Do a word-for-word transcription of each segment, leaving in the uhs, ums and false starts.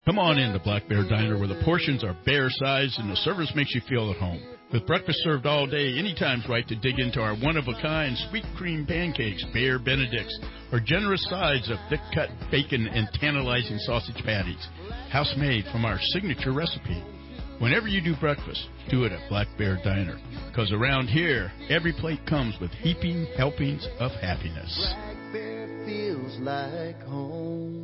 Come on in to Black Bear Diner, where the portions are bear-sized and the service makes you feel at home. With breakfast served all day, anytime's right to dig into our one-of-a-kind sweet cream pancakes, Bear Benedicts, or generous sides of thick-cut bacon and tantalizing sausage patties, house-made from our signature recipe. Whenever you do breakfast, do it at Black Bear Diner, because around here, every plate comes with heaping helpings of happiness. Black Bear feels like home.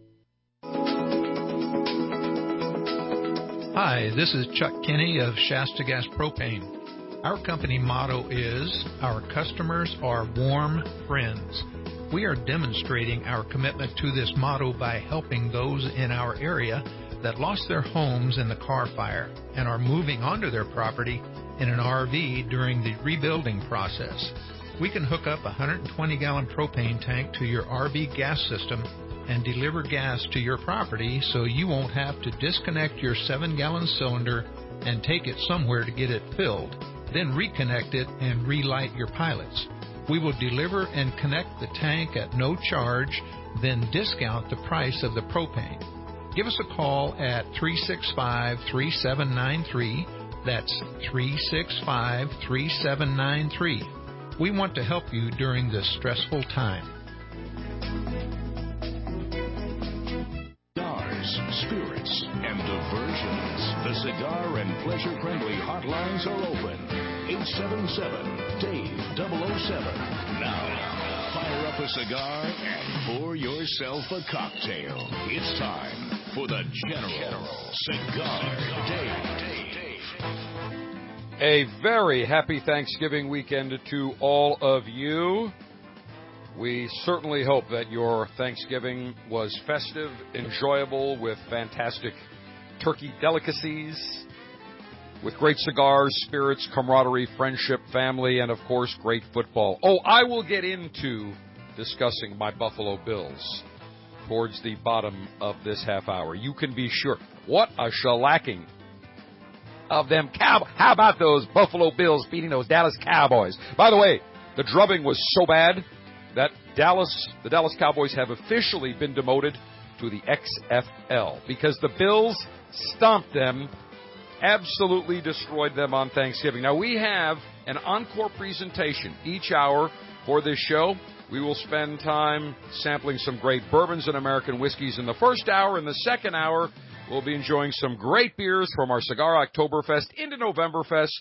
Hi, this is Chuck Kinney of Shasta Gas Propane. Our company motto is, our customers are warm friends. We are demonstrating our commitment to this motto by helping those in our area that lost their homes in the Carr Fire and are moving onto their property in an R V during the rebuilding process. We can hook up a one hundred twenty gallon propane tank to your R V gas system and deliver gas to your property so you won't have to disconnect your seven gallon cylinder and take it somewhere to get it filled, then reconnect it and relight your pilots. We will deliver and connect the tank at no charge, then discount the price of the propane. Give us a call at three six five, three seven nine three. That's three six five, three seven nine three. We want to help you during this stressful time. Spirits, and diversions. The cigar and pleasure-friendly hotlines are open. eight seven seven, D A V E double oh seven. Now, fire up a cigar and pour yourself a cocktail. It's time for the General, General Cigar Dave. A very happy Thanksgiving weekend to all of you. We certainly hope that your Thanksgiving was festive, enjoyable, with fantastic turkey delicacies, with great cigars, spirits, camaraderie, friendship, family, and, of course, great football. Oh, I will get into discussing my Buffalo Bills towards the bottom of this half hour. You can be sure. What a shellacking of them cow. How about those Buffalo Bills beating those Dallas Cowboys? By the way, the drubbing was so bad that Dallas, the Dallas Cowboys have officially been demoted to the X F L because the Bills stomped them, absolutely destroyed them on Thanksgiving. Now, we have an encore presentation each hour for this show. We will spend time sampling some great bourbons and American whiskeys in the first hour. In the second hour, we'll be enjoying some great beers from our Cigar Oktoberfest into Novemberfest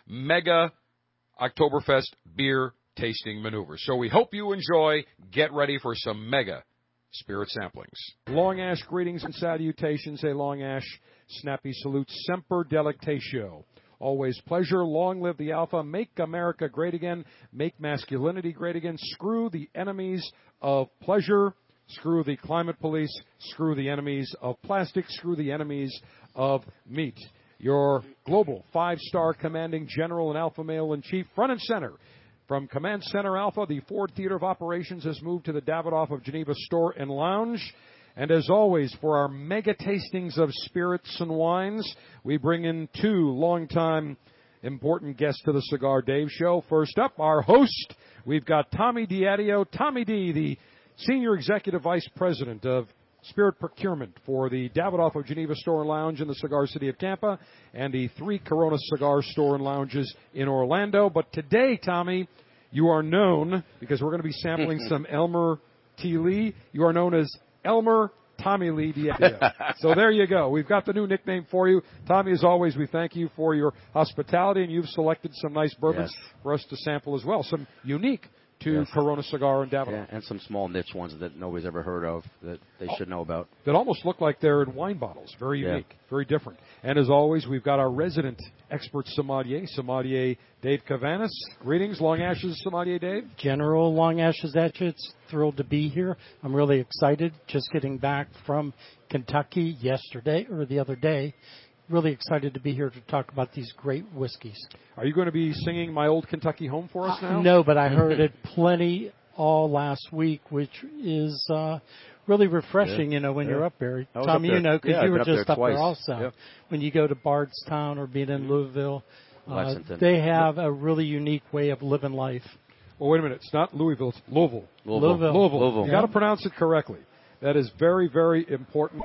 Mega Oktoberfest beer tasting maneuver. So we hope you enjoy. Get ready for some mega spirit samplings. Long Ash greetings and salutations. A Long Ash snappy salute. Semper Delectatio. Always pleasure. Long live the Alpha. Make America great again. Make masculinity great again. Screw the enemies of pleasure. Screw the climate police. Screw the enemies of plastic. Screw the enemies of meat. Your global five-star commanding general and alpha male in chief, front and center. From Command Center Alpha, the Ford Theater of Operations has moved to the Davidoff of Geneva Store and Lounge. And as always, for our mega tastings of spirits and wines, we bring in two longtime important guests to the Cigar Dave Show. First up, our host, we've got Tommy Diadio. Tommy D, the Senior Executive Vice President of Spirit Procurement for the Davidoff of Geneva Store and Lounge in the Cigar City of Tampa and the three Corona Cigar Store and Lounges in Orlando. But today, Tommy, you are known, because we're going to be sampling some Elmer T. Lee, you are known as Elmer Tommy Lee Diadio. So there you go. We've got the new nickname for you. Tommy, as always, we thank you for your hospitality, and you've selected some nice bourbons yes. for us to sample as well. Some unique to yes. Corona Cigar and Davidoff. Yeah, and some small niche ones that nobody's ever heard of that they should know about. That almost look like they're in wine bottles. Very unique, yeah. very different. And as always, we've got our resident expert sommelier, sommelier Dave Cavanis. Greetings, Long Ashes sommelier Dave. General Long Ashes Etchets, thrilled to be here. I'm really excited, just getting back from Kentucky yesterday or the other day. Really excited to be here to talk about these great whiskeys. Are you going to be singing My Old Kentucky Home for us now? Uh, no, but I heard it plenty all last week, which is uh, really refreshing, yeah. you know, when yeah. you're up there. Tom, you know, because yeah, you were up just there up twice. there also. Yep. When you go to Bardstown or being in Louisville, uh, Lexington. they have a really unique way of living life. Well, wait a minute. It's not Louisville. It's Louisville. Louisville. Louisville. Louisville. Louisville. You got to pronounce it correctly. That is very, very important.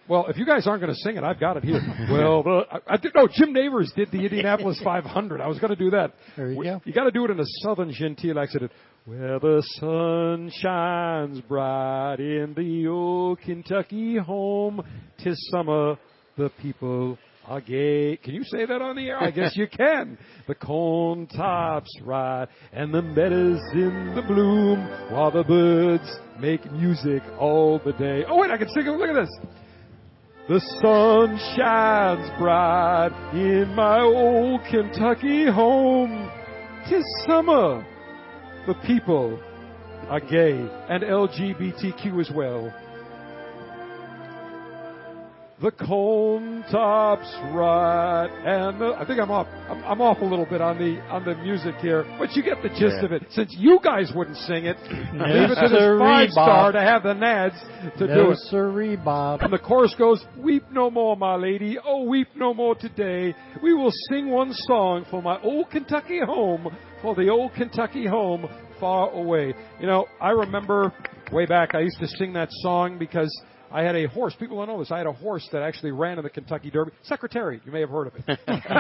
Well, if you guys aren't going to sing it, I've got it here. Well, the, I, I did, no, Jim Neighbors did the Indianapolis five hundred. I was going to do that. There you go. You got to do it in a southern genteel accent. Where the sun shines bright in the old Kentucky home, 'tis summer, the people are gay. Can you say that on the air? I guess you can. The corn tops ride and the meadows in the bloom while the birds make music all the day. Oh, wait, I can sing it. Look at this. The sun shines bright in my old Kentucky home. 'Tis summer. The people are gay and L G B T Q as well. The corn tops ride, and the, I think I'm off. I'm, I'm off a little bit on the on the music here, but you get the gist Yeah. of it. Since you guys wouldn't sing it, No, leave it to this sirree, five star Bob. to have the nads to no, do it. sirree, Bob. And the chorus goes, "Weep no more, my lady. Oh, weep no more today. We will sing one song for my old Kentucky home, for the old Kentucky home far away." You know, I remember way back I used to sing that song because I had a horse. People don't know this. I had a horse that actually ran in the Kentucky Derby. Secretariat. You may have heard of it.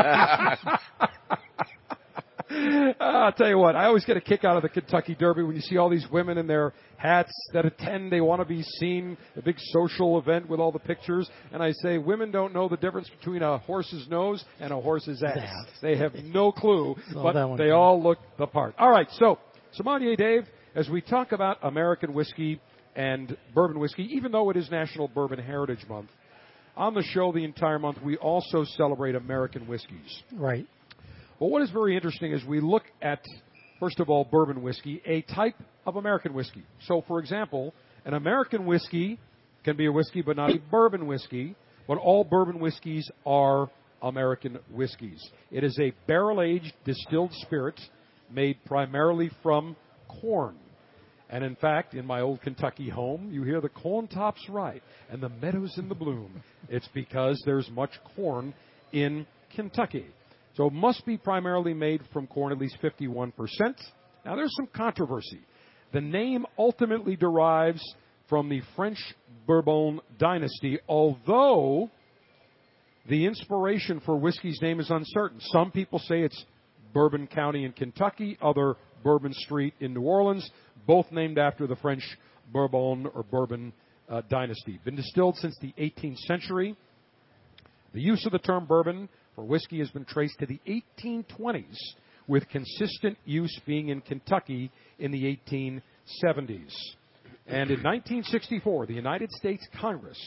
I'll tell you what. I always get a kick out of the Kentucky Derby when you see all these women in their hats that attend. They want to be seen. A big social event with all the pictures. And I say, women don't know the difference between a horse's nose and a horse's ass. They have no clue, All that but one they time. all look the part. All right. So, Sommelier Dave, as we talk about American whiskey and bourbon whiskey, even though it is National Bourbon Heritage Month, on the show the entire month we also celebrate American whiskeys. Right. But what is very interesting is we look at, first of all, bourbon whiskey, a type of American whiskey. So, for example, an American whiskey can be a whiskey but not a bourbon whiskey, but all bourbon whiskeys are American whiskeys. It is a barrel-aged distilled spirit made primarily from corn. And in fact, in my old Kentucky home, you hear the corn tops ride and the meadows in the bloom. It's because there's much corn in Kentucky. So it must be primarily made from corn, at least fifty-one percent. Now, there's some controversy. The name ultimately derives from the French Bourbon dynasty, although the inspiration for whiskey's name is uncertain. Some people say it's Bourbon County in Kentucky, other Bourbon Street in New Orleans, both named after the French Bourbon or Bourbon uh, dynasty. Been distilled since the eighteenth century. The use of the term bourbon for whiskey has been traced to the eighteen twenties, with consistent use being in Kentucky in the eighteen seventies. And in nineteen sixty-four, the United States Congress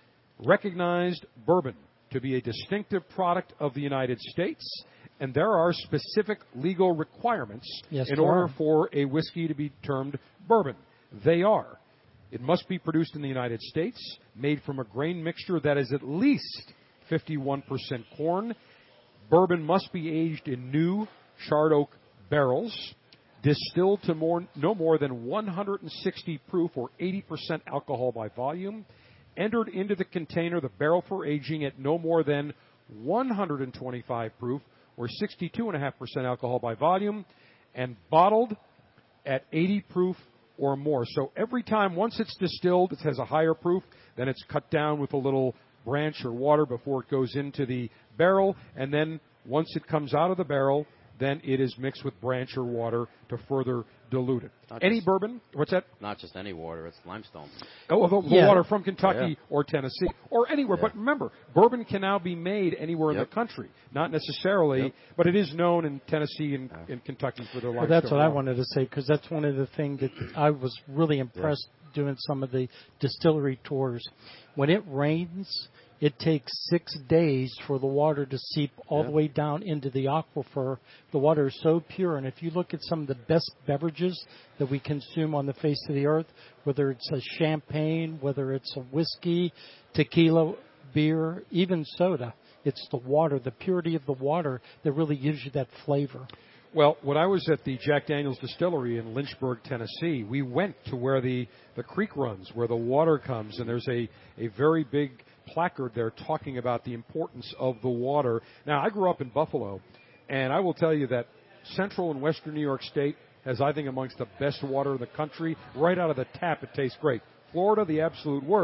recognized bourbon to be a distinctive product of the United States, and there are specific legal requirements Yes, in there order are. for a whiskey to be termed bourbon. They are: it must be produced in the United States, made from a grain mixture that is at least fifty-one percent corn. Bourbon must be aged in new charred oak barrels, distilled to more, no more than one hundred sixty proof or eighty percent alcohol by volume, entered into the container, the barrel for aging at no more than one hundred twenty-five proof or sixty-two point five percent alcohol by volume, and bottled at eighty proof or more. So every time, once it's distilled, it has a higher proof, then it's cut down with a little branch or water before it goes into the barrel, and then once it comes out of the barrel, then it is mixed with branch or water to further dilute it. Not Any just- bourbon? What's that? Not just any water, it's limestone. Oh, the, the Yeah. water from Kentucky Yeah. or Tennessee or anywhere. Yeah. But remember, bourbon can now be made anywhere in Yep. the country. Not necessarily, Yep. but it is known in Tennessee and in Kentucky for their Well, limestone. that's what I water. wanted to say because that's one of the things that I was really impressed doing some of the distillery tours. When it rains, it takes six days for the water to seep all Yeah. the way down into the aquifer. The water is so pure, and if you look at some of the best beverages that we consume on the face of the earth, whether it's a champagne, whether it's a whiskey, tequila, beer, even soda, it's the water, the purity of the water that really gives you that flavor. Well, when I was at the Jack Daniels Distillery in Lynchburg, Tennessee, we went to where the, the creek runs, where the water comes, and there's a, a very big placard there talking about the importance of the water. Now, I grew up in Buffalo, and I will tell you that central and western New York State has, I think, amongst the best water in the country. Right out of the tap, it tastes great. Florida, the absolute worst,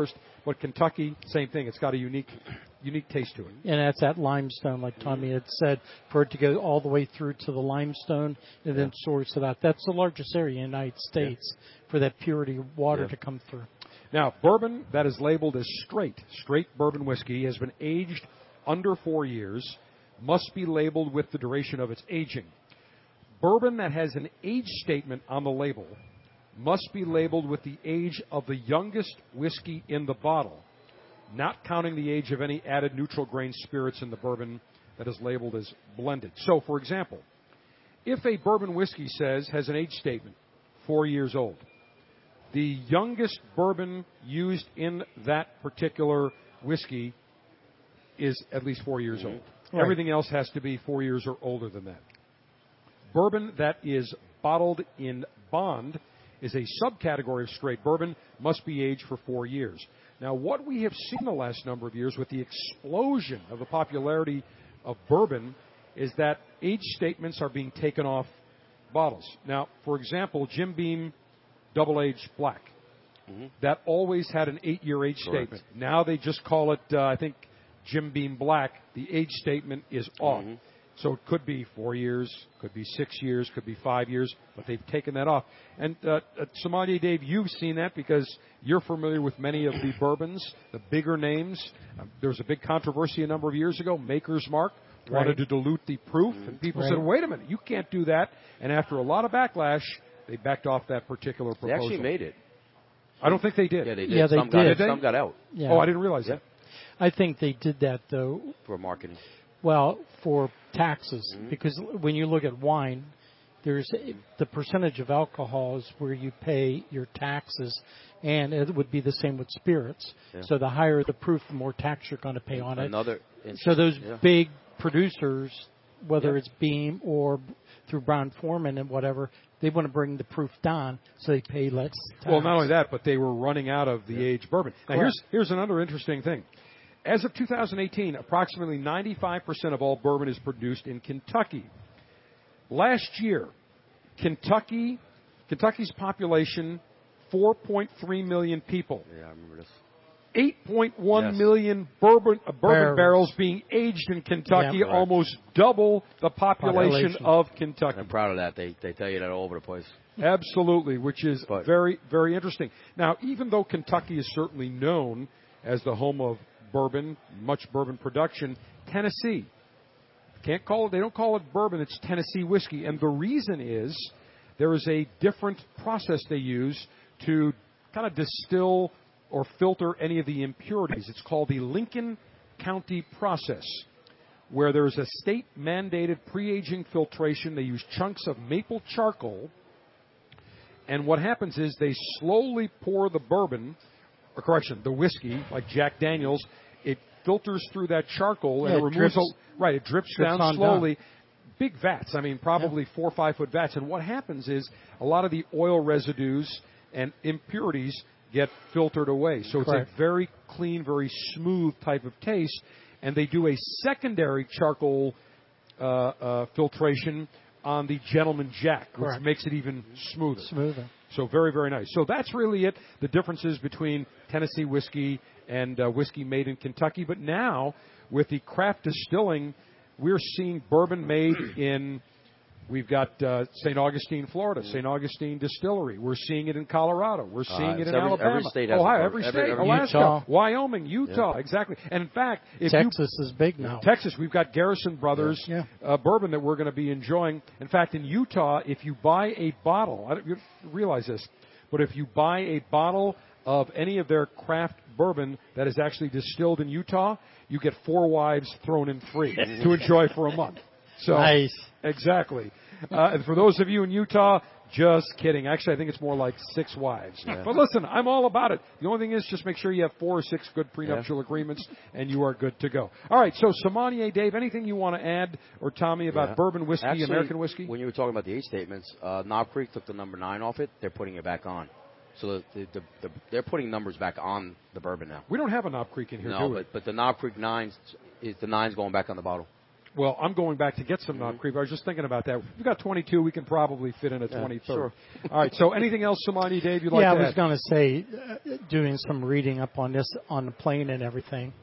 But Kentucky, same thing. It's got a unique unique taste to it. And that's that limestone, like Tommy had said, for it to go all the way through to the limestone and then source it out. That's the largest area in the United States yeah. for that purity of water yeah. to come through. Now, bourbon that is labeled as straight, straight bourbon whiskey, has been aged under four years, must be labeled with the duration of its aging. Bourbon that has an age statement on the label must be labeled with the age of the youngest whiskey in the bottle, not counting the age of any added neutral grain spirits in the bourbon that is labeled as blended. So, for example, if a bourbon whiskey says, has an age statement, four years old, the youngest bourbon used in that particular whiskey is at least four years old. Right. Everything else has to be four years or older than that. Bourbon that is bottled in bond is a subcategory of straight bourbon, must be aged for four years. Now, what we have seen the last number of years with the explosion of the popularity of bourbon is that age statements are being taken off bottles. Now, for example, Jim Beam Double Aged Black. Mm-hmm. That always had an eight-year age Correct. Statement. Now they just call it, uh, I think, Jim Beam Black. The age statement is off. Mm-hmm. So it could be four years, could be six years, could be five years, but they've taken that off. And uh, uh, Sommelier Dave, you've seen that because you're familiar with many of the bourbons, the bigger names. Um, there was a big controversy a number of years ago. Maker's Mark wanted right. to dilute the proof, mm-hmm. and people right. said, wait a minute, you can't do that. And after a lot of backlash, they backed off that particular proposal. They actually made it. I don't think they did. Yeah, they did. Yeah, they some did. Got, some got out. Yeah. Oh, I didn't realize yeah. that. I think they did that, though. For marketing. Well, for taxes, mm-hmm. because when you look at wine, there's the percentage of alcohol is where you pay your taxes, and it would be the same with spirits. Yeah. So the higher the proof, the more tax you're going to pay on Another it. So those yeah. big producers, whether yeah. it's Beam or through Brown Forman and whatever, they want to bring the proof down, so they pay less tax. Well, not only that, but they were running out of the yeah. aged bourbon. Now, here's here's another interesting thing. As of two thousand eighteen, approximately ninety-five percent of all bourbon is produced in Kentucky. Last year, Kentucky, Kentucky's population, four point three million people. Yeah, I remember this. eight point one yes. million bourbon, uh, bourbon barrels. barrels being aged in Kentucky, Yeah, almost double the population, population of Kentucky. I'm proud of that. They they tell you that all over the place. Absolutely, which is but. very, very interesting. Now, even though Kentucky is certainly known as the home of bourbon, much bourbon production, Tennessee can't call it. They don't call it bourbon. It's Tennessee whiskey, and the reason is there is a different process they use to kind of distill or filter any of the impurities. It's called the Lincoln County process, where there's a state-mandated pre-aging filtration. They use chunks of maple charcoal, and what happens is they slowly pour the bourbon, or correction, the whiskey, like Jack Daniels. It filters through that charcoal, yeah, and it, it removes, drips, a, right, it drips, drips down slowly. Down. Big vats, I mean, probably yeah. four or five foot vats. And what happens is a lot of the oil residues and impurities get filtered away. So Correct. It's a very clean, very smooth type of taste. And they do a secondary charcoal uh, uh, filtration on the Gentleman Jack, Correct. which makes it even smoother. Smoother. So very, very nice. So that's really it, the differences between Tennessee whiskey and uh, whiskey made in Kentucky. But now, with the craft distilling, we're seeing bourbon made in, we've got uh, Saint Augustine, Florida, Saint Augustine Distillery. We're seeing it in Colorado. We're seeing uh, it in every, Alabama. Every state has Ohio, a every state, every, every, Alaska, Utah. Wyoming, Utah, yeah. exactly. And in fact, if Texas you, is big now. Texas, we've got Garrison Brothers yeah. uh, bourbon that we're going to be enjoying. In fact, in Utah, if you buy a bottle, I don't you realize this, but if you buy a bottle of any of their craft bourbon that is actually distilled in Utah, you get four wives thrown in free to enjoy for a month. So, nice. Exactly. Uh, and for those of you in Utah, just kidding. Actually, I think it's more like six wives. Yeah. But listen, I'm all about it. The only thing is just make sure you have four or six good prenuptial yeah. agreements, and you are good to go. All right, so Sommelier Dave, anything you want to add, or Tommy, about yeah. bourbon whiskey, Actually, American whiskey? When you were talking about the age statements, uh, Knob Creek took the number nine off it. They're putting it back on. So the, the, the, the, they're putting numbers back on the bourbon now. We don't have a Knob Creek in here, no, do we? but, but the Knob Creek nines, is the nine's going back on the bottle. Well, I'm going back to get some Knob Creek. I was just thinking about that. We've got twenty-two. We can probably fit in a Yeah, twenty-third. sure. All right. So anything else, Samani, Dave, you'd like yeah, to I was add? going to say, uh, doing some reading up on this on the plane and everything.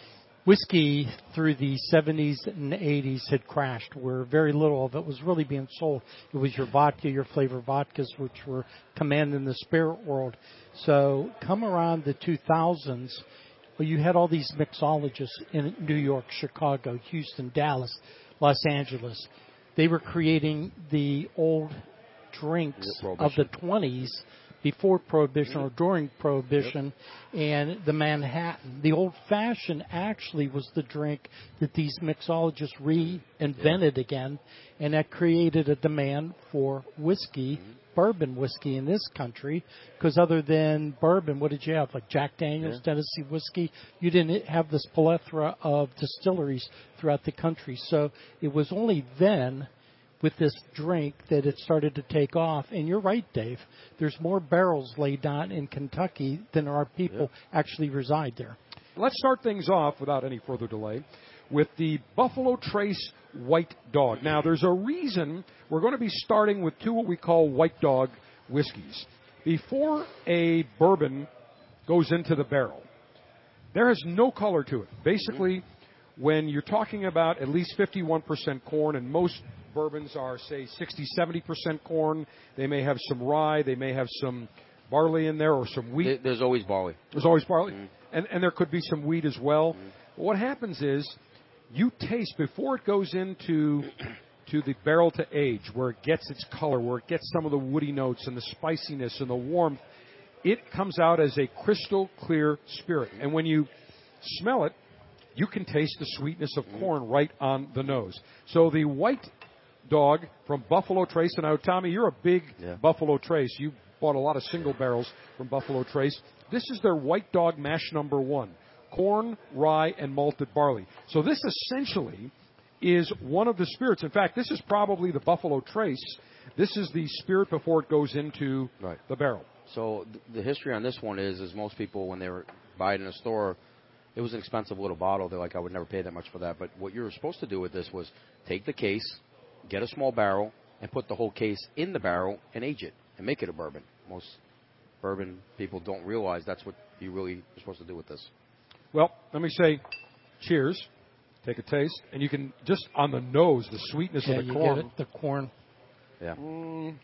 Whiskey through the seventies and eighties had crashed, where very little of it was really being sold. It was your vodka, your flavor vodkas, which were commanding the spirit world. So come around the two thousands, well, you had all these mixologists in New York, Chicago, Houston, Dallas, Los Angeles. They were creating the old drinks of the twenties before Prohibition or during Prohibition, yep. and the Manhattan. The old-fashioned actually was the drink that these mixologists reinvented yeah. again, and that created a demand for whiskey, mm-hmm. bourbon whiskey in this country, because other than bourbon, what did you have? Like Jack Daniel's, yeah. Tennessee whiskey? You didn't have this plethora of distilleries throughout the country. So it was only then with this drink that it started to take off. And you're right, Dave. There's more barrels laid down in Kentucky than there are people yeah. actually reside there. Let's start things off without any further delay with the Buffalo Trace White Dog. Now, there's a reason we're going to be starting with two what we call White Dog whiskeys. Before a bourbon goes into the barrel, there is no color to it. Basically, mm-hmm. when you're talking about at least fifty-one percent corn, and most bourbons are, say, sixty, seventy percent corn. They may have some rye. They may have some barley in there or some wheat. There's always barley. There's always barley. Mm-hmm. And, and there could be some wheat as well. Mm-hmm. What happens is you taste, before it goes into to the barrel to age, where it gets its color, where it gets some of the woody notes and the spiciness and the warmth, it comes out as a crystal clear spirit. And when you smell it, you can taste the sweetness of corn right on the nose. So the White Dog from Buffalo Trace. And now, Tommy, you're a big yeah. Buffalo Trace. You bought a lot of single barrels from Buffalo Trace. This is their White Dog mash number one. Corn, rye, and malted barley. So this essentially is one of the spirits. In fact, this is probably the Buffalo Trace. This is the spirit before it goes into right. the barrel. So th- the history on this one is, is most people, when they were buying it in a store, it was an expensive little bottle. They're like, I would never pay that much for that. But what you were supposed to do with this was take the case, get a small barrel, and put the whole case in the barrel and age it and make it a bourbon. Most bourbon people don't realize that's what you really are supposed to do with this. Well, let me say cheers. Take a taste. And you can just on the nose, the sweetness yeah, of the you corn. Get it, the corn. Yeah. Mm,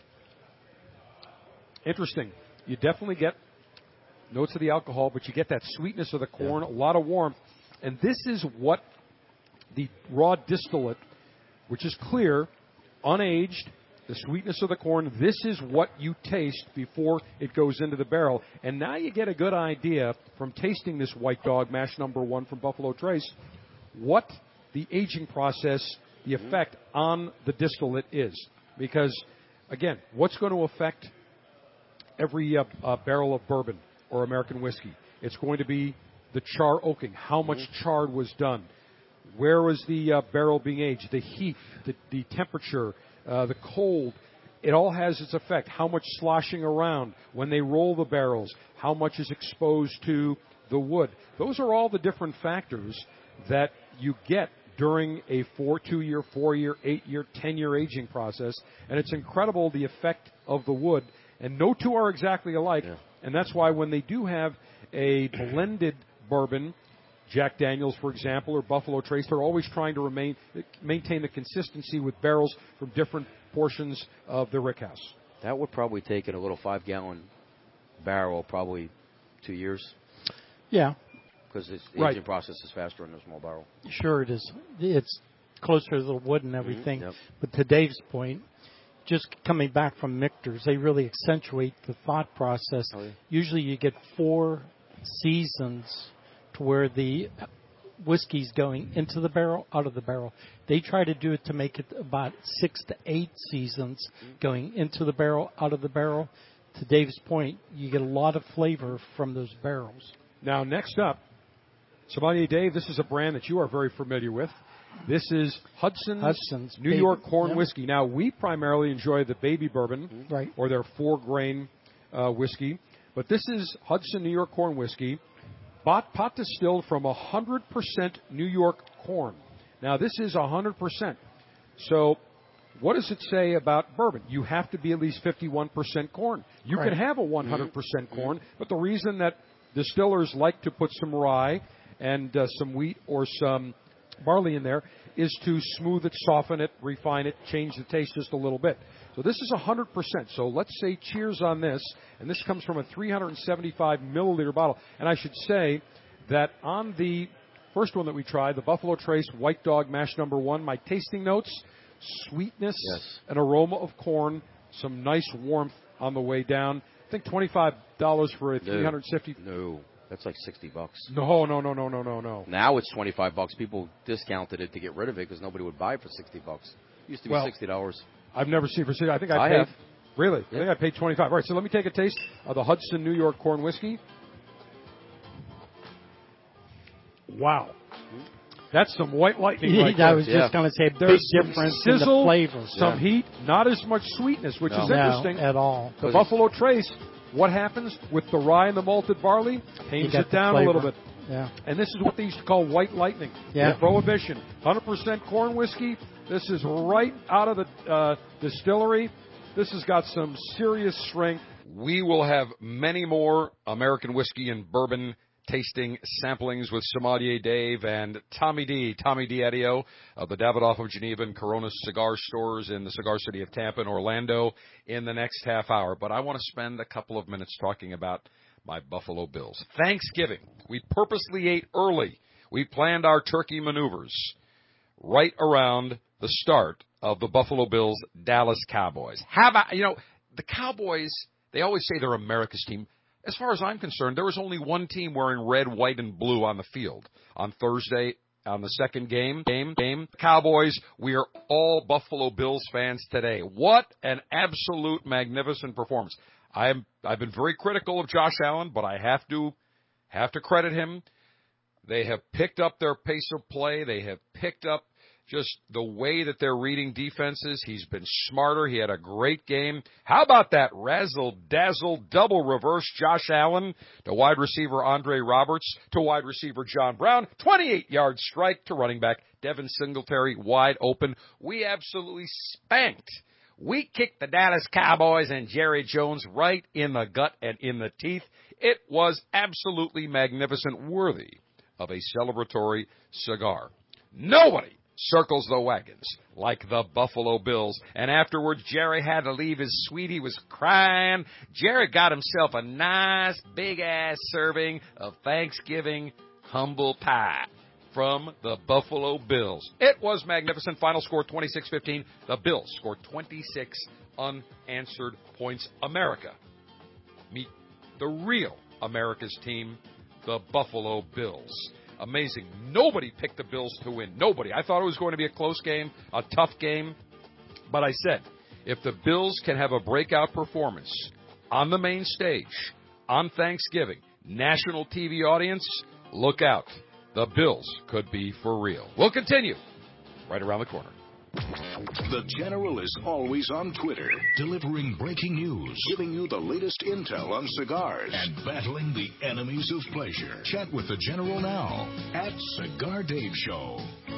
interesting. You definitely get notes of the alcohol, but you get that sweetness of the corn, yeah. a lot of warmth. And this is what the raw distillate, which is clear, unaged, the sweetness of the corn, this is what you taste before it goes into the barrel. And now you get a good idea from tasting this White Dog mash number one from Buffalo Trace, what the aging process, the effect on the distillate is. Because, again, what's going to affect every uh, uh, barrel of bourbon or American whiskey? It's going to be the char oaking, how much chard was done. Where was the uh, barrel being aged? The heat, the, the temperature, uh, the cold. It all has its effect. How much sloshing around when they roll the barrels? How much is exposed to the wood? Those are all the different factors that you get during a four, two-year, four-year, eight-year, ten-year aging process. And it's incredible the effect of the wood. And no two are exactly alike. Yeah. And that's why when they do have a blended bourbon, Jack Daniel's, for example, or Buffalo Trace, they're always trying to remain maintain the consistency with barrels from different portions of the rickhouse. That would probably take in a little five-gallon barrel probably two years. Yeah. Because the aging right. process is faster in a small barrel. Sure it is. It's closer to the wood and everything. Mm-hmm. Yep. But to Dave's point, just coming back from Michter's, they really accentuate the thought process. Oh, yeah. Usually you get four seasons to where the whiskey's going into the barrel, out of the barrel. They try to do it to make it about six to eight seasons going into the barrel, out of the barrel. To Dave's point, you get a lot of flavor from those barrels. Now, next up, Sommelier Dave, this is a brand that you are very familiar with. This is Hudson's, Hudson's New baby, York Corn yeah. Whiskey. Now, we primarily enjoy the baby bourbon, right. or their four-grain uh, whiskey. But this is Hudson New York Corn Whiskey, bought, pot distilled from one hundred percent New York corn. Now, this is one hundred percent. So what does it say about bourbon? You have to be at least fifty-one percent corn. You Right. can have a one hundred percent corn, but the reason that distillers like to put some rye and uh, some wheat or some barley in there is to smooth it, soften it, refine it, change the taste just a little bit. So this is one hundred percent. So let's say cheers on this, and this comes from a three hundred seventy-five milliliter bottle. And I should say that on the first one that we tried, the Buffalo Trace White Dog Mash Number One, my tasting notes: sweetness, Yes. an aroma of corn, some nice warmth on the way down. I think twenty-five dollars for a three hundred fifty. No, that's like sixty bucks. No, no, no, no, no, no, no. Now it's twenty-five bucks. People discounted it to get rid of it because nobody would buy it for sixty bucks. It used to be Well, sixty dollars. I've never seen for sixty. I think I, I paid. have. Really? Yeah. I think I paid twenty-five. All right, so let me take a taste of the Hudson New York Corn Whiskey. Wow. That's some white lightning right I there. was Yeah. just going to say, big There's some difference in the sizzle, flavors. some Yeah. heat, not as much sweetness, which No. is No, interesting. at all. The Buffalo Trace, what happens with the rye and the malted barley? You Tames get it the down a flavor. little bit. Yeah. And this is what they used to call white lightning. Yeah. Prohibition. one hundred percent corn whiskey. This is right out of the uh, distillery. This has got some serious strength. We will have many more American whiskey and bourbon tasting samplings with Sommelier Dave and Tommy D, Tommy D'Addio of the Davidoff of Geneva and Corona cigar stores in the cigar city of Tampa and Orlando in the next half hour. But I want to spend a couple of minutes talking about my Buffalo Bills. Thanksgiving, we purposely ate early. We planned our turkey maneuvers right around the start of the Buffalo Bills Dallas Cowboys. How about, you know, the Cowboys, they always say they're America's team. As far as I'm concerned, there was only one team wearing red, white, and blue on the field on Thursday on the second game. Game, game. Cowboys, we are all Buffalo Bills fans today. What an absolute magnificent performance. I'm, I've been very critical of Josh Allen, but I have to, have to credit him. They have picked up their pace of play. They have picked up just the way that they're reading defenses. He's been smarter. He had a great game. How about that razzle-dazzle double reverse Josh Allen to wide receiver Andre Roberts to wide receiver John Brown. twenty-eight yard strike to running back Devin Singletary wide open. We absolutely spanked. We kicked the Dallas Cowboys and Jerry Jones right in the gut and in the teeth. It was absolutely magnificent, worthy of a celebratory cigar. Nobody circles the wagons like the Buffalo Bills. And afterwards, Jerry had to leave his suite. He was crying. Jerry got himself a nice, big-ass serving of Thanksgiving humble pie from the Buffalo Bills. It was magnificent. Final score twenty-six fifteen. The Bills scored twenty-six unanswered points. America meet the real America's team, the Buffalo Bills. Amazing. Nobody picked the Bills to win. Nobody. I thought it was going to be a close game, a tough game. But I said, if the Bills can have a breakout performance on the main stage, on Thanksgiving, national T V audience, look out. The Bills could be for real. We'll continue right around the corner. The General is always on Twitter, delivering breaking news, giving you the latest intel on cigars, and battling the enemies of pleasure. Chat with the General now at Cigar Dave Show.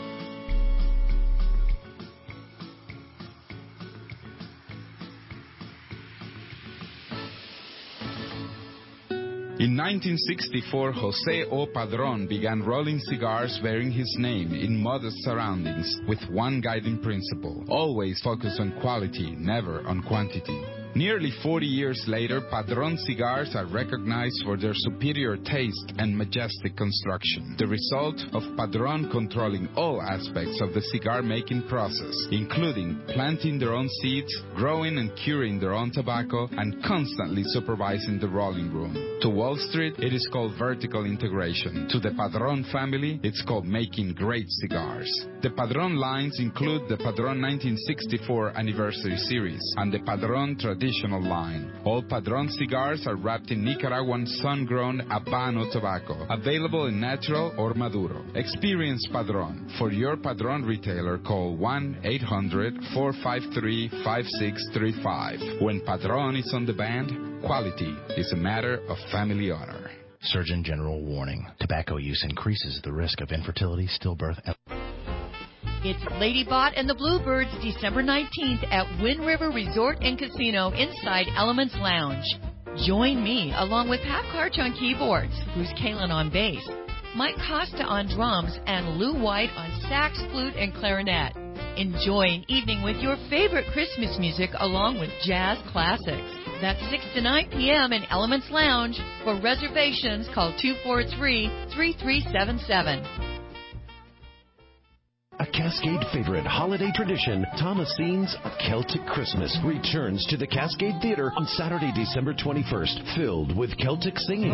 In nineteen sixty-four, Jose O. Padron began rolling cigars bearing his name in modest surroundings with one guiding principle: always focus on quality, never on quantity. Nearly forty years later, Padron cigars are recognized for their superior taste and majestic construction, the result of Padron controlling all aspects of the cigar-making process, including planting their own seeds, growing and curing their own tobacco, and constantly supervising the rolling room. To Wall Street, it is called vertical integration. To the Padron family, it's called making great cigars. The Padron lines include the Padron nineteen sixty-four Anniversary Series and the Padron Traditional line. All Padron cigars are wrapped in Nicaraguan sun-grown Habano tobacco, available in natural or Maduro. Experience Padron. For your Padron retailer, call one eight hundred, four five three, five six three five. When Padron is on the band, quality is a matter of family honor. Surgeon General warning. Tobacco use increases the risk of infertility, stillbirth, and... It's Lady Bot and the Bluebirds, December nineteenth at Wind River Resort and Casino inside Elements Lounge. Join me along with Pat Karch on keyboards, Bruce Kalin on bass, Mike Costa on drums, and Lou White on sax, flute, and clarinet. Enjoy an evening with your favorite Christmas music along with jazz classics. That's six to nine p.m. in Elements Lounge. For reservations, call two four three, three three seven seven. A Cascade favorite holiday tradition, Thomasine's A Celtic Christmas, returns to the Cascade Theater on Saturday, December twenty-first, filled with Celtic singing,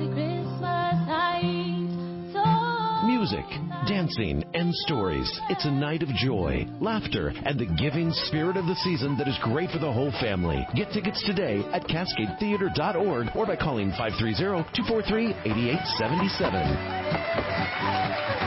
music, dancing, and stories. It's a night of joy, laughter, and the giving spirit of the season that is great for the whole family. Get tickets today at cascade theater dot org or by calling five three zero, two four three, eight eight seven seven.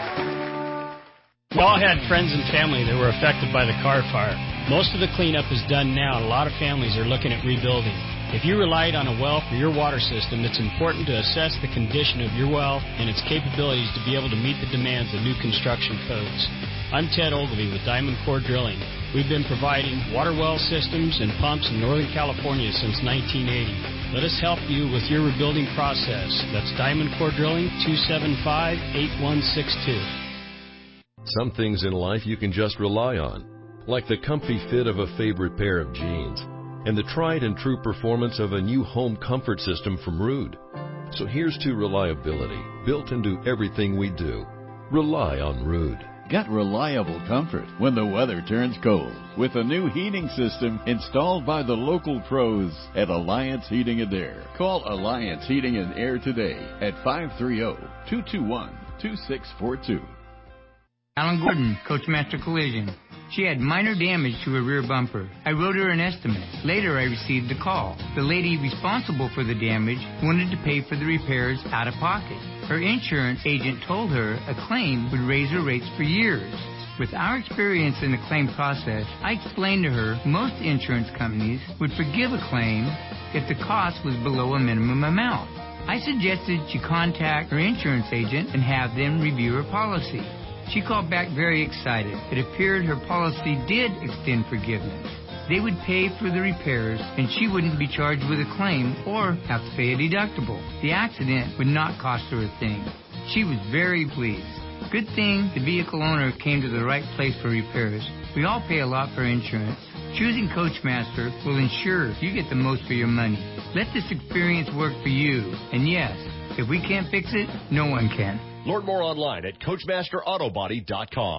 We all had friends and family that were affected by the Carr fire. Most of the cleanup is done now, and a lot of families are looking at rebuilding. If you relied on a well for your water system, it's important to assess the condition of your well and its capabilities to be able to meet the demands of new construction codes. I'm Ted Ogilvie with Diamond Core Drilling. We've been providing water well systems and pumps in Northern California since nineteen eighty. Let us help you with your rebuilding process. That's Diamond Core Drilling, two seven five, eight one six two. Some things in life you can just rely on, like the comfy fit of a favorite pair of jeans and the tried and true performance of a new home comfort system from Ruud. So here's to reliability, built into everything we do. Rely on Ruud. Get reliable comfort when the weather turns cold with a new heating system installed by the local pros at Alliance Heating and Air. Call Alliance Heating and Air today at five three zero, two two one, two six four two. Alan Gordon, Coachmaster Collision. She had minor damage to her rear bumper. I wrote her an estimate. Later, I received a call. The lady responsible for the damage wanted to pay for the repairs out of pocket. Her insurance agent told her a claim would raise her rates for years. With our experience in the claim process, I explained to her most insurance companies would forgive a claim if the cost was below a minimum amount. I suggested she contact her insurance agent and have them review her policy. She called back very excited. It appeared her policy did extend forgiveness. They would pay for the repairs, and she wouldn't be charged with a claim or have to pay a deductible. The accident would not cost her a thing. She was very pleased. Good thing the vehicle owner came to the right place for repairs. We all pay a lot for insurance. Choosing Coachmaster will ensure you get the most for your money. Let this experience work for you. And yes, if we can't fix it, no one can. Learn more online at coachmaster auto body dot com.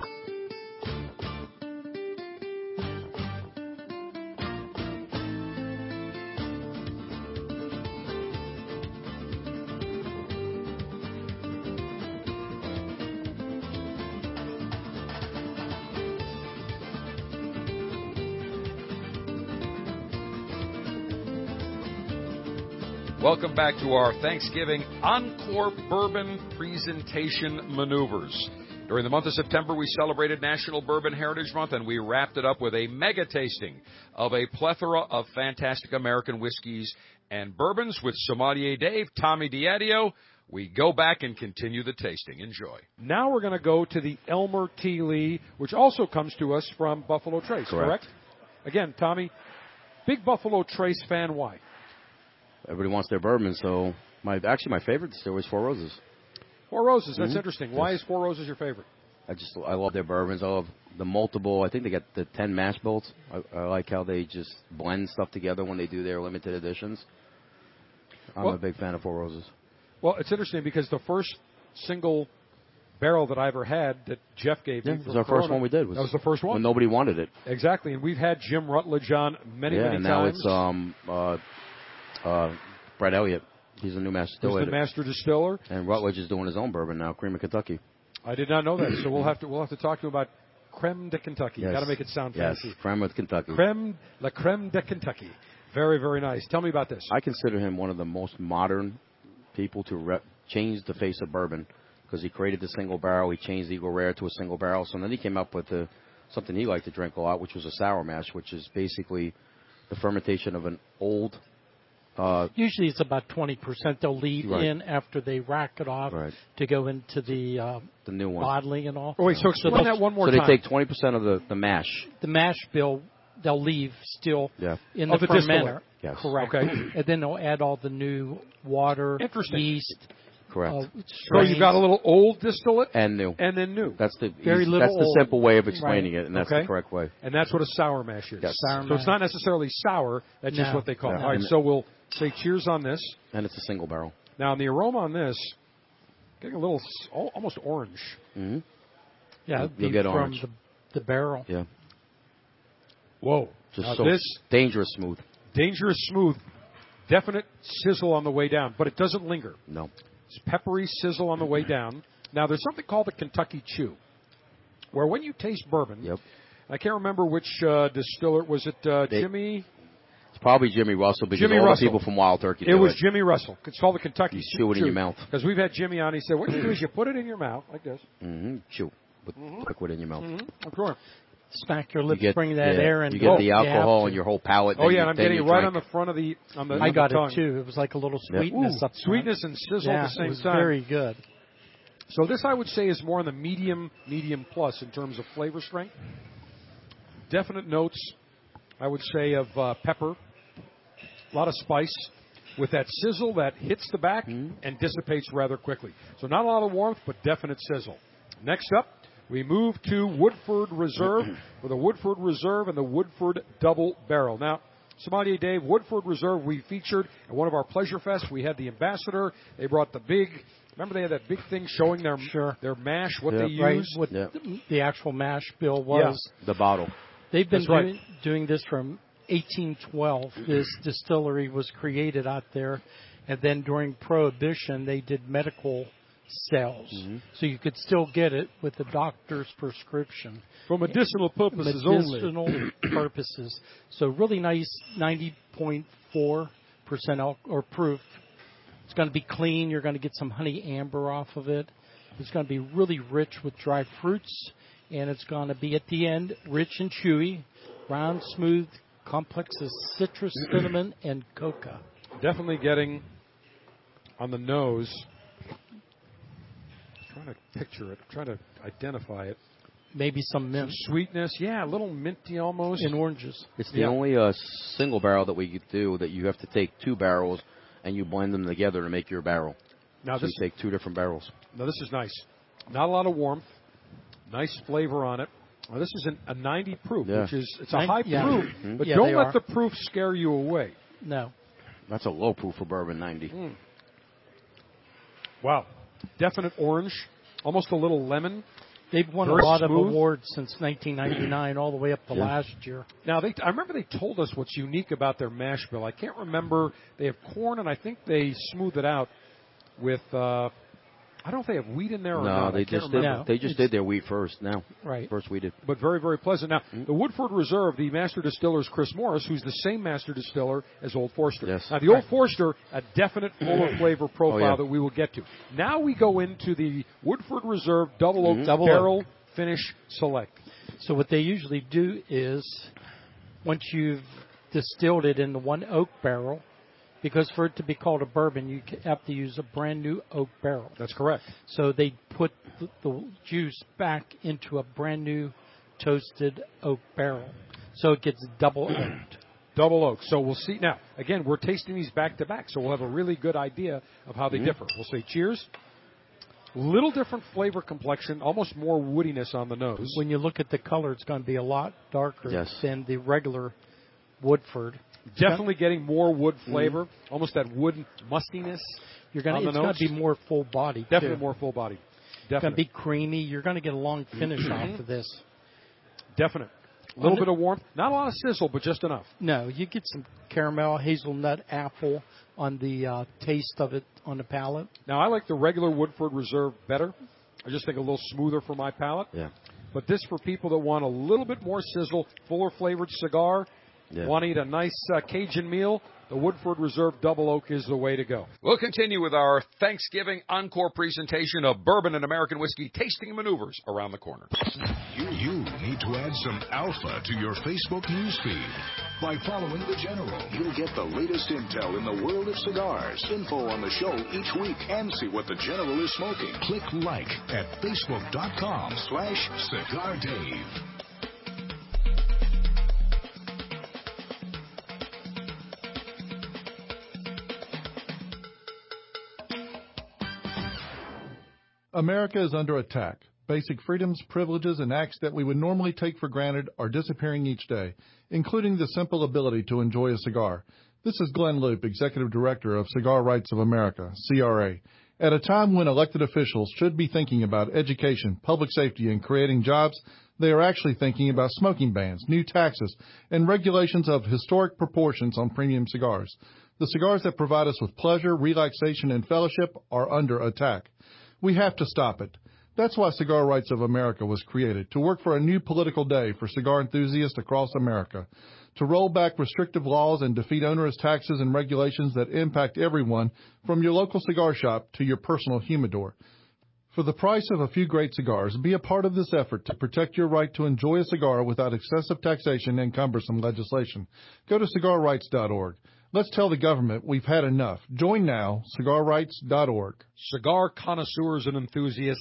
Welcome back to our Thanksgiving Encore Bourbon Presentation Maneuvers. During the month of September, we celebrated National Bourbon Heritage Month, and we wrapped it up with a mega tasting of a plethora of fantastic American whiskeys and bourbons with Sommelier Dave, Tommy DiAdio. We go back and continue the tasting. Enjoy. Now we're going to go to the Elmer T. Lee, which also comes to us from Buffalo Trace, correct? correct? Again, Tommy, big Buffalo Trace fan, why? Everybody wants their bourbon, so my actually my favorite distillery is Four Roses. Four Roses, that's mm-hmm. interesting. Why yes. is Four Roses your favorite? I just I love their bourbons. I love the multiple. I think they got the ten mash bills. I, I like how they just blend stuff together when they do their limited editions. I'm well, a big fan of Four Roses. Well, it's interesting because the first single barrel that I ever had that Jeff gave yeah, me. It was our Corona, first one we did. Was that was the first one. When nobody wanted it. Exactly, and we've had Jim Rutledge on many, yeah, many and times. now it's um, uh, uh, Brett Elliott. He's a new master distiller. He's the master distiller. And Rutledge is doing his own bourbon now, Cream of Kentucky. I did not know that, so we'll have to we'll have to talk to him about Creme de Kentucky. Yes. Got to make it sound yes. fancy. Creme of Kentucky. Creme, la Creme de Kentucky. Very, very nice. Tell me about this. I consider him one of the most modern people to re- change the face of bourbon because he created the single barrel. He changed Eagle Rare to a single barrel. So then he came up with the, something he liked to drink a lot, which was a sour mash, which is basically the fermentation of an old Uh, Usually it's about twenty percent. They'll leave Right. in after they rack it off Right. to go into the, uh, the new one. bottling and all. Oh, wait, so explain that one more so time. they take twenty percent of the, the mash. The mash bill, they'll leave still Yeah. in Of the, the distiller. fermenter. Yes. Correct. Okay. And then they'll add all the new water, Interesting. yeast. Correct. Uh, So strains. you've got a little old distillate And new. and then new. That's the Very easy- little that's the old. simple way of explaining Right. it, and that's Okay. the correct way. And that's what a sour mash is. Yes. Sour So it's mash. not necessarily sour. That's just No. what they call it. No. All right, And- so we'll say cheers on this. And it's a single barrel. Now, on the aroma on this, getting a little s- al- almost orange. Mm-hmm. Yeah, You'll it'd be get from orange. the, the barrel. Yeah. Whoa. Just Now so this, dangerous smooth. dangerous smooth, definite sizzle on the way down, but it doesn't linger. No. It's peppery sizzle on the way down. Now, there's something called the Kentucky Chew, where when you taste bourbon, Yep. I can't remember which uh, distiller, was it uh, They- Jimmy? It's probably Jimmy Russell because Jimmy all Russell. the people from Wild Turkey It do was it. Jimmy Russell. It's called the Kentucky You chew it in your mouth. Because we've had Jimmy on. He said, what you do is you put it in your mouth like this. Mm-hmm. Chew. With liquid in your mouth. Mm-hmm. Of course. Smack your You lips, get, bring that yeah, air in. you get the Oh, alcohol yeah. in your whole palate. Oh, then yeah, you, and I'm then getting you it right drink. on the front of the on the I on got the tongue. it too. It was like a little Yeah. sweetness Ooh, up front. sweetness and sizzle yeah, at the same it was time. very good. So this, I would say, is more on the medium, medium plus in terms of flavor strength. Definite notes, I would say, of uh, pepper, a lot of spice, with that sizzle that hits the back Mm-hmm. and dissipates rather quickly. So not a lot of warmth, but definite sizzle. Next up, we move to Woodford Reserve with a Woodford Reserve and the Woodford Double Barrel. Now, Sommelier Dave, Woodford Reserve we featured at one of our Pleasure Fests. We had the ambassador. They brought the big, remember they had that big thing showing their Sure. their mash, what Yeah. they Right, use? what Yeah. the, the actual mash bill was. The bottle. They've been That's right. doing, doing this from eighteen twelve. This distillery was created out there, and then during Prohibition, they did medical sales, Mm-hmm. so you could still get it with the doctor's prescription. For medicinal purposes medicinal purposes. So really nice, ninety point four percent al- or proof. It's going to be clean. You're going to get some honey amber off of it. It's going to be really rich with dry fruits, and it's going to be at the end rich and chewy, round, smooth, complex of citrus, cinnamon, and coca. only. Definitely getting on the nose. Trying to picture it, trying to identify it. Maybe some mint Some sweetness, yeah, a little minty almost. and oranges. It's the Yeah. only uh, single barrel that we could do that you have to take two barrels and you blend them together to make your barrel. Now So this, you take two different barrels. now this is nice. Not a lot of warmth. Nice flavor on it. Well, this is an, a ninety proof, Yeah. which is it's a Nin- high yeah. proof, Mhm. but Yeah, don't they let are. the proof scare you away. No. That's a low proof for bourbon, ninety. Mm. Wow, definite orange, almost a little lemon. They've won Very a lot smooth. of awards since nineteen ninety-nine, all the way up to Yeah. last year. Now, they, I remember they told us what's unique about their mash bill. I can't remember. They have corn, and I think they smooth it out with. Uh, I don't know if they have wheat in there or No, not. I they can't just did. remember. No, They just it's- did their wheat first. Now, Right. first we did. But very, very pleasant. Now, Mm. the Woodford Reserve, the master distiller is Chris Morris, who's the same master distiller as Old Forester. Yes. Now, the Old Forester, a definite fuller flavor profile Oh, yeah. that we will get to. Now we go into the Woodford Reserve Double Oak Mhm. Double Barrel Finish Select. So what they usually do is, once you've distilled it in the one oak barrel, because for it to be called a bourbon, you ca- have to use a brand new oak barrel. That's correct. So they put the, the juice back into a brand new toasted oak barrel. So it gets double oaked. Double oak. So we'll see. Now, again, we're tasting these back to back, so we'll have a really good idea of how they Mhm. differ. We'll say cheers. Little different flavor complexion, almost more woodiness on the nose. When you look at the color, it's going to be a lot darker Yes. than the regular Woodford. Definitely getting more wood flavor, almost that wood mustiness. You're going on to. the It's going notes. to be more full body. Definitely too. more full body. It's going to Definitely. be creamy. You're going to get a long finish off of this. Definite. A little On the- bit of warmth. Not a lot of sizzle, but just enough. No, you get some caramel, hazelnut, apple on the uh, taste of it on the palate. Now, I like the regular Woodford Reserve better. I just think a little smoother for my palate. Yeah. But this for people that want a little bit more sizzle, fuller flavored cigar, Yeah. want to eat a nice uh, Cajun meal, the Woodford Reserve Double Oak is the way to go. We'll continue with our Thanksgiving encore presentation of bourbon and American whiskey tasting maneuvers around the corner. You, you need to add some alpha to your Facebook newsfeed. By following the General, you'll get the latest intel in the world of cigars, info on the show each week, and see what the General is smoking. Click like at facebook.com slash Cigar Dave. America is under attack. Basic freedoms, privileges, and acts that we would normally take for granted are disappearing each day, including the simple ability to enjoy a cigar. This is Glenn Loop, Executive Director of Cigar Rights of America, C R A. At a time when elected officials should be thinking about education, public safety, and creating jobs, they are actually thinking about smoking bans, new taxes, and regulations of historic proportions on premium cigars. The cigars that provide us with pleasure, relaxation, and fellowship are under attack. We have to stop it. That's why Cigar Rights of America was created, to work for a new political day for cigar enthusiasts across America, to roll back restrictive laws and defeat onerous taxes and regulations that impact everyone from your local cigar shop to your personal humidor. For the price of a few great cigars, be a part of this effort to protect your right to enjoy a cigar without excessive taxation and cumbersome legislation. Go to cigar rights dot org. Let's tell the government we've had enough. Join now, cigar rights dot org. Cigar connoisseurs and enthusiasts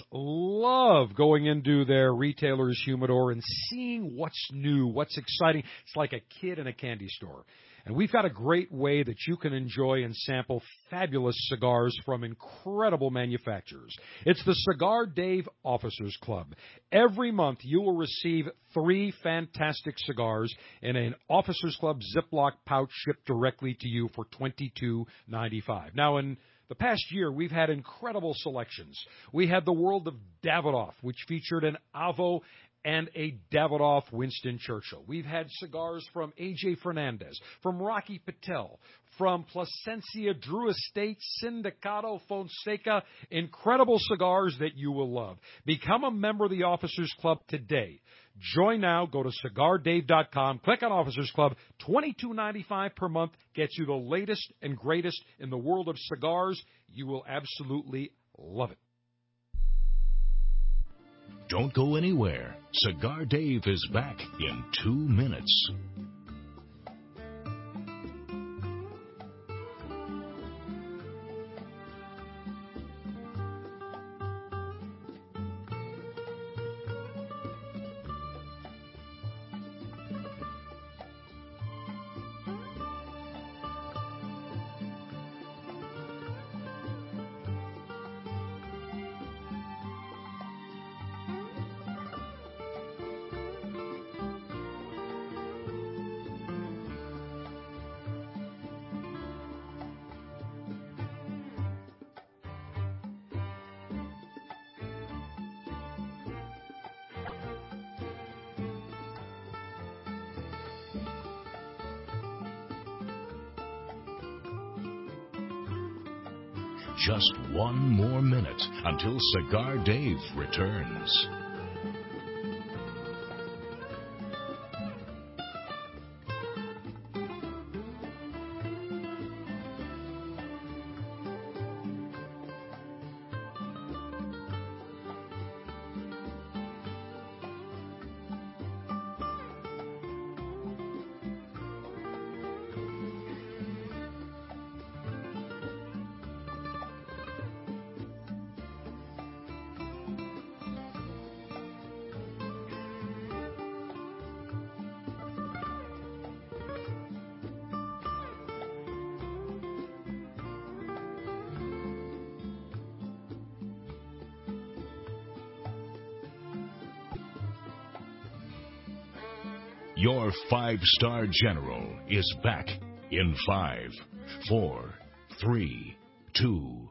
love going into their retailer's humidor and seeing what's new, what's exciting. It's like a kid in a candy store. And we've got a great way that you can enjoy and sample fabulous cigars from incredible manufacturers. It's the Cigar Dave Officers Club. Every month you will receive three fantastic cigars in an Officers Club Ziploc pouch shipped directly to you for twenty-two ninety-five. Now, in the past year, we've had incredible selections. We had the World of Davidoff, which featured an Avo and a Davidoff Winston Churchill. We've had cigars from A J Fernandez, from Rocky Patel, from Plasencia, Drew Estate, Sindicato, Fonseca. Incredible cigars that you will love. Become a member of the Officers Club today. Join now. Go to cigar dave dot com. Click on Officers Club. twenty-two ninety-five per month gets you the latest and greatest in the world of cigars. You will absolutely love it. Don't go anywhere. Cigar Dave is back in two minutes. Just one more minute until Cigar Dave returns. Your five-star general is back in five, four, three, two.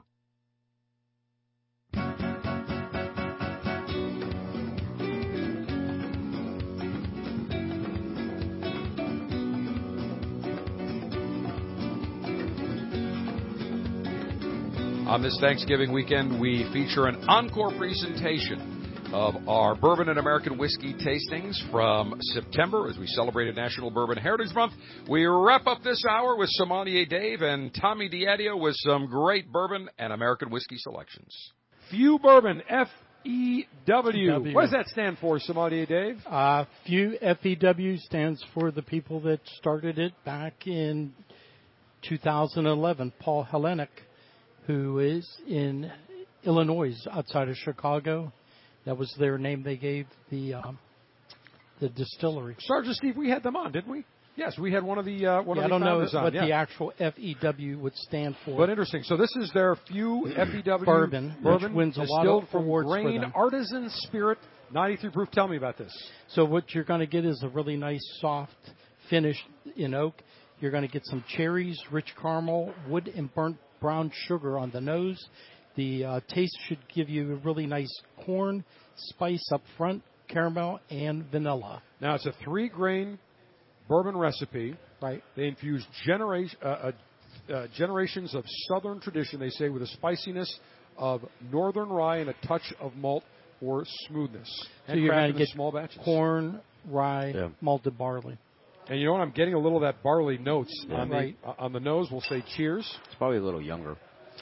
On this Thanksgiving weekend, we feature an encore presentation of our Bourbon and American Whiskey tastings from September as we celebrated National Bourbon Heritage Month. We wrap up this hour with Sommelier Dave and Tommy DiAdio with some great bourbon and American whiskey selections. Few Bourbon, F E W. W. What does that stand for, Sommelier Dave? Uh, few F E W stands for the people that started it back in two thousand eleven. Paul Hellenic, who is in Illinois, outside of Chicago. That was their name they gave the um, the distillery. Sergeant Steve, we had them on, didn't we? Yes, we had one of the uh, one yeah, of the I don't know founders on. what yeah. the actual F E W would stand for. But interesting. So this is their few F E W bourbon, bourbon which wins a lot distilled of from awards for grain them. artisan spirit, ninety-three proof. Tell me about this. So what you're going to get is a really nice soft finish in oak. You're going to get some cherries, rich caramel, wood, and burnt brown sugar on the nose. The uh, taste should give you a really nice corn spice up front, caramel, and vanilla. Now it's a three-grain bourbon recipe. Right. They infuse generation, uh, uh, uh, generations of Southern tradition, they say, with a spiciness of Northern rye and a touch of malt for smoothness. So And you're going crafted to in get small batches. corn, rye, Yeah. malted barley. And you know what? I'm getting a little of that barley notes Yeah. on, Right. the, uh, on the nose. We'll say cheers. It's probably a little younger.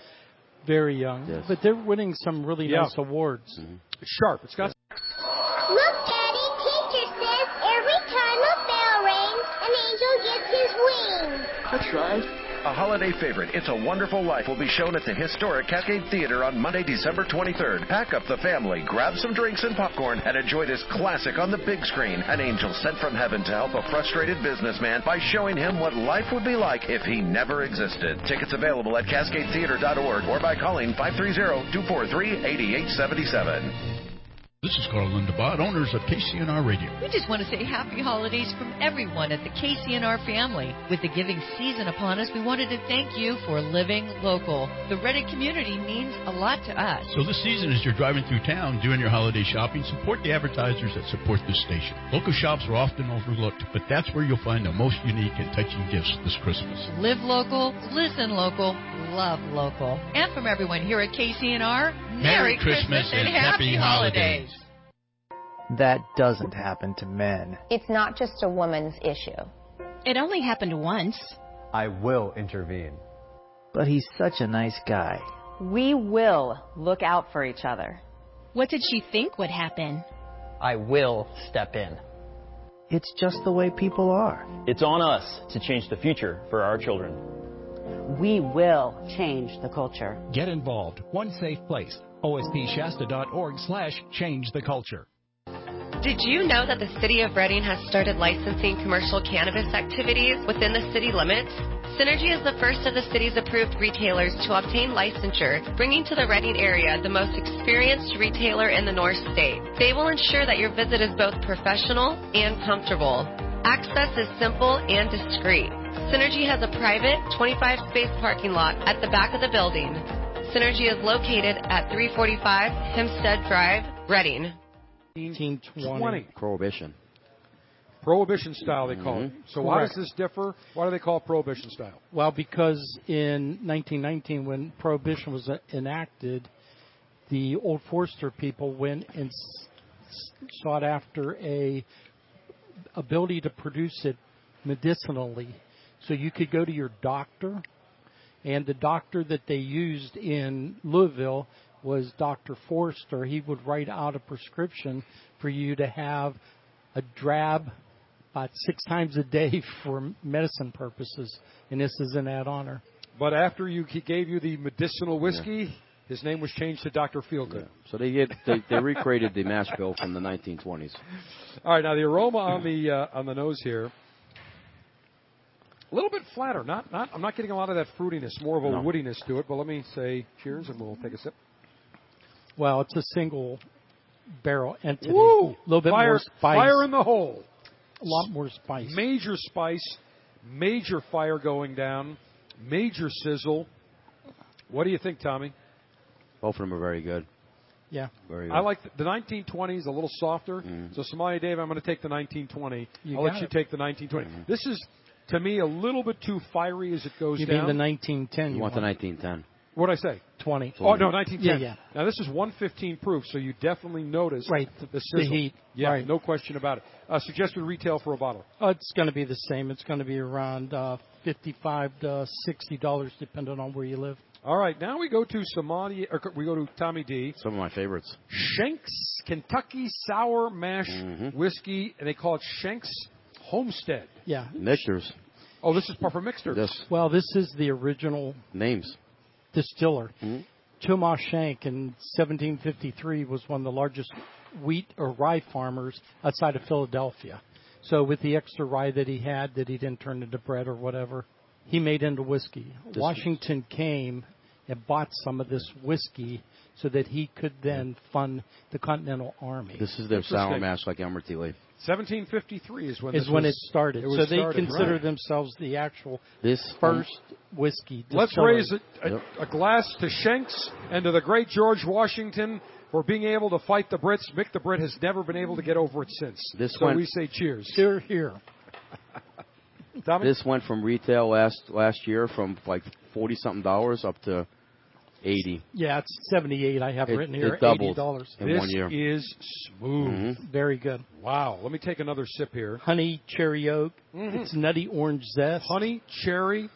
Very young. Yes. But they're winning some really Yeah. nice awards. Mm-hmm. It's sharp. It's got... Look, Daddy, teacher says every time a bell rings, an angel gets his wings. That's right. A holiday favorite, It's a Wonderful Life, will be shown at the historic Cascade Theater on Monday, December twenty-third. Pack up the family, grab some drinks and popcorn, and enjoy this classic on the big screen. An angel sent from heaven to help a frustrated businessman by showing him what life would be like if he never existed. Tickets available at cascade theater dot org or by calling five three zero, two four three, eight eight seven seven. This is Carl Lindabad, owners of K C N R Radio. We just want to say happy holidays from everyone at the K C N R family. With the giving season upon us, we wanted to thank you for living local. The Reddit community means a lot to us. So this season, as you're driving through town doing your holiday shopping, support the advertisers that support this station. Local shops are often overlooked, but that's where you'll find the most unique and touching gifts this Christmas. Live local, listen local, love local. And from everyone here at K C N R, Merry, Merry Christmas, Christmas and and happy happy holidays. That doesn't happen to men. It's not just a woman's issue. It only happened once. I will intervene. But he's such a nice guy. We will look out for each other. What did she think would happen? I will step in. It's just the way people are. It's on us to change the future for our children. We will change the culture. Get involved. One safe place. O S P Shasta dot org slash change the culture. Did you know that the City of Reading has started licensing commercial cannabis activities within the city limits? Synergy is the first of the city's approved retailers to obtain licensure, bringing to the Reading area the most experienced retailer in the North State. They will ensure that your visit is both professional and comfortable. Access is simple and discreet. Synergy has a private twenty-five space parking lot at the back of the building. Synergy is located at three forty-five Hempstead Drive, Reading. nineteen twenty. Prohibition. Prohibition style, they call Mm-hmm. it. So why does this differ? Why do they call it prohibition style? Well, because in nineteen nineteen, when Prohibition was enacted, the Old Forester people went and s- sought after a ability to produce it medicinally. So you could go to your doctor, and the doctor that they used in Louisville was Doctor Forster. He would write out a prescription for you to have a drab about six times a day for medicine purposes, and this is an add-oner. But after you, he gave you the medicinal whiskey, yeah. his name was changed to Doctor Feelgood. Yeah. So they, get, they they recreated the mash bill from the nineteen twenties. All right, now the aroma on the uh, on the nose here, a little bit flatter. Not not I'm not getting a lot of that fruitiness, more of a no. woodiness to it. But let me say cheers, and we'll take a sip. Well, it's a single barrel entity. Woo! A little bit fire, more spice. Fire in the hole. A lot more spice. Major spice, major fire going down, major sizzle. What do you think, Tommy? Both of them are very good. Yeah. Very good. I like the, the nineteen twenty is a little softer. Mm. So, Somalia Dave, I'm going to take the nineteen twenty. You I'll let it. you take the nineteen twenty. Mm. This is, to me, a little bit too fiery as it goes you down. You mean the nineteen ten? You, you want, want the nineteen ten. What did I say? twenty. Oh, no, nineteen ten. Yeah, yeah. Now, this is one fifteen proof, so you definitely notice right, the sizzle. The heat. Yeah, right. No question about it. Uh, suggested retail for a bottle? Uh, it's going to be the same. It's going to be around uh, fifty-five to sixty dollars, depending on where you live. All right, now we go to Somali, or we go to Tommy D. Some of my favorites. Shanks Kentucky Sour Mash Mhm. Whiskey, and they call it Shanks Homestead. Yeah. Mixers. Oh, this is Puffer Mixers. Yes. Well, this is the original Names. distiller. Mhm. Tomas Shank in seventeen fifty-three was one of the largest wheat or rye farmers outside of Philadelphia. So with the extra rye that he had that he didn't turn into bread or whatever, he made into whiskey. This Washington came and bought some of this whiskey so that he could then fund the Continental Army. This is their sour mash like Elmer T. Lee. seventeen fifty-three is when is this when was, it started. it was so they started, consider right. themselves the actual This first whiskey Let's distillery. raise a, a, a glass to Shanks and to the great George Washington for being able to fight the Brits. Mick the Brit has never been able to get over it since. This so went- we say cheers. Here, here. Tommy? This went from retail last last year from like forty something dollars up to eighty. Yeah, it's seventy-eight. I have It- written here. it doubled eighty dollars. in This one year. is smooth. Mhm. Very good. Wow. Let me take another sip here. Honey, cherry oak. Mhm. It's nutty orange zest. Honey, cherry,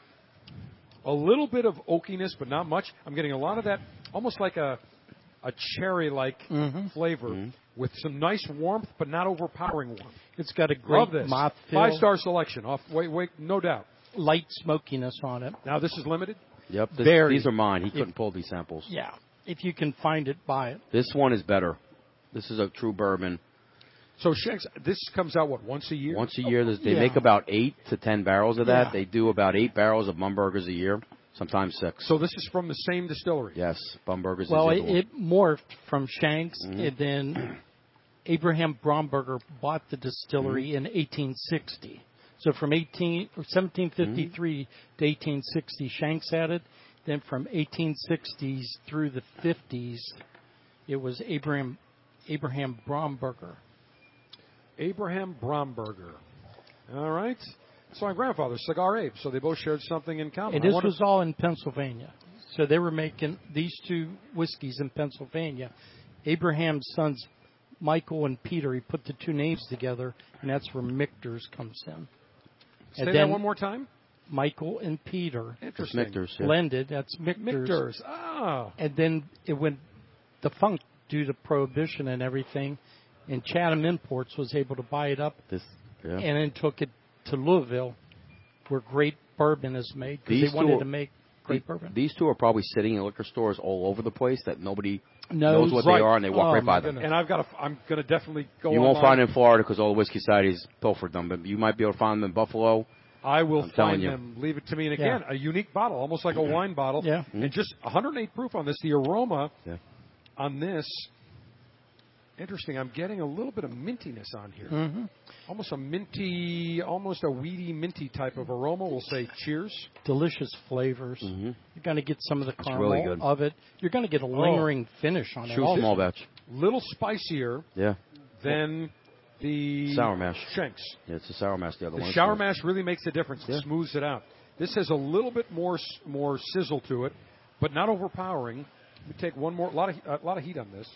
a little bit of oakiness, but not much. I'm getting a lot of that, almost like a a cherry-like Mhm. flavor Mhm. with some nice warmth, but not overpowering warmth. It's got a great Love this. mouthfeel. Five-star selection. Off, wait, wait, no doubt. Light smokiness on it. Now this is limited. Yep. This, Very. these are mine. He If- couldn't pull these samples. Yeah. If you can find it, buy it. This one is better. This is a true bourbon. So Shanks, this comes out what once a year? Once a year, there's- they Yeah. make about eight to ten barrels of that. Yeah. They do about eight barrels of Bumburgers a year, sometimes six. So this is from the same distillery. Yes, Bumburgers. Well, is it, the one. it morphed from Shanks, Mhm. and then Abraham Bromberger bought the distillery Mm-hmm. in eighteen sixty. So from eighteen or seventeen fifty-three to eighteen sixty, Shanks had it. Then from eighteen sixties through the fifties, it was Abraham Abraham Bromberger. Abraham Bromberger. All right. So my grandfather, Cigar Abe. So they both shared something in common. And I this wonder- was all in Pennsylvania. So they were making these two whiskeys in Pennsylvania. Abraham's sons, Michael and Peter, he put the two names together, and that's where Michter's comes in. Say and that then one more time. Michael and Peter Interesting. Michter's, yeah. blended. That's Michter's. Michter's. Ah. And then it went defunct due to prohibition and everything. And Chatham Imports was able to buy it up This, yeah. and then took it to Louisville, where great bourbon is made, because These they wanted two are- to make great the- bourbon. These two are probably sitting in liquor stores all over the place that nobody Knows, knows what right. they are, and they walk Oh, right my by them. And I've got. To, I'm going to definitely go. You won't online. find them in Florida because all the whiskey societies pilfered them, but you might be able to find them in Buffalo. I will I'm telling find you. them. Leave it to me. And Yeah. again, a unique bottle, almost like a wine bottle. Yeah. And just one hundred eight proof on this. The aroma Yeah. on this. Interesting. I'm getting a little bit of mintiness on here. Mm-hmm. Almost a minty, almost a weedy, minty type of aroma. We'll say cheers. Delicious flavors. Mm-hmm. You're going to get some of the caramel really good. of it. You're going to get a lingering finish on it. True also. small batch. Little spicier Yeah. than the Sour mash. Shanks. Yeah, it's a sour mash. The other The one. shower mash really makes a difference. It Yeah. smooths it out. This has a little bit more s- more sizzle to it, but not overpowering. We take one more. A lot of a lot of heat on this.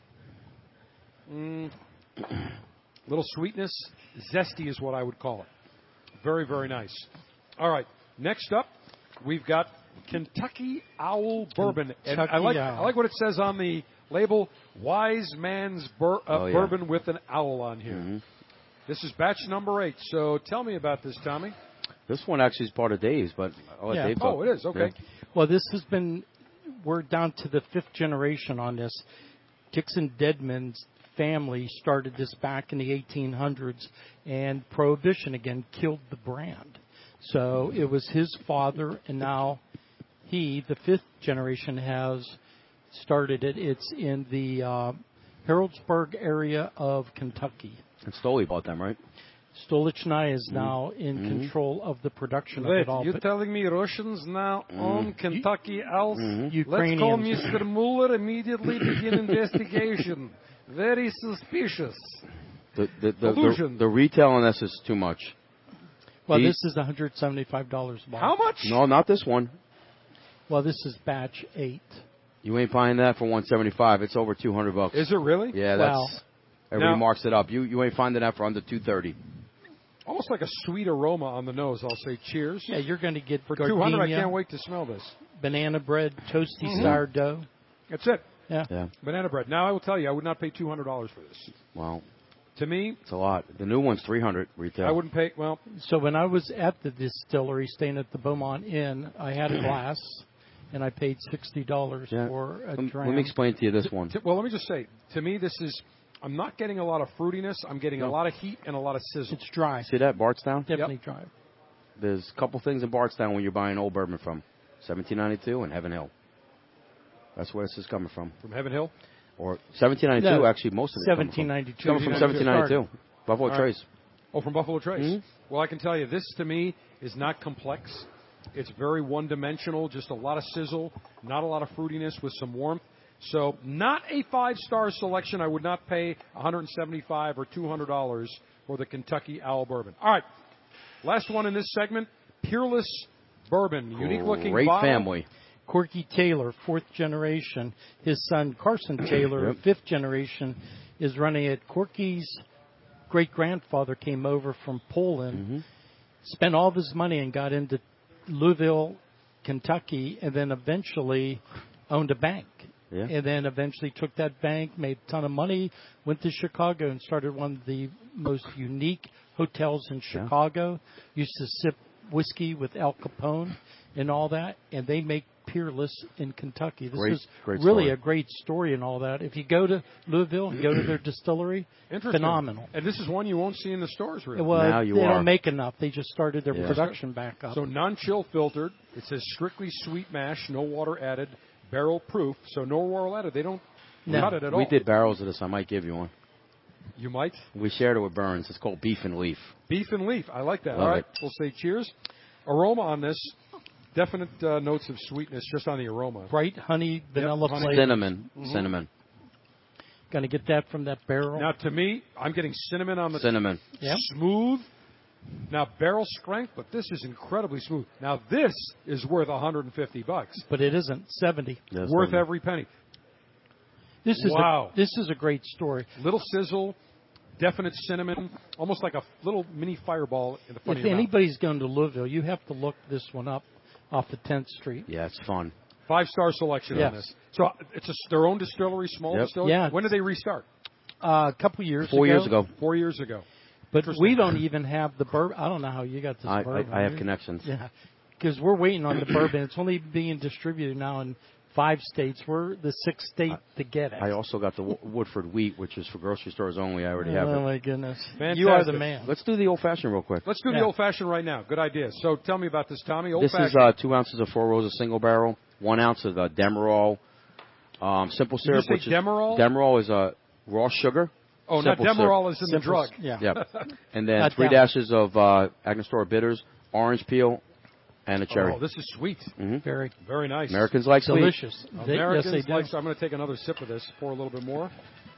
Mm. Little sweetness, zesty is what I would call it. Very very nice. All right. Next up, we've got Kentucky Owl Bourbon, and I Kentucky like Owl. I like what it says on the label: Wise Man's bur- uh, Oh, yeah. Bourbon with an owl on here. Mhm. This is batch number eight. So tell me about this, Tommy. This one actually is part of Dave's, but I'll let Yeah. Dave Oh, talk. it is. Okay. Yeah. Well, this has been, we're down to the fifth generation on this. Dixon Deadman's family started this back in the eighteen hundreds, and Prohibition again killed the brand. So it was his father, and now he, the fifth generation, has started it. It's in the uh, Harrodsburg area of Kentucky. And Stoley bought them, right? Stolichnaya is now in Mhm. control of the production of Wait, it all. you're but- telling me Russians now own Kentucky Owls? Mhm. Let's call Ukrainians. Mister Mueller immediately begin investigation. Very suspicious. The the the, Illusion. the, the retail on this is too much. Well, These- this is one hundred seventy-five dollars a bottle. How much? No, not this one. Well, this is batch eight. You ain't buying that for one seventy five. It's over two hundred bucks. Is it really? Yeah, that's Well, everybody now- marks it up. You you ain't finding that for under two thirty. Almost like a sweet aroma on the nose. I'll say cheers. Yeah, you're going to get For two hundred, I gardenia, can't wait to smell this. banana bread, toasty Mhm. sourdough. That's it. Yeah. Yeah. Banana bread. Now, I will tell you, I would not pay two hundred dollars for this. Wow. To me, It's a lot. The new one's three hundred retail. I wouldn't pay, well, So when I was at the distillery, staying at the Beaumont Inn, I had a glass, and I paid sixty dollars Yeah. for a Let, dram. let me explain to you this one. T- well, let me just say, to me, this is, I'm not getting a lot of fruitiness. I'm getting a No. lot of heat and a lot of sizzle. It's dry. See that, Bardstown? Definitely dry. There's a couple things in Bardstown when you're buying old bourbon from. seventeen ninety-two and Heaven Hill. That's where this is coming from. From Heaven Hill? Or seventeen ninety-two, No, actually, most of it. seventeen ninety-two. It's coming from seventeen ninety-two. Buffalo All right. Trace. Oh, from Buffalo Trace. Mhm. Well, I can tell you, this to me is not complex. It's very one-dimensional, just a lot of sizzle, not a lot of fruitiness with some warmth. So, not a five-star selection. I would not pay one hundred seventy-five dollars or two hundred dollars for the Kentucky Owl Bourbon. All right, last one in this segment, Peerless Bourbon. Unique-looking Great bottle. family. Corky Taylor, fourth generation. His son Carson Taylor, Yep. fifth generation, is running it. Corky's great-grandfather came over from Poland, Mm-hmm. spent all of his money and got into Louisville, Kentucky, and then eventually owned a bank. Yeah. And then eventually took that bank, made a ton of money, went to Chicago and started one of the most unique hotels in Chicago. Used to sip whiskey with Al Capone and all that, and they make Peerless in Kentucky. This Great- is great really story. a great story and all that. If you go to Louisville and go to their distillery, Interesting. phenomenal. And this is one you won't see in the stores, really. Well, Now you they are. don't make enough. They just started their Yeah. production back up. So non-chill filtered. It says strictly sweet mash, no water added, barrel proof. So no water added. They don't No. cut it at all. We did barrels of this. I might give you one. You might. We shared it with Burns. It's called Beef and Leaf. Beef and leaf. I like that. Love All right. it. We'll say cheers. Aroma on this. Definite uh, notes of sweetness just on the aroma. Bright honey, vanilla honey. flavor. Cinnamon. Mhm. Cinnamon. Going to get that from that barrel. Now, to me, I'm getting cinnamon on the Cinnamon. Yep. smooth. Now, barrel strength, but this is incredibly smooth. Now, this is worth one hundred fifty bucks. But it isn't seventy. Yes, Worth cinnamon. every penny. This is Wow. a, this is a great story. Little sizzle, definite cinnamon, almost like a little mini fireball in the front If of your mouth. anybody's going to Louisville, you have to look this one up off the tenth Street. Yeah, it's fun. Five-star selection Yes. on this. So it's a, their own distillery, small Yep. distillery. Yeah. When did they restart? Uh, a couple years Four ago. years ago. Four years ago. But Interesting. we don't even have the bourbon. I don't know how you got this I, bourbon. I, I have You- connections. Yeah, because we're waiting on the bourbon. It's only being distributed now in five states. We're the sixth state to get it. I also got the Wo- Woodford Wheat, which is for grocery stores only. I already have oh it. my goodness! Fantastic. You are the man. Let's do the old-fashioned real quick. Let's do the Yeah. old-fashioned right now. Good idea. So tell me about this, Tommy. This is Old-fashioned. uh, two ounces of Four Roses single barrel, one ounce of uh, Demerol um, simple Did you syrup. say which Demerol? Is, Demerol is uh, raw sugar. oh, not simple Demerol syrup. is in the Simple drug. s- Yeah. Yep. And then Not three that. dashes of uh, Agnostora bitters, orange peel, and a cherry. Oh, this is sweet. hmm Very Very nice. Americans like sweet. delicious. They- Americans yes, they do. like, so I'm going to take another sip of this, pour a little bit more.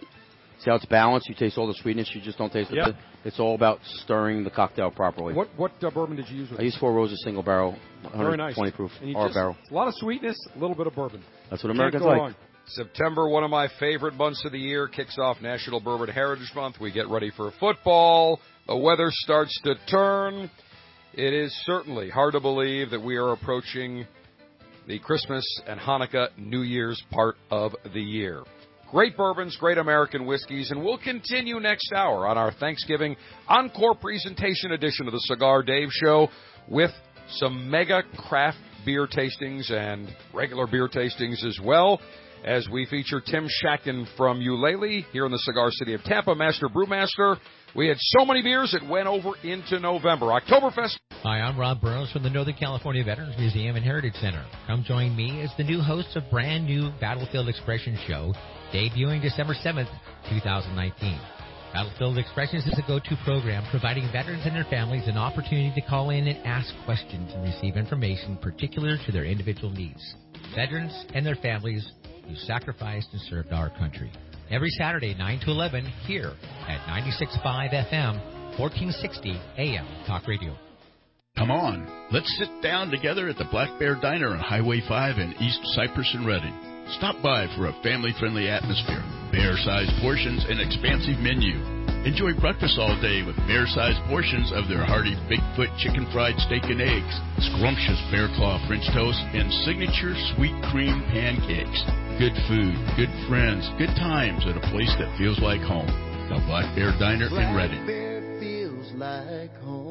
See how it's balanced? You taste all the sweetness. You just don't taste the. Yep. It's all about stirring the cocktail properly. What what uh, bourbon did you use with I use Four Roses single barrel, Very nice. one hundred twenty proof, And you R just- barrel. A lot of sweetness, a little bit of bourbon. That's what Can't Americans go like. wrong. September, one of my favorite months of the year, kicks off National Bourbon Heritage Month. We get ready for football. The weather starts to turn. It is certainly hard to believe that we are approaching the Christmas and Hanukkah New Year's part of the year. Great bourbons, great American whiskeys, and we'll continue next hour on our Thanksgiving Encore Presentation edition of the Cigar Dave Show with some mega craft beer tastings and regular beer tastings as well, as we feature Tim Shacken from Eulalie here in the Cigar City of Tampa, Master Brewmaster. We had so many beers, it went over into November. Oktoberfest. Hi, I'm Rob Burrows from the Northern California Veterans Museum and Heritage Center. Come join me as the new host of brand new Battlefield Expressions show, debuting December seventh, twenty nineteen. Battlefield Expressions is a go-to program providing veterans and their families an opportunity to call in and ask questions and receive information particular to their individual needs. Veterans and their families who sacrificed and served our country. Every Saturday, nine to eleven, here at ninety-six point five F M, fourteen sixty A M Talk Radio. Come on, let's sit down together at the Black Bear Diner on Highway five in East Cypress and Redding. Stop by for a family-friendly atmosphere, bear-sized portions, and expansive menu. Enjoy breakfast all day with bear-sized portions of their hearty Bigfoot chicken fried steak and eggs, scrumptious bear claw French toast, and signature sweet cream pancakes. Good food, good friends, good times at a place that feels like home. The Black Bear Diner in Reading. Black Bear feels like home.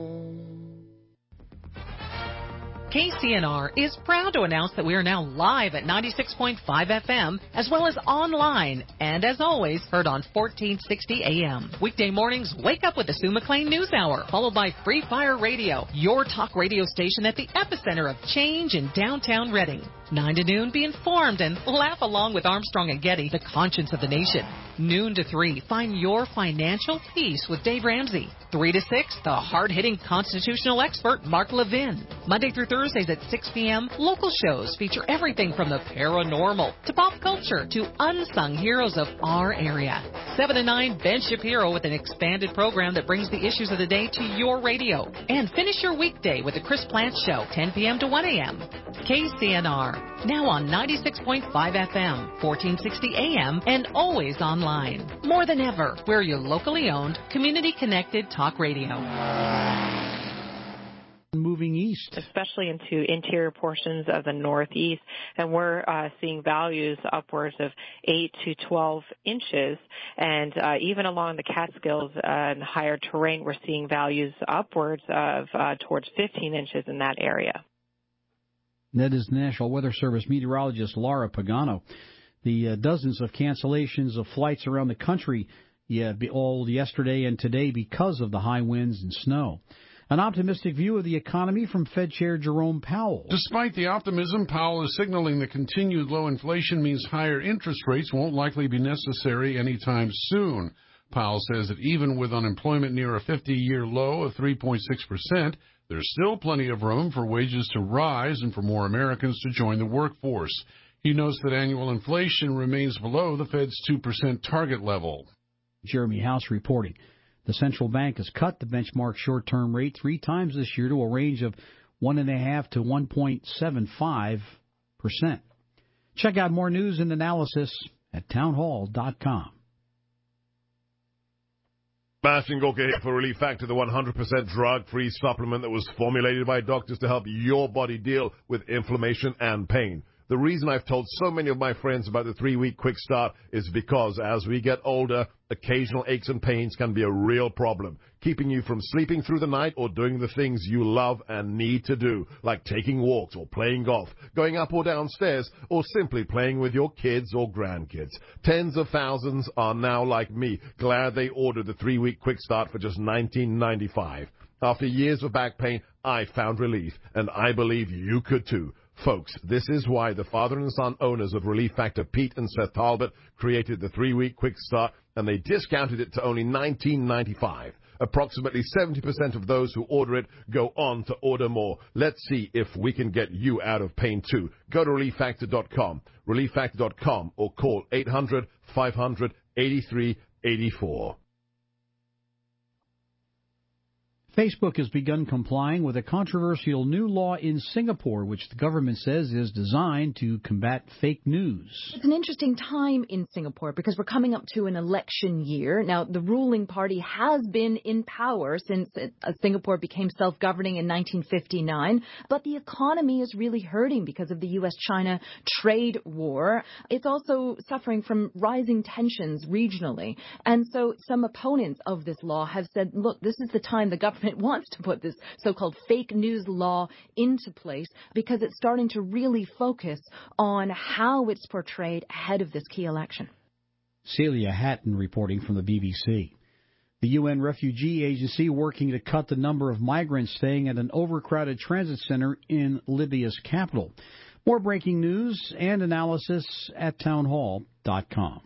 K C N R is proud to announce that we are now live at ninety-six point five F M, as well as online, and as always, heard on fourteen sixty A M. Weekday mornings, wake up with the Sue McLean News Hour, followed by Free Fire Radio, your talk radio station at the epicenter of change in downtown Reading. nine to noon, be informed and laugh along with Armstrong and Getty, the conscience of the nation. Noon to three, find your financial peace with Dave Ramsey. three to six, the hard-hitting constitutional expert, Mark Levin. Monday through Thursdays at six p.m., local shows feature everything from the paranormal to pop culture to unsung heroes of our area. seven to nine, Ben Shapiro with an expanded program that brings the issues of the day to your radio. And finish your weekday with the Chris Plant Show, ten p.m. to one a.m. K C N R, now on ninety-six point five F M, fourteen sixty A M, and always online. More than ever, we're your locally owned, community-connected talk radio. Moving east, especially into interior portions of the Northeast, and we're uh, seeing values upwards of eight to twelve inches, and uh, even along the Catskills uh, and higher terrain, we're seeing values upwards of uh, towards fifteen inches in that area. That is National Weather Service meteorologist Laura Pagano. The uh, dozens of cancellations of flights around the country yeah, all yesterday and today because of the high winds and snow. An optimistic view of the economy from Fed Chair Jerome Powell. Despite the optimism, Powell is signaling that continued low inflation means higher interest rates won't likely be necessary anytime soon. Powell says that even with unemployment near a fifty-year low of three point six percent, there's still plenty of room for wages to rise and for more Americans to join the workforce. He notes that annual inflation remains below the Fed's two percent target level. Jeremy House reporting. The central bank has cut the benchmark short-term rate three times this year to a range of one point five to one point seven five percent. Check out more news and analysis at townhall dot com. Mastingoka here for Relief Factor, the one hundred percent drug-free supplement that was formulated by doctors to help your body deal with inflammation and pain. The reason I've told so many of my friends about the three-week quick start is because as we get older, occasional aches and pains can be a real problem, keeping you from sleeping through the night or doing the things you love and need to do, like taking walks or playing golf, going up or down stairs, or simply playing with your kids or grandkids. Tens of thousands are now like me, glad they ordered the three-week quick start for just nineteen ninety-five dollars. After years of back pain, I found relief, and I believe you could too. Folks, this is why the father and son owners of Relief Factor, Pete and Seth Talbot, created the three-week quick start, and they discounted it to only nineteen ninety-five dollars. Approximately seventy percent of those who order it go on to order more. Let's see if we can get you out of pain too. Go to relief factor dot com, relief factor dot com, or call eight hundred, five hundred, eighty-three eighty-four. Facebook has begun complying with a controversial new law in Singapore, which the government says is designed to combat fake news. It's an interesting time in Singapore because we're coming up to an election year. Now, the ruling party has been in power since Singapore became self-governing in nineteen fifty-nine, but the economy is really hurting because of the U S China trade war. It's also suffering from rising tensions regionally. And so some opponents of this law have said, look, this is the time the government wants to put this so-called fake news law into place because it's starting to really focus on how it's portrayed ahead of this key election. Celia Hatton reporting from the B B C. The U N Refugee Agency working to cut the number of migrants staying at an overcrowded transit center in Libya's capital. More breaking news and analysis at townhall dot com.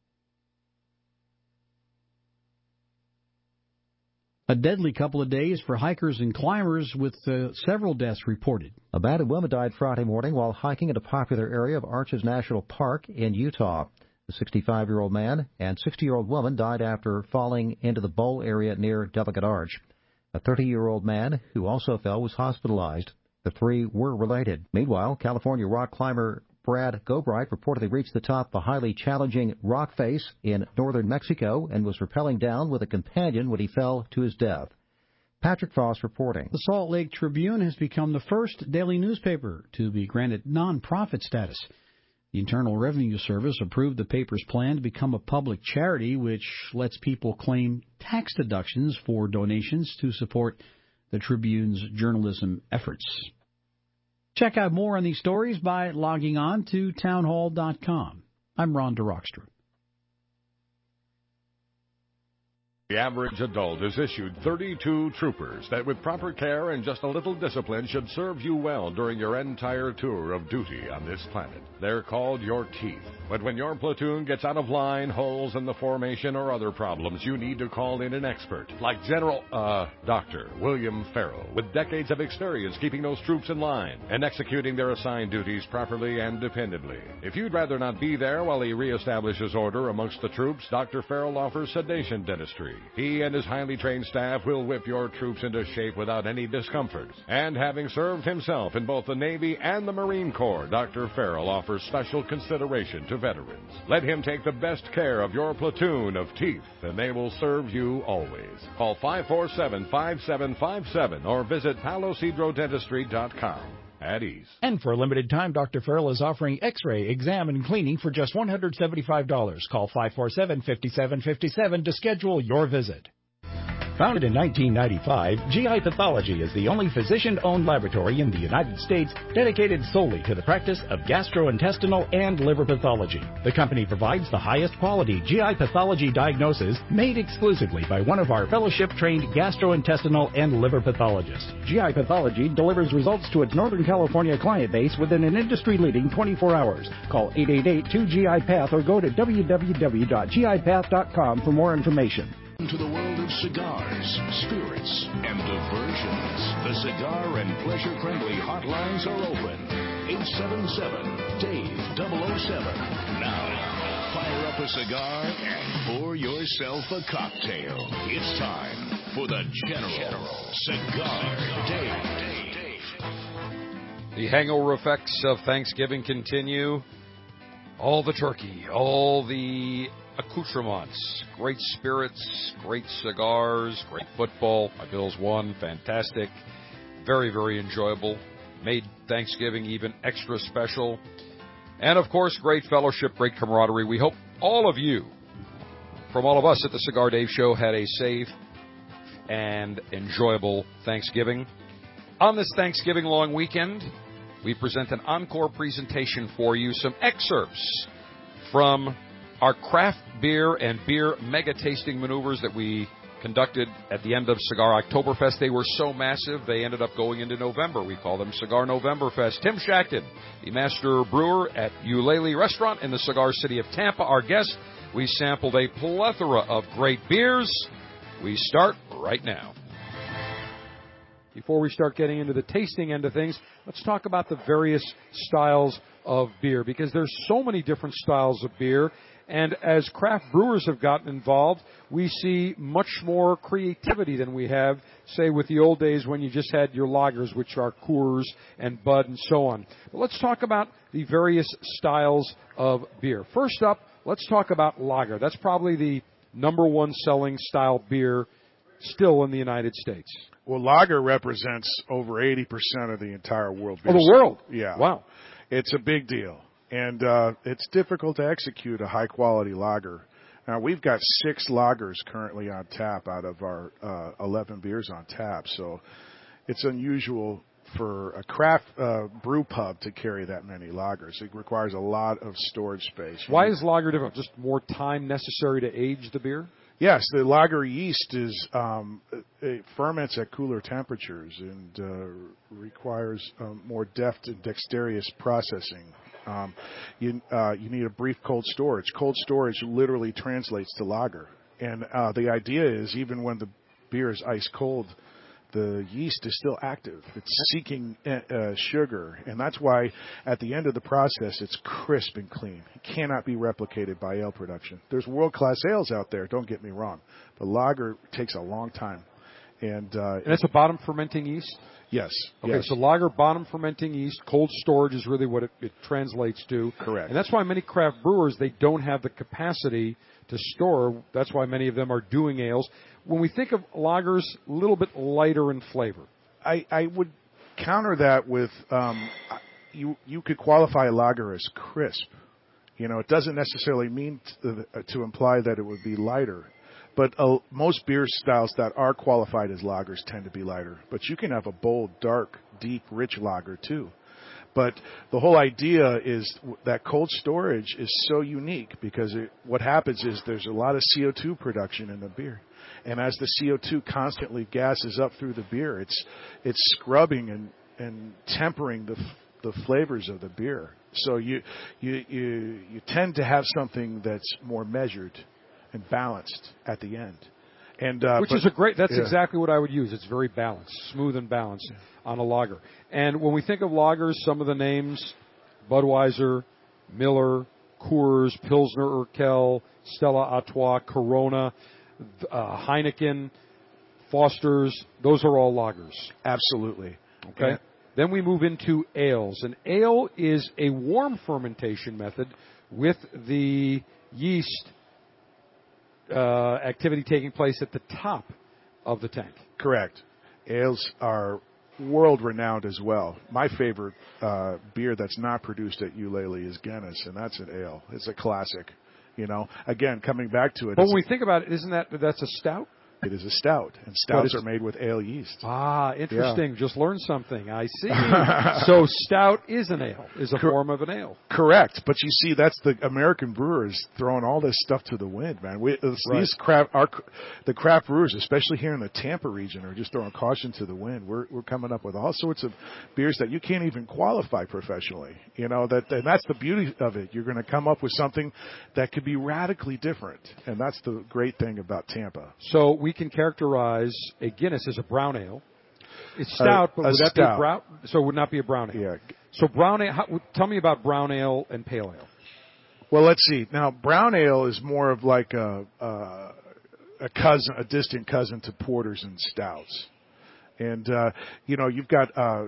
A deadly couple of days for hikers and climbers with uh, several deaths reported. A man and woman died Friday morning while hiking in a popular area of Arches National Park in Utah. The sixty-five-year-old man and sixty-year-old woman died after falling into the bowl area near Delegate Arch. A thirty-year-old man who also fell was hospitalized. The three were related. Meanwhile, California rock climber Brad Gobright reportedly reached the top of a highly challenging rock face in northern Mexico and was rappelling down with a companion when he fell to his death. Patrick Foss reporting. The Salt Lake Tribune has become the first daily newspaper to be granted nonprofit status. The Internal Revenue Service approved the paper's plan to become a public charity, which lets people claim tax deductions for donations to support the Tribune's journalism efforts. Check out more on these stories by logging on to townhall dot com. I'm Ron DeRockstra. The average adult is issued thirty-two troopers that with proper care and just a little discipline should serve you well during your entire tour of duty on this planet. They're called your teeth. But when your platoon gets out of line, holes in the formation, or other problems, you need to call in an expert, like General, uh, Doctor William Farrell, with decades of experience keeping those troops in line and executing their assigned duties properly and dependably. If you'd rather not be there while he reestablishes order amongst the troops, Doctor Farrell offers sedation dentistry. He and his highly trained staff will whip your troops into shape without any discomfort. And having served himself in both the Navy and the Marine Corps, Doctor Farrell offers special consideration to veterans. Let him take the best care of your platoon of teeth, and they will serve you always. Call five four seven, five seven five seven or visit palo cedro dentistry dot com. At ease. And for a limited time, Doctor Farrell is offering X-ray, exam, and cleaning for just one hundred seventy-five dollars. Call five four seven, five seven five seven to schedule your visit. Founded in nineteen ninety-five, G I Pathology is the only physician-owned laboratory in the United States dedicated solely to the practice of gastrointestinal and liver pathology. The company provides the highest quality G I pathology diagnosis made exclusively by one of our fellowship-trained gastrointestinal and liver pathologists. G I Pathology delivers results to its Northern California client base within an industry-leading twenty-four hours. Call eight eight eight, two G I Path or go to w w w dot g i path dot com for more information. To the world of cigars, spirits, and diversions. The Cigar and Pleasure Friendly hotlines are open. eight seven seven, D A V E, double oh seven. Now, fire up a cigar and pour yourself a cocktail. It's time for the General, General Cigar Dave. The hangover effects of Thanksgiving continue. All the turkey, all the accoutrements, great spirits, great cigars, great football. My Bills won, fantastic, very, very enjoyable. Made Thanksgiving even extra special. And, of course, great fellowship, great camaraderie. We hope all of you, from all of us at the Cigar Dave Show, had a safe and enjoyable Thanksgiving. On this Thanksgiving long weekend, we present an encore presentation for you, some excerpts from our craft beer and beer mega tasting maneuvers that we conducted at the end of Cigar Oktoberfest. They were so massive, they ended up going into November. We call them Cigar Novemberfest. Tim Shackton, the master brewer at Eulalie Restaurant in the Cigar City of Tampa, our guest. We sampled a plethora of great beers. We start right now. Before we start getting into the tasting end of things, let's talk about the various styles of beer, because there's so many different styles of beer. And as craft brewers have gotten involved, we see much more creativity than we have, say, with the old days when you just had your lagers, which are Coors and Bud and so on. But let's talk about the various styles of beer. First up, let's talk about lager. That's probably the number one selling style beer still in the United States. Well, lager represents over eighty percent of the entire world beer. Oh, the world? Yeah. Wow. It's a big deal. And uh, it's difficult to execute a high-quality lager. Now, we've got six lagers currently on tap out of our uh, eleven beers on tap. So it's unusual for a craft uh, brew pub to carry that many lagers. It requires a lot of storage space. Why is lager different? Just more time necessary to age the beer? Yes, the lager yeast is um, it ferments at cooler temperatures and uh, requires um, more deft and dexterous processing. Um, you uh, you need a brief cold storage. Cold storage literally translates to lager, and uh, the idea is even when the beer is ice cold, the yeast is still active. It's seeking uh, sugar, and that's why at the end of the process, it's crisp and clean. It cannot be replicated by ale production. There's world-class ales out there, don't get me wrong, but lager takes a long time. And, uh, and it's a bottom fermenting yeast? Yes. Okay, yes. so lager bottom fermenting yeast, cold storage is really what it, it translates to. Correct. And that's why many craft brewers, they don't have the capacity to store. That's why many of them are doing ales. When we think of lagers, a little bit lighter in flavor. I, I would counter that with um, you you could qualify a lager as crisp. You know, it doesn't necessarily mean to, to imply that it would be lighter. But uh, most beer styles that are qualified as lagers tend to be lighter. But you can have a bold, dark, deep, rich lager too. But the whole idea is that cold storage is so unique because it, what happens is there's a lot of C O two production in the beer. And as the C O two constantly gases up through the beer, it's it's scrubbing and, and tempering the the flavors of the beer. So you you you you tend to have something that's more measured and balanced at the end. And uh, Which but, is a great, that's yeah. exactly what I would use. It's very balanced, smooth and balanced on a lager. And when we think of lagers, some of the names, Budweiser, Miller, Coors, Pilsner Urquell, Stella Artois, Corona, uh, Heineken, Foster's, those are all lagers. Absolutely. Okay. Yeah. Then we move into ales. An ale is a warm fermentation method with the yeast uh, activity taking place at the top of the tank. Correct. Ales are world-renowned as well. My favorite uh, beer that's not produced at Eulalie is Guinness, and that's an ale. It's a classic. You know, again, coming back to it. But when we think about it, isn't that that's a stout? It is a stout, and stouts are made with ale yeast. Ah, interesting. Yeah. Just learned something. I see. So stout is an ale, is a Cor- form of an ale. Correct. But you see, that's the American brewers throwing all this stuff to the wind, man. We, right. These craft, our, the craft brewers, especially here in the Tampa region, are just throwing caution to the wind. We're we're coming up with all sorts of beers that you can't even qualify professionally. You know, that and that's the beauty of it. You're going to come up with something that could be radically different, and that's the great thing about Tampa. So we can characterize a Guinness as a brown ale. It's stout, uh, but would that stout. be a brown? So it would not be a brown ale. Yeah. So brown ale. How, tell me about brown ale and pale ale. Well, let's see. Now, brown ale is more of like a uh, a cousin, a distant cousin to porters and stouts, and uh, you know you've got uh,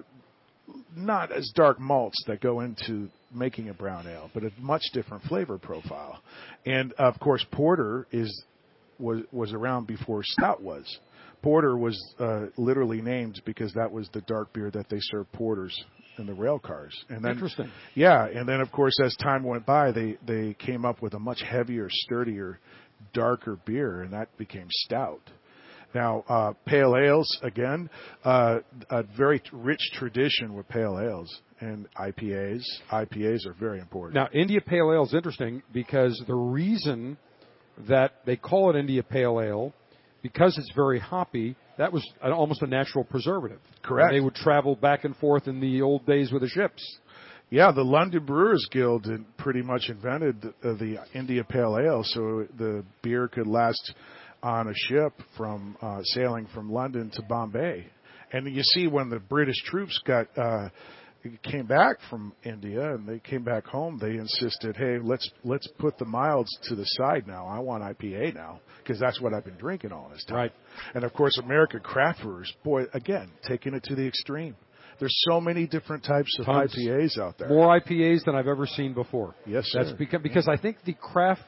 not as dark malts that go into making a brown ale, but a much different flavor profile, and of course, porter is. was was around before stout was. Porter was uh, literally named because that was the dark beer that they served porters in the rail cars. And then, Interesting. Yeah, and then of course as time went by, they they came up with a much heavier, sturdier, darker beer, and that became stout. Now, uh, pale ales, again, uh, a very rich tradition with pale ales. And I P As. I P As are very important. Now, India Pale Ale is interesting because the reason that they call it India Pale Ale, because it's very hoppy, that was an, almost a natural preservative. Correct. And they would travel back and forth in the old days with the ships. Yeah, the London Brewers Guild pretty much invented the, uh, the India Pale Ale, so the beer could last on a ship from uh, sailing from London to Bombay. And you see when the British troops got uh, came back from India and they came back home, they insisted, hey, let's let's put the milds to the side now. I want I P A now because that's what I've been drinking all this time. Right. And, of course, American craft brewers, boy, again, taking it to the extreme. There's so many different types of Tons. I P As out there. More I P As than I've ever seen before. Yes, sir. That's because, because I think the craft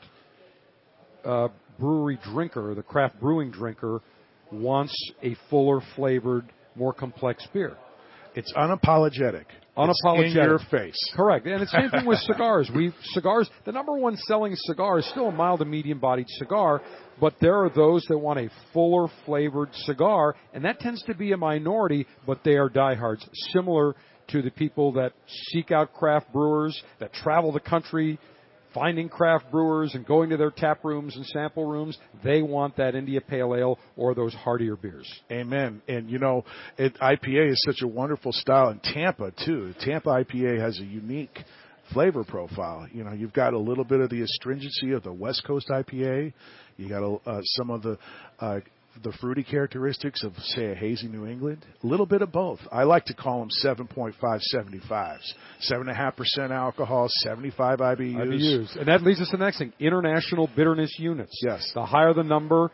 uh, brewery drinker, the craft brewing drinker, wants a fuller flavored, more complex beer. It's unapologetic. Unapologetic. It's in your face. Correct. And the same thing with cigars. We cigars. The number one selling cigar is still a mild to medium-bodied cigar, but there are those that want a fuller flavored cigar, and that tends to be a minority, but they are diehards, similar to the people that seek out craft brewers, that travel the country, finding craft brewers and going to their tap rooms and sample rooms. They want that India Pale Ale or those heartier beers. Amen. And, you know, it, I P A is such a wonderful style in Tampa, too. Tampa I P A has a unique flavor profile. You know, you've got a little bit of the astringency of the West Coast I P A. You got a, uh, some of the uh, the fruity characteristics of, say, a hazy New England. A little bit of both. I like to call them seven point five seventy-fives. seven point five percent alcohol, seventy-five I B Us. I B Us. And that leads us to the next thing, international bitterness units. Yes. The higher the number,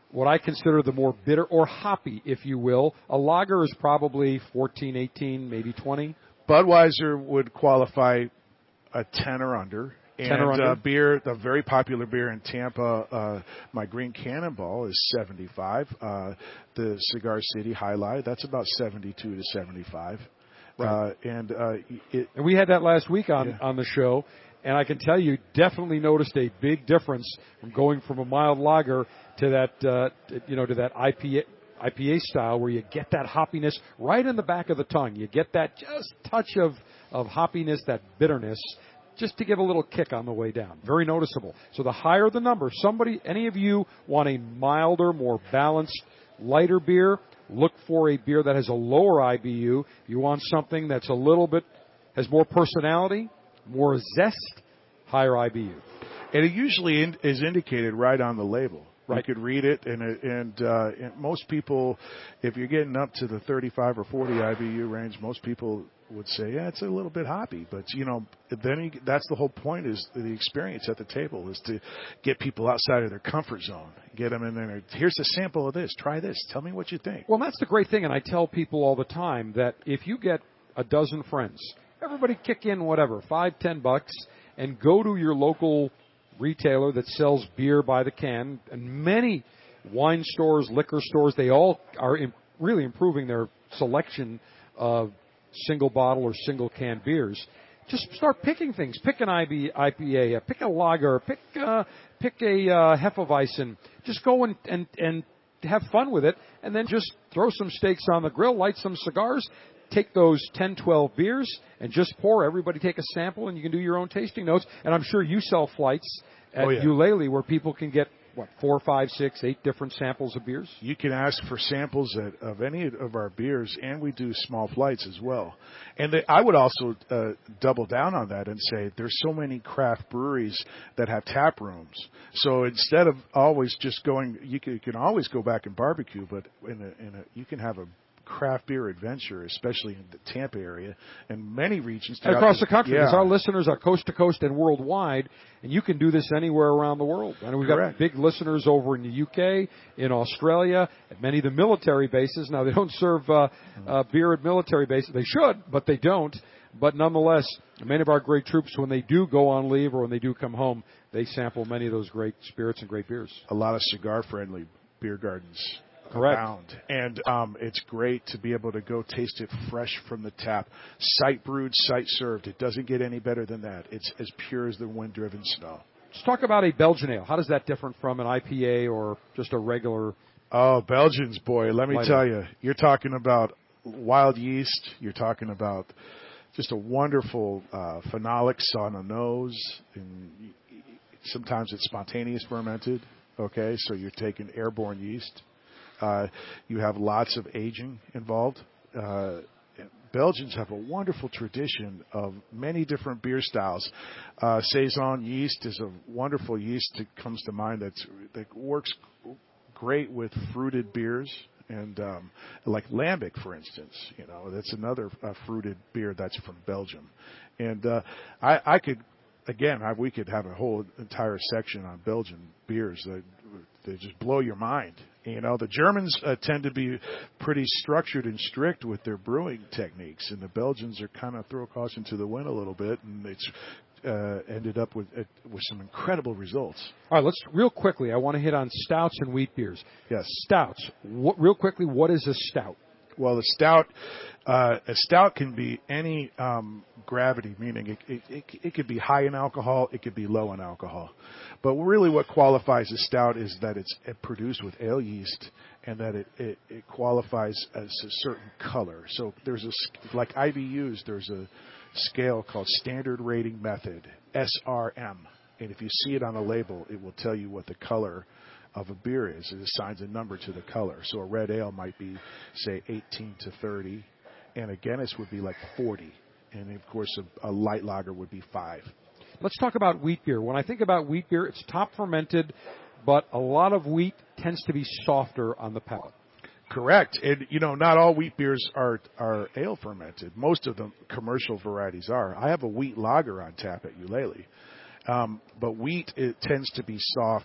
what I consider the more bitter or hoppy, if you will. A lager is probably fourteen, eighteen, maybe twenty. Budweiser would qualify a ten or under. ten and or under. Uh, beer, the very popular beer in Tampa, uh, my Green Cannonball is seventy-five. Uh, the Cigar City High Life, that's about seventy-two to seventy-five. Right. Uh, and uh, it, and we had that last week on, yeah. on the show, and I can tell you, definitely noticed a big difference from going from a mild lager to that, uh, you know, to that I P A. I P A style where you get that hoppiness right in the back of the tongue. You get that just touch of, of hoppiness, that bitterness, just to give a little kick on the way down. Very noticeable. So the higher the number, somebody, any of you want a milder, more balanced, lighter beer, look for a beer that has a lower I B U. You want something that's a little bit, has more personality, more zest, higher I B U. And it usually in, is indicated right on the label. Right. You could read it, and and, uh, and most people, if you're getting up to the thirty-five or forty I B U range, most people would say, yeah, it's a little bit hoppy. But, you know, then you, that's the whole point is the experience at the table is to get people outside of their comfort zone. Get them in there. Here's a sample of this. Try this. Tell me what you think. Well, that's the great thing, and I tell people all the time that if you get a dozen friends, everybody kick in whatever, five, ten bucks, and go to your local retailer that sells beer by the can, and many wine stores, liquor stores, they all are in, really improving their selection of single bottle or single can beers. Just start picking things. Pick an I B, I P A, uh, pick a lager, pick uh, pick a uh, Hefeweizen. Just go and, and and have fun with it, and then just throw some steaks on the grill, light some cigars. Take those ten, twelve beers and just pour. Everybody take a sample, and you can do your own tasting notes. And I'm sure you sell flights at oh, yeah. Eulalie where people can get, what, four, five, six, eight different samples of beers? You can ask for samples at, of any of our beers, and we do small flights as well. And they, I would also uh, double down on that and say there's so many craft breweries that have tap rooms. So instead of always just going, you can, you can always go back and barbecue, but in a, in a, you can have a craft beer adventure, especially in the Tampa area and many regions and across the country. Yeah. Because our listeners are coast to coast and worldwide, and you can do this anywhere around the world. And we've Correct. got big listeners over in the U K, in Australia, at many of the military bases. Now, they don't serve uh, uh, beer at military bases. They should, but they don't. But nonetheless, many of our great troops, when they do go on leave or when they do come home, they sample many of those great spirits and great beers. A lot of cigar-friendly beer gardens. Correct. Abound. And um, it's great to be able to go taste it fresh from the tap. Site brewed, site served. It doesn't get any better than that. It's as pure as the wind-driven snow. Let's talk about a Belgian ale. How does that differ from an I P A or just a regular? Oh, Belgians, boy, let me lighter? tell you. You're talking about wild yeast. You're talking about just a wonderful uh, phenolics on the nose. And sometimes it's spontaneous fermented. Okay, so you're taking airborne yeast. Uh, you have lots of aging involved. Uh, Belgians have a wonderful tradition of many different beer styles. Uh, Saison yeast is a wonderful yeast that comes to mind that's, that works great with fruited beers. And um, like Lambic, for instance, you know, that's another uh, fruited beer that's from Belgium. And uh, I, I could, again, I, we could have a whole entire section on Belgian beers that they just blow your mind. You know, the Germans uh, tend to be pretty structured and strict with their brewing techniques, and the Belgians are kind of throw caution to the wind a little bit, and it's uh, ended up with uh, with some incredible results. All right, let's real quickly. I want to hit on stouts and wheat beers. Yes, stouts. What, real quickly, what is a stout? Well, a stout, uh, a stout can be any um, gravity, meaning it, it, it, it could be high in alcohol, it could be low in alcohol. But really what qualifies a stout is that it's produced with ale yeast and that it, it, it qualifies as a certain color. So there's a, like I B Us, there's a scale called Standard Rating Method, S R M. And if you see it on a label, it will tell you what the color of a beer is. It assigns a number to the color. So a red ale might be, say, eighteen to thirty, and a Guinness would be like forty. And, of course, a, a light lager would be five. Let's talk about wheat beer. When I think about wheat beer, it's top fermented, but a lot of wheat tends to be softer on the palate. Correct. And, you know, not all wheat beers are, are ale fermented. Most of the commercial varieties are. I have a wheat lager on tap at Eulalie. Um, but wheat, it tends to be soft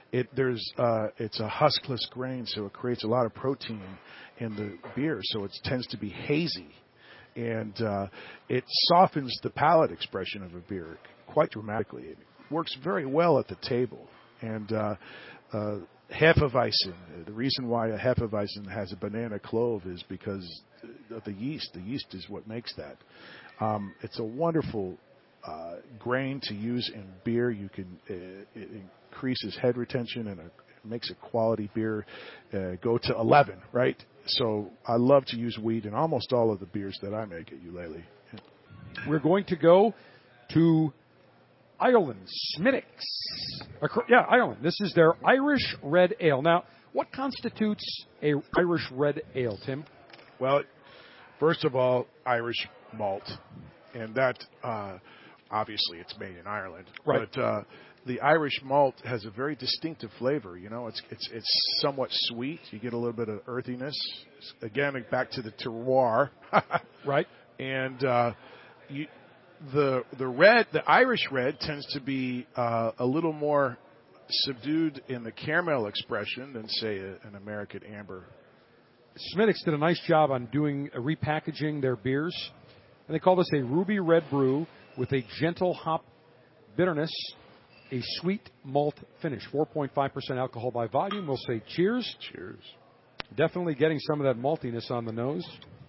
it there's uh, it's a huskless grain, so it creates a lot of protein in the beer, so it tends to be hazy, and uh, it softens the palate expression of a beer quite dramatically. It works very well at the table, and uh, uh, Hefeweizen. The reason why a Hefeweizen has a banana clove is because of the yeast. The yeast is what makes that. Um, it's a wonderful uh, grain to use in beer. You can uh, it increases head retention and a, it makes a quality beer uh, go to eleven. Right. So I love to use wheat in almost all of the beers that I make at Eulalie. We're going to go to Ireland, Smithwick's. Yeah, Ireland. This is their Irish Red Ale. Now, what constitutes a Irish Red Ale, Tim? Well, first of all, Irish malt, and that uh, obviously it's made in Ireland. Right. But uh, the Irish malt has a very distinctive flavor. You know, it's it's it's somewhat sweet. You get a little bit of earthiness. Again, back to the terroir. Right. And uh, you. The the red, the Irish red, tends to be uh, a little more subdued in the caramel expression than, say, a, an American amber. Smithwick's did a nice job on doing uh, repackaging their beers, and they call this a ruby red brew with a gentle hop bitterness, a sweet malt finish, four point five percent alcohol by volume. We'll say cheers. Cheers. Definitely getting some of that maltiness on the nose.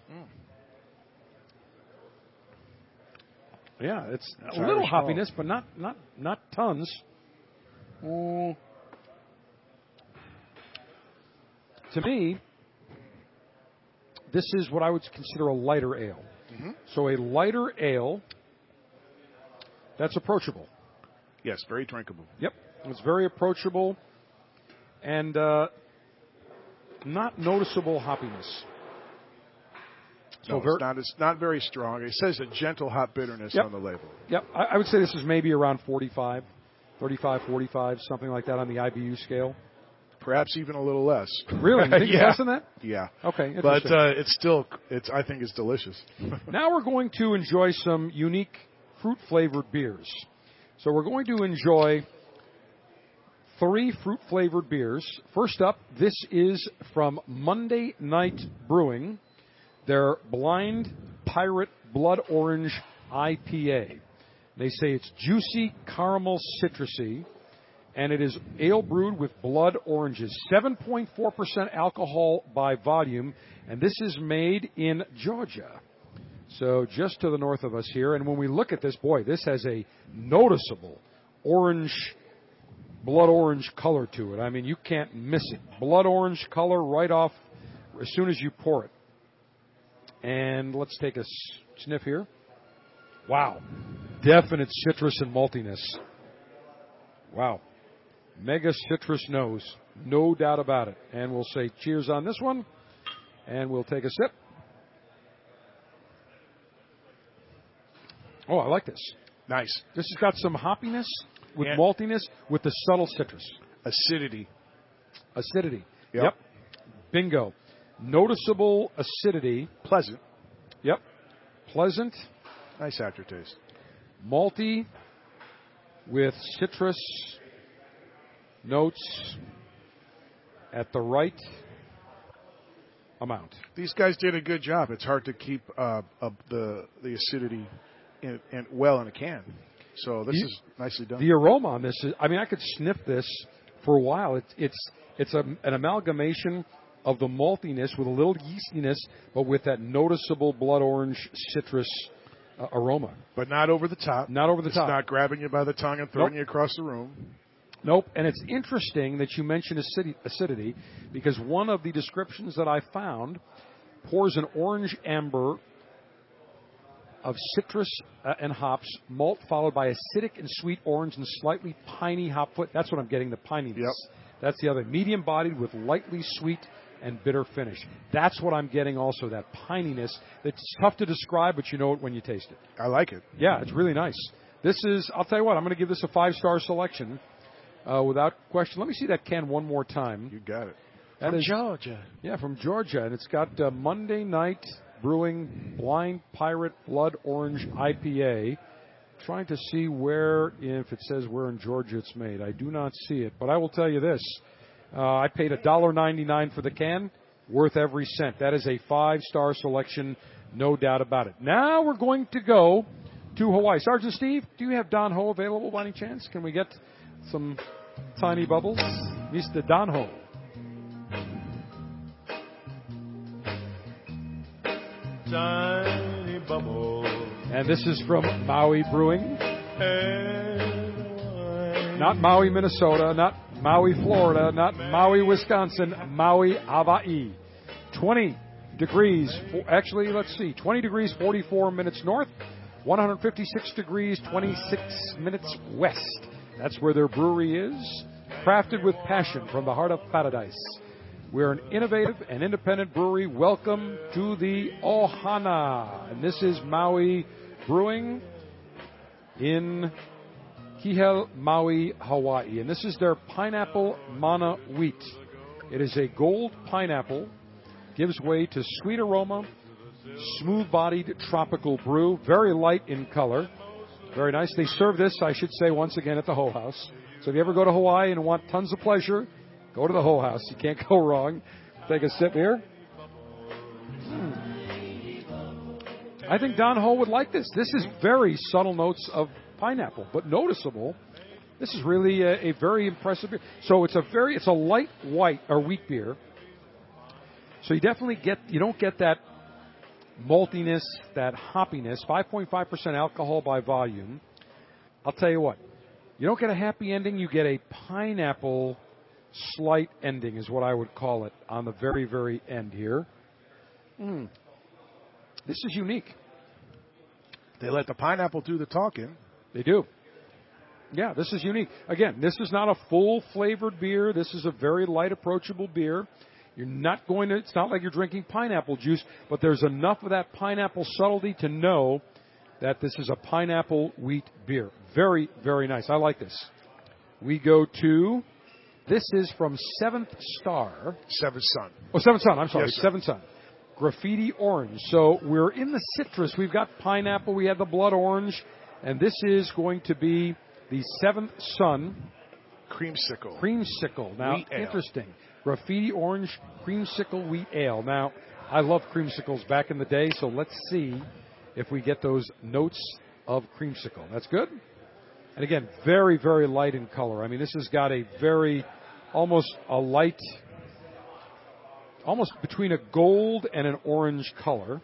Yeah, it's That's a little Irish hoppiness, malt. but not not not tons. Mm. To me, this is what I would consider a lighter ale. Mm-hmm. So a lighter ale that's approachable. Yes, very drinkable. Yep, it's very approachable and uh, not noticeable hoppiness. So No, ver- it's not. It's not very strong. It says a gentle hop bitterness Yep. on the label. Yep, I, I would say this is maybe around forty-five, thirty-five, forty-five, something like that on the I B U scale. Perhaps even a little less. Really? You think yeah. less than that? Yeah. Okay, But interesting. uh, it's still. It's. I think it's delicious. Now we're going to enjoy some unique fruit-flavored beers. So we're going to enjoy three fruit-flavored beers. First up, this is from Monday Night Brewing, their Blind Pirate Blood Orange I P A. They say it's juicy caramel citrusy, and it is ale brewed with blood oranges. seven point four percent alcohol by volume, and this is made in Georgia. So just to the north of us here. And when we look at this, boy, this has a noticeable orange, blood orange color to it. I mean, you can't miss it. Blood orange color right off as soon as you pour it. And let's take a sniff here. Wow. Definite citrus and maltiness. Wow. Mega citrus nose. No doubt about it. And we'll say cheers on this one. And we'll take a sip. Oh, I like this. Nice. This has got some hoppiness with And maltiness with the subtle citrus. Acidity. Acidity. Yep. Yep. Bingo. Noticeable acidity. Pleasant. Yep. Pleasant. Nice aftertaste. Malty with citrus notes at the right amount. These guys did a good job. It's hard to keep uh, uh, the the acidity in, in, well in a can. So this You- is nicely done. The aroma on this is, I mean, I could sniff this for a while. It's it's it's a, an amalgamation of the maltiness with a little yeastiness, but with that noticeable blood orange citrus uh, aroma. But not over the top. Not over the it's top. not grabbing you by the tongue and throwing Nope. you across the room. Nope. And it's interesting that you mentioned acidi- acidity because one of the descriptions that I found pours an orange amber of citrus uh, and hops, malt followed by acidic and sweet orange and slightly piney hop foot. That's what I'm getting, the pininess. Yep. That's the other. Medium bodied with lightly sweet and bitter finish. That's what I'm getting also, that pininess. It's tough to describe, but you know it when you taste it. I like it. Yeah, it's really nice. This is, I'll tell you what, I'm going to give this a five-star selection uh, without question. Let me see that can one more time. You got it. That From is- Georgia. Yeah, from Georgia. And it's got uh, Monday Night Brewing Blind Pirate Blood Orange I P A. trying to see where, if it says where in Georgia it's made. I do not see it, but I will tell you this. Uh, I paid one dollar ninety-nine for the can, worth every cent. That is a five-star selection, no doubt about it. Now we're going to go to Hawaii. Sergeant Steve, do you have Don Ho available by any chance? Can we get some tiny bubbles? Mister Don Ho. Tiny bubble. And this is from Maui Brewing. Not Maui, Minnesota, not Maui, Florida, not Maui, Wisconsin, Maui, Hawaii. twenty degrees, actually, let's see, twenty degrees, forty-four minutes north, one hundred fifty-six degrees, twenty-six minutes west. That's where their brewery is. Crafted with passion from the heart of paradise. We're an innovative and independent brewery. Welcome to the Ohana. And this is Maui Brewing in Kihel, Maui, Hawaii. And this is their Pineapple Mana Wheat. It is a gold pineapple. Gives way to sweet aroma, smooth-bodied tropical brew. Very light in color. Very nice. They serve this, I should say, once again at the Ho House. So if you ever go to Hawaii and want tons of pleasure, go to the Ho House. You can't go wrong. Take a sip here. Hmm. I think Don Ho would like this. This is very subtle notes of pineapple, but noticeable. This is really a, a very impressive beer. So it's a very, it's a light white or wheat beer. So you definitely get, you don't get that maltiness, that hoppiness. five point five percent alcohol by volume. I'll tell you what, you don't get a happy ending. You get a pineapple slight ending is what I would call it on the very, very end here. Mm. This is unique. They let the pineapple do the talking. They do. Yeah, this is unique. Again, this is not a full flavored beer. This is a very light, approachable beer. You're not going to, it's not like you're drinking pineapple juice, but there's enough of that pineapple subtlety to know that this is a pineapple wheat beer. Very, very nice. I like this. We go to, this is from Seventh Star. Seventh Son. Oh, Seventh Son. I'm sorry. Yes, Seventh Son. Graffiti Orange. So we're in the citrus. We've got pineapple. We have the blood orange. And this is going to be the Seventh Son. Creamsicle. Creamsicle. Now, Wheat ale. Interesting. Graffiti Orange Creamsicle Wheat Ale. Now, I love creamsicles back in the day, so let's see if we get those notes of creamsicle. That's good. And again, very, very light in color. I mean, this has got a very, almost a light, almost between a gold and an orange color.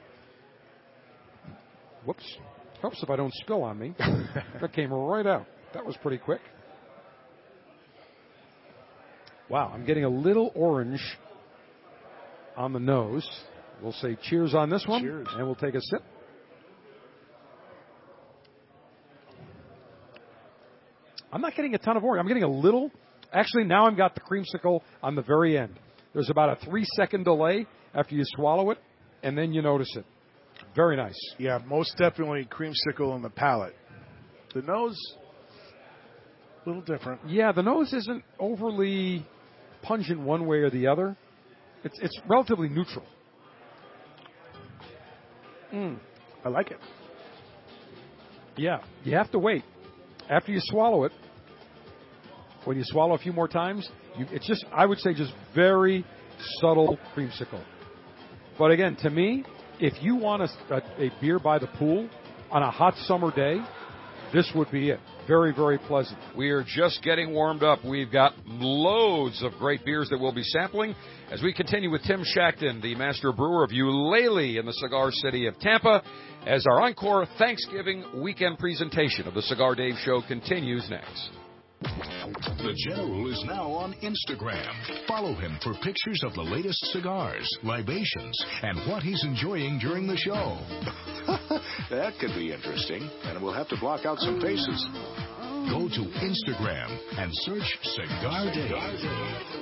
Whoops. Helps if I don't spill on me. That came right out. That was pretty quick. Wow, I'm getting a little orange on the nose. We'll say cheers on this one. Cheers. And we'll take a sip. I'm not getting a ton of orange. I'm getting a little. Actually, now I've got the creamsicle on the very end. There's about a three-second delay after you swallow it, and then you notice it. Very nice. Yeah, most definitely creamsicle on the palate. The nose, a little different. Yeah, the nose isn't overly pungent one way or the other. It's it's relatively neutral. Mm. I like it. Yeah, you have to wait. After you swallow it, when you swallow a few more times, you, it's just, I would say, just very subtle creamsicle. But again, to me, if you want a, a, a beer by the pool on a hot summer day, this would be it. Very, very pleasant. We are just getting warmed up. We've got loads of great beers that we'll be sampling as we continue with Tim Shackton, the master brewer of Eulalie in the cigar city of Tampa, as our encore Thanksgiving weekend presentation of the Cigar Dave Show continues next. The General is now on Instagram. Follow him for pictures of the latest cigars, libations, and what he's enjoying during the show. That could be interesting, and we'll have to block out some faces. Go to Instagram and search Cigar Dave.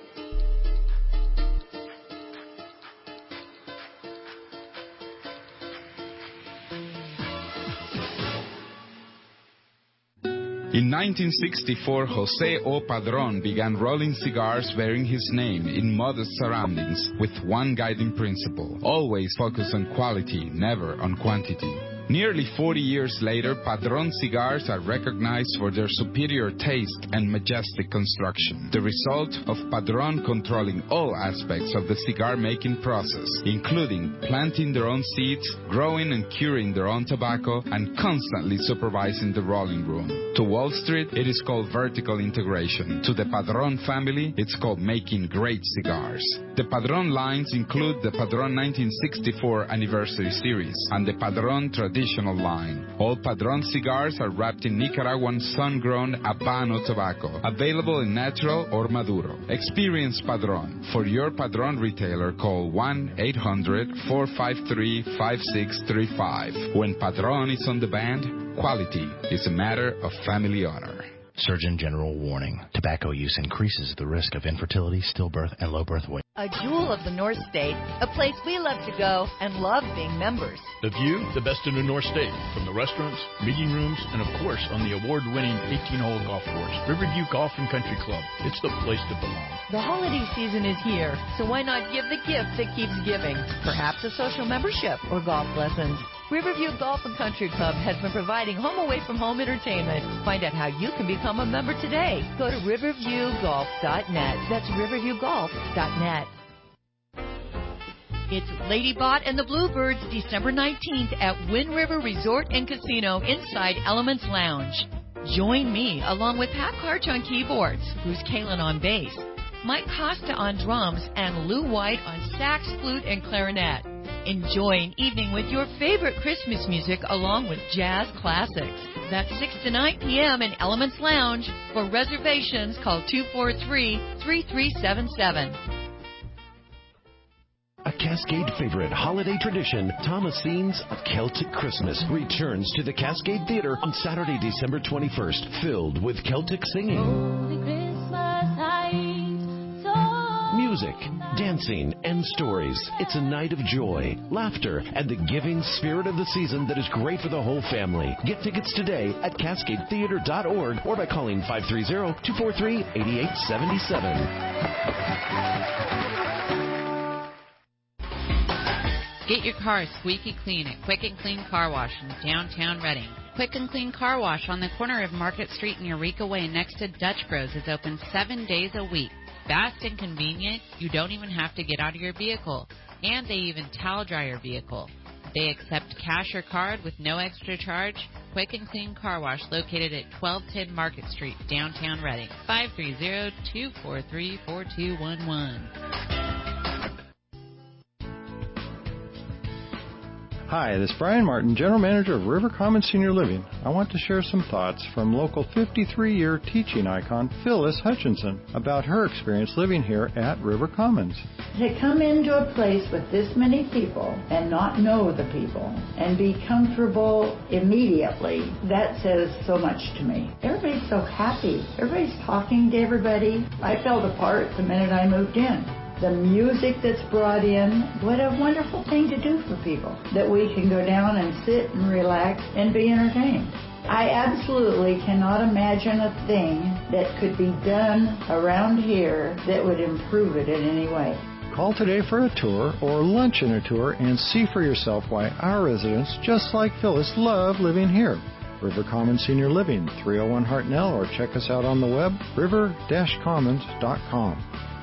In nineteen sixty-four, Jose O. Padron began rolling cigars bearing his name in modest surroundings with one guiding principle: always focus on quality, never on quantity. Nearly forty years later, Padron cigars are recognized for their superior taste and majestic construction, the result of Padron controlling all aspects of the cigar-making process, including planting their own seeds, growing and curing their own tobacco, and constantly supervising the rolling room. To Wall Street, it is called vertical integration. To the Padron family, it's called making great cigars. The Padron lines include the Padron nineteen sixty-four Anniversary Series and the Padron Traditional line. All Padron cigars are wrapped in Nicaraguan sun-grown Habano tobacco, available in natural or Maduro. Experience Padron. For your Padron retailer, call one eight hundred, four five three, five six three five. When Padron is on the band, quality is a matter of family honor. Surgeon General warning. Tobacco use increases the risk of infertility, stillbirth, and low birth weight. A jewel of the North State, a place we love to go and love being members. The view, the best in the North State, from the restaurants, meeting rooms, and of course on the award-winning eighteen-hole golf course, Riverview Golf and Country Club. It's the place to belong. The holiday season is here, so why not give the gift that keeps giving? Perhaps a social membership or golf lessons. Riverview Golf and Country Club has been providing home away from home entertainment. Find out how you can become a member today. Go to riverview golf dot net. That's riverview golf dot net. It's Lady Bot and the Bluebirds, December nineteenth at Wind River Resort and Casino inside Elements Lounge. Join me along with Pat Karch on keyboards, Bruce Kalin on bass, Mike Costa on drums, and Lou White on sax, flute, and clarinet. Enjoy an evening with your favorite Christmas music along with jazz classics. That's six to nine p.m. in Elements Lounge. For reservations, call two four three, three three seven seven. A Cascade favorite holiday tradition, Thomasines of Celtic Christmas, returns to the Cascade Theater on Saturday, December twenty-first, filled with Celtic singing, music, dancing, and stories. It's a night of joy, laughter, and the giving spirit of the season that is great for the whole family. Get tickets today at cascade theater dot org or by calling five three zero, two four three, eight eight seven seven. Get your car squeaky clean at Quick and Clean Car Wash in downtown Reading. Quick and Clean Car Wash on the corner of Market Street and Eureka Way next to Dutch Bros is open seven days a week. Fast and convenient, you don't even have to get out of your vehicle. And they even towel dry your vehicle. They accept cash or card with no extra charge. Quick and Clean Car Wash located at twelve ten Market Street, downtown Reading. five three zero, two four three, four two one one. Hi, this is Brian Martin, General Manager of River Commons Senior Living. I want to share some thoughts from local fifty-three-year teaching icon Phyllis Hutchinson about her experience living here at River Commons. To come into a place with this many people and not know the people and be comfortable immediately, that says so much to me. Everybody's so happy. Everybody's talking to everybody. I felt a part the minute I moved in. The music that's brought in, what a wonderful thing to do for people, that we can go down and sit and relax and be entertained. I absolutely cannot imagine a thing that could be done around here that would improve it in any way. Call today for a tour or lunch in a tour and see for yourself why our residents, just like Phyllis, love living here. River Commons Senior Living, three oh one Hartnell, or check us out on the web, river dash commons dot com.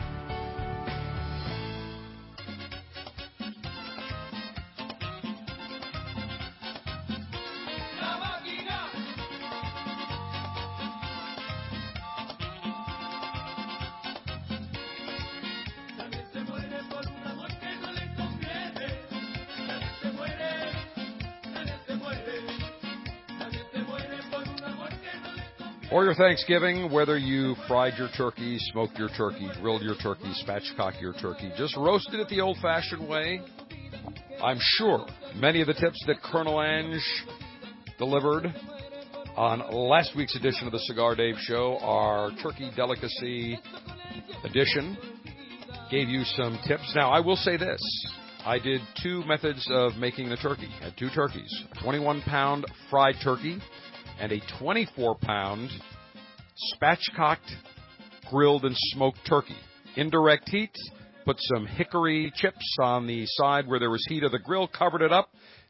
Or your Thanksgiving, whether you fried your turkey, smoked your turkey, grilled your turkey, spatchcocked your turkey, just roasted it the old-fashioned way, I'm sure many of the tips that Colonel Ange delivered on last week's edition of the Cigar Dave Show, our Turkey Delicacy edition, gave you some tips. Now, I will say this. I did two methods of making the turkey. I had two turkeys, a twenty-one pound fried turkey and a twenty-four pound spatchcocked, grilled, and smoked turkey. Indirect heat, put some hickory chips on the side where there was heat of the grill, covered it up,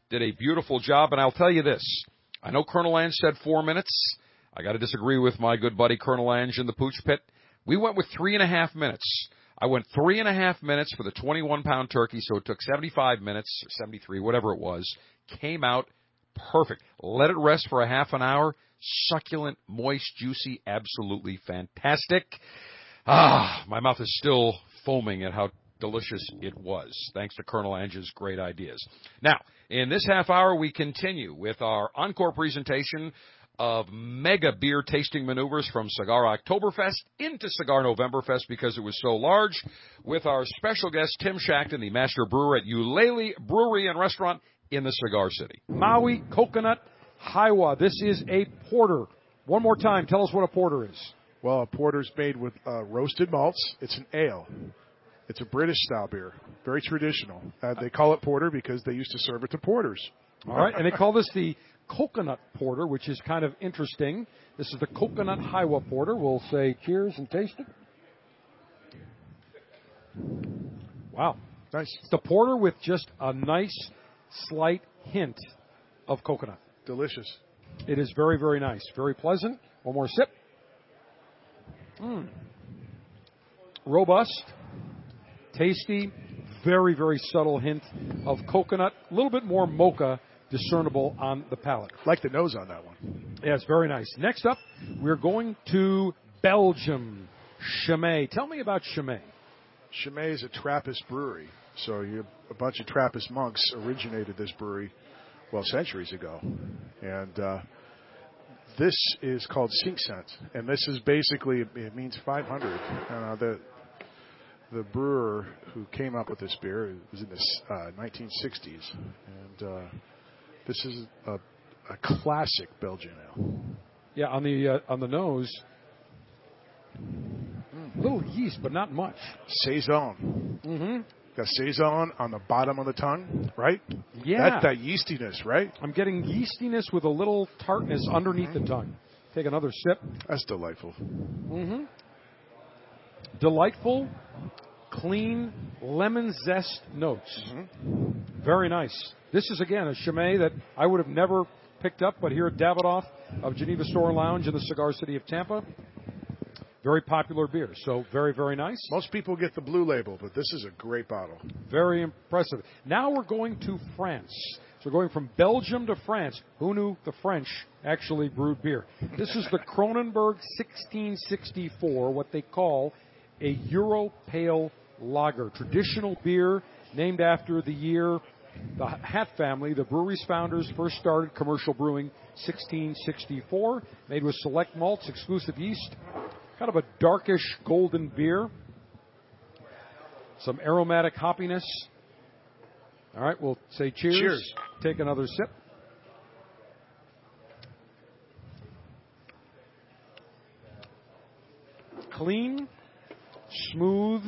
did a beautiful job. And I'll tell you this. I know Colonel Lange said four minutes. I got to disagree with my good buddy Colonel Lange in the Pooch Pit. We went with three and a half minutes. I went three and a half minutes for the twenty-one pound turkey, so it took seventy-five minutes, or seventy-three, whatever it was. Came out perfect. Let it rest for a half an hour. Succulent, moist, juicy, absolutely fantastic. Ah, my mouth is still foaming at how delicious it was, thanks to Colonel Lange's great ideas. Now, in this half hour, we continue with our encore presentation of mega beer tasting maneuvers from Cigar Oktoberfest into Cigar Novemberfest because it was so large, with our special guest, Tim Shackton, the master brewer at Eulalie Brewery and Restaurant in the Cigar City. Maui Coconut Hiwa. This is a porter. One more time, tell us what a porter is. Well, a porter's made with uh, roasted malts. It's an ale. It's a British-style beer, very traditional. Uh, they call it porter because they used to serve it to porters. All right, and they call this the coconut porter, which is kind of interesting. This is the coconut Hiwa porter. We'll say cheers and taste it. Wow. Nice. It's the porter with just a nice, slight hint of coconut. Delicious. It is very, very nice. Very pleasant. One more sip. Mm. Robust. Tasty. Very, very subtle hint of coconut. A little bit more mocha discernible on the palate. Like the nose on that one. Yes, very nice. Next up, we're going to Belgium. Chimay. Tell me about Chimay. Chimay is a Trappist brewery. So you, a bunch of Trappist monks originated this brewery, well, centuries ago. And uh, this is called cinq cent. And this is basically, it means five hundred. Uh, the the brewer who came up with this beer was in the uh, nineteen sixties. And uh, this is a, a classic Belgian ale. Yeah, on the uh, on the nose, a little yeast, but not much. Saison. Mm-hmm. Got saison on the bottom of the tongue, right? Yeah. That's that yeastiness, right? I'm getting yeastiness with a little tartness underneath the tongue. Take another sip. That's delightful. Mm-hmm. Delightful, clean, lemon zest notes. Mm-hmm. Very nice. This is, again, a Chimay that I would have never picked up, but here at Davidoff of Geneva Store Lounge in the Cigar City of Tampa, very popular beer. So very, very nice. Most people get the blue label, but this is a great bottle. Very impressive. Now we're going to France. So we're going from Belgium to France. Who knew the French actually brewed beer? This is the Kronenberg sixteen sixty-four, what they call a Euro Pale Lager. Traditional beer named after the year the Hat family, the brewery's founders, first started commercial brewing, sixteen sixty-four, made with select malts, exclusive yeast. Kind of a darkish golden beer. Some aromatic hoppiness. All right, we'll say cheers. Cheers. Take another sip. Clean, smooth,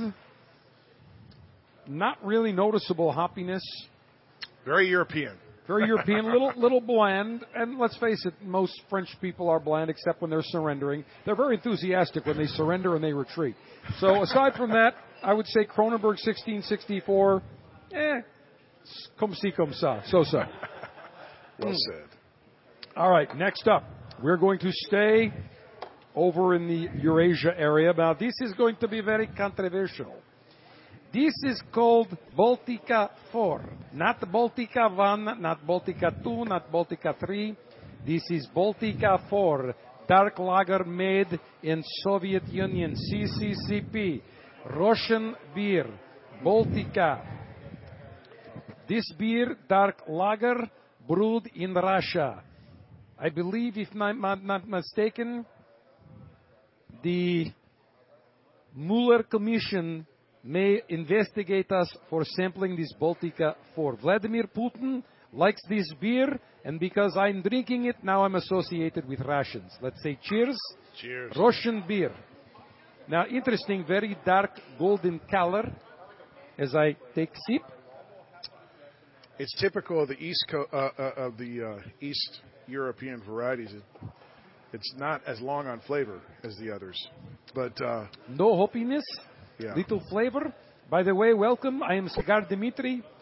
not really noticeable hoppiness. Very European. Very European, little little bland, and let's face it, most French people are bland except when they're surrendering. They're very enthusiastic when they surrender and they retreat. So aside from that, I would say Kronenberg sixteen sixty-four, eh, comme si comme ça, so-so. Well said. All right, next up, we're going to stay over in the Eurasia area. Now, this is going to be very controversial. This is called Baltica four, not Baltica one, not Baltica two, not Baltica three. This is Baltica four, dark lager made in Soviet Union, C C C P, Russian beer, Baltica. This beer, dark lager, brewed in Russia. I believe, if I'm not, not mistaken, the Mueller Commission may investigate us for sampling this Baltica four. Vladimir Putin likes this beer, and because I'm drinking it, now I'm associated with Russians. Let's say cheers. Cheers. Russian beer. Now, interesting, very dark golden color as I take sip. It's typical of the East Co- uh, uh, of the uh, East European varieties. It, it's not as long on flavor as the others, but uh, no hoppiness. Yeah. Little flavor. By the way, welcome. I am Cigar Dimitri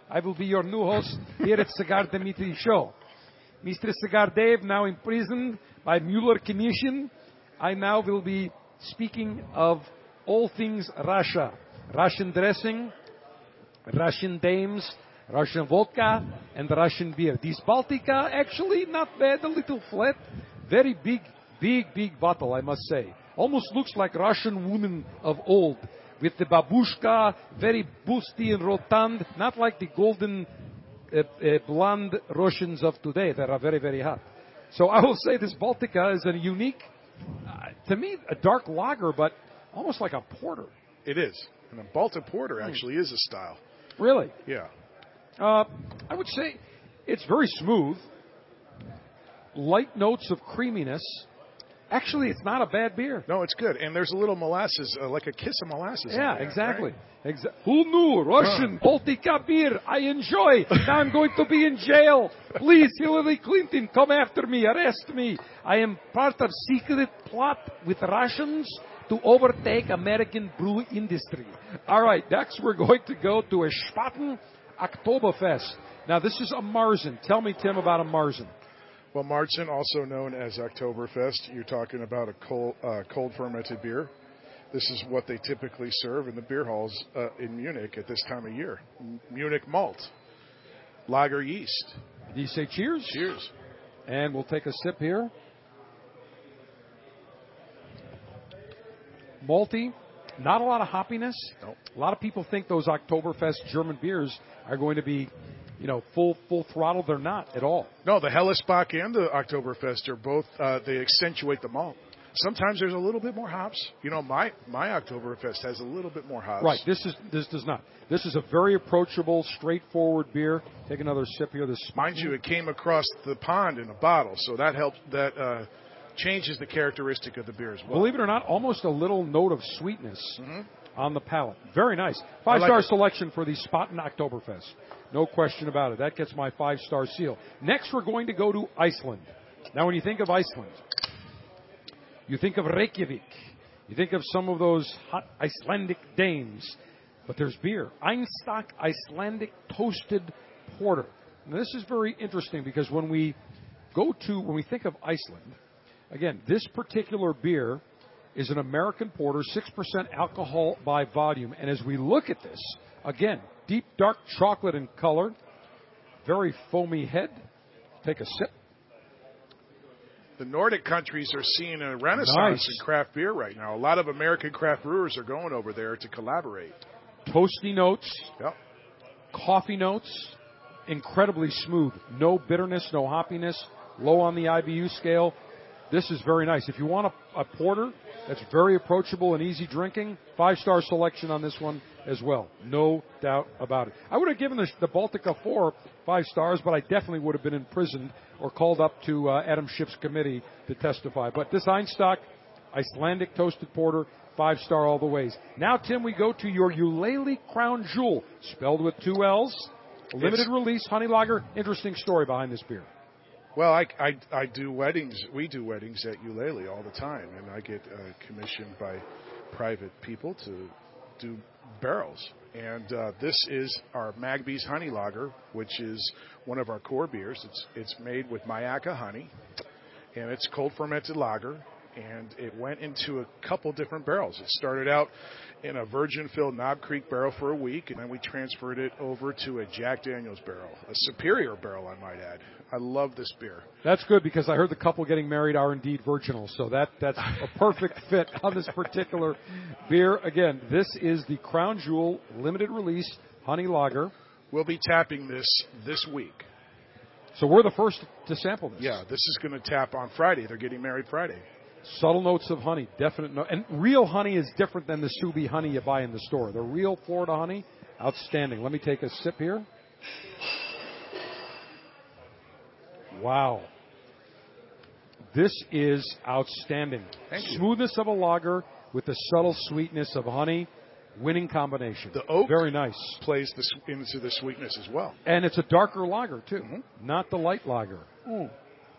I will be your new host here at Cigar Dimitri Show. Mister Cigar Dave, now in prison by Mueller Commission. I now will be speaking of all things Russia. Russian dressing, Russian dames, Russian vodka, and Russian beer. This Baltica, actually not bad, a little flat. Very big, big, big bottle, I must say. Almost looks like Russian women of old. With the babushka, very busty and rotund, not like the golden uh, uh, blonde Russians of today that are very, very hot. So I will say this Baltica is a unique, uh, to me, a dark lager, but almost like a porter. It is. And a Baltic Porter actually is a style. Really? Yeah. Uh, I would say it's very smooth. Light notes of creaminess. Actually, it's not a bad beer. No, it's good. And there's a little molasses, uh, like a kiss of molasses. Yeah, in there, exactly. Right? Exa- Who knew? Russian Baltica beer. I enjoy. Now I'm going to be in jail. Please, Hillary Clinton, come after me. Arrest me. I am part of secret plot with Russians to overtake American brew industry. All right, next we're going to go to a Spaten Oktoberfest. Now, this is a Marzen. Tell me, Tim, about a Marzen. Well, Marzen, also known as Oktoberfest, you're talking about a cold, uh, cold fermented beer. This is what they typically serve in the beer halls uh, in Munich at this time of year. M- Munich malt, lager yeast. Do you say cheers? Cheers. And we'll take a sip here. Malty, not a lot of hoppiness. Nope. A lot of people think those Oktoberfest German beers are going to be, you know, full full throttle. They're not at all. No, the Hellesbach and the Oktoberfest are both, uh, they accentuate the malt. Sometimes there's a little bit more hops. You know, my, my Oktoberfest has a little bit more hops. Right, this is this does not. This is a very approachable, straightforward beer. Take another sip here. This Mind you, it came across the pond in a bottle, so that helps, that uh, changes the characteristic of the beer as well. Believe it or not, almost a little note of sweetness mm-hmm. on the palate. Very nice. Five-star like selection for the Spaten Oktoberfest. No question about it. That gets my five-star seal. Next, we're going to go to Iceland. Now, when you think of Iceland, you think of Reykjavik. You think of some of those hot Icelandic dames. But there's beer. Einstök Icelandic Toasted Porter. Now, this is very interesting because when we go to, when we think of Iceland, again, this particular beer is an American porter, six percent alcohol by volume. And as we look at this, again, deep dark chocolate in color, very foamy head. Take a sip. The Nordic countries are seeing a renaissance Nice. in craft beer right now. A lot of American craft brewers are going over there to collaborate. Toasty notes, Yep. coffee notes, incredibly smooth. No bitterness, no hoppiness, low on the I B U scale. This is very nice. If you want a, a porter that's very approachable and easy drinking, five-star selection on this one as well. No doubt about it. I would have given the, the Baltica four five stars, but I definitely would have been imprisoned or called up to uh, Adam Schiff's committee to testify. But this Einstök Icelandic Toasted Porter, five-star all the ways. Now, Tim, we go to your Eulalie Crown Jewel, spelled with two L's. Limited It's, release, honey lager. Interesting story behind this beer. Well, I, I, I do weddings. We do weddings at Eulalie all the time, and I get uh, commissioned by private people to do barrels. And uh, this is our Magby's Honey Lager, which is one of our core beers. It's it's made with Mayaka honey, and it's cold fermented lager. And it went into a couple different barrels. It started out in a virgin-filled Knob Creek barrel for a week, and then we transferred it over to a Jack Daniel's barrel, a superior barrel, I might add. I love this beer. That's good because I heard the couple getting married are indeed virginal, so that, that's a perfect fit on this particular beer. Again, this is the Crown Jewel limited release honey lager. We'll be tapping this this week. So we're the first to sample this. Yeah, this is going to tap on Friday. They're getting married Friday. Subtle notes of honey, definite note. And real honey is different than the Subi honey you buy in the store. The real Florida honey, outstanding. Let me take a sip here. Wow. This is outstanding. Thank you. Smoothness of a lager with the subtle sweetness of honey. Winning combination. The oak very nice. Plays the, into the sweetness as well. And it's a darker lager, too. Mm-hmm. Not the light lager. Mm.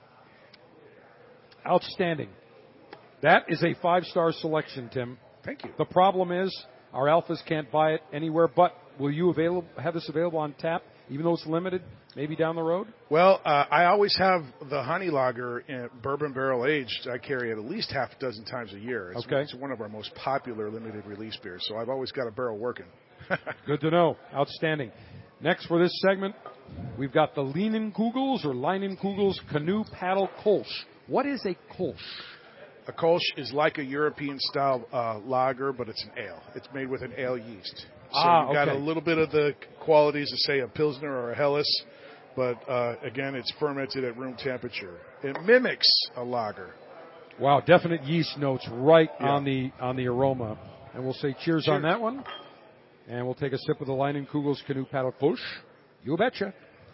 Outstanding. That is a five-star selection, Tim. Thank you. The problem is our alphas can't buy it anywhere but will you available have this available on tap, even though it's limited, maybe down the road? Well, uh, I always have the honey lager in bourbon barrel aged. I carry it at least half a dozen times a year. It's, Okay. it's one of our most popular limited release beers, so I've always got a barrel working. Good to know. Outstanding. Next for this segment, we've got the Leinenkugels or Leinenkugels Canoe Paddle Kolsch. What is a Kolsch? A Kolsch is like a European-style uh, lager, but it's an ale. It's made with an ale yeast. So Ah, you've got okay. a little bit of the qualities of, say, a Pilsner or a Helles, but uh, again, it's fermented at room temperature. It mimics a lager. Wow, definite yeast notes right Yeah. on the on the aroma. And we'll say cheers, Cheers. on that one. And we'll take a sip of the Leinenkugels Canoe Paddle Kolsch. You betcha.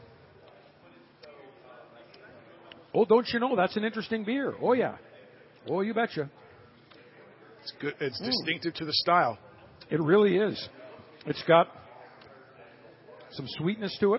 Oh, don't you know, that's an interesting beer. Oh, yeah. Oh, you betcha. It's good. It's Mm. distinctive to the style. It really is. It's got some sweetness to it.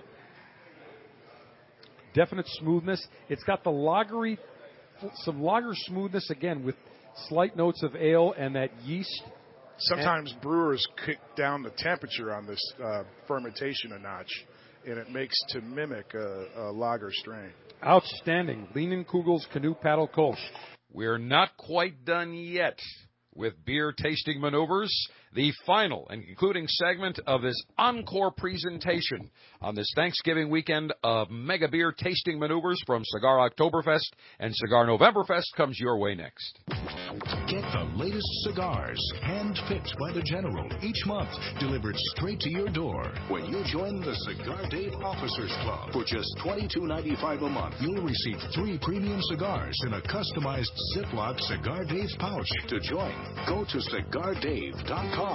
Definite smoothness. It's got the lagery, some lager smoothness again with slight notes of ale and that yeast. Sometimes brewers kick down the temperature on this uh, fermentation a notch, and it makes to mimic a, a lager strain. Outstanding. Leinenkugels Canoe Paddle Kolsch. We're not quite done yet with beer tasting maneuvers. The final and concluding segment of this encore presentation on this Thanksgiving weekend of mega beer tasting maneuvers from Cigar Oktoberfest and Cigar Novemberfest comes your way next. Get the latest cigars, hand-picked by the General, each month, delivered straight to your door. When you join the Cigar Dave Officers Club for just twenty-two ninety-five a month, You'll receive three premium cigars in a customized Ziploc Cigar Dave pouch. To join, go to cigar dave dot com.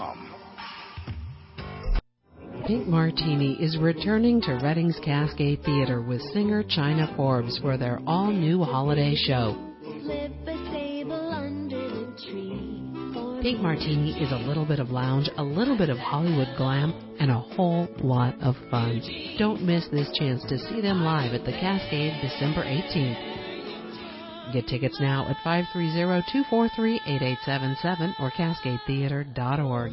Pink Martini is returning to Reading's Cascade Theater with singer China Forbes for their all-new holiday show. Pink Martini is a little bit of lounge, a little bit of Hollywood glam, and a whole lot of fun. Don't miss this chance to see them live at the Cascade December eighteenth. Get tickets now at five three zero, two four three, eight eight seven seven or cascade theater dot org.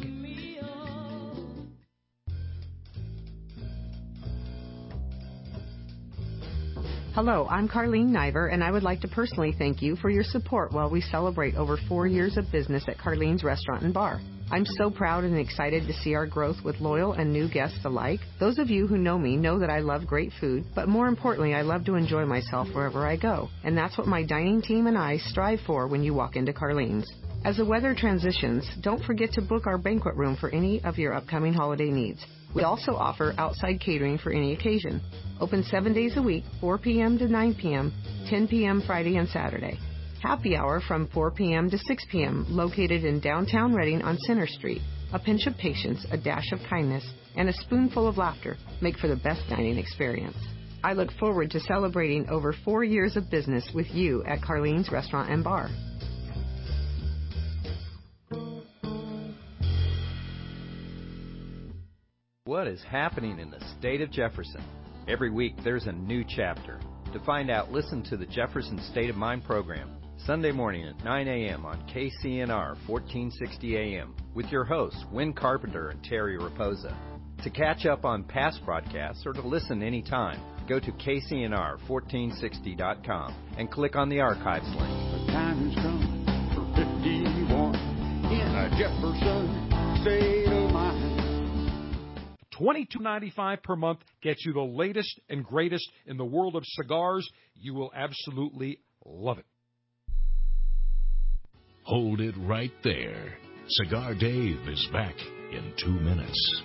Hello, I'm Carlene Niver, and I would like to personally thank you for your support while we celebrate over four years of business at Carlene's Restaurant and Bar. I'm so proud and excited to see our growth with loyal and new guests alike. Those of you who know me know that I love great food, but more importantly, I love to enjoy myself wherever I go. And that's what my dining team and I strive for when you walk into Carlene's. As the weather transitions, don't forget to book our banquet room for any of your upcoming holiday needs. We also offer outside catering for any occasion. Open seven days a week, four p.m. to nine p.m., ten p.m. Friday and Saturday. Happy hour from four p.m. to six p.m., located in downtown Reading on Center Street. A pinch of patience, a dash of kindness, and a spoonful of laughter make for the best dining experience. I look forward to celebrating over four years of business with you at Carlene's Restaurant and Bar. What is happening in the state of Jefferson? Every week there's a new chapter. To find out, listen to the Jefferson State of Mind program, Sunday morning at nine a.m. on K C N R fourteen sixty A M with your hosts, Win Carpenter and Terry Raposa. To catch up on past broadcasts or to listen anytime, go to K C N R fourteen sixty dot com and click on the archives link. The time has come for fifty-one in a Jefferson State of Mind. twenty-two ninety-five per month gets you the latest and greatest in the world of cigars. You will absolutely love it. Hold it right there. Cigar Dave is back in two minutes.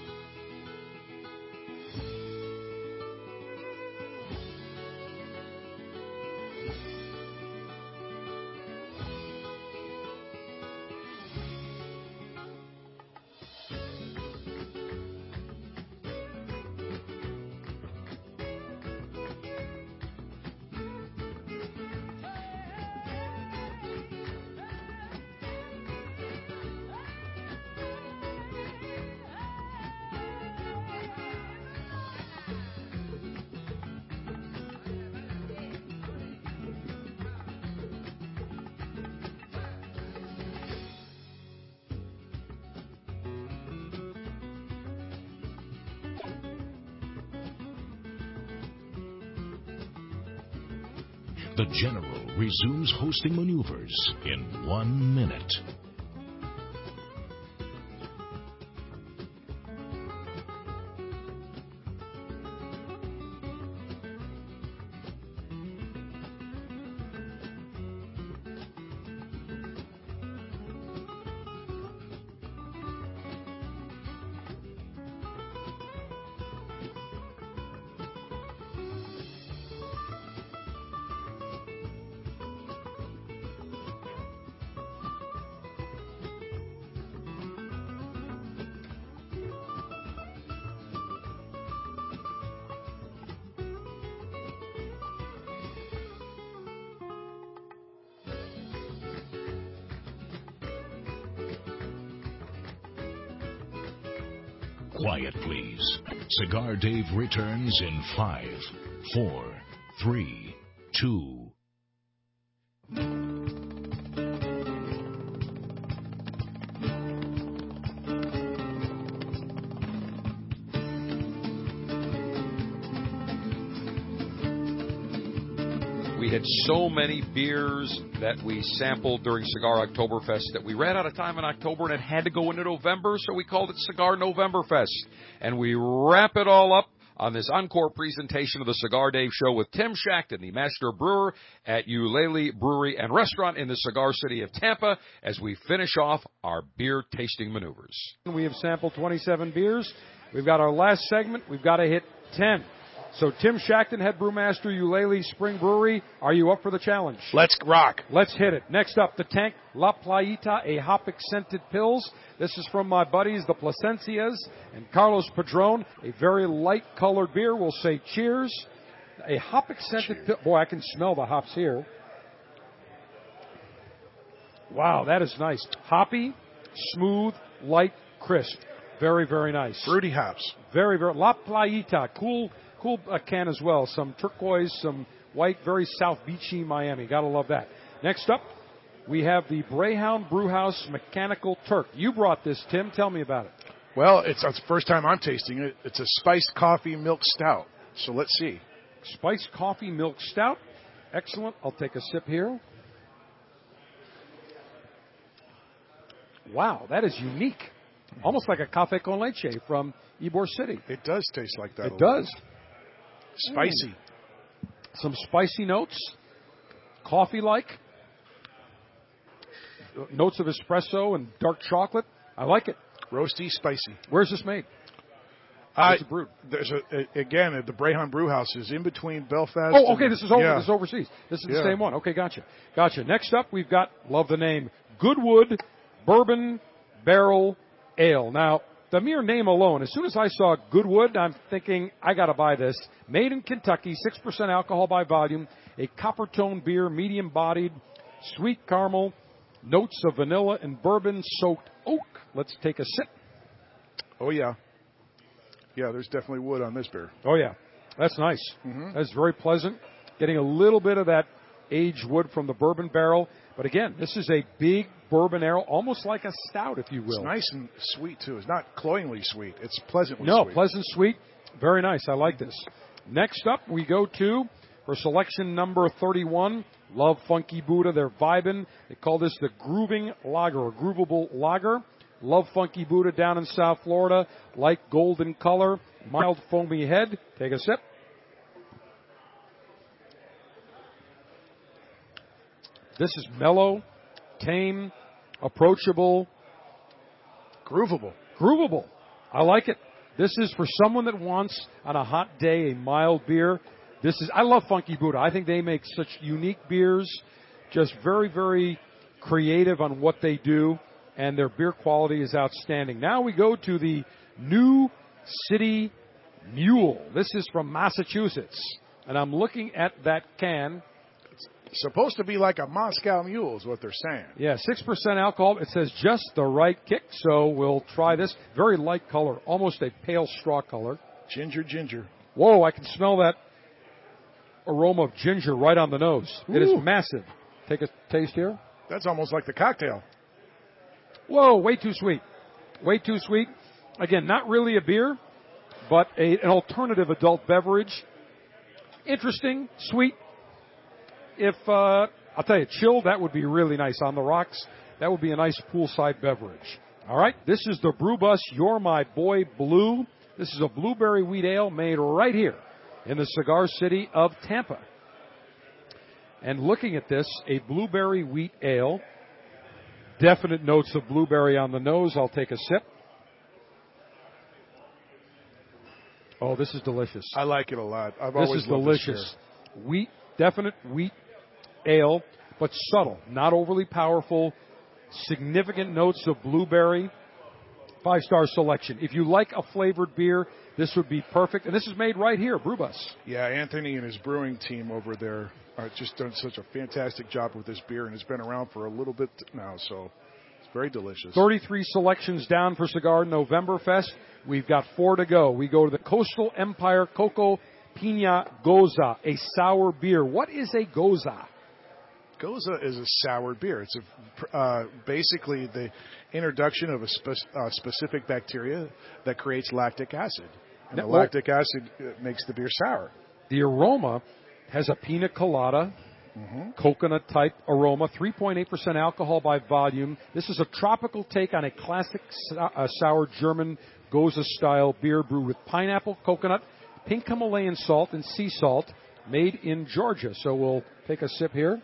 The General resumes hosting maneuvers in one minute. Quiet, please. Cigar Dave returns in five, four, three, two. We had so many beers that we sampled during Cigar Oktoberfest that we ran out of time in October and it had to go into November, so we called it Cigar Novemberfest. And we wrap it all up on this encore presentation of the Cigar Dave Show with Tim Shackton, the master brewer at Eulalie Brewery and Restaurant in the cigar city of Tampa, as we finish off our beer tasting maneuvers. We have sampled twenty-seven beers. We've got our last segment. We've got to hit ten. So Tim Shackton, head brewmaster, Eulalie Spring Brewery. Are you up for the challenge? Let's rock. Let's hit it. Next up, the Tank La Playita, a hop-accented pills. This is from my buddies, the Plasencias and Carlos Padron. A very light-colored beer. We'll say cheers. A hop-accented pill. Boy, I can smell the hops here. Wow, that is nice. Hoppy, smooth, light, crisp. Very, very nice. Fruity hops. Very, very. La Playita, cool. Cool uh, can as well. Some turquoise, some white, very South Beachy Miami. Gotta love that. Next up, we have the Brayhound Brewhouse Mechanical Turk. You brought this, Tim. Tell me about it. Well, it's, it's the first time I'm tasting it. It's a spiced coffee milk stout. So let's see. Spiced coffee milk stout. Excellent. I'll take a sip here. Wow, that is unique. Almost like a cafe con leche from Ybor City. It does taste like that. It does. Spicy. Mm. Some spicy notes. Coffee-like. Notes of espresso and dark chocolate. I like it. Roasty, spicy. Where's this made? Uh, Where's it brewed? There's a, a, again, the Brayhound Brewhouse is in between Belfast. Oh, okay. And, this is over. yeah. This is overseas. This is the Yeah. same one. Okay, gotcha. Gotcha. Next up, we've got, love the name, Goodwood Bourbon Barrel Ale. Now, the mere name alone, as soon as I saw Goodwood, I'm thinking, I got to buy this. Made in Kentucky, six percent alcohol by volume, a copper-tone beer, medium-bodied, sweet caramel, notes of vanilla and bourbon-soaked oak. Let's take a sip. Oh, yeah. Yeah, there's definitely wood on this beer. Oh, yeah. That's nice. Mm-hmm. That's very pleasant. Getting a little bit of that aged wood from the bourbon barrel. But again, this is a big bourbon ale, almost like a stout, if you will. It's nice and sweet, too. It's not cloyingly sweet. It's pleasantly no, sweet. No, pleasant sweet. Very nice. I like this. Next up, we go to, for selection number thirty-one, Love Funky Buddha. They're vibing. They call this the Grooving Lager, or Groovable Lager. Love Funky Buddha down in South Florida. Light golden color, mild foamy head. Take a sip. This is mellow, tame, approachable, groovable. Groovable. I like it. This is for someone that wants, on a hot day, a mild beer. This is, I love Funky Buddha. I think they make such unique beers, just very, very creative on what they do, and their beer quality is outstanding. Now we go to the New City Mule. This is from Massachusetts, and I'm looking at that can. Supposed to be like a Moscow Mule is what they're saying. Yeah, six percent alcohol. It says just the right kick, so we'll try this. Very light color, almost a pale straw color. Ginger, ginger. Whoa, I can smell that aroma of ginger right on the nose. Ooh. It is massive. Take a taste here. That's almost like the cocktail. Whoa, way too sweet. Way too sweet. Again, not really a beer, but a, an alternative adult beverage. Interesting, sweet. if, uh, I'll tell you, chilled, that would be really nice. On the rocks, that would be a nice poolside beverage. All right, this is the Brew Bus You're My Boy Blue. This is a blueberry wheat ale made right here in the cigar city of Tampa. And looking at this, a blueberry wheat ale. Definite notes of blueberry on the nose. I'll take a sip. Oh, this is delicious. I like it a lot. I've this always is loved delicious. This beer. Wheat, definite wheat ale, but subtle, not overly powerful. Significant notes of blueberry. Five-star selection. If you like a flavored beer, this would be perfect. And this is made right here, Brew Bus. Yeah, Anthony and his brewing team over there are just done such a fantastic job with this beer, and it's been around for a little bit now, so it's very delicious. thirty-three selections down for Cigar Novemberfest. We've got four to go. We go to the Coastal Empire Coco Pina Goza, a sour beer. What is a Goza? Goza is a sour beer. It's a, uh, basically the introduction of a spe- uh, specific bacteria that creates lactic acid. And the well, lactic acid makes the beer sour. The aroma has a pina colada, mm-hmm. coconut-type aroma, three point eight percent alcohol by volume. This is a tropical take on a classic so- uh, sour German Goza-style beer brewed with pineapple, coconut, pink Himalayan salt, and sea salt, made in Georgia. So we'll take a sip here.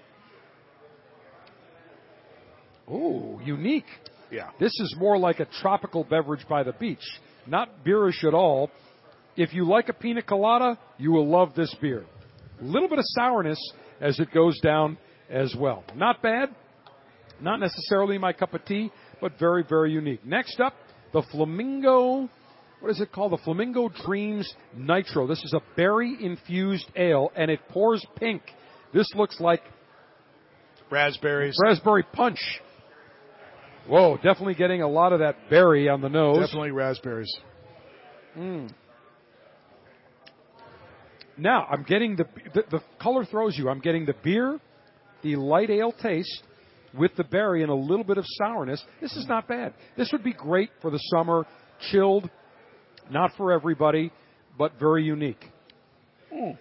Ooh, unique. Yeah. This is more like a tropical beverage by the beach. Not beerish at all. If you like a pina colada, you will love this beer. A little bit of sourness as it goes down as well. Not bad. Not necessarily my cup of tea, but very, very unique. Next up, the Flamingo, what is it called? The Flamingo Dreams Nitro. This is a berry-infused ale, and it pours pink. This looks like raspberries. Raspberry punch. Whoa, definitely getting a lot of that berry on the nose. Definitely raspberries. Mm. Now, I'm getting the, the, the color throws you. I'm getting the beer, the light ale taste with the berry and a little bit of sourness. This is not bad. This would be great for the summer, chilled, not for everybody, but very unique. Mm.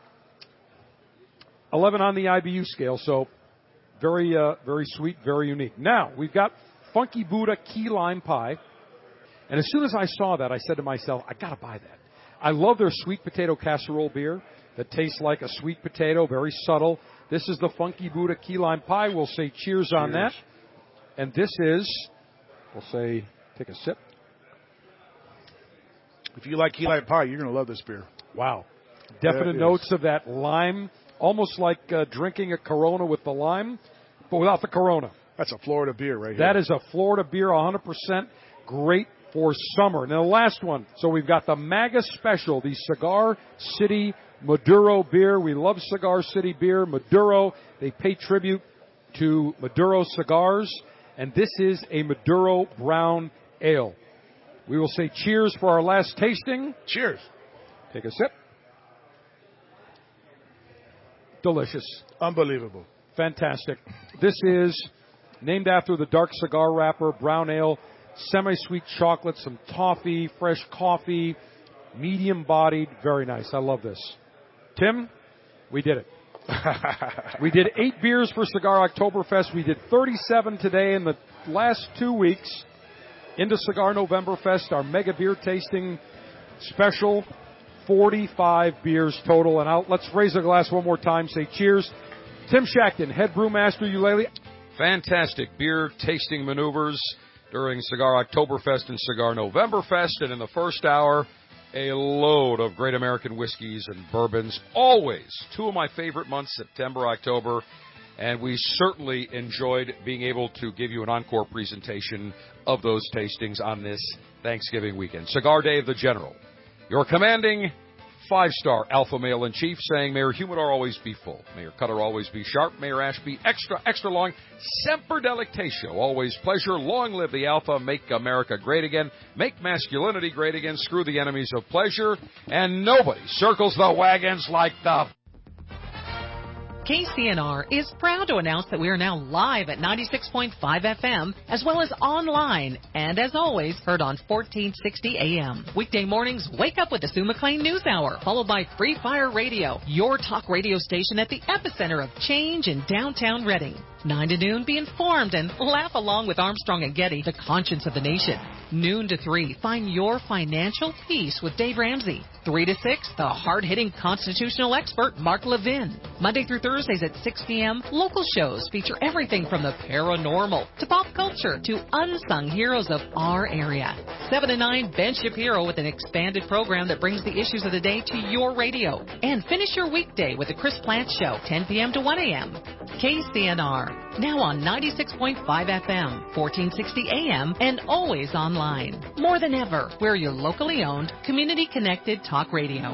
eleven on the I B U scale, so very, uh, very sweet, very unique. Now, we've got Funky Buddha key lime pie. And as soon as I saw that, I said to myself, I got to buy that. I love their sweet potato casserole beer that tastes like a sweet potato, very subtle. This is the Funky Buddha key lime pie. We'll say cheers on cheers. that. And this is, we'll say, take a sip. If you like key lime pie, you're going to love this beer. Wow. Definite That notes is. of that lime, almost like uh, drinking a Corona with the lime, but without the Corona. That's a Florida beer right here. That is a Florida beer, one hundred percent. Great for summer. Now, the last one. So we've got the MAGA Special, the Cigar City Maduro beer. We love Cigar City beer. Maduro, they pay tribute to Maduro cigars. And this is a Maduro Brown Ale. We will say cheers for our last tasting. Cheers. Take a sip. Delicious. Unbelievable. Fantastic. This is named after the dark cigar wrapper, brown ale, semi-sweet chocolate, some toffee, fresh coffee, medium-bodied. Very nice. I love this. Tim, we did it. We did eight beers for Cigar Oktoberfest. We did thirty-seven today in the last two weeks into Cigar Novemberfest, our mega beer tasting special. forty-five beers total. And out. Let's raise a glass one more time. Say cheers. Tim Shackton, head brewmaster, Eulalie. Fantastic beer tasting maneuvers during Cigar Oktoberfest and Cigar Novemberfest. And in the first hour, a load of great American whiskeys and bourbons. Always two of my favorite months, September, October. And we certainly enjoyed being able to give you an encore presentation of those tastings on this Thanksgiving weekend. Cigar Day of the General. Your commanding five-star alpha male in chief saying, may your humidor always be full. May your cutter always be sharp. May your ash be extra, extra long. Semper Delectatio. Always pleasure. Long live the alpha. Make America great again. Make masculinity great again. Screw the enemies of pleasure. And nobody circles the wagons like the K C N R is proud to announce that we are now live at ninety-six point five F M, as well as online, and as always, heard on fourteen sixty A M. Weekday mornings, wake up with the Sue McLean News Hour, followed by Free Fire Radio, your talk radio station at the epicenter of change in downtown Reading. nine to noon, be informed and laugh along with Armstrong and Getty, the conscience of the nation. Noon to three, find your financial peace with Dave Ramsey. three to six, the hard-hitting constitutional expert, Mark Levin. Monday through Thursdays at six p.m., local shows feature everything from the paranormal to pop culture to unsung heroes of our area. seven to nine, Ben Shapiro with an expanded program that brings the issues of the day to your radio. And finish your weekday with the Chris Plant Show, ten p.m. to one a.m. K C N R, now on ninety-six point five F M, fourteen sixty A M, and always online. More than ever, we're your locally owned, community-connected talk radio.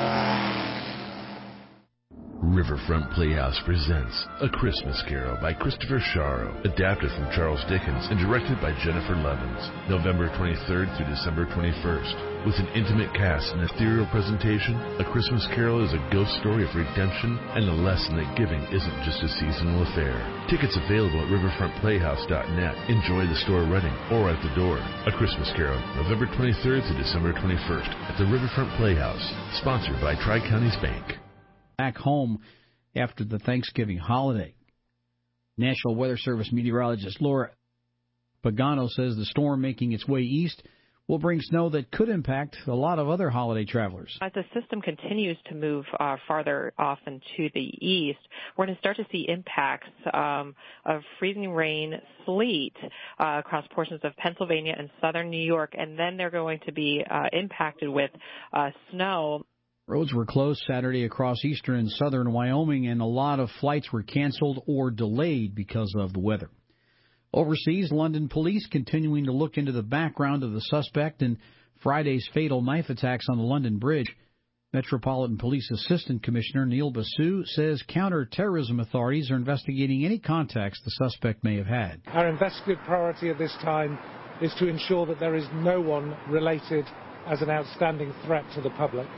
Riverfront Playhouse presents A Christmas Carol by Christopher Sharrow, adapted from Charles Dickens and directed by Jennifer Levins, November twenty-third through December twenty-first. With an intimate cast and ethereal presentation, A Christmas Carol is a ghost story of redemption and a lesson that giving isn't just a seasonal affair. Tickets available at riverfront playhouse dot net. Enjoy the store running or at the door. A Christmas Carol, November twenty-third to December twenty-first at the Riverfront Playhouse, sponsored by Tri-Counties Bank. Back home after the Thanksgiving holiday. National Weather Service meteorologist Laura Pagano says the storm making its way east will bring snow that could impact a lot of other holiday travelers. As the system continues to move uh, farther off and to the east, we're going to start to see impacts um, of freezing rain, sleet uh, across portions of Pennsylvania and southern New York, and then they're going to be uh, impacted with uh, snow. Roads were closed Saturday across eastern and southern Wyoming, and a lot of flights were canceled or delayed because of the weather. Overseas, London police continuing to look into the background of the suspect in Friday's fatal knife attacks on the London Bridge. Metropolitan Police Assistant Commissioner Neil Basu says counter-terrorism authorities are investigating any contacts the suspect may have had. Our investigative priority at this time is to ensure that there is no one related as an outstanding threat to the public.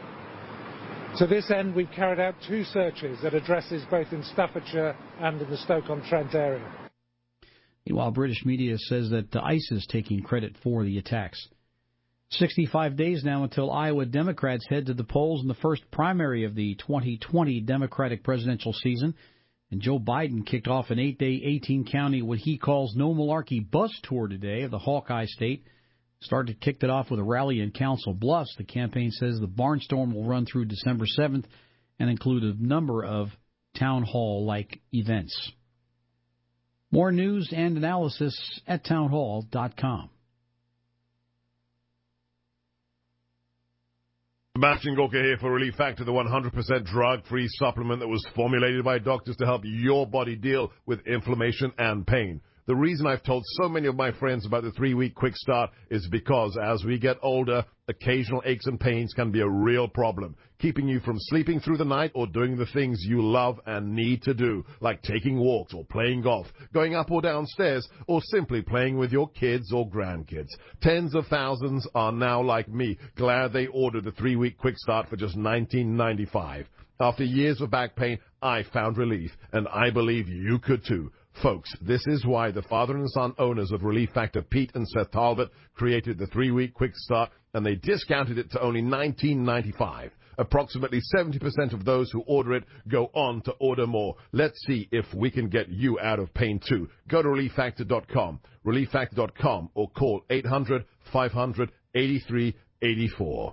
To this end, we've carried out two searches at addresses both in Staffordshire and in the Stoke-on-Trent area. Meanwhile, British media says that ICE is taking credit for the attacks. sixty-five days now until Iowa Democrats head to the polls in the first primary of the twenty twenty Democratic presidential season. And Joe Biden kicked off an eight-day, eighteen-county, what he calls no malarkey bus tour today of the Hawkeye State. Started kicked it off with a rally in Council Bluffs. The campaign says the barnstorm will run through December seventh and include a number of town hall-like events. More news and analysis at townhall dot com. Sebastian Gorka here for Relief Factor, the one hundred percent drug-free supplement that was formulated by doctors to help your body deal with inflammation and pain. The reason I've told so many of my friends about the three-week quick start is because as we get older, occasional aches and pains can be a real problem, keeping you from sleeping through the night or doing the things you love and need to do, like taking walks or playing golf, going up or down stairs, or simply playing with your kids or grandkids. Tens of thousands are now like me, glad they ordered the three-week quick start for just nineteen ninety-five dollars. After years of back pain, I found relief, and I believe you could too. Folks, this is why the father and son owners of Relief Factor, Pete and Seth Talbot, created the three-week quick start, and they discounted it to only nineteen ninety-five dollars. Approximately seventy percent of those who order it go on to order more. Let's see if we can get you out of pain too. Go to relief factor dot com, relief factor dot com, or call eight hundred, five hundred, eighty-three eighty-four.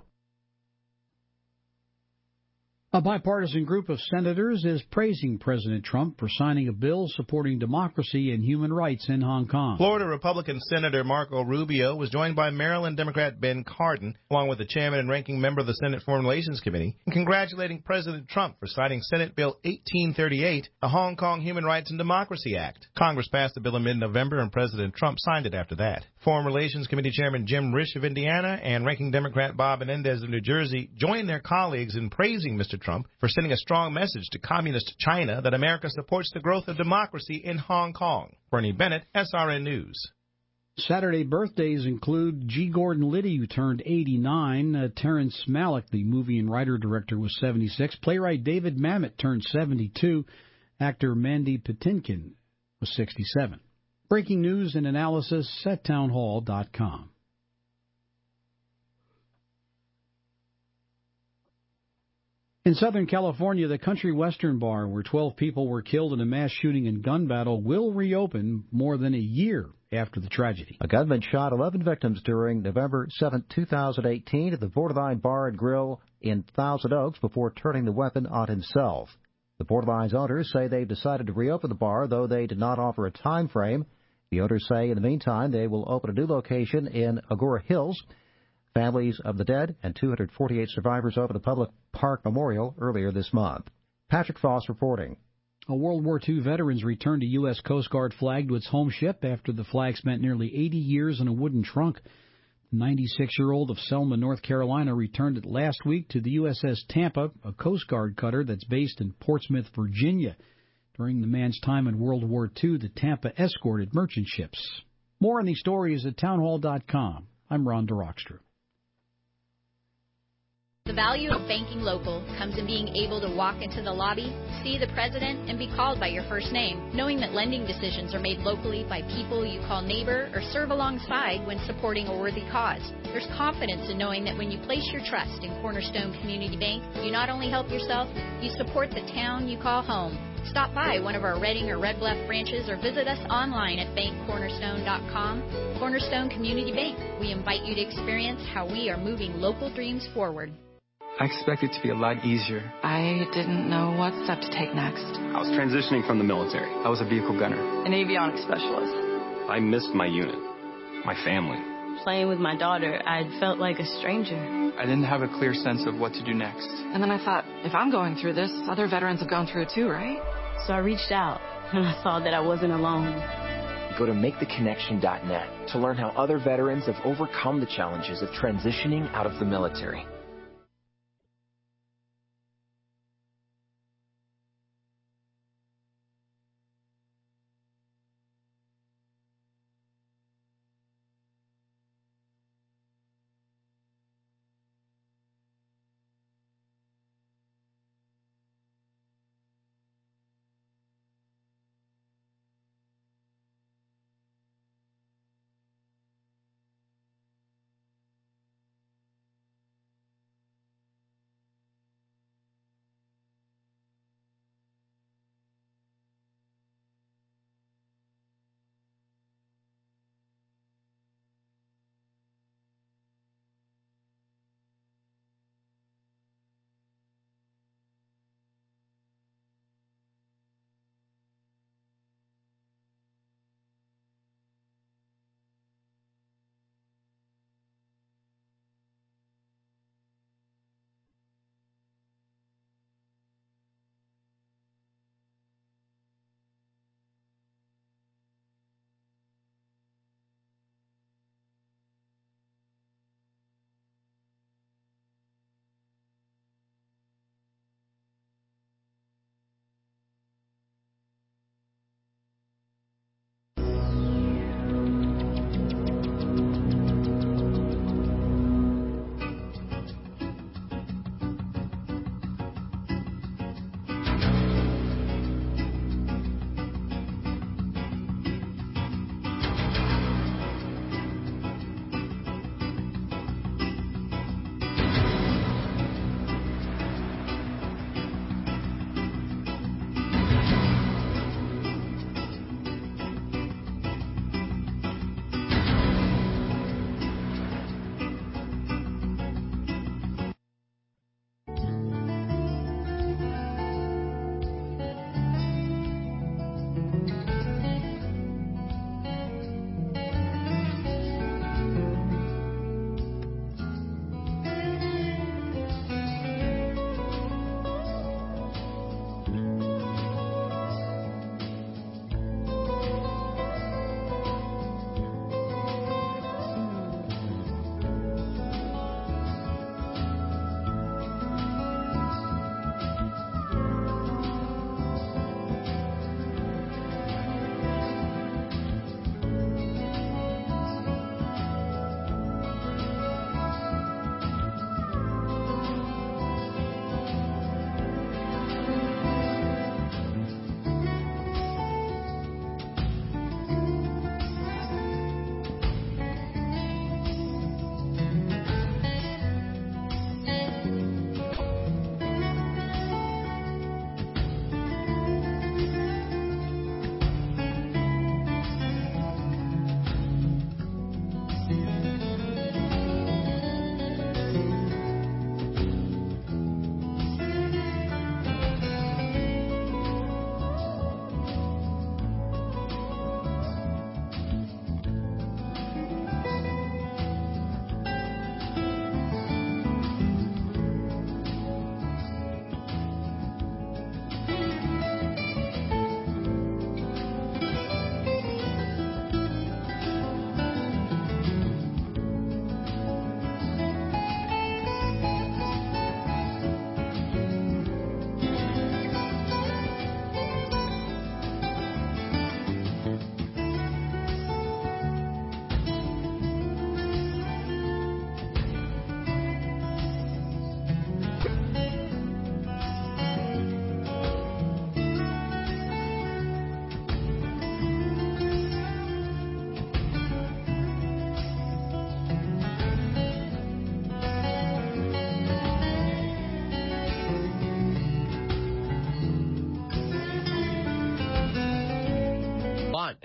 A bipartisan group of senators is praising President Trump for signing a bill supporting democracy and human rights in Hong Kong. Florida Republican Senator Marco Rubio was joined by Maryland Democrat Ben Cardin, along with the chairman and ranking member of the Senate Foreign Relations Committee, in congratulating President Trump for signing Senate Bill eighteen thirty-eight, the Hong Kong Human Rights and Democracy Act. Congress passed the bill in mid-November, and President Trump signed it after that. Foreign Relations Committee Chairman Jim Risch of Indiana and ranking Democrat Bob Menendez of New Jersey joined their colleagues in praising Mister Trump for sending a strong message to communist China that America supports the growth of democracy in Hong Kong. Bernie Bennett, S R N News. Saturday birthdays include G. Gordon Liddy, who turned eighty-nine. Uh, Terrence Malick, the movie and writer-director, was seventy-six. Playwright David Mamet turned seventy-two. Actor Mandy Patinkin was sixty-seven. Breaking news and analysis at townhall dot com. In Southern California, the Country Western Bar, where twelve people were killed in a mass shooting and gun battle, will reopen more than a year after the tragedy. A gunman shot eleven victims during November seventh, two thousand eighteen at the Borderline Bar and Grill in Thousand Oaks before turning the weapon on himself. The Borderline's owners say they've decided to reopen the bar, though they did not offer a time frame. The owners say in the meantime they will open a new location in Agoura Hills. Families of the dead and two hundred forty-eight survivors opened a public park memorial earlier this month. Patrick Foss reporting. A World War Two veteran's returned to U S Coast Guard flag to its home ship after the flag spent nearly eighty years in a wooden trunk. The ninety-six-year-old of Selma, North Carolina, returned it last week to the U S S Tampa, a Coast Guard cutter that's based in Portsmouth, Virginia. During the man's time in World War Two, the Tampa escorted merchant ships. More on these stories at townhall dot com. I'm Ron DeRockstra. The value of banking local comes in being able to walk into the lobby, see the president, and be called by your first name, knowing that lending decisions are made locally by people you call neighbor or serve alongside when supporting a worthy cause. There's confidence in knowing that when you place your trust in Cornerstone Community Bank, you not only help yourself, you support the town you call home. Stop by one of our Reading or Red Bluff branches or visit us online at bank cornerstone dot com. Cornerstone Community Bank. We invite you to experience how we are moving local dreams forward. I expected it to be a lot easier. I didn't know what step to take next. I was transitioning from the military. I was a vehicle gunner. An avionics specialist. I missed my unit, my family. Playing with my daughter, I felt like a stranger. I didn't have a clear sense of what to do next. And then I thought, if I'm going through this, other veterans have gone through it too, right? So I reached out, and I saw that I wasn't alone. Go to make the connection dot net to learn how other veterans have overcome the challenges of transitioning out of the military.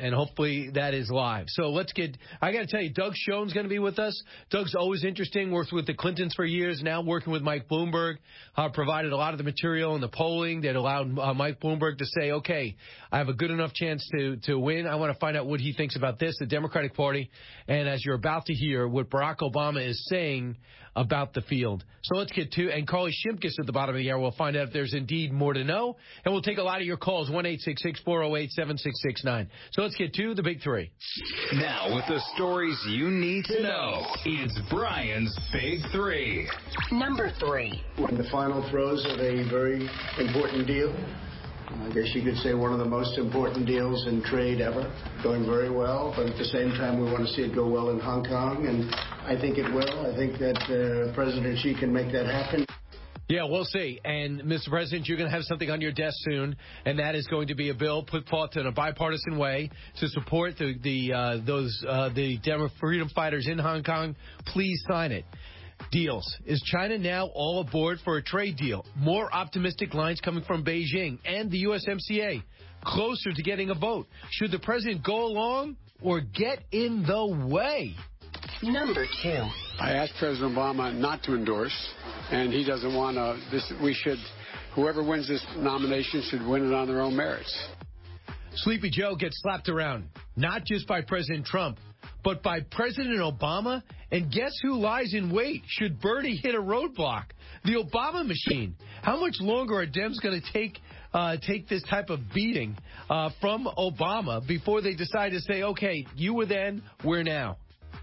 and hopefully that is live. So let's get, I got to tell you, Doug Schoen's going to be with us. Doug's always interesting, worked with the Clintons for years, now working with Mike Bloomberg, uh, provided a lot of the material and the polling that allowed uh, Mike Bloomberg to say, okay, I have a good enough chance to, to win. I want to find out what he thinks about this, the Democratic Party, and as you're about to hear, what Barack Obama is saying about the field. So let's get to, and Carly Shimkus at the bottom of the hour. We'll find out if there's indeed more to know, and we'll take a lot of your calls, one eight six six, four oh eight, seven six six nine. So let's get to the big three. Now, with the stories you need to know, it's Brian's Big Three. Number three. We're in the final throes of a very important deal. I guess you could say one of the most important deals in trade ever. Going very well, but at the same time we want to see it go well in Hong Kong, and I think it will. I think that uh, President Xi can make that happen. Yeah, we'll see. And, Mister President, you're going to have something on your desk soon, and that is going to be a bill put forth in a bipartisan way to support the, the uh, those uh, the Demo freedom fighters in Hong Kong. Please sign it. Deals. Is China now all aboard for a trade deal? More optimistic lines coming from Beijing and the U S M C A. Closer to getting a vote. Should the president go along or get in the way? Number two. I asked President Obama not to endorse, and he doesn't want to. This we should. Whoever wins this nomination should win it on their own merits. Sleepy Joe gets slapped around, not just by President Trump, but by President Obama. And guess who lies in wait should Bernie hit a roadblock? The Obama machine. How much longer are Dems going to take uh, take this type of beating uh, from Obama before they decide to say, okay, you were then, we're now?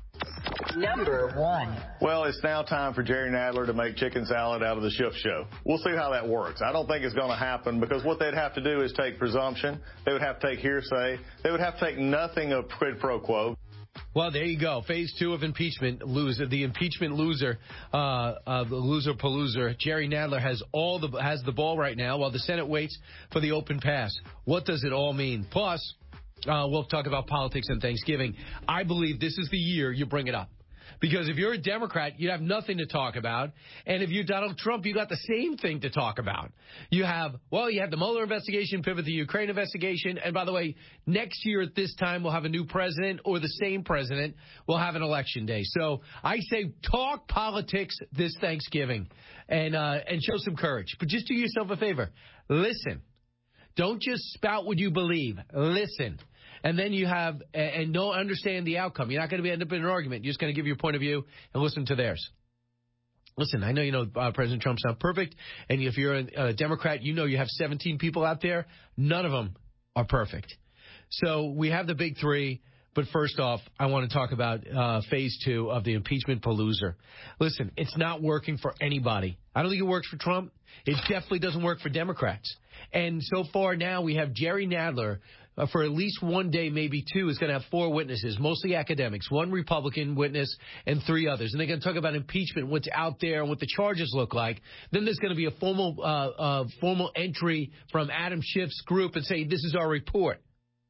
Number one. Well, it's now time for Jerry Nadler to make chicken salad out of the Schiff show. We'll see how that works. I don't think it's going to happen because what they'd have to do is take presumption. They would have to take hearsay. They would have to take nothing of quid pro quo. Well, there you go. Phase two of impeachment loser. The impeachment loser, uh, uh, the loser paloozer. Jerry Nadler has all the has the ball right now while the Senate waits for the open pass. What does it all mean? Plus, uh, we'll talk about politics and Thanksgiving. I believe this is the year you bring it up. Because if you're a Democrat, you have nothing to talk about. And if you're Donald Trump, you got the same thing to talk about. You have, well, you have the Mueller investigation, pivot the Ukraine investigation. And by the way, next year at this time, we'll have a new president or the same president. We'll have an election day. So I say talk politics this Thanksgiving and, uh, and show some courage. But just do yourself a favor. Listen. Don't just spout what you believe. Listen. And then you have, and don't understand the outcome. You're not going to end up in an argument. You're just going to give your point of view and listen to theirs. Listen, I know you know uh, President Trump's not perfect, and if you're a, a Democrat, you know you have seventeen people out there. None of them are perfect. So we have the big three, but first off, I want to talk about uh, phase two of the impeachment palooza. Listen, it's not working for anybody. I don't think it works for Trump. It definitely doesn't work for Democrats. And so far now we have Jerry Nadler, Uh, for at least one day, maybe two, is going to have four witnesses, mostly academics, one Republican witness and three others. And they're going to talk about impeachment, what's out there, and what the charges look like. Then there's going to be a formal uh, uh, formal entry from Adam Schiff's group and say, this is our report.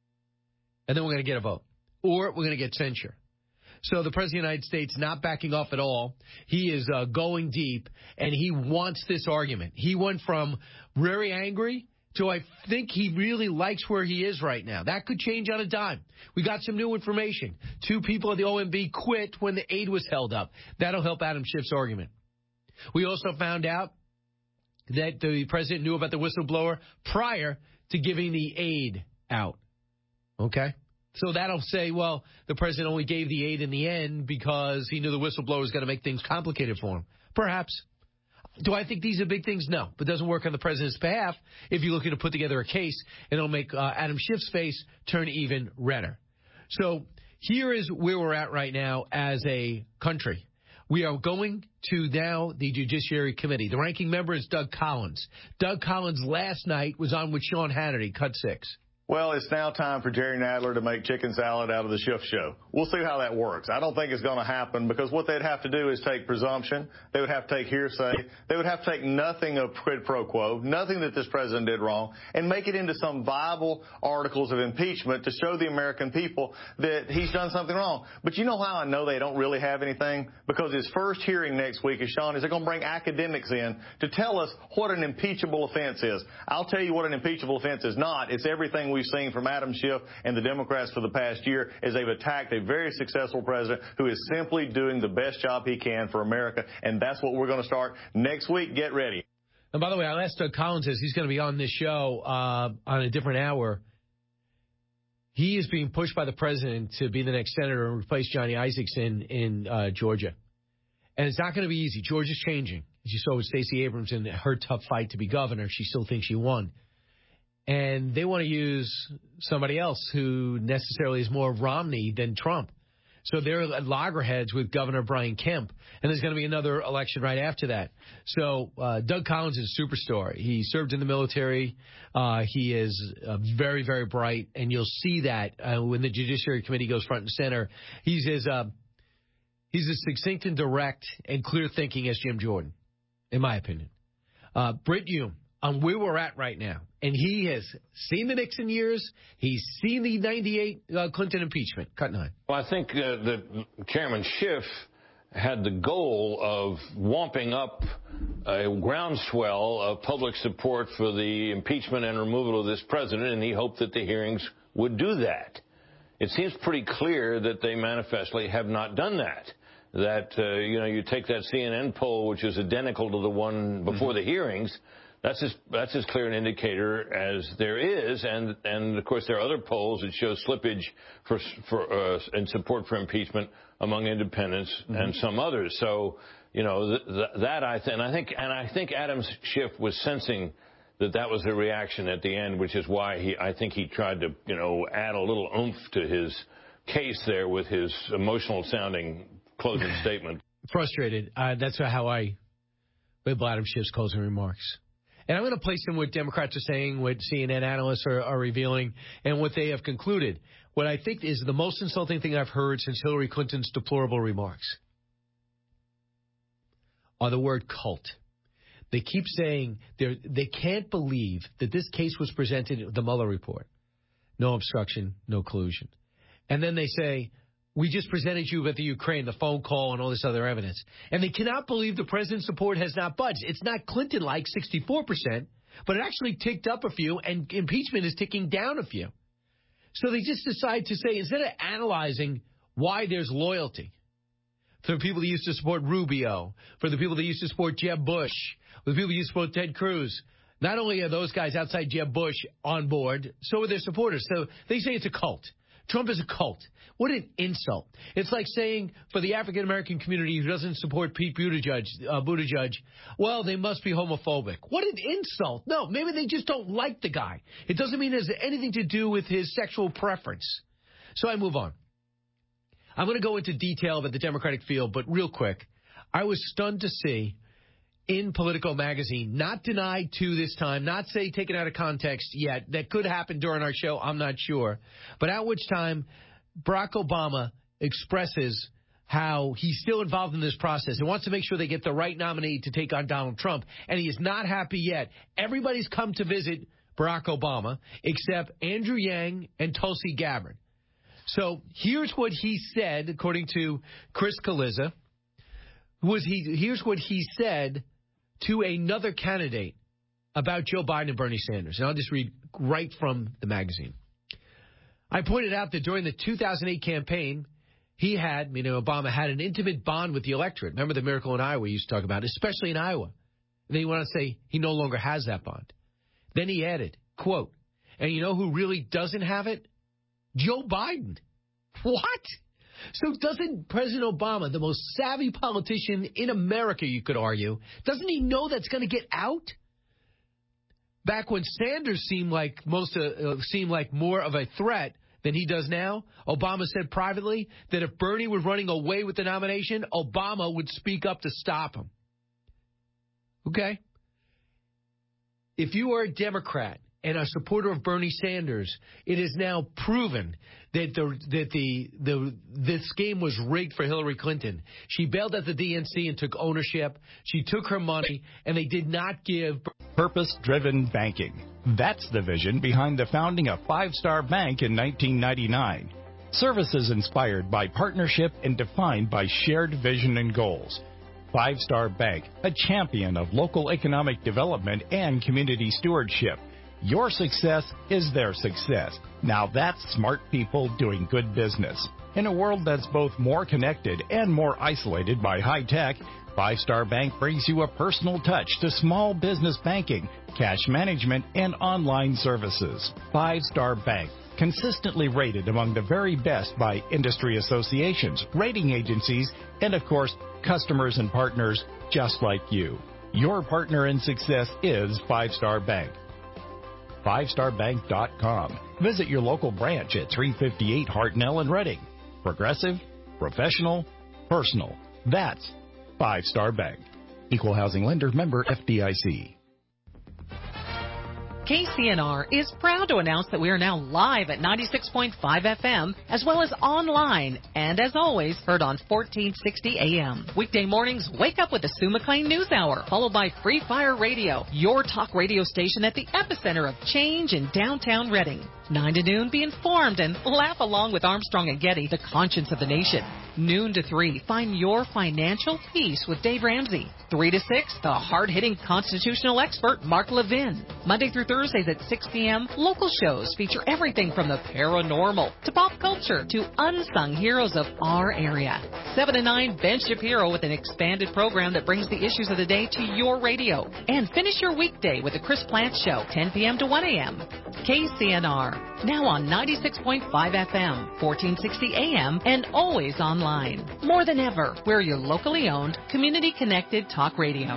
And then we're going to get a vote. Or we're going to get censure. So the President of the United States not backing off at all. He is uh, going deep, and he wants this argument. He went from very angry to I think he really likes where he is right now. That could change on a dime. We got some new information. Two people at the O M B quit when the aid was held up. That'll help Adam Schiff's argument. We also found out that the president knew about the whistleblower prior to giving the aid out. Okay? So that'll say, well, the president only gave the aid in the end because he knew the whistleblower was going to make things complicated for him. Perhaps. Do I think these are big things? No. But it doesn't work on the president's behalf if you're looking to put together a case, and it'll make uh, Adam Schiff's face turn even redder. So here is where we're at right now as a country. We are going to now the Judiciary Committee. The ranking member is Doug Collins. Doug Collins last night was on with Sean Hannity, cut six. Well, it's now time for Jerry Nadler to make chicken salad out of the Schiff show. We'll see how that works. I don't think it's going to happen because what they'd have to do is take presumption. They would have to take hearsay. They would have to take nothing of quid pro quo, nothing that this president did wrong, and make it into some viable articles of impeachment to show the American people that he's done something wrong. But you know how I know they don't really have anything? Because his first hearing next week, is Sean, is they're going to bring academics in to tell us what an impeachable offense is. I'll tell you what an impeachable offense is not. It's everything we we've seen from Adam Schiff and the Democrats for the past year is they've attacked a very successful president who is simply doing the best job he can for America, and that's what we're going to start next week. Get ready. And by the way, I'll ask Doug Collins, as he's going to be on this show uh, on a different hour. He is being pushed by the president to be the next senator and replace Johnny Isakson in uh, Georgia. And it's not going to be easy. Georgia's changing. As you saw with Stacey Abrams in her tough fight to be governor, she still thinks she won. And they want to use somebody else who necessarily is more Romney than Trump. So they're at loggerheads with Governor Brian Kemp. And there's going to be another election right after that. So uh, Doug Collins is a superstar. He served in the military. Uh, he is uh, very, very bright. And you'll see that uh, when the Judiciary Committee goes front and center. He's as, uh, he's as succinct and direct and clear thinking as Jim Jordan, in my opinion. Uh, Britt Hume, on where we're at right now. And he has seen the Nixon years. He's seen the ninety-eight uh, Clinton impeachment. Cut nine. Well, I think uh, that Chairman Schiff had the goal of wamping up a groundswell of public support for the impeachment and removal of this president, and he hoped that the hearings would do that. It seems pretty clear that they manifestly have not done that. That, uh, you know, you take that C N N poll, which is identical to the one before mm-hmm. the hearings. That's as, that's as clear an indicator as there is, and, and of course there are other polls that show slippage for, for uh, and support for impeachment among independents mm-hmm. and some others. So, you know, th- th- that I think, and I think, and I think Adam Schiff was sensing that that was the reaction at the end, which is why he, I think he tried to, you know, add a little oomph to his case there with his emotional sounding closing statement. Frustrated. Uh, that's how I label Adam Schiff's closing remarks. And I'm going to place them what Democrats are saying, what C N N analysts are, are revealing, and what they have concluded. What I think is the most insulting thing I've heard since Hillary Clinton's deplorable remarks are the word cult. They keep saying they can't believe that this case was presented in the Mueller report. No obstruction, no collusion. And then they say, we just presented you with the Ukraine, the phone call, and all this other evidence. And they cannot believe the president's support has not budged. It's not Clinton-like sixty-four percent, but it actually ticked up a few, and impeachment is ticking down a few. So they just decide to say, instead of analyzing why there's loyalty for the people that used to support Rubio, for the people that used to support Jeb Bush, for the people that used to support Ted Cruz, not only are those guys outside Jeb Bush on board, so are their supporters. So they say it's a cult. Trump is a cult. What an insult. It's like saying for the African-American community who doesn't support Pete Buttigieg, uh, Buttigieg, well, they must be homophobic. What an insult. No, maybe they just don't like the guy. It doesn't mean it has anything to do with his sexual preference. So I move on. I'm going to go into detail about the Democratic field, but real quick, I was stunned to see in Politico magazine, not denied to this time, not say taken out of context yet. That could happen during our show. I'm not sure. But at which time, Barack Obama expresses how he's still involved in this process and wants to make sure they get the right nominee to take on Donald Trump. And he is not happy yet. Everybody's come to visit Barack Obama except Andrew Yang and Tulsi Gabbard. So here's what he said, according to Chris Kaliza. Was he? Here's what he said to another candidate about Joe Biden and Bernie Sanders. And I'll just read right from the magazine. I pointed out that during the two thousand eight campaign, he had, meaning Obama, had an intimate bond with the electorate. Remember the miracle in Iowa we used to talk about, especially in Iowa. And then he went on to say he no longer has that bond. Then he added, quote, and you know who really doesn't have it? Joe Biden. What? So doesn't President Obama, the most savvy politician in America, you could argue, doesn't he know that's going to get out? Back when Sanders seemed like most uh, uh, seemed like more of a threat than he does now, Obama said privately that if Bernie were running away with the nomination, Obama would speak up to stop him. Okay? If you are a Democrat and a supporter of Bernie Sanders, it is now proven that the that the the this game was rigged for Hillary Clinton. She bailed at the D N C and took ownership. She took her money, and they did not give purpose-driven banking. That's the vision behind the founding of Five Star Bank in nineteen ninety-nine. Services inspired by partnership and defined by shared vision and goals. Five Star Bank, a champion of local economic development and community stewardship. Your success is their success. Now that's smart people doing good business. In a world that's both more connected and more isolated by high tech, Five Star Bank brings you a personal touch to small business banking, cash management, and online services. Five Star Bank, consistently rated among the very best by industry associations, rating agencies, and of course, customers and partners just like you. Your partner in success is Five Star Bank. five star bank dot com. Visit your local branch at three fifty-eight Hartnell in Reading. Progressive, professional, personal. That's Five Star Bank. Equal housing lender, member F D I C. K C N R is proud to announce that we are now live at ninety-six point five F M, as well as online, and as always, heard on fourteen sixty A M. Weekday mornings, wake up with the Sue McLean News Hour, followed by Free Fire Radio, your talk radio station at the epicenter of change in downtown Reading. nine to noon, be informed and laugh along with Armstrong and Getty, the conscience of the nation. Noon to three, find your financial peace with Dave Ramsey. three to six, the hard-hitting constitutional expert Mark Levin. Monday through Thursdays at six P M, local shows feature everything from the paranormal to pop culture to unsung heroes of our area. seven to nine, Ben Shapiro with an expanded program that brings the issues of the day to your radio. And finish your weekday with the Chris Plant Show, ten P M to one A M. K C N R, now on ninety-six point five F M, fourteen sixty A M, and always online. More than ever, we're your locally owned, community-connected talk radio.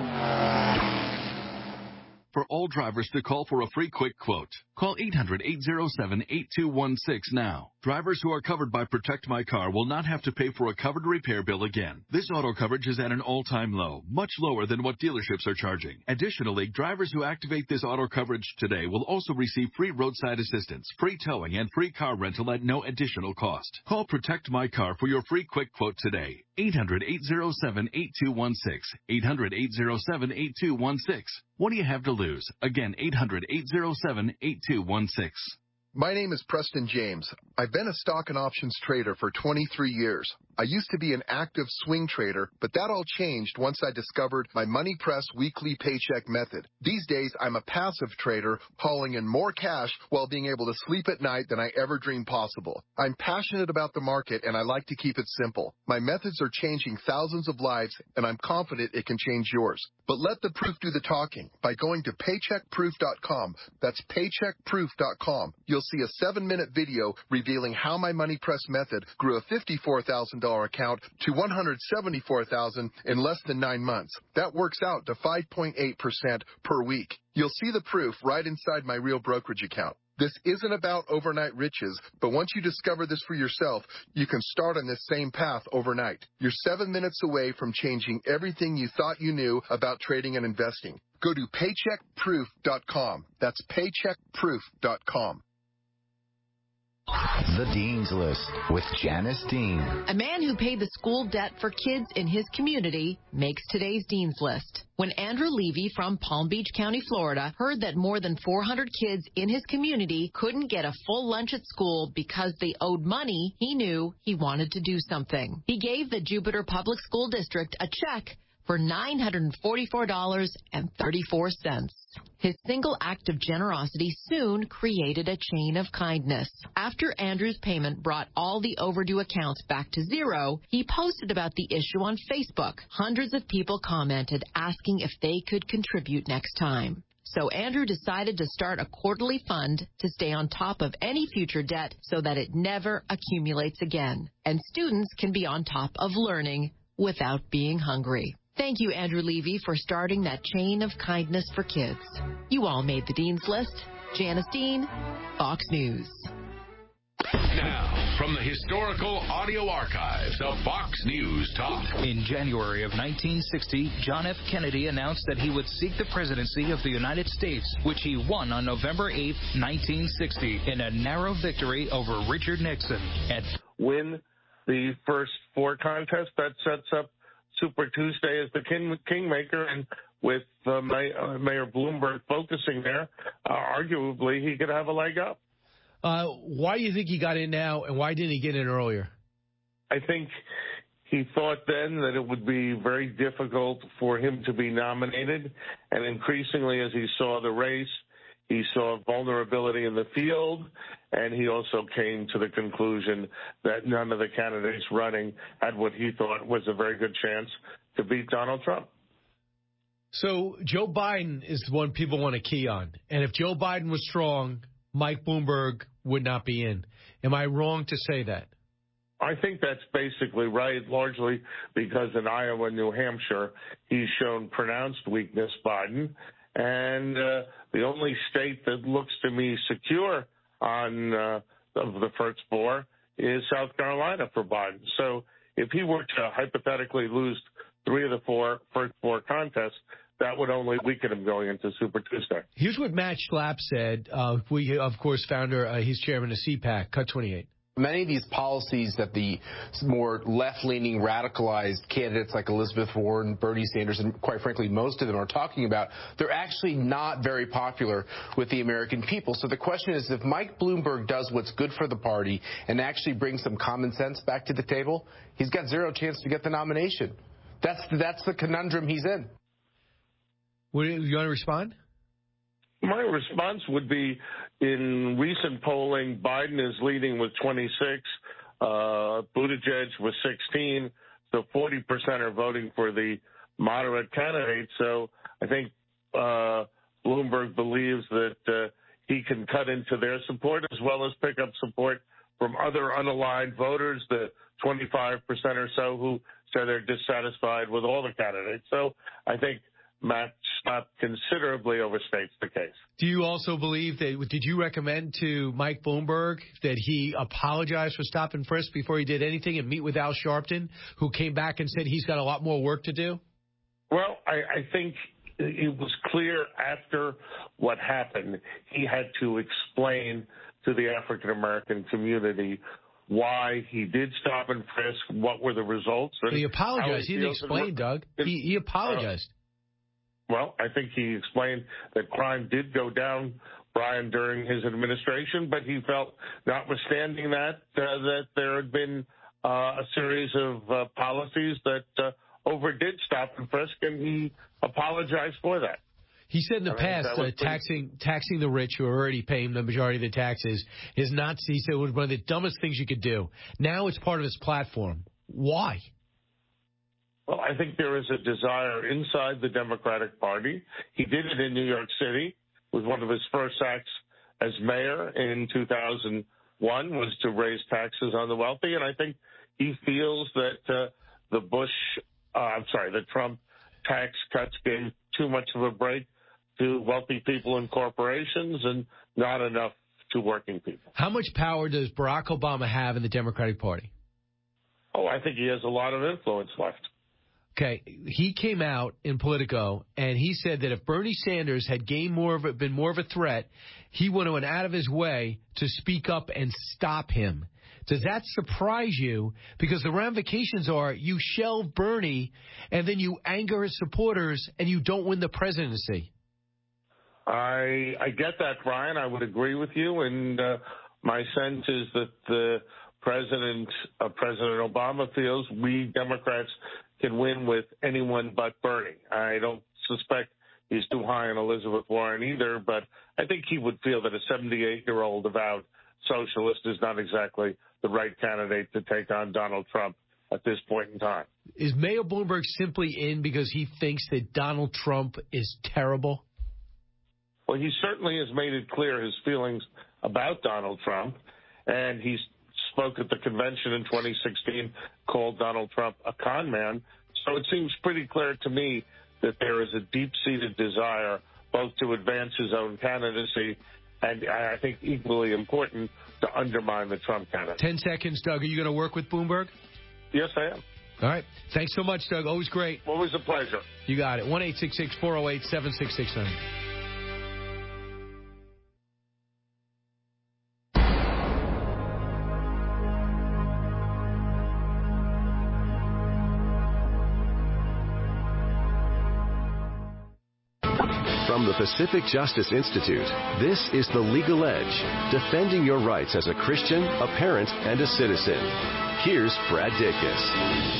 For all drivers to call for a free quick quote, call eight hundred, eight oh seven, eight two one six now. Drivers who are covered by Protect My Car will not have to pay for a covered repair bill again. This auto coverage is at an all-time low, much lower than what dealerships are charging. Additionally, drivers who activate this auto coverage today will also receive free roadside assistance, free towing, and free car rental at no additional cost. Call Protect My Car for your free quick quote today. eight hundred, eight oh seven, eight two one six. eight hundred, eight oh seven, eight two one six. What do you have to lose? Again, eight hundred, eight oh seven, eight two one six. My name is Preston James. I've been a stock and options trader for twenty-three years. I used to be an active swing trader, but that all changed once I discovered my Money Press weekly paycheck method. These days, I'm a passive trader, hauling in more cash while being able to sleep at night than I ever dreamed possible. I'm passionate about the market, and I like to keep it simple. My methods are changing thousands of lives, and I'm confident it can change yours. But let the proof do the talking by going to paycheck proof dot com. That's paycheck proof dot com. You'll see a seven-minute video revealing how my Money Press method grew a fifty-four thousand dollars account to one hundred seventy-four thousand dollars in less than nine months. That works out to five point eight percent per week. You'll see the proof right inside my real brokerage account. This isn't about overnight riches, but once you discover this for yourself, you can start on this same path overnight. You're seven minutes away from changing everything you thought you knew about trading and investing. Go to paycheck proof dot com. That's paycheck proof dot com. The Dean's List with Janice Dean. A man who paid the school debt for kids in his community makes today's Dean's List. When Andrew Levy from Palm Beach County, Florida, heard that more than four hundred kids in his community couldn't get a full lunch at school because they owed money, he knew he wanted to do something. He gave the Jupiter Public School District a check for nine hundred forty-four dollars and thirty-four cents. His single act of generosity soon created a chain of kindness. After Andrew's payment brought all the overdue accounts back to zero, he posted about the issue on Facebook. Hundreds of people commented asking if they could contribute next time. So Andrew decided to start a quarterly fund to stay on top of any future debt so that it never accumulates again. And students can be on top of learning without being hungry. Thank you, Andrew Levy, for starting that chain of kindness for kids. You all made the Dean's List. Janice Dean, Fox News. Now, from the historical audio archives of Fox News Talk. In January of nineteen sixty, John F. Kennedy announced that he would seek the presidency of the United States, which he won on November eighth, nineteen sixty, in a narrow victory over Richard Nixon. And win the first four contests, that sets up Super Tuesday as the king, kingmaker, and with uh, May, uh, Mayor Bloomberg focusing there, uh, arguably he could have a leg up. Uh, why do you think he got in now, and why didn't he get in earlier? I think he thought then that it would be very difficult for him to be nominated, and increasingly as he saw the race, He saw vulnerability in the field, and he also came to the conclusion that none of the candidates running had what he thought was a very good chance to beat Donald Trump. So Joe Biden is the one people want to key on. And if Joe Biden was strong, Mike Bloomberg would not be in. Am I wrong to say that? I think that's basically right, largely because in Iowa and New Hampshire, he's shown pronounced weakness, Biden. And uh, the only state that looks to me secure on uh, of the first four is South Carolina for Biden. So if he were to hypothetically lose three of the four first four contests, that would only weaken him going into Super Tuesday. Here's what Matt Schlapp said. Uh, we, of course, founder, uh, he's chairman of C PAC, Cut twenty-eight. Many of these policies that the more left-leaning, radicalized candidates like Elizabeth Warren, Bernie Sanders, and quite frankly, most of them are talking about, they're actually not very popular with the American people. So the question is, if Mike Bloomberg does what's good for the party and actually brings some common sense back to the table, he's got zero chance to get the nomination. That's that's the conundrum he's in. What, you want to respond? My response would be, in recent polling, Biden is leading with twenty-six, uh, Buttigieg with sixteen, so forty percent are voting for the moderate candidate. So I think uh, Bloomberg believes that uh, he can cut into their support as well as pick up support from other unaligned voters, the twenty-five percent or so who say they're dissatisfied with all the candidates. So I think Matt Schlapp considerably overstates the case. Do you also believe that, did you recommend to Mike Bloomberg that he apologize for stop and frisk before he did anything and meet with Al Sharpton, who came back and said he's got a lot more work to do? Well, I, I think it was clear after what happened, he had to explain to the African-American community why he did stop and frisk, what were the results. He apologized. He, he didn't explain, Doug. He, he apologized. Uh, Well, I think he explained that crime did go down, Brian, during his administration, but he felt, notwithstanding that, uh, that there had been uh, a series of uh, policies that uh, overdid stop and frisk, and he apologized for that. He said in the I past, uh, pretty... taxing taxing the rich who are already paying the majority of the taxes is not, he said, was one of the dumbest things you could do. Now it's part of his platform. Why? Well, I think there is a desire inside the Democratic Party. He did it in New York City with one of his first acts as mayor in two thousand one was to raise taxes on the wealthy. And I think he feels that uh, the Bush, uh, I'm sorry, the Trump tax cuts gave too much of a break to wealthy people and corporations and not enough to working people. How much power does Barack Obama have in the Democratic Party? Oh, I think he has a lot of influence left. Okay, he came out in Politico, and he said that if Bernie Sanders had gained more of a, been more of a threat, he would have went out of his way to speak up and stop him. Does that surprise you? Because the ramifications are you shelve Bernie, and then you anger his supporters, and you don't win the presidency. I I get that, Brian. I would agree with you, and uh, my sense is that the president, uh, President Obama, feels we Democrats can win with anyone but Bernie. I don't suspect he's too high on Elizabeth Warren either, but I think he would feel that a seventy-eight-year-old avowed socialist is not exactly the right candidate to take on Donald Trump at this point in time. Is Mayor Bloomberg simply in because he thinks that Donald Trump is terrible? Well, he certainly has made it clear his feelings about Donald Trump, and he's spoke at the convention in twenty sixteen, called Donald Trump a con man. So it seems pretty clear to me that there is a deep-seated desire both to advance his own candidacy and, I think, equally important, to undermine the Trump candidate. Ten seconds, Doug. Are you going to work with Bloomberg? Yes, I am. All right. Thanks so much, Doug. Always great. Always a pleasure. You got it. one eight six six, four oh eight, seven six six nine. From the Pacific Justice Institute, this is The Legal Edge, defending your rights as a Christian, a parent, and a citizen. Here's Brad Dacus.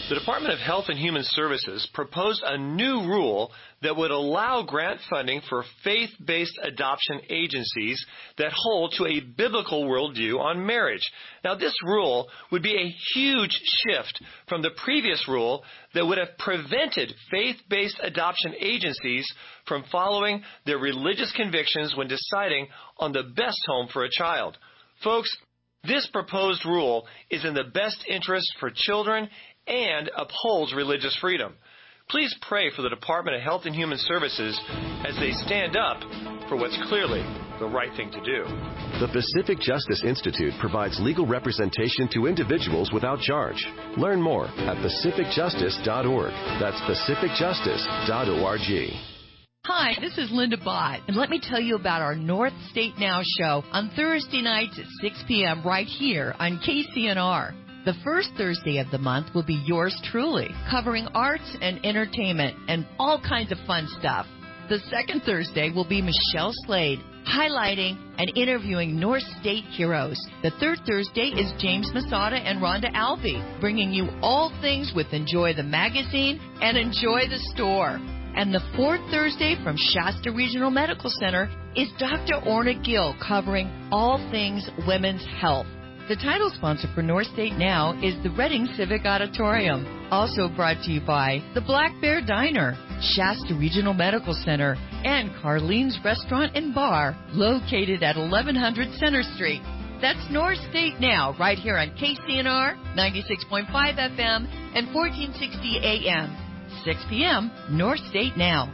The Department of Health and Human Services proposed a new rule that would allow grant funding for faith-based adoption agencies that hold to a biblical worldview on marriage. Now, this rule would be a huge shift from the previous rule that would have prevented faith-based adoption agencies from following their religious convictions when deciding on the best home for a child. Folks, this proposed rule is in the best interest for children and upholds religious freedom. Please pray for the Department of Health and Human Services as they stand up for what's clearly the right thing to do. The Pacific Justice Institute provides legal representation to individuals without charge. Learn more at pacific justice dot org. That's pacific justice dot org. Hi, this is Linda Bott, and let me tell you about our North State Now show on Thursday nights at six p.m. right here on K C N R. The first Thursday of the month will be yours truly, covering arts and entertainment and all kinds of fun stuff. The second Thursday will be Michelle Slade, highlighting and interviewing North State heroes. The third Thursday is James Masada and Rhonda Alvey, bringing you all things with Enjoy the Magazine and Enjoy the Store. And the fourth Thursday from Shasta Regional Medical Center is Doctor Orna Gill, covering all things women's health. The title sponsor for North State Now is the Reading Civic Auditorium. Also brought to you by the Black Bear Diner, Shasta Regional Medical Center, and Carlene's Restaurant and Bar, located at eleven hundred Center Street. That's North State Now, right here on K C N R, ninety-six point five F M and fourteen sixty A M. six p.m., North State Now.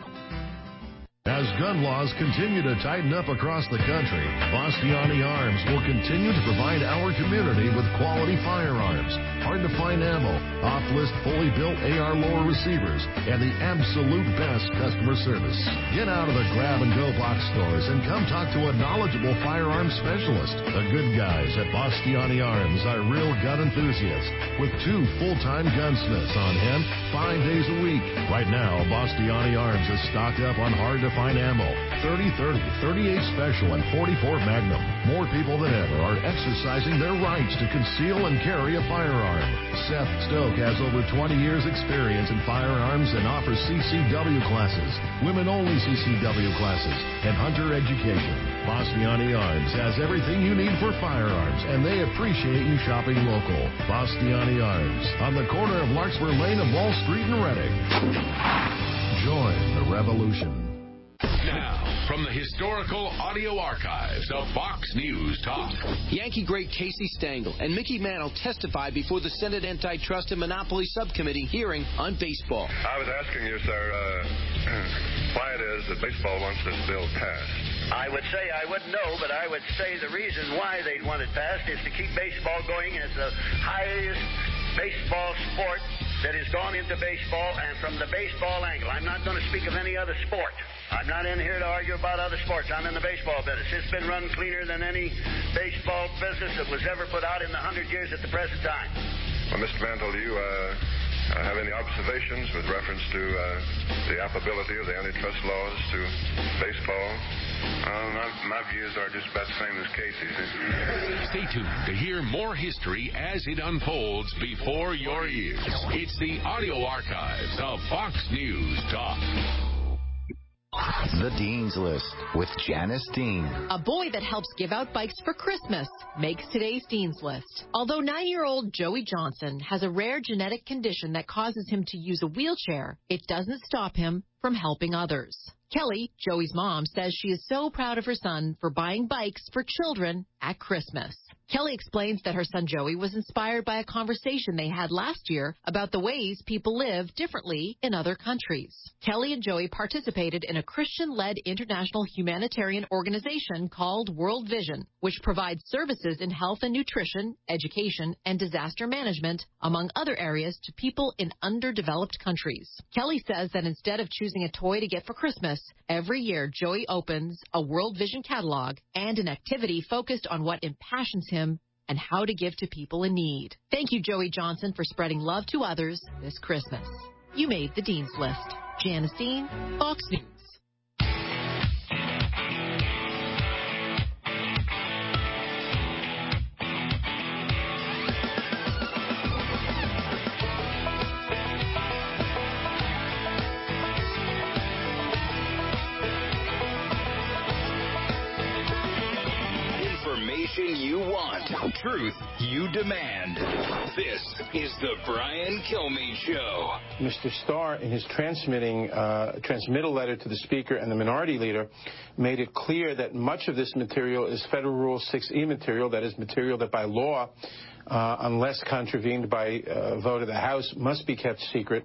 As gun laws continue to tighten up across the country, Bastiani Arms will continue to provide our community with quality firearms, hard-to-find ammo, off-list fully built A R lower receivers, and the absolute best customer service. Get out of the grab-and-go box stores and come talk to a knowledgeable firearms specialist. The good guys at Bastiani Arms are real gun enthusiasts with two full-time gunsmiths on hand five days a week. Right now, Bastiani Arms is stocked up on hard-to Fine ammo, thirty thirty, thirty-eight Special, and forty-four Magnum. More people than ever are exercising their rights to conceal and carry a firearm. Seth Stoke has over twenty years experience in firearms and offers C C W classes, women-only C C W classes, and hunter education. Bastiani Arms has everything you need for firearms, and they appreciate you shopping local. Bastiani Arms, on the corner of Larkspur Lane and Wall Street in Reading. Join the revolution. Now, from the historical audio archives of Fox News Talk. Yankee great Casey Stengel and Mickey Mantle testified before the Senate Antitrust and Monopoly Subcommittee hearing on baseball. I was asking you, sir, uh, why it is that baseball wants this bill passed. I would say I wouldn't know, but I would say the reason why they'd want it passed is to keep baseball going as the highest baseball sport that has gone into baseball, and from the baseball angle. I'm not going to speak of any other sport. I'm not in here to argue about other sports. I'm in the baseball business. It's been run cleaner than any baseball business that was ever put out in the hundred years at the present time. Well, Mister Mantle, do you uh, have any observations with reference to uh, the applicability of the antitrust laws to baseball? Uh, my, my views are just about the same as Casey's. Stay tuned to hear more history as it unfolds before your ears. It's the audio archives of Fox News Talk. The Dean's List with Janice Dean. A boy that helps give out bikes for Christmas makes today's Dean's List. Although nine-year-old Joey Johnson has a rare genetic condition that causes him to use a wheelchair, it doesn't stop him from helping others. Kelly, Joey's mom, says she is so proud of her son for buying bikes for children at Christmas. Kelly explains that her son Joey was inspired by a conversation they had last year about the ways people live differently in other countries. Kelly and Joey participated in a Christian-led international humanitarian organization called World Vision, which provides services in health and nutrition, education, and disaster management, among other areas, to people in underdeveloped countries. Kelly says that instead of choosing a toy to get for Christmas, every year Joey opens a World Vision catalog and an activity focused on what impassions him and how to give to people in need. Thank you, Joey Johnson, for spreading love to others this Christmas. You made the Dean's List. Janice Dean, Fox News. information you want. Truth you demand. This is the Brian Kilmeade Show. Mister Starr, in his transmitting uh, transmittal letter to the Speaker and the Minority Leader, made it clear that much of this material is Federal Rule six E material, that is material that by law, uh, unless contravened by uh, vote of the House, must be kept secret.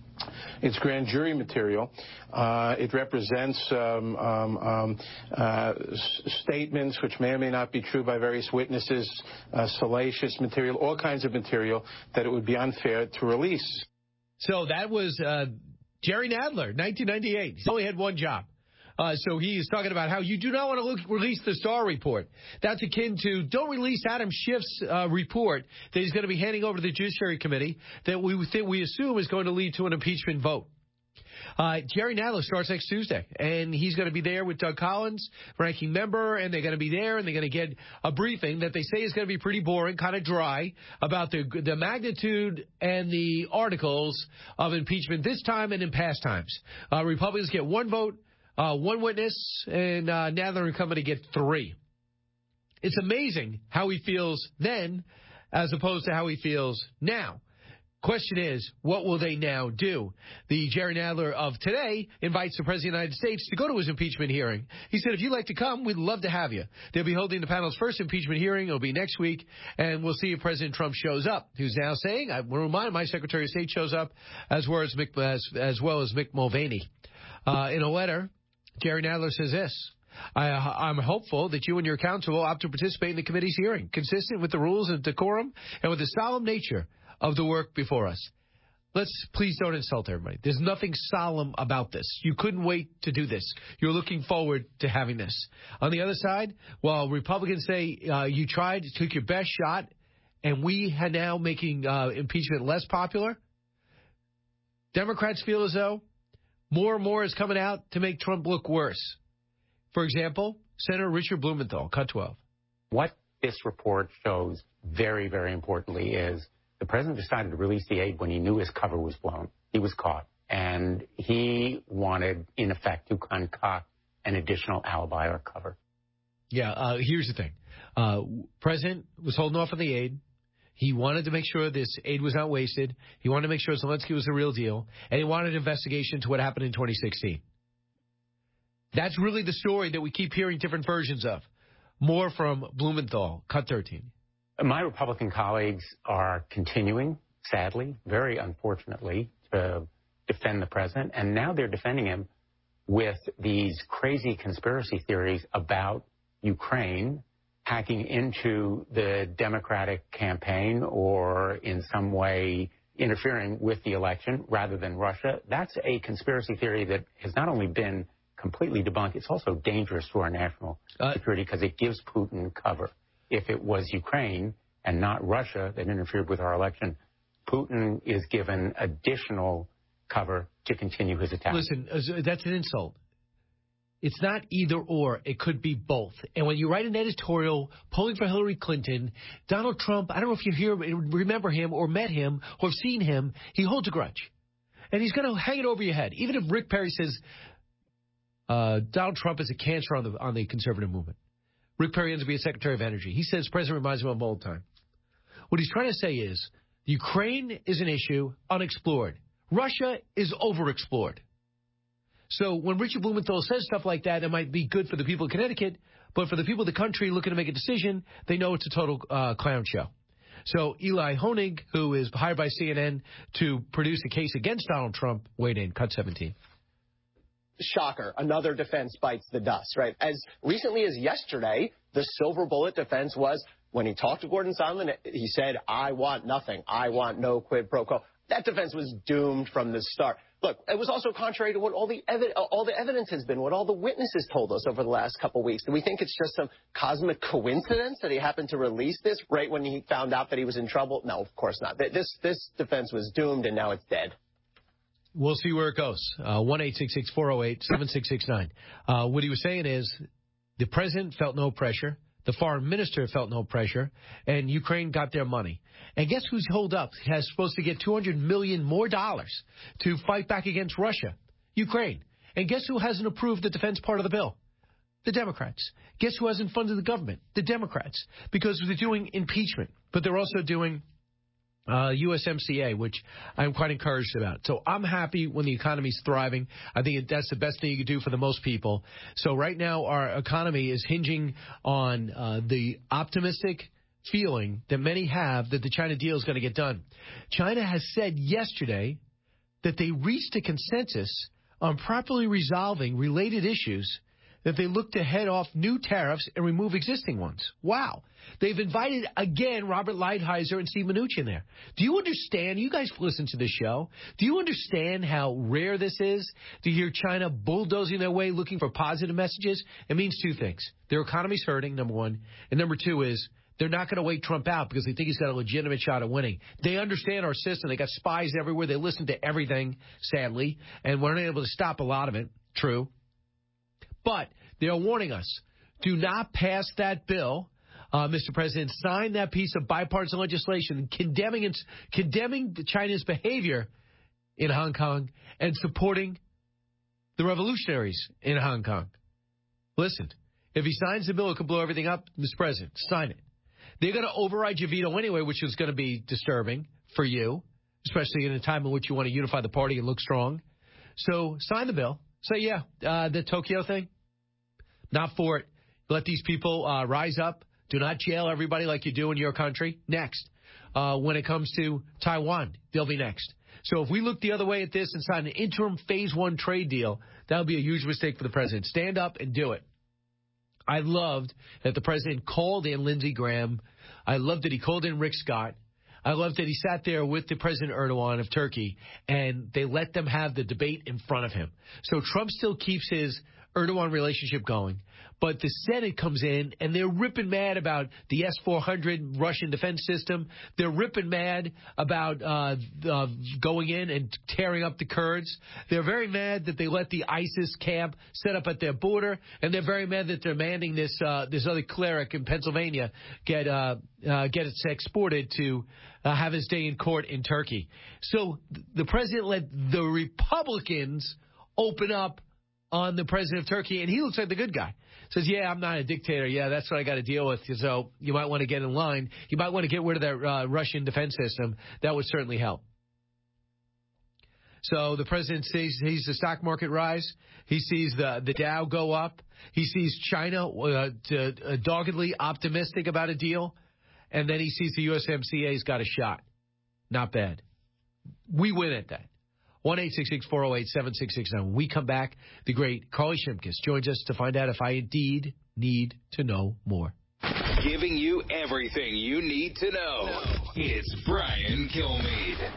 It's grand jury material. Uh, it represents um, um, um, uh, s- statements which may or may not be true by various witnesses, uh, salacious material, all kinds of material that it would be unfair to release. So that was uh, Jerry Nadler, nineteen ninety-eight. He's only had one job. Uh, so he is talking about how you do not want to look, release the Starr report. That's akin to don't release Adam Schiff's uh, report that he's going to be handing over to the Judiciary Committee that we think we assume is going to lead to an impeachment vote. Uh, Jerry Nadler starts next Tuesday, and he's going to be there with Doug Collins, ranking member, and they're going to be there, and they're going to get a briefing that they say is going to be pretty boring, kind of dry, about the the magnitude and the articles of impeachment this time and in past times. Uh, Republicans get one vote. Uh, one witness, and uh, Nadler and company get three. It's amazing how he feels then as opposed to how he feels now. Question is, what will they now do? The Jerry Nadler of today invites the President of the United States to go to his impeachment hearing. He said, if you'd like to come, we'd love to have you. They'll be holding the panel's first impeachment hearing. It'll be next week, and we'll see if President Trump shows up, who's now saying, I want to remind my Secretary of State shows up, as well as Mick, as, as, well as Mick Mulvaney. Uh, in a letter, Jerry Nadler says this, I, I'm hopeful that you and your counsel will opt to participate in the committee's hearing, consistent with the rules of decorum and with the solemn nature of the work before us. Let's please don't insult everybody. There's nothing solemn about this. You couldn't wait to do this. You're looking forward to having this. On the other side, while Republicans say uh, you tried, took your best shot, and we are now making uh, impeachment less popular, Democrats feel as though more and more is coming out to make Trump look worse. For example, Senator Richard Blumenthal, cut twelve. What this report shows very, very importantly is the president decided to release the aid when he knew his cover was blown. He was caught. And he wanted, in effect, to concoct an additional alibi or cover. Yeah, uh, here's the thing. Uh, president was holding off on the aid. He wanted to make sure this aid was not wasted. He wanted to make sure Zelensky was the real deal. And he wanted an investigation into what happened in twenty sixteen. That's really the story that we keep hearing different versions of. More from Blumenthal, cut thirteen. My Republican colleagues are continuing, sadly, very unfortunately, to defend the president. And now they're defending him with these crazy conspiracy theories about Ukraine hacking into the Democratic campaign or in some way interfering with the election rather than Russia. That's a conspiracy theory that has not only been completely debunked, it's also dangerous to our national uh, security because it gives Putin cover. If it was Ukraine and not Russia that interfered with our election, Putin is given additional cover to continue his attack. Listen, that's an insult. It's not either or. It could be both. And when you write an editorial polling for Hillary Clinton, Donald Trump, I don't know if you hear, remember him or met him or have seen him, he holds a grudge. And he's going to hang it over your head. Even if Rick Perry says uh, Donald Trump is a cancer on the on the conservative movement. Rick Perry ends up being Secretary of Energy. He says President reminds him of old time. What he's trying to say is Ukraine is an issue unexplored. Russia is overexplored. So when Richard Blumenthal says stuff like that, it might be good for the people of Connecticut, but for the people of the country looking to make a decision, they know it's a total uh, clown show. So Eli Honig, who is hired by C N N to produce a case against Donald Trump, weighed in, cut seventeen. Shocker, another defense bites the dust, right? As recently as yesterday, the silver bullet defense was when he talked to Gordon Sondland, he said, I want nothing. I want no quid pro quo. That defense was doomed from the start. Look, it was also contrary to what all the, evi- all the evidence has been, what all the witnesses told us over the last couple of weeks. Do we think it's just some cosmic coincidence that he happened to release this right when he found out that he was in trouble? No, of course not. This, this defense was doomed, and now it's dead. We'll see where it goes. Uh, one eight six six, four oh eight, seven six six nine. Uh, what he was saying is the president felt no pressure. The foreign minister felt no pressure, and Ukraine got their money. And guess who's holed up? Has supposed to get two hundred million dollars more dollars to fight back against Russia? Ukraine. And guess who hasn't approved the defense part of the bill? The Democrats. Guess who hasn't funded the government? The Democrats. Because they're doing impeachment, but they're also doing uh, U S M C A, which I'm quite encouraged about. So I'm happy when the economy's thriving. I think that's the best thing you can do for the most people. So right now our economy is hinging on uh, the optimistic feeling that many have that the China deal is going to get done. China has said yesterday that they reached a consensus on properly resolving related issues, that they look to head off new tariffs and remove existing ones. Wow. They've invited, again, Robert Lighthizer and Steve Mnuchin there. Do you understand? You guys listen to the show. Do you understand how rare this is to hear China bulldozing their way looking for positive messages? It means two things. Their economy's hurting, number one. And number two is they're not going to wait Trump out because they think he's got a legitimate shot at winning. They understand our system. They got spies everywhere. They listen to everything, sadly, and we're not able to stop a lot of it. True. But they're warning us, do not pass that bill, uh, Mister President. Sign that piece of bipartisan legislation condemning, condemning China's behavior in Hong Kong and supporting the revolutionaries in Hong Kong. Listen, if he signs the bill, it could blow everything up. Mister President, sign it. They're going to override your veto anyway, which is going to be disturbing for you, especially in a time in which you want to unify the party and look strong. So sign the bill. Say, yeah, uh, the Tokyo thing, not for it. Let these people uh, rise up. Do not jail everybody like you do in your country. Next. Uh, when it comes to Taiwan, they'll be next. So if we look the other way at this and sign an interim phase one trade deal, that would be a huge mistake for the president. Stand up and do it. I loved that the president called in Lindsey Graham. I loved that he called in Rick Scott. I loved that he sat there with the President Erdogan of Turkey, and they let them have the debate in front of him. So Trump still keeps his Erdogan relationship going. But the Senate comes in, and they're ripping mad about the S four hundred Russian defense system. They're ripping mad about uh, uh, going in and tearing up the Kurds. They're very mad that they let the ISIS camp set up at their border, and they're very mad that they're demanding this uh, this other cleric in Pennsylvania get uh, uh, get it exported to uh, have his day in court in Turkey. So the president let the Republicans open up on the president of Turkey, and he looks like the good guy. Says, yeah, I'm not a dictator. Yeah, that's what I got to deal with. So you might want to get in line. You might want to get rid of that uh, Russian defense system. That would certainly help. So the president sees, sees the stock market rise. He sees the, the Dow go up. He sees China uh, to, uh, doggedly optimistic about a deal. And then he sees the U S M C A's got a shot. Not bad. We win at that. one eight six six, four oh eight, seven six six nine. When we come back, the great Carly Shimkus joins us to find out if I indeed need to know more. Giving you everything you need to know. It's Brian Kilmeade.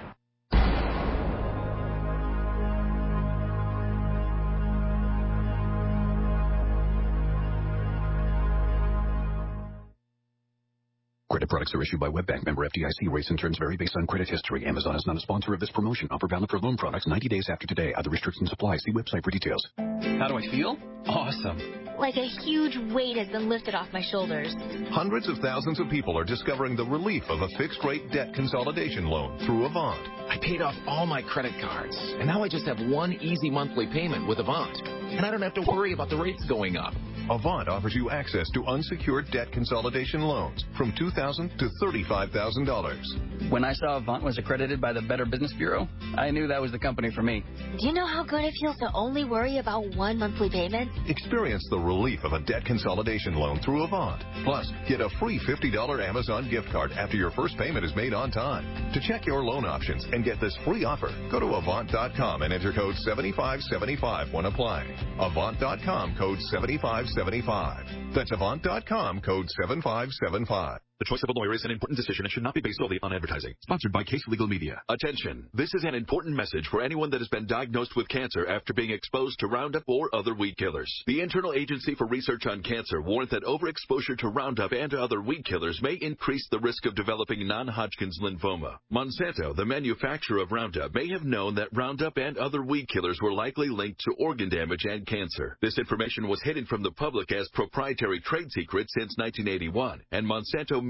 Credit products are issued by WebBank, member F D I C. Rates and terms vary based on credit history. Amazon is not a sponsor of this promotion. Offer valid for loan products ninety days after today. Other restrictions apply. See website for details. How do I feel? Awesome. Like a huge weight has been lifted off my shoulders. Hundreds of thousands of people are discovering the relief of a fixed-rate debt consolidation loan through Avant. I paid off all my credit cards, and now I just have one easy monthly payment with Avant. And I don't have to worry about the rates going up. Avant offers you access to unsecured debt consolidation loans from two thousand dollars to thirty-five thousand dollars. When I saw Avant was accredited by the Better Business Bureau, I knew that was the company for me. Do you know how good it feels to only worry about one monthly payment? Experience the relief of a debt consolidation loan through Avant. Plus, get a free fifty dollars Amazon gift card after your first payment is made on time. To check your loan options and get this free offer, go to Avant dot com and enter code seventy-five seventy-five when applying. Avant dot com, code seventy-five seventy-five. That's Avant dot com, code seven five seven five. The choice of a lawyer is an important decision and should not be based solely on advertising. Sponsored by Case Legal Media. Attention. This is an important message for anyone that has been diagnosed with cancer after being exposed to Roundup or other weed killers. The Internal Agency for Research on Cancer warned that overexposure to Roundup and other weed killers may increase the risk of developing non-Hodgkin's lymphoma. Monsanto, the manufacturer of Roundup, may have known that Roundup and other weed killers were likely linked to organ damage and cancer. This information was hidden from the public as proprietary trade secrets since nineteen eighty-one, and Monsanto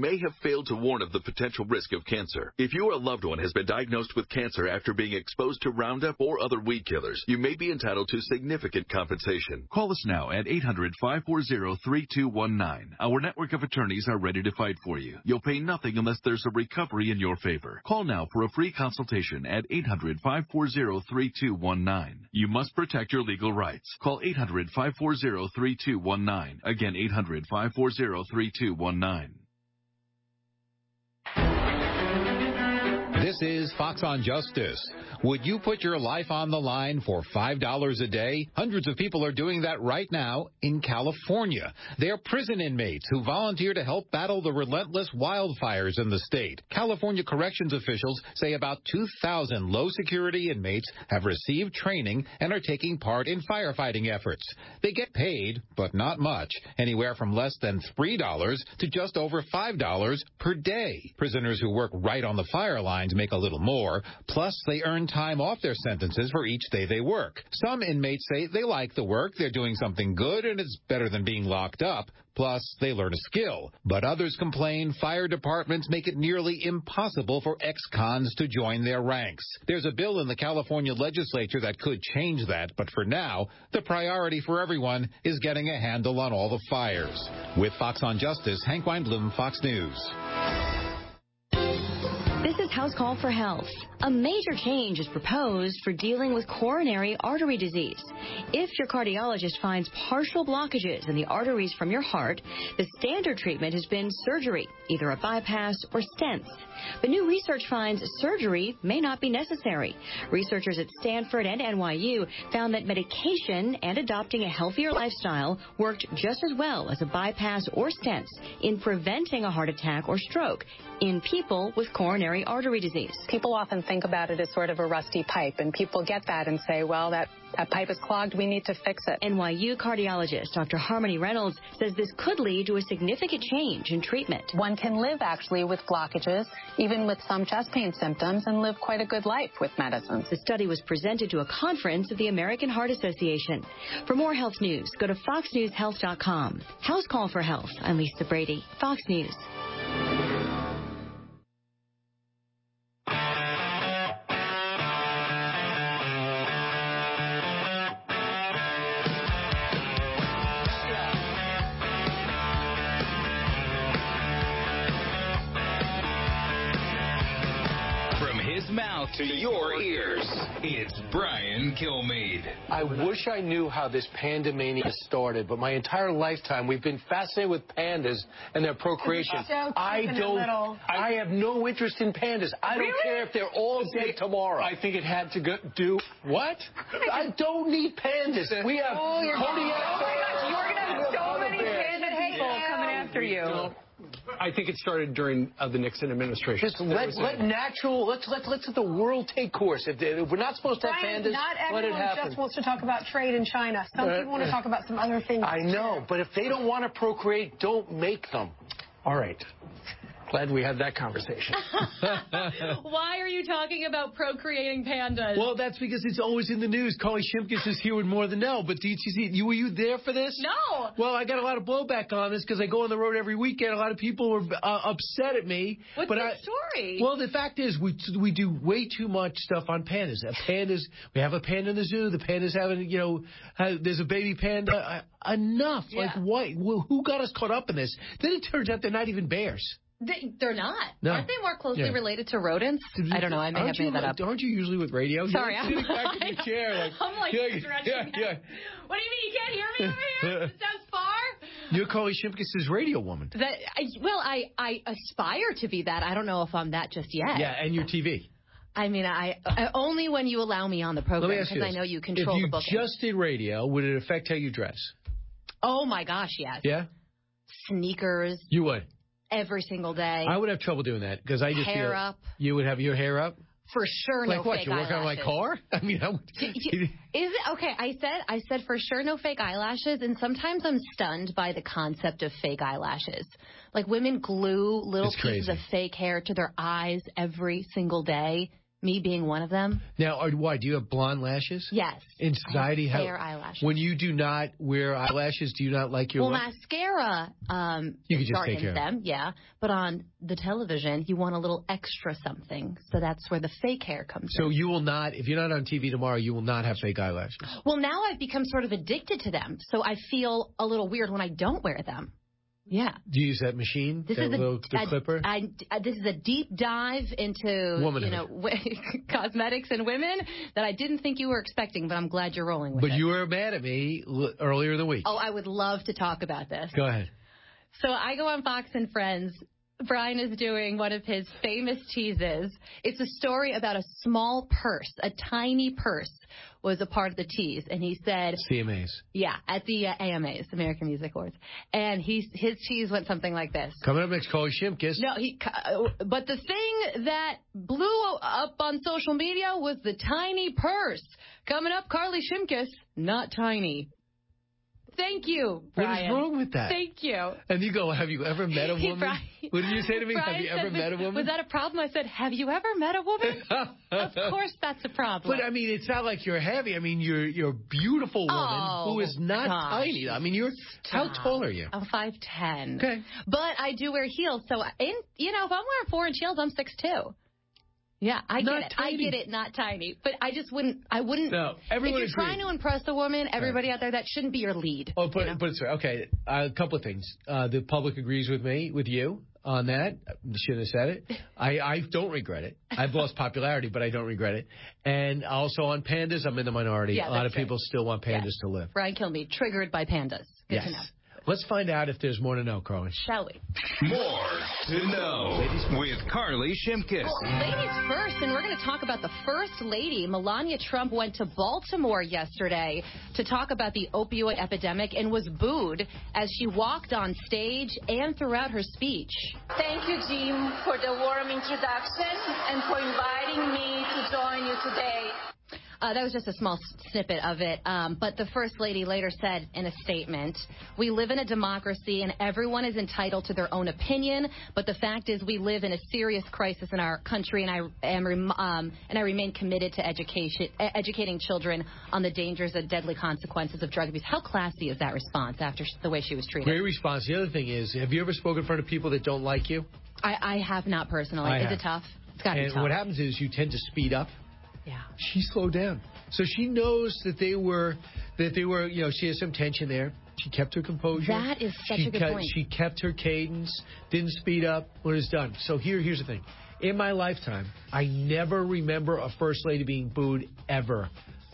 may have failed to warn of the potential risk of cancer. If you or a loved one has been diagnosed with cancer after being exposed to Roundup or other weed killers, you may be entitled to significant compensation. Call us now at eight hundred, five four zero, three two one nine. Our network of attorneys are ready to fight for you. You'll pay nothing unless there's a recovery in your favor. Call now for a free consultation at eight hundred, five four zero, three two one nine. You must protect your legal rights. Call eight hundred, five four zero, three two one nine. Again, eight hundred, five four zero, three two one nine. This is Fox on Justice. Would you put your life on the line for five dollars a day? Hundreds of people are doing that right now in California. They're prison inmates who volunteer to help battle the relentless wildfires in the state. California corrections officials say about two thousand low-security inmates have received training and are taking part in firefighting efforts. They get paid, but not much, anywhere from less than three dollars to just over five dollars per day. Prisoners who work right on the fire lines make a little more, plus they earn time off their sentences for each day they work. Some inmates say they like the work, they're doing something good, and it's better than being locked up. Plus, they learn a skill. But others complain fire departments make it nearly impossible for ex-cons to join their ranks. There's a bill in the California legislature that could change that, but for now, the priority for everyone is getting a handle on all the fires. With Fox on Justice, Hank Weinblum, Fox News. This is House Call for Health. A major change is proposed for dealing with coronary artery disease. If your cardiologist finds partial blockages in the arteries from your heart, the standard treatment has been surgery, either a bypass or stents. But new research finds surgery may not be necessary. Researchers at Stanford and N Y U found that medication and adopting a healthier lifestyle worked just as well as a bypass or stents in preventing a heart attack or stroke in people with coronary artery disease. People often think about it as sort of a rusty pipe, and people get that and say, well, that, that pipe is clogged, we need to fix it. N Y U cardiologist Doctor Harmony Reynolds says this could lead to a significant change in treatment. One can live actually with blockages, even with some chest pain symptoms, and live quite a good life with medicines. The study was presented to a conference of the American Heart Association. For more health news, go to fox news health dot com. House Call for Health. I'm Lisa Brady, Fox News. Mouth to your ears. It's Brian Kilmeade. I wish I knew how this panda mania started, but my entire lifetime we've been fascinated with pandas and their procreation. So I don't. I have no interest in pandas. I really? don't care if they're all dead tomorrow. I think it had to go, do what? I don't need pandas. We have oh, Kodiak. Oh my gosh, you're gonna have so many panda people coming after you. I think it started during uh, the Nixon administration. Just let, let natural, let's let let's let the world take course. If, they, if we're not supposed to have Brian, pandas, not let it happen. just wants to talk about trade in China. Some uh, people want to talk about some other things. I know, but if they don't want to procreate, don't make them. All right. Glad we had that conversation. Why are you talking about procreating pandas? Well, that's because it's always in the news. Carly Shimkus is here with more than know. But did you see? You, were you there for this? No. Well, I got a lot of blowback on this because I go on the road every weekend. A lot of people were uh, upset at me. What's but the I, story? Well, the fact is, we we do way too much stuff on pandas. Uh, pandas, we have a panda in the zoo. The pandas haven't, you know, have, there's a baby panda. Uh, enough. Yeah. Like, why? Well, who got us caught up in this? Then it turns out they're not even bears. They, they're not. No. Aren't they more closely Yeah. related to rodents? I don't know. I may aren't have made you, that up. Aren't you usually with radio? Sorry, You're I'm sitting back in your chair. Like, I'm like you're stretching yeah, out. yeah. What do you mean you can't hear me over here? It sounds far. You're Carly Shimkus' radio woman. That I, well, I, I aspire to be that. I don't know if I'm that just yet. Yeah, and your T V. I mean, I, I only when you allow me on the program because I know you control if you the booking. just did radio, would it affect how you dress? Oh my gosh, yes. Yeah. Sneakers. You would. Every single day. I would have trouble doing that because I just hair feel, up. You would have your hair up. For sure, like no what? fake You're working eyelashes. on my car? I mean, I would... Is it okay? I said, I said for sure, no fake eyelashes, and sometimes I'm stunned by the concept of fake eyelashes. Like women glue little It's pieces crazy. of fake hair to their eyes every single day. Me being one of them. Now, are, why, do you have blonde lashes? Yes. In society, I have how, fair eyelashes. when you do not wear eyelashes, do you not like your Well, look? mascara um, You could just darkens take care of it. them, yeah. But on the television, you want a little extra something. So that's where the fake hair comes So in. you will not, if you're not on T V tomorrow, you will not have fake eyelashes. Well, now I've become sort of addicted to them. So I feel a little weird when I don't wear them. Yeah. Do you use that machine, This that is a, little the a- clipper? I, I- this is a deep dive into Womanhood. you know w- cosmetics and women that I didn't think you were expecting, but I'm glad you're rolling with But it. you were mad at me l- earlier in the week. Oh, I would love to talk about this. Go ahead. So I go on Fox and Friends. Brian is doing one of his famous teases. It's a story about a small purse, a tiny purse was a part of the tease. And he said, C M As. yeah, at the uh, A M As, American Music Awards. And he, his tease went something like this. Coming up next, Carly Shimkus. No, he, uh, but the thing that blew up on social media was the tiny purse. Coming up, Carly Shimkus, not tiny. Thank you, Brian. What is wrong with that? Thank you. And you go, have you ever met a He- woman? Brian- What did you say to me? Brian have you said, ever met a woman? Was that a problem? I said, have you ever met a woman? Of course that's a problem. But I mean, it's not like you're heavy. I mean, you're you're a beautiful woman Oh, who is not gosh. tiny. I mean, you're how Stop. tall are you? I'm five ten. Okay. But I do wear heels, so in you know, if I'm wearing four inch heels, I'm six two. Yeah, I Not get it. tiny. I get it, not tiny. But I just wouldn't. I wouldn't. No, everyone if you're trying agrees. to impress a woman, everybody out there, that shouldn't be your lead. Oh, but but it's okay. Uh, a couple of things. Uh, the public agrees with me, with you on that. I shouldn't have said it. I, I don't regret it. I've lost popularity, but I don't regret it. And also on pandas, I'm in the minority. Yeah, a lot that's of people right. still want pandas to live. Brian Kilmeade, triggered by pandas. Good yes. to know. Let's find out if there's more to know, Carly. Shall we? More to know with Carly Shimkus. Well, ladies first, and we're going to talk about the first lady. Melania Trump went to Baltimore yesterday to talk about the opioid epidemic and was booed as she walked on stage and throughout her speech. Thank you, Jim, for the warm introduction and for inviting me to join you today. Uh, that was just a small snippet of it. Um, but the First Lady later said in a statement, we live in a democracy and everyone is entitled to their own opinion. But the fact is we live in a serious crisis in our country, and I am rem- um, and I remain committed to education, e- educating children on the dangers and deadly consequences of drug abuse. How classy is that response after sh- the way she was treated? Great response. The other thing is, have you ever spoken in front of people that don't like you? I, I have not personally. I is have. it tough? It's got to be And tough. what happens is you tend to speed up. Yeah. She slowed down. So she knows that they were, that they were, you know, she has some tension there. She kept her composure. That is such she a good kept, point. She kept her cadence, didn't speed up when it was done. So here, here's the thing. In my lifetime, I never remember a first lady being booed ever.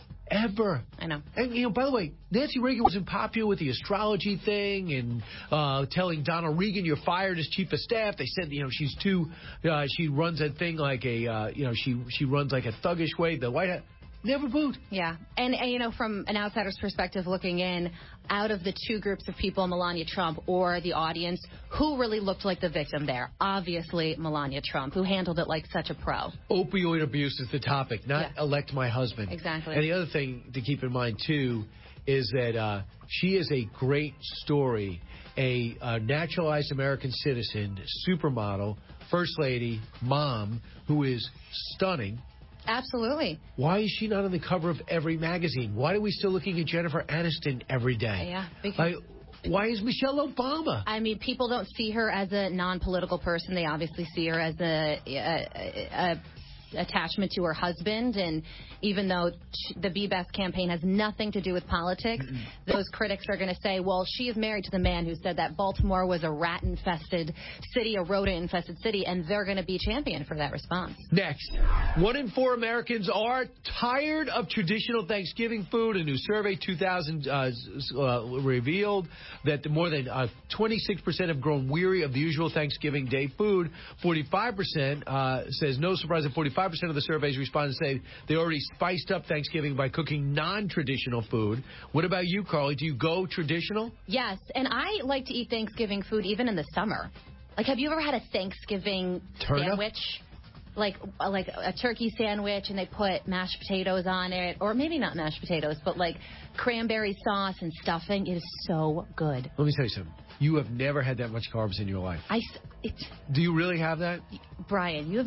Ever. I know. And, you know, by the way, Nancy Reagan wasn't popular with the astrology thing and uh, telling Donald Regan you're fired as chief of staff. They said, you know, she's too, uh, she runs that thing like a, uh, you know, she she runs like a thuggish way. The White House never booed. Yeah. And, and, you know, from an outsider's perspective looking in, out of the two groups of people, Melania Trump or the audience, who really looked like the victim there? Obviously, Melania Trump, who handled it like such a pro. Opioid abuse is the topic, not Yeah. elect my husband. Exactly. And the other thing to keep in mind, too, is that uh, she is a great story, a, a naturalized American citizen, supermodel, first lady, mom, who is stunning. Absolutely. Why is she not on the cover of every magazine? Why are we still looking at Jennifer Aniston every day? Yeah. Because Like, why is Michelle Obama? I mean, people don't see her as a non-political person. They obviously see her as a, a, a, a attachment to her husband. And even though the Be Best campaign has nothing to do with politics, those critics are going to say, well, she is married to the man who said that Baltimore was a rat-infested city, a rodent-infested city, and they're going to be championed for that response. Next, one in four Americans are tired of traditional Thanksgiving food. A new survey two thousand uh, uh, revealed that more than uh, twenty-six percent have grown weary of the usual Thanksgiving Day food. forty-five percent uh, says no surprise that forty-five percent of the survey's respondents say they already spiced up Thanksgiving by cooking non-traditional food. What about you, Carly? Do you go traditional? Yes, and I like to eat Thanksgiving food even in the summer. Like, have you ever had a Thanksgiving Turnip? sandwich? Like, like a turkey sandwich, and they put mashed potatoes on it, or maybe not mashed potatoes, but like cranberry sauce and stuffing. It is so good. Let me tell you something. You have never had that much carbs in your life. I, s- it's Do you really have that? Brian. You have no.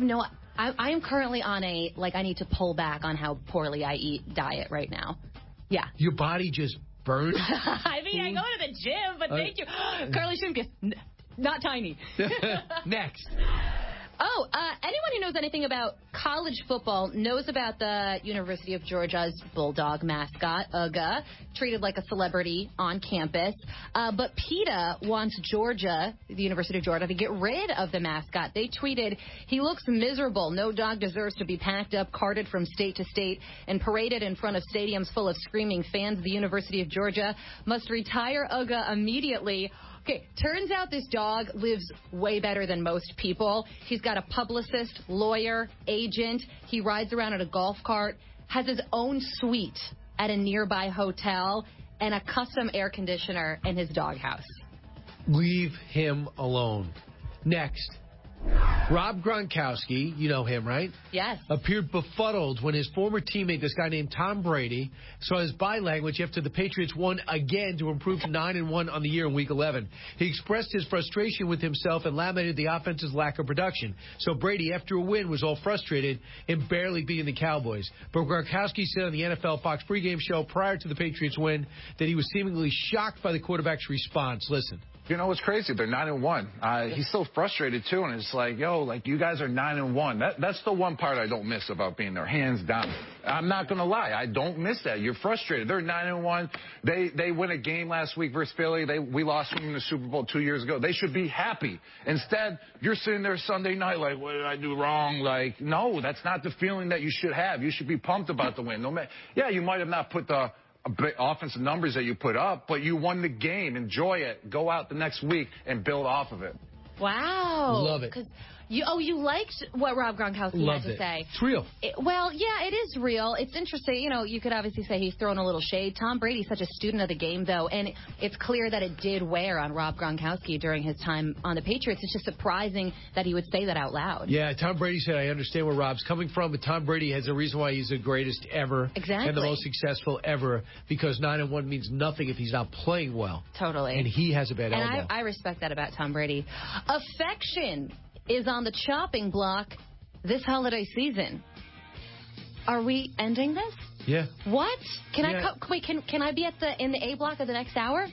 I, I am currently on a, like, I need to pull back on how poorly I eat diet right now. Yeah. Your body just burns? I mean, I go to the gym, but uh, thank you. Carly Shimkus, n- not tiny. Next. Oh, uh, anyone who knows anything about college football knows about the University of Georgia's Bulldog mascot, Uga, treated like a celebrity on campus. Uh, but PETA wants Georgia, the University of Georgia, to get rid of the mascot. They tweeted, "He looks miserable. No dog deserves to be packed up, carted from state to state, and paraded in front of stadiums full of screaming fans. The University of Georgia must retire Uga immediately." Okay, turns out this dog lives way better than most people. He's got a publicist, lawyer, agent. He rides around in a golf cart, has his own suite at a nearby hotel, and a custom air conditioner in his doghouse. Leave him alone. Next. Rob Gronkowski, you know him, right? Yes. Appeared befuddled when his former teammate, this guy named Tom Brady, saw his body language after the Patriots won again to improve to nine and one on the year in Week eleven. He expressed his frustration with himself and lamented the offense's lack of production. So Brady, after a win, was all frustrated in barely beating the Cowboys. But Gronkowski said on the N F L Fox pregame show prior to the Patriots win that he was seemingly shocked by the quarterback's response. Listen. You know, it's crazy. They're nine and one. Uh, he's so frustrated, too, and it's like, yo, like, you guys are nine and one. That, that's the one part I don't miss about being there, hands down. I'm not going to lie. I don't miss that. You're frustrated. They're nine and one. They they win a game last week versus Philly. They We lost them in the Super Bowl two years ago. They should be happy. Instead, you're sitting there Sunday night like, what did I do wrong? Like, no, that's not the feeling that you should have. You should be pumped about the win. No matter, yeah, you might have not put the offensive numbers that you put up, but you won the game. Enjoy it. Go out the next week and build off of it. Wow. Love it. You, oh, you liked what Rob Gronkowski Loved had to it. say. It's real. It, well, yeah, it is real. It's interesting. You know, you could obviously say he's throwing a little shade. Tom Brady's such a student of the game, though, and it's clear that it did wear on Rob Gronkowski during his time on the Patriots. It's just surprising that he would say that out loud. Yeah, Tom Brady said, I understand where Rob's coming from, but Tom Brady has a reason why he's the greatest ever. Exactly. And the most successful ever, because nine and one means nothing if he's not playing well. Totally. And he has a bad and elbow. I, I respect that about Tom Brady. Affection is on the chopping block this holiday season. Are we ending this? Yeah. What? Can yeah. I co- wait? Can can I be at the in the A block of the next hour?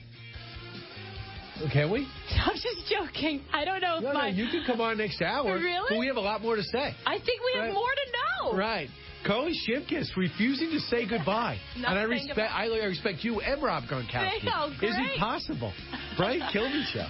Can we? I'm just joking. I don't know if no, my... No, you can come on next hour. Really? But we have a lot more to say. I think we right? have more to know. Right. Carly Shimkus refusing to say goodbye. Not and I respect goodbye. I respect you and Rob Gronkowski. Oh, great. Is it possible? Right? Kilby Show.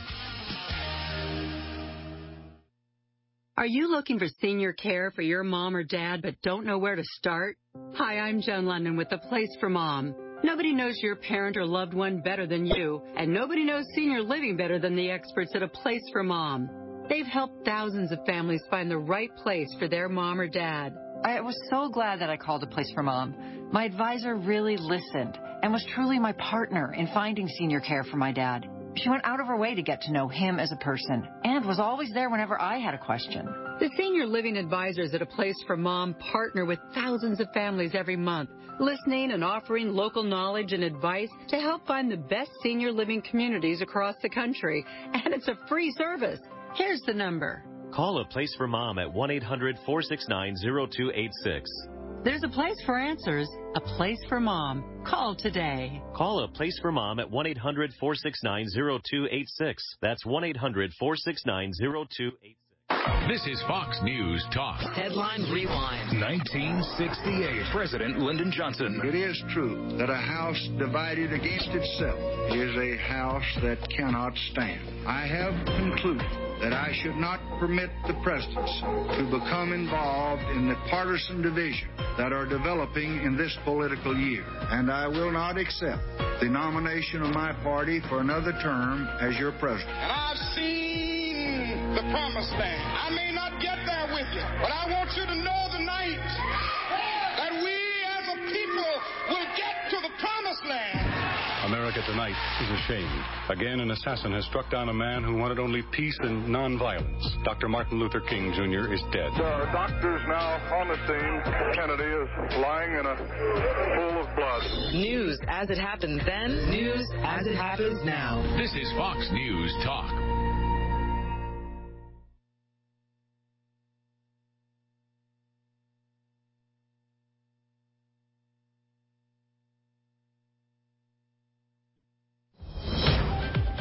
Are you looking for senior care for your mom or dad but don't know where to start? Hi, I'm Joan London with The Place for Mom. Nobody knows your parent or loved one better than you, and nobody knows senior living better than the experts at A Place for Mom. They've helped thousands of families find the right place for their mom or dad. I was so glad that I called A Place for Mom. My advisor really listened and was truly my partner in finding senior care for my dad. She went out of her way to get to know him as a person and was always there whenever I had a question. The senior living advisors at A Place for Mom partner with thousands of families every month, listening and offering local knowledge and advice to help find the best senior living communities across the country. And it's a free service. Here's the number. Call A Place for Mom at one eight hundred four six nine zero two eight six. There's a place for answers, a place for mom. Call today. Call A Place for Mom at one eight hundred four six nine zero two eight six. That's one eight hundred four six nine zero two eight six. This is Fox News Talk. Headline Rewind. nineteen sixty-eight. President Lyndon Johnson. It is true that a house divided against itself is a house that cannot stand. I have concluded that I should not permit the presidents to become involved in the partisan division that are developing in this political year. And I will not accept the nomination of my party for another term as your president. And I've seen the promised land. I may not get there with you, but I want you to know tonight that we as a people will get to the promised land. America tonight is ashamed. Again, an assassin has struck down a man who wanted only peace and nonviolence. Doctor Martin Luther King Junior is dead. There are doctors now on the scene. Kennedy is lying in a pool of blood. News as it happened then, news as it happens now. This is Fox News Talk.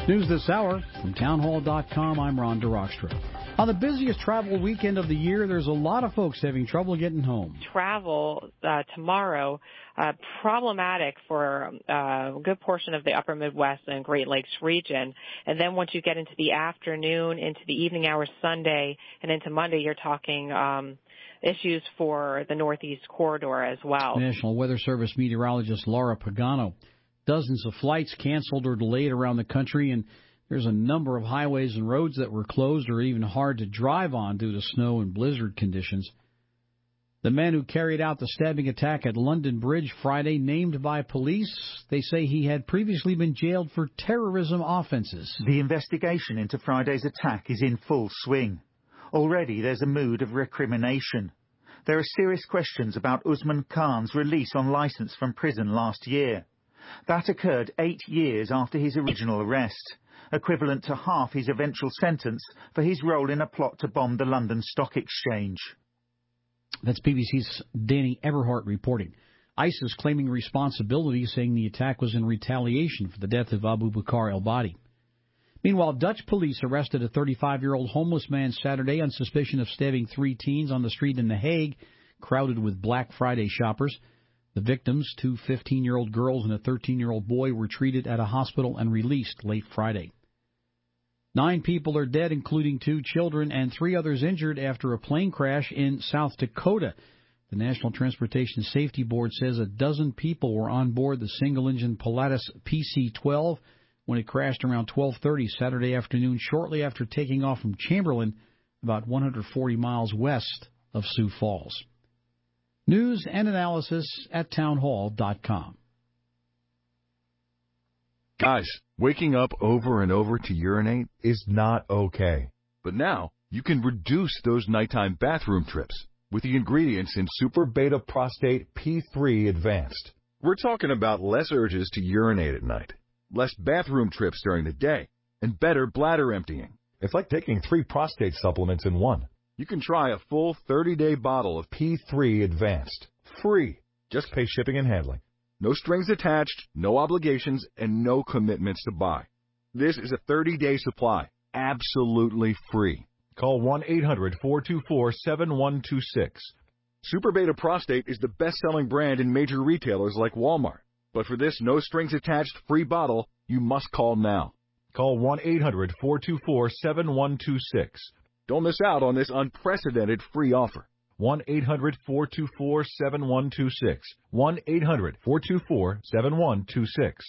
News this hour from townhall dot com. I'm Ron DeRockstra. On the busiest travel weekend of the year, there's a lot of folks having trouble getting home. Travel uh, tomorrow, uh, problematic for uh, a good portion of the upper Midwest and Great Lakes region. And then once you get into the afternoon, into the evening hours Sunday, and into Monday, you're talking um, issues for the Northeast corridor as well. National Weather Service meteorologist Laura Pagano. Dozens of flights canceled or delayed around the country, and there's a number of highways and roads that were closed or even hard to drive on due to snow and blizzard conditions. The man who carried out the stabbing attack at London Bridge Friday, named by police, they say he had previously been jailed for terrorism offenses. The investigation into Friday's attack is in full swing. Already there's a mood of recrimination. There are serious questions about Usman Khan's release on licence from prison last year. That occurred eight years after his original arrest, equivalent to half his eventual sentence for his role in a plot to bomb the London Stock Exchange. That's B B C's Danny Eberhardt reporting. ISIS claiming responsibility, saying the attack was in retaliation for the death of Abu Bakr al-Baghdadi. Meanwhile, Dutch police arrested a thirty-five-year-old homeless man Saturday on suspicion of stabbing three teens on the street in The Hague, crowded with Black Friday shoppers. The victims, two fifteen-year-old girls and a thirteen-year-old boy, were treated at a hospital and released late Friday. Nine people are dead, including two children, and three others injured after a plane crash in South Dakota. The National Transportation Safety Board says a dozen people were on board the single-engine Pilatus P C twelve when it crashed around twelve thirty Saturday afternoon, shortly after taking off from Chamberlain, about one hundred forty miles west of Sioux Falls. News and analysis at townhall dot com. Guys, waking up over and over to urinate is not okay. But now, you can reduce those nighttime bathroom trips with the ingredients in Super Beta Prostate P three Advanced. We're talking about less urges to urinate at night, less bathroom trips during the day, and better bladder emptying. It's like taking three prostate supplements in one. You can try a full thirty-day bottle of P three Advanced. Free. Just pay shipping and handling. No strings attached, no obligations, and no commitments to buy. This is a thirty-day supply. Absolutely free. Call one eight hundred four two four seven one two six. Super Beta Prostate is the best-selling brand in major retailers like Walmart. But for this no-strings-attached free bottle, you must call now. Call one eight hundred four two four seven one two six. Don't miss out on this unprecedented free offer. one eight hundred four two four seven one two six. one eight hundred four two four seven one two six.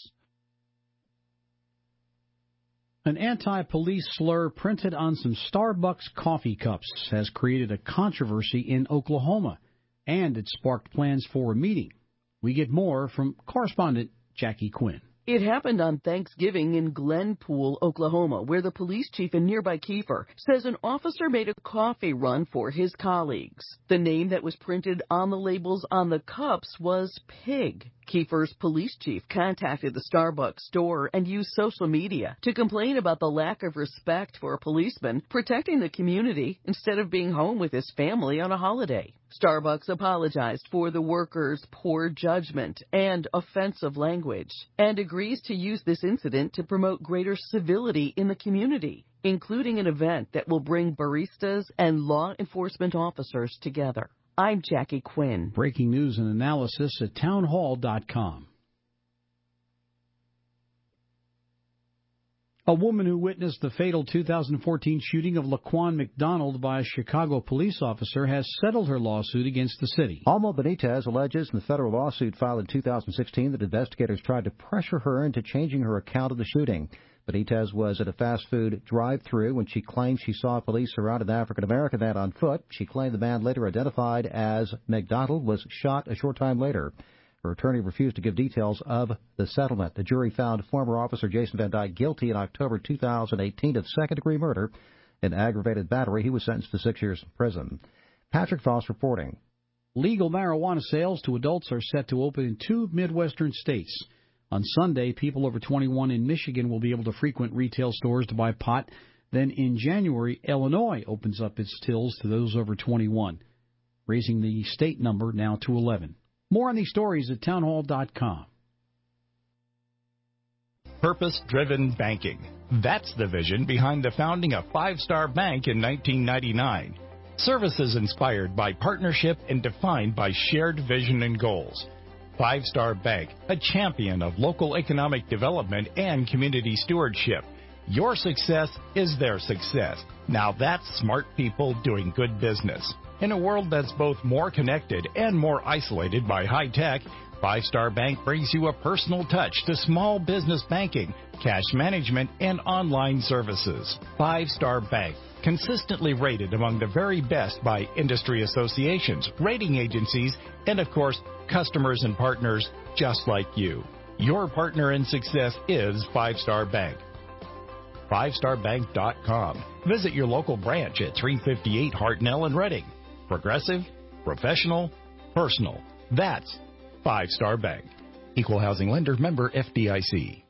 An anti-police slur printed on some Starbucks coffee cups has created a controversy in Oklahoma, and it sparked plans for a meeting. We get more from correspondent Jackie Quinn. It happened on Thanksgiving in Glenpool, Oklahoma, where the police chief in nearby Kiefer says an officer made a coffee run for his colleagues. The name that was printed on the labels on the cups was Pig. Kiefer's police chief contacted the Starbucks store and used social media to complain about the lack of respect for a policeman protecting the community instead of being home with his family on a holiday. Starbucks apologized for the workers' poor judgment and offensive language and agrees to use this incident to promote greater civility in the community, including an event that will bring baristas and law enforcement officers together. I'm Jackie Quinn. Breaking news and analysis at townhall dot com. A woman who witnessed the fatal two thousand fourteen shooting of Laquan McDonald by a Chicago police officer has settled her lawsuit against the city. Alma Benitez alleges in the federal lawsuit filed in two thousand sixteen that investigators tried to pressure her into changing her account of the shooting. Benitez was at a fast food drive-thru when she claimed she saw police surround an African-American man on foot. She claimed the man, later identified as McDonald, was shot a short time later. Her attorney refused to give details of the settlement. The jury found former officer Jason Van Dyke guilty in October two thousand eighteen of second-degree murder and aggravated battery. He was sentenced to six years in prison. Patrick Voss reporting. Legal marijuana sales to adults are set to open in two Midwestern states. On Sunday, people over twenty-one in Michigan will be able to frequent retail stores to buy pot. Then in January, Illinois opens up its tills to those over twenty-one, raising the state number now to eleven. More on these stories at townhall dot com. Purpose-driven banking. That's the vision behind the founding of Five Star Bank in nineteen ninety-nine. Services inspired by partnership and defined by shared vision and goals. Five Star Bank, a champion of local economic development and community stewardship. Your success is their success. Now that's smart people doing good business. In a world that's both more connected and more isolated by high tech, Five Star Bank brings you a personal touch to small business banking, cash management, and online services. Five Star Bank, consistently rated among the very best by industry associations, rating agencies, and of course, customers and partners just like you. Your partner in success is Five Star Bank. five star bank dot com. Visit your local branch at three fifty-eight Hartnell in Reading. Progressive, professional, personal. That's Five Star Bank. Equal housing lender, member F D I C.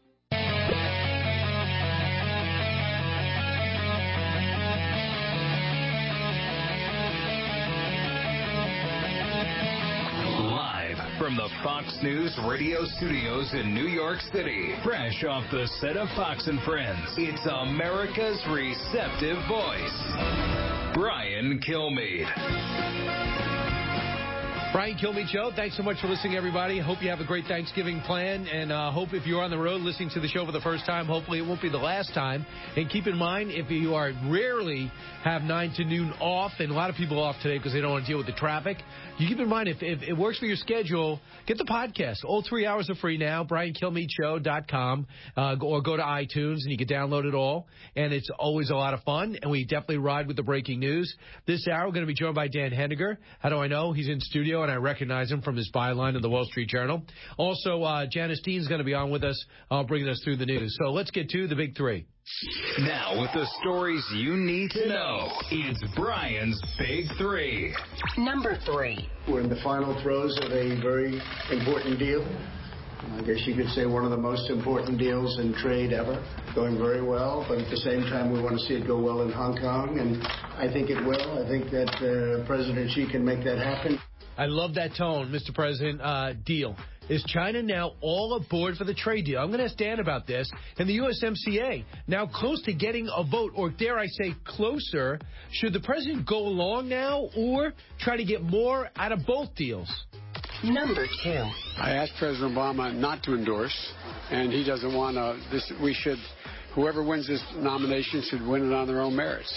Live from the Fox News radio studios in New York City, fresh off the set of Fox and Friends, it's America's receptive voice, Brian Kilmeade. Brian Kilmeade Show. Thanks so much for listening, everybody. Hope you have a great Thanksgiving plan, and uh, hope if you're on the road listening to the show for the first time, hopefully it won't be the last time. And keep in mind, if you are rarely have nine to noon off, and a lot of people off today because they don't want to deal with the traffic, you keep in mind, if, if it works for your schedule, get the podcast. All three hours are free now, brian kilmeade show dot com, uh, or go to iTunes, and you can download it all. And it's always a lot of fun, and we definitely ride with the breaking news. This hour, we're going to be joined by Dan Henniger. How do I know? He's in studio, and I recognize him from his byline in the Wall Street Journal. Also, uh, Janice Dean's going to be on with us, uh, bringing us through the news. So let's get to the big three. Now, with the stories you need to know, it's Brian's Big Three. Number three. We're in the final throes of a very important deal. I guess you could say one of the most important deals in trade ever. Going very well, but at the same time, we want to see it go well in Hong Kong, and I think it will. I think that uh, President Xi can make that happen. I love that tone, Mister President. Uh, deal. Is China now all aboard for the trade deal? I'm going to ask Dan about this. And the U S M C A, now close to getting a vote, or dare I say closer. Should the president go along now or try to get more out of both deals? Number two. I asked President Obama not to endorse, and he doesn't want to. This we should, whoever wins this nomination should win it on their own merits.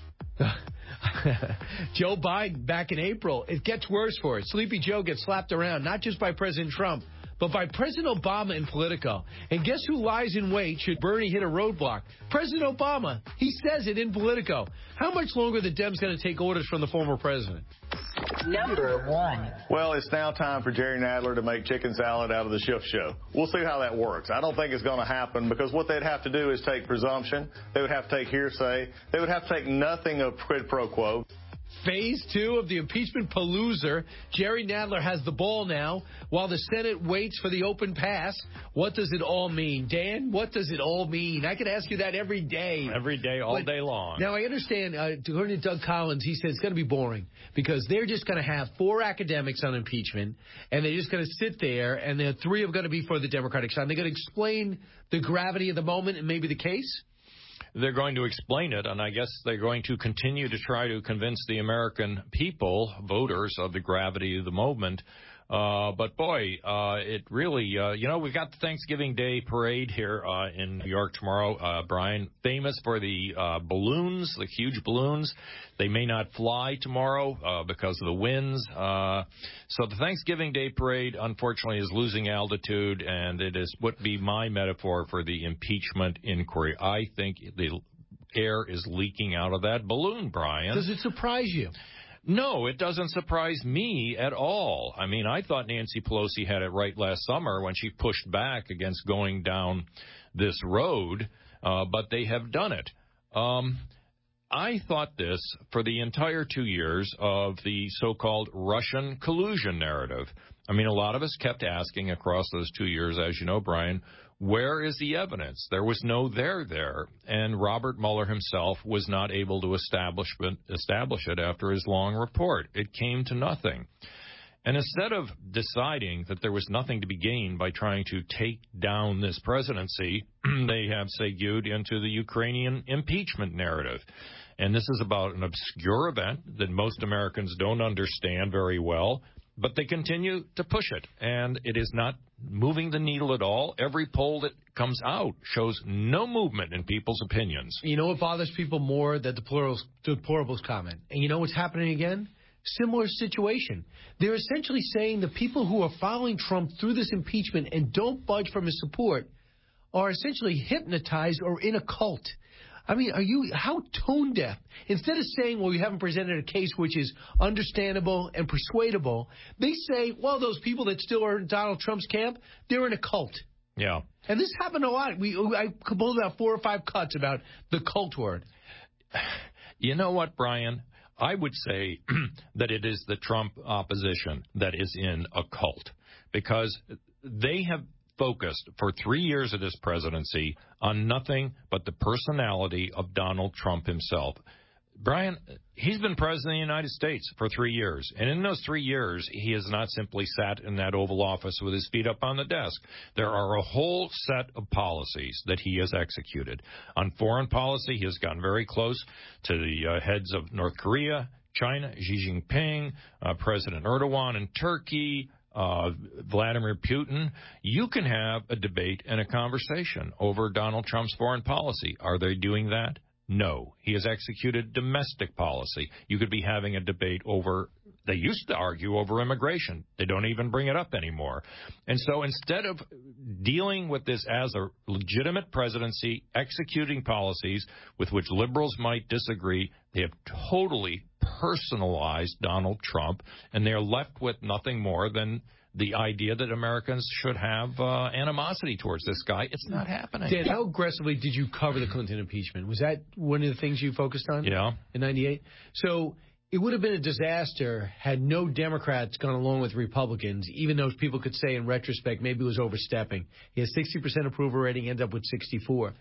Joe Biden back in April. It gets worse for it. Sleepy Joe gets slapped around, not just by President Trump, but by President Obama in Politico. And guess who lies in wait should Bernie hit a roadblock? President Obama. He says it in Politico. How much longer are the Dems going to take orders from the former president? Number one. Well, it's now time for Jerry Nadler to make chicken salad out of the Schiff show. We'll see how that works. I don't think it's going to happen because what they'd have to do is take presumption. They would have to take hearsay. They would have to take nothing of quid pro quo. Phase two of the impeachment palooza. Jerry Nadler has the ball now while the Senate waits for the open pass. What does it all mean? Dan, what does it all mean? I could ask you that every day. Every day, all but, day long. Now, I understand, uh, according to Doug Collins, he says it's going to be boring because they're just going to have four academics on impeachment, and they're just going to sit there, and the three are going to be for the Democratic side. They're going to explain the gravity of the moment and maybe the case? They're going to explain it, and I guess they're going to continue to try to convince the American people, voters, of the gravity of the moment. Uh, but, boy, uh, it really, uh, you know, we've got the Thanksgiving Day parade here uh, in New York tomorrow, uh, Brian, famous for the uh, balloons, the huge balloons. They may not fly tomorrow uh, because of the winds. Uh, so the Thanksgiving Day parade, unfortunately, is losing altitude, and it is would be my metaphor for the impeachment inquiry. I think the air is leaking out of that balloon, Brian. Does it surprise you? No, it doesn't surprise me at all. I mean, I thought Nancy Pelosi had it right last summer when she pushed back against going down this road, uh, but they have done it. Um, I thought this for the entire two years of the so-called Russian collusion narrative. I mean, a lot of us kept asking across those two years, as you know, Brian, where is the evidence? There was no there there, and Robert Mueller himself was not able to establish establish it after his long report. It came to nothing. And instead of deciding that there was nothing to be gained by trying to take down this presidency, they have segued into the Ukrainian impeachment narrative. And this is about an obscure event that most Americans don't understand very well, but they continue to push it. And it is not moving the needle at all. Every poll that comes out shows no movement in people's opinions. You know what bothers people more? That deplorables, deplorables comment. And you know what's happening again? Similar situation. They're essentially saying the people who are following Trump through this impeachment and don't budge from his support are essentially hypnotized or in a cult. I mean, are you, how tone deaf? Instead of saying, well, you haven't presented a case which is understandable and persuadable, they say, well, those people that still are in Donald Trump's camp, they're in a cult. Yeah. And this happened a lot. We, I pulled out four or five cuts about the cult word. You know what, Brian? I would say that it is the Trump opposition that is in a cult, because they have focused for three years of this presidency on nothing but the personality of Donald Trump himself. Brian, he's been president of the United States for three years, and in those three years, he has not simply sat in that Oval Office with his feet up on the desk. There are a whole set of policies that he has executed. On foreign policy, he has gotten very close to the uh, heads of North Korea, China, Xi Jinping, uh, President Erdogan in Turkey, Uh, Vladimir Putin. You can have a debate and a conversation over Donald Trump's foreign policy. Are they doing that? No. He has executed domestic policy. You could be having a debate over, they used to argue over immigration. They don't even bring it up anymore. And so instead of dealing with this as a legitimate presidency, executing policies with which liberals might disagree, they have totally personalized Donald Trump, and they're left with nothing more than the idea that Americans should have uh, animosity towards this guy. It's not happening. Dan, how aggressively did you cover the Clinton impeachment? Was that one of the things you focused on? Yeah. In ninety-eight? So it would have been a disaster had no Democrats gone along with Republicans, even though people could say in retrospect maybe it was overstepping. He has sixty percent approval rating, ended up with sixty-four.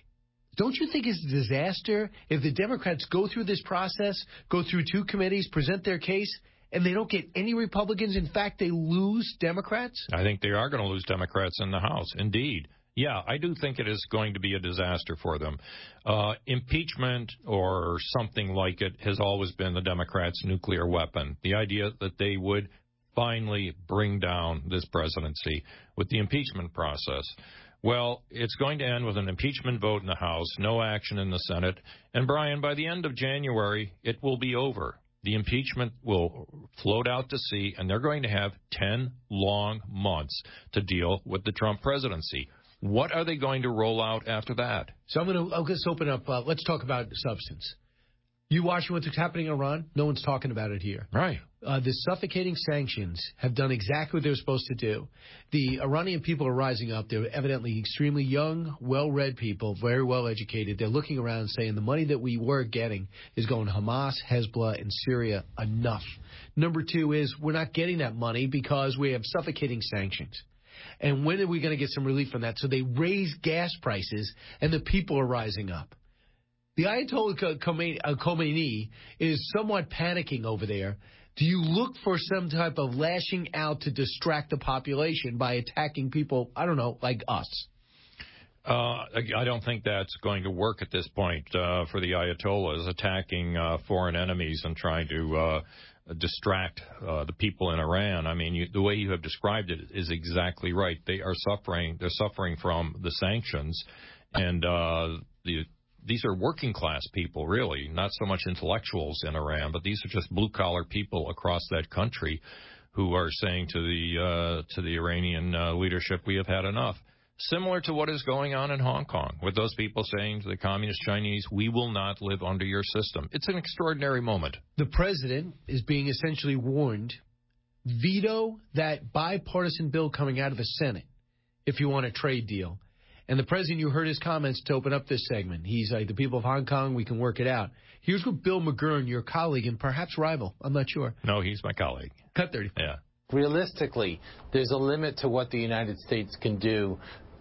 Don't you think it's a disaster if the Democrats go through this process, go through two committees, present their case, and they don't get any Republicans? In fact, they lose Democrats? I think they are going to lose Democrats in the House, indeed. Yeah, I do think it is going to be a disaster for them. Uh, impeachment or something like it has always been the Democrats' nuclear weapon. The idea that they would finally bring down this presidency with the impeachment process. Well, it's going to end with an impeachment vote in the House, no action in the Senate. And, Brian, by the end of January, it will be over. The impeachment will float out to sea, and they're going to have ten long months to deal with the Trump presidency. What are they going to roll out after that? So I'm going to I'll just open up. Uh, let's talk about substance. You watching what's happening in Iran? No one's talking about it here. Right. Uh, the suffocating sanctions have done exactly what they're supposed to do. The Iranian people are rising up. They're evidently extremely young, well-read people, very well-educated. They're looking around and saying the money that we were getting is going to Hamas, Hezbollah, and Syria. Enough. Number two is we're not getting that money because we have suffocating sanctions. And when are we going to get some relief from that? So they raise gas prices, and the people are rising up. The Ayatollah Khomeini is somewhat panicking over there. Do you look for some type of lashing out to distract the population by attacking people, I don't know, like us? Uh, I don't think that's going to work at this point uh, for the Ayatollahs, attacking uh, foreign enemies and trying to uh, distract uh, the people in Iran. I mean, you, the way you have described it is exactly right. They are suffering. They're suffering from the sanctions, and uh, the These are working class people, really, not so much intellectuals in Iran, but these are just blue collar people across that country who are saying to the uh, to the Iranian uh, leadership, we have had enough. Similar to what is going on in Hong Kong, with those people saying to the communist Chinese, we will not live under your system. It's an extraordinary moment. The president is being essentially warned, veto that bipartisan bill coming out of the Senate if you want a trade deal. And the president, you heard his comments to open up this segment. He's like, the people of Hong Kong, we can work it out. Here's what Bill McGurn, your colleague and perhaps rival, I'm not sure. No, he's my colleague. Cut thirty. Yeah. Realistically, there's a limit to what the United States can do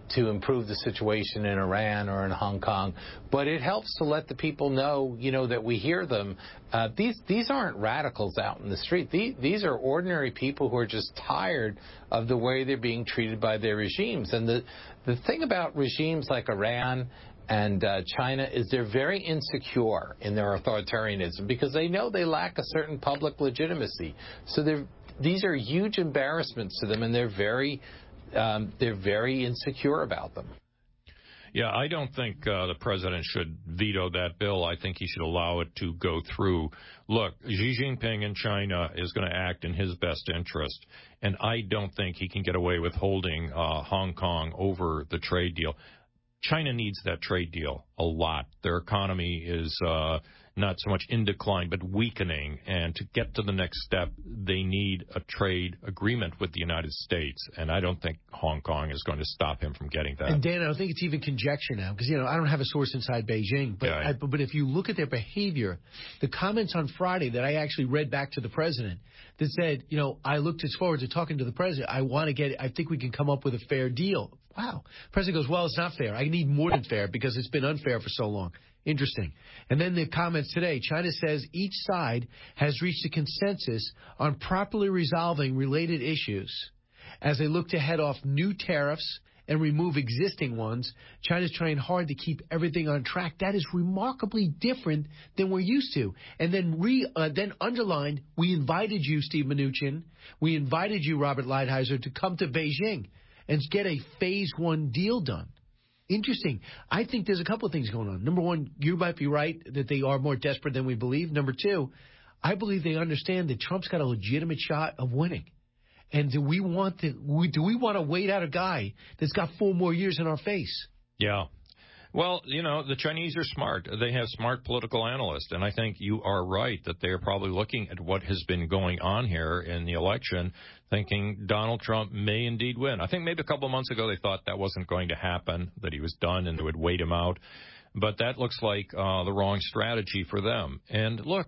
to improve the situation in Iran or in Hong Kong, but it helps to let the people know, you know, that we hear them. Uh, these these aren't radicals out in the street. These, these are ordinary people who are just tired of the way they're being treated by their regimes. And the, the thing about regimes like Iran and uh, China is they're very insecure in their authoritarianism because they know they lack a certain public legitimacy. So they're, these are huge embarrassments to them, and they're very um, they're very insecure about them. Yeah, I don't think uh, the president should veto that bill. I think he should allow it to go through. Look, Xi Jinping in China is going to act in his best interest, and I don't think he can get away with holding uh, Hong Kong over the trade deal. China needs that trade deal a lot. Their economy is uh, not so much in decline, but weakening. And to get to the next step, they need a trade agreement with the United States. And I don't think Hong Kong is going to stop him from getting that. And, Dan, I don't think it's even conjecture now, because, you know, I don't have a source inside Beijing. But, yeah, I, but if you look at their behavior, the comments on Friday that I actually read back to the president that said, you know, I looked forward to talking to the president. I want to get, I think we can come up with a fair deal. Wow. President goes, well, it's not fair. I need more than fair because it's been unfair for so long. Interesting. And then the comments today, China says each side has reached a consensus on properly resolving related issues. As they look to head off new tariffs and remove existing ones, China's trying hard to keep everything on track. That is remarkably different than we're used to. And then re, uh, then underlined, we invited you, Steve Mnuchin, we invited you, Robert Lighthizer, to come to Beijing and get a phase one deal done. Interesting. I think there's a couple of things going on. Number one, you might be right that they are more desperate than we believe. Number two, I believe they understand that Trump's got a legitimate shot of winning. And do we want to, do we want to wait out a guy that's got four more years in our face? Yeah. Well, you know, the Chinese are smart. They have smart political analysts, and I think you are right that they are probably looking at what has been going on here in the election, thinking Donald Trump may indeed win. I think maybe a couple of months ago they thought that wasn't going to happen, that he was done and they would wait him out. But that looks like uh, the wrong strategy for them. And look,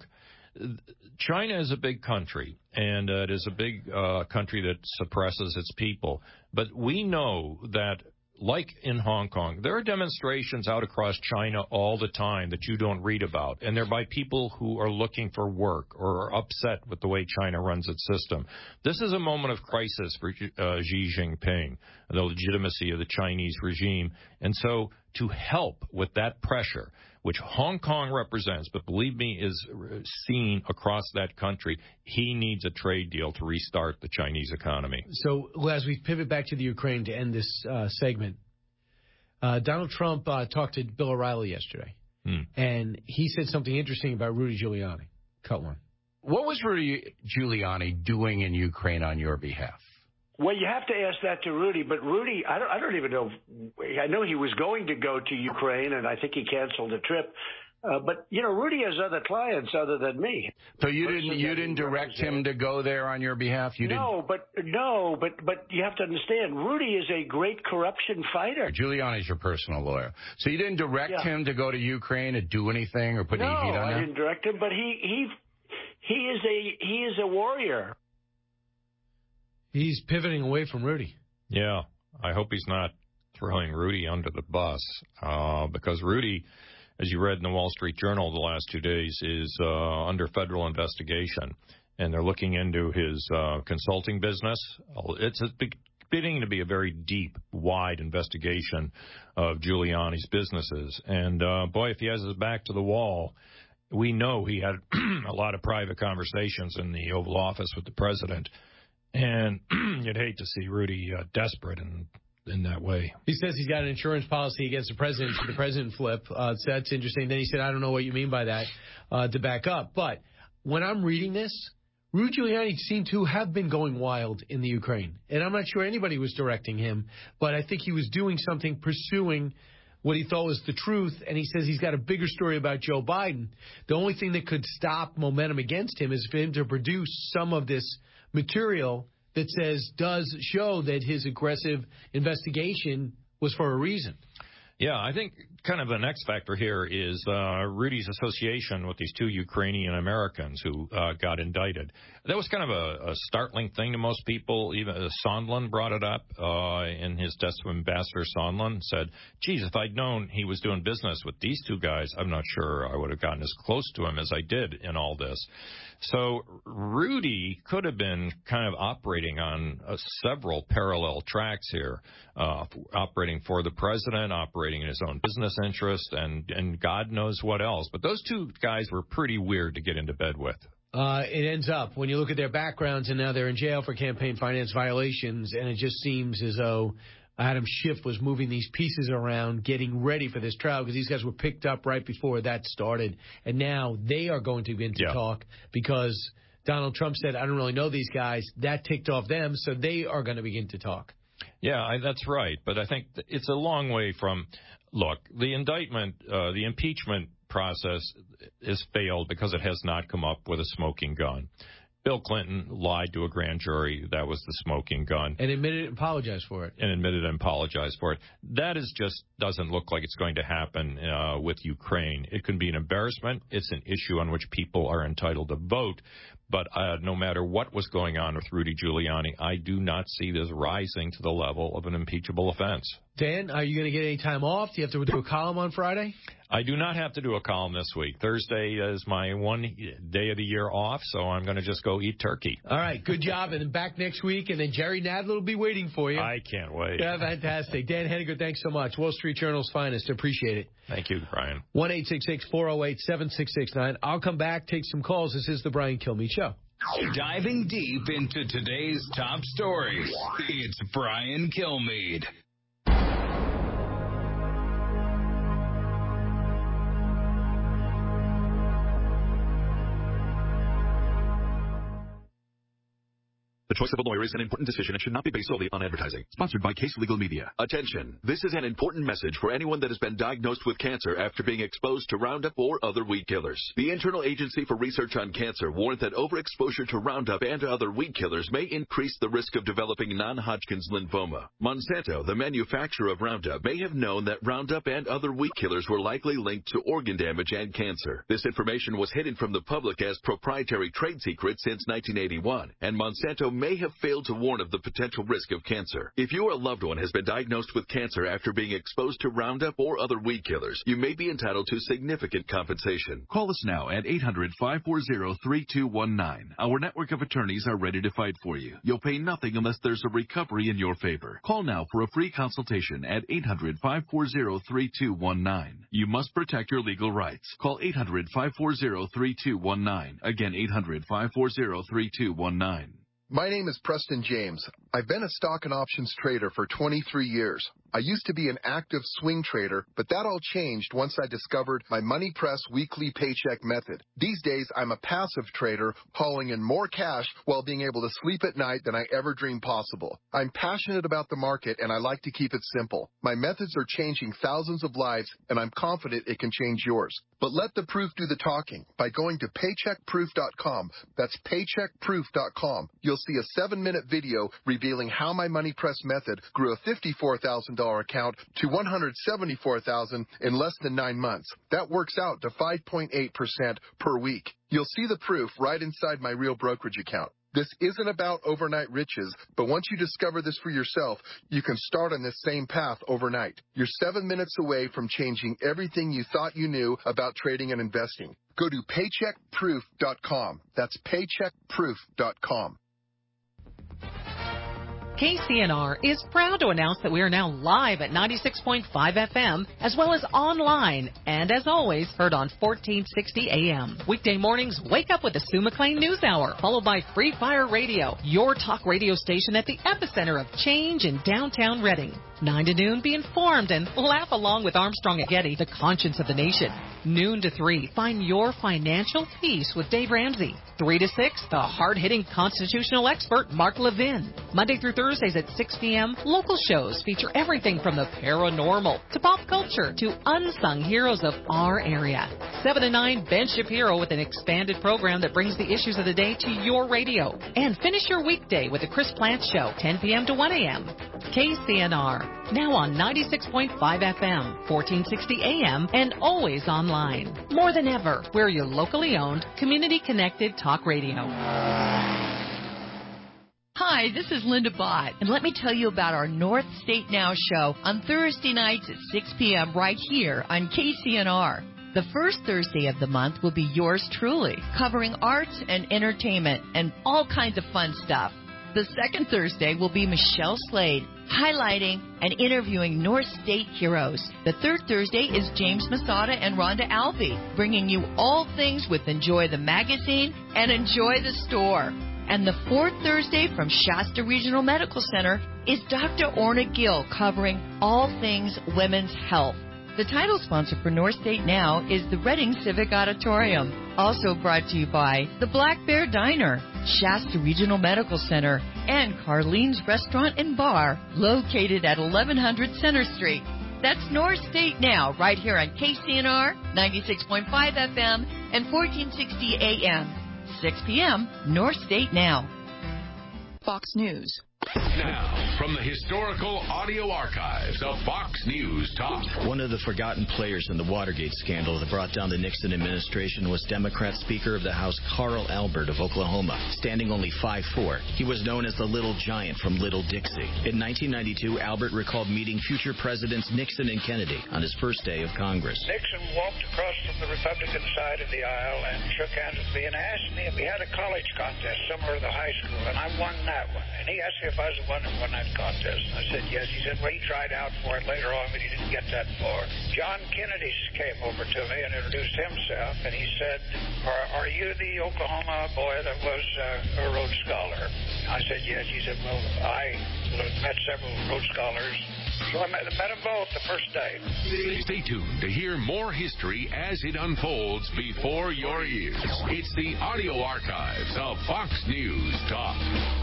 China is a big country, and uh, it is a big uh, country that suppresses its people. But we know that, like in Hong Kong, there are demonstrations out across China all the time that you don't read about, and they're by people who are looking for work or are upset with the way China runs its system. This is a moment of crisis for uh, Xi Jinping, the legitimacy of the Chinese regime. And so to help with that pressure, which Hong Kong represents, but believe me, is seen across that country, he needs a trade deal to restart the Chinese economy. So as we pivot back to the Ukraine to end this uh, segment, uh, Donald Trump uh, talked to Bill O'Reilly yesterday, hmm. and he said something interesting about Rudy Giuliani. Cut one. What was Rudy Giuliani doing in Ukraine on your behalf? Well, you have to ask that to Rudy, but Rudy, I don't, I don't even know. I know he was going to go to Ukraine, and I think he canceled the trip. Uh, but you know, Rudy has other clients other than me. So you didn't you didn't direct him to go there on your behalf? You no, didn't. but no, but but you have to understand, Rudy is a great corruption fighter. Giuliani's your personal lawyer, so you didn't direct yeah. him to go to Ukraine to do anything or put no, any heat on I him? didn't direct him, but he he he is a he is a warrior. He's pivoting away from Rudy. Yeah, I hope he's not throwing Rudy under the bus, uh, because Rudy, as you read in the Wall Street Journal the last two days, is uh, under federal investigation, and they're looking into his uh, consulting business. It's a big, beginning to be a very deep, wide investigation of Giuliani's businesses. And, uh, boy, if he has his back to the wall, we know he had a lot of private conversations in the Oval Office with the president. And you'd hate to see Rudy uh, desperate in, in that way. He says he's got an insurance policy against the president, the president flip. Uh, so that's interesting. Then he said, I don't know what you mean by that, uh, to back up. But when I'm reading this, Rudy Giuliani seemed to have been going wild in the Ukraine. And I'm not sure anybody was directing him, but I think he was doing something, pursuing what he thought was the truth. And he says he's got a bigger story about Joe Biden. The only thing that could stop momentum against him is for him to produce some of this material that says does show that his aggressive investigation was for a reason. Yeah, I think kind of the next factor here is uh, Rudy's association with these two Ukrainian Americans who uh, got indicted. That was kind of a, a startling thing to most people. Even uh, Sondland brought it up uh, in his testimony. Ambassador Sondland said, geez, if I'd known he was doing business with these two guys, I'm not sure I would have gotten as close to him as I did in all this. So Rudy could have been kind of operating on uh, several parallel tracks here, uh, operating for the president, operating in his own business interest, and, and God knows what else. But those two guys were pretty weird to get into bed with. Uh, it ends up, when you look at their backgrounds, and now they're in jail for campaign finance violations, and it just seems as though Adam Schiff was moving these pieces around, getting ready for this trial, because these guys were picked up right before that started. And now they are going to begin to yeah. talk because Donald Trump said, I don't really know these guys. That ticked off them, so they are going to begin to talk. Yeah, I, that's right. But I think it's a long way from, look, the indictment, uh, the impeachment process has failed because it has not come up with a smoking gun. Bill Clinton lied to a grand jury. That was the smoking gun. And admitted and apologized for it. And admitted and apologized for it. That is just doesn't look like it's going to happen uh, with Ukraine. It can be an embarrassment. It's an issue on which people are entitled to vote. But uh, no matter what was going on with Rudy Giuliani, I do not see this rising to the level of an impeachable offense. Dan, are you going to get any time off? Do you have to do a column on Friday? I do not have to do a column this week. Thursday is my one day of the year off, so I'm going to just go eat turkey. All right, good job. And then back next week, and then Jerry Nadler will be waiting for you. I can't wait. Yeah, fantastic. Dan Henniger, thanks so much. Wall Street Journal's finest. Appreciate it. Thank you, Brian. one eight six six, four oh eight, seven six six nine. I'll come back, take some calls. This is the Brian Kilmeade Show. Diving deep into today's top stories, it's Brian Kilmeade. The choice of a lawyer is an important decision and should not be based solely on advertising. Sponsored by Case Legal Media. Attention. This is an important message for anyone that has been diagnosed with cancer after being exposed to Roundup or other weed killers. The Internal Agency for Research on Cancer warned that overexposure to Roundup and other weed killers may increase the risk of developing non-Hodgkin's lymphoma. Monsanto, the manufacturer of Roundup, may have known that Roundup and other weed killers were likely linked to organ damage and cancer. This information was hidden from the public as proprietary trade secret since nineteen eighty-one, and Monsanto may have failed to warn of the potential risk of cancer. If your loved one has been diagnosed with cancer after being exposed to Roundup or other weed killers, you may be entitled to significant compensation. Call us now at eight hundred, five four zero, three two one nine. Our network of attorneys are ready to fight for you. You'll pay nothing unless there's a recovery in your favor. Call now for a free consultation at eight hundred, five four zero, three two one nine. You must protect your legal rights. Call eight hundred, five four zero, three two one nine. Again, eight hundred, five four zero, three two one nine. My name is Preston James. I've been a stock and options trader for twenty-three years. I used to be an active swing trader, but that all changed once I discovered my Money Press weekly paycheck method. These days, I'm a passive trader, hauling in more cash while being able to sleep at night than I ever dreamed possible. I'm passionate about the market, and I like to keep it simple. My methods are changing thousands of lives, and I'm confident it can change yours. But let the proof do the talking by going to paycheck proof dot com. That's paycheck proof dot com. You'll see a seven-minute video revealing how my Money Press method grew a fifty-four thousand dollars account to one hundred seventy-four thousand dollars in less than nine months. That works out to five point eight percent per week. You'll see the proof right inside my real brokerage account. This isn't about overnight riches, but once you discover this for yourself, you can start on this same path overnight. You're seven minutes away from changing everything you thought you knew about trading and investing. Go to paycheck proof dot com. That's paycheck proof dot com. K C N R is proud to announce that we are now live at ninety-six point five F M, as well as online, and as always, heard on fourteen sixty A M. Weekday mornings, wake up with the Sue McLean News Hour, followed by Free Fire Radio, your talk radio station at the epicenter of change in downtown Reading. nine to noon, be informed and laugh along with Armstrong and Getty, the conscience of the nation. Noon to three, find your financial peace with Dave Ramsey. three to six, the hard-hitting constitutional expert, Mark Levin. Monday through Thursday, Thursdays at six p.m., local shows feature everything from the paranormal to pop culture to unsung heroes of our area. seven to nine, Ben Shapiro with an expanded program that brings the issues of the day to your radio. And finish your weekday with the Chris Plant Show, ten p.m. to one a.m. K C N R, now on ninety-six point five F M, fourteen sixty A M, and always online. More than ever, we're your locally owned, community-connected talk radio. Hi, this is Linda Bott, and let me tell you about our North State Now show on Thursday nights at six p.m. right here on K C N R. The first Thursday of the month will be yours truly, covering arts and entertainment and all kinds of fun stuff. The second Thursday will be Michelle Slade, highlighting and interviewing North State heroes. The third Thursday is James Masada and Rhonda Alvey, bringing you all things with Enjoy the Magazine and Enjoy the Store. And the fourth Thursday from Shasta Regional Medical Center is Doctor Orna Gill, covering all things women's health. The title sponsor for North State Now is the Reading Civic Auditorium. Also brought to you by the Black Bear Diner, Shasta Regional Medical Center, and Carlene's Restaurant and Bar, located at eleven hundred Center Street. That's North State Now, right here on K C N R, ninety-six point five F M, and fourteen sixty A M. six p.m., North State Now. Fox News. Now, from the historical audio archives of Fox News Talk. One of the forgotten players in the Watergate scandal that brought down the Nixon administration was Democrat Speaker of the House Carl Albert of Oklahoma, standing only five foot four. He was known as the Little Giant from Little Dixie. In nineteen ninety-two, Albert recalled meeting future presidents Nixon and Kennedy on his first day of Congress. Nixon walked across from the Republican side of the aisle and shook hands with me and asked me if we had a college contest somewhere at the high school, and I won that one. And he asked me if I was the one who won that contest. And I said yes. He said, well, he tried out for it later on, but he didn't get that far. John Kennedy came over to me and introduced himself, and he said, are, are you the Oklahoma boy that was uh, a Rhodes Scholar? I said yes. He said, well, I met several Rhodes Scholars. So I met, met them both the first day. Stay tuned to hear more history as it unfolds before your ears. It's the audio archives of Fox News Talk.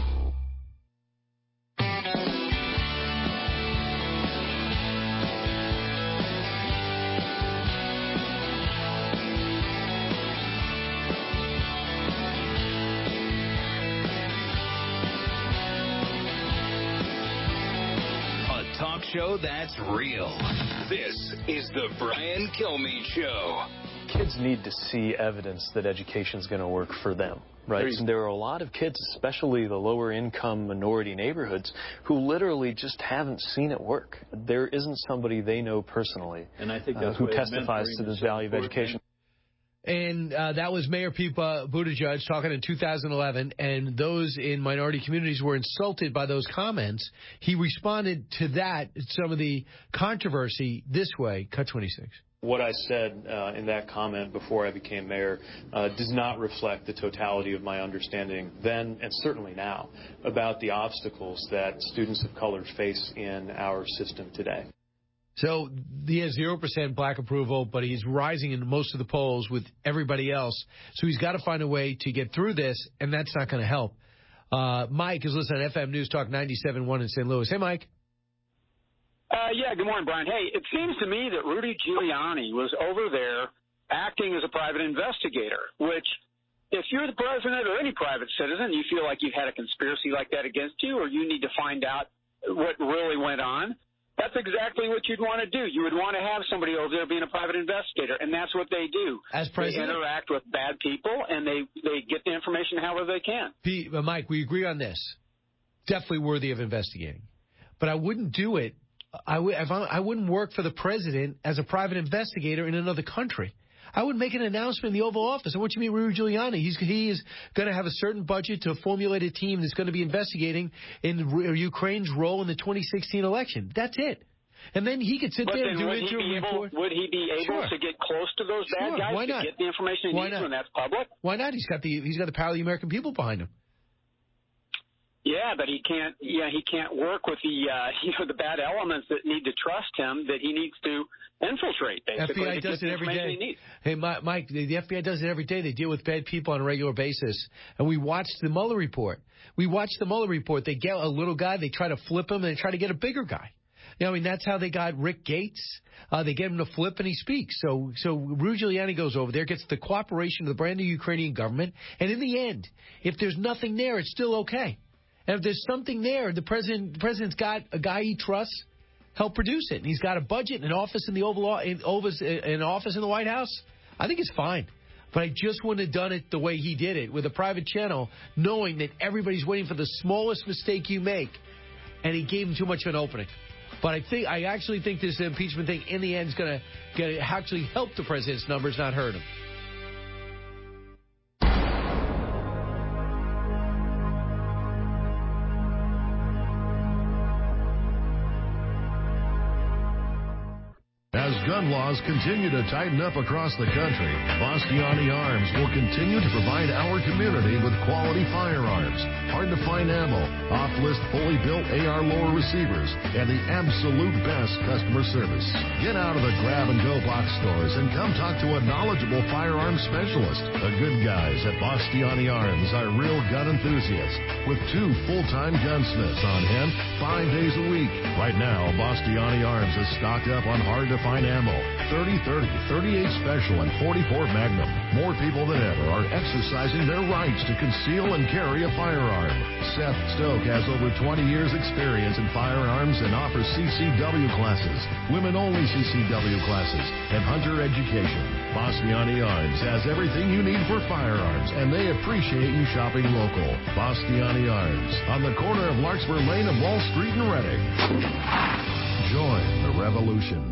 Talk show that's real. This is the Brian Kilmeade Show. Kids need to see evidence that education is going to work for them, right? And there are a lot of kids, especially the lower income minority neighborhoods, who literally just haven't seen it work. There isn't somebody they know personally and I think that's uh, who testifies to the value of education. And uh, that was Mayor Pete Buttigieg talking in two thousand eleven, and those in minority communities were insulted by those comments. He responded to that, some of the controversy, this way. Cut twenty-six. What I said uh, in that comment before I became mayor uh, does not reflect the totality of my understanding then and certainly now about the obstacles that students of color face in our system today. So he has zero percent black approval, but he's rising in most of the polls with everybody else. So he's got to find a way to get through this, and that's not going to help. Uh, Mike is listening to F M News Talk ninety-seven point one in Saint Louis. Hey, Mike. Uh, yeah, good morning, Brian. Hey, it seems to me that Rudy Giuliani was over there acting as a private investigator, which if you're the president or any private citizen, you feel like you've had a conspiracy like that against you or you need to find out what really went on, that's exactly what you'd want to do. You would want to have somebody over there being a private investigator, and that's what they do. As president, they interact with bad people, and they, they get the information however they can. Pete, uh, Mike, we agree on this. Definitely worthy of investigating. But I wouldn't do it. I, w- if I, I wouldn't work for the president as a private investigator in another country. I would make an announcement in the Oval Office. I want you to meet Rudy Giuliani. He's, he is going to have a certain budget to formulate a team that's going to be investigating in Ukraine's role in the twenty sixteen election. That's it. And then he could sit but there and do would interim he able, report. Would he be able Sure. to get close to those bad Sure. guys Why not? to get the information he Why needs not? when that's public? Why not? He's got the he's got the power of the American people behind him. Yeah, but he can't. Yeah, he can't work with the uh, you know the bad elements that need to trust him. That he needs to infiltrate. Basically, F B I does it every day. Hey, Mike, the F B I does it every day. They deal with bad people on a regular basis. And we watched the Mueller report. We watched the Mueller report. They get a little guy. They try to flip him, and they try to get a bigger guy. You know, I mean, that's how they got Rick Gates. Uh, they get him to flip, and he speaks. So, so Rudy Giuliani goes over there, gets the cooperation of the brand new Ukrainian government, and in the end, if there's nothing there, it's still okay. And if there's something there, the president, the president's got a guy he trusts help produce it. And he's got a budget and an office in the Oval, in, an office in the White House. I think it's fine. But I just wouldn't have done it the way he did it, with a private channel, knowing that everybody's waiting for the smallest mistake you make. And he gave him too much of an opening. But I think I actually think this impeachment thing in the end is going to actually help the president's numbers, not hurt him. As gun laws continue to tighten up across the country, Bastiani Arms will continue to provide our community with quality firearms, hard-to-find ammo, off-list fully built A R lower receivers, and the absolute best customer service. Get out of the grab-and-go box stores and come talk to a knowledgeable firearms specialist. The good guys at Bastiani Arms are real gun enthusiasts with two full-time gunsmiths on hand five days a week. Right now, Bastiani Arms is stocked up on hard-to-find ammo, thirty thirty, thirty-eight Special, and forty-four Magnum. More people than ever are exercising their rights to conceal and carry a firearm. Seth Stoke has over twenty years experience in firearms and offers C C W classes, women-only C C W classes, and hunter education. Bastiani Arms has everything you need for firearms, and they appreciate you shopping local. Bastiani Arms, on the corner of Larkspur Lane and Wall Street in Reading. Join the revolution.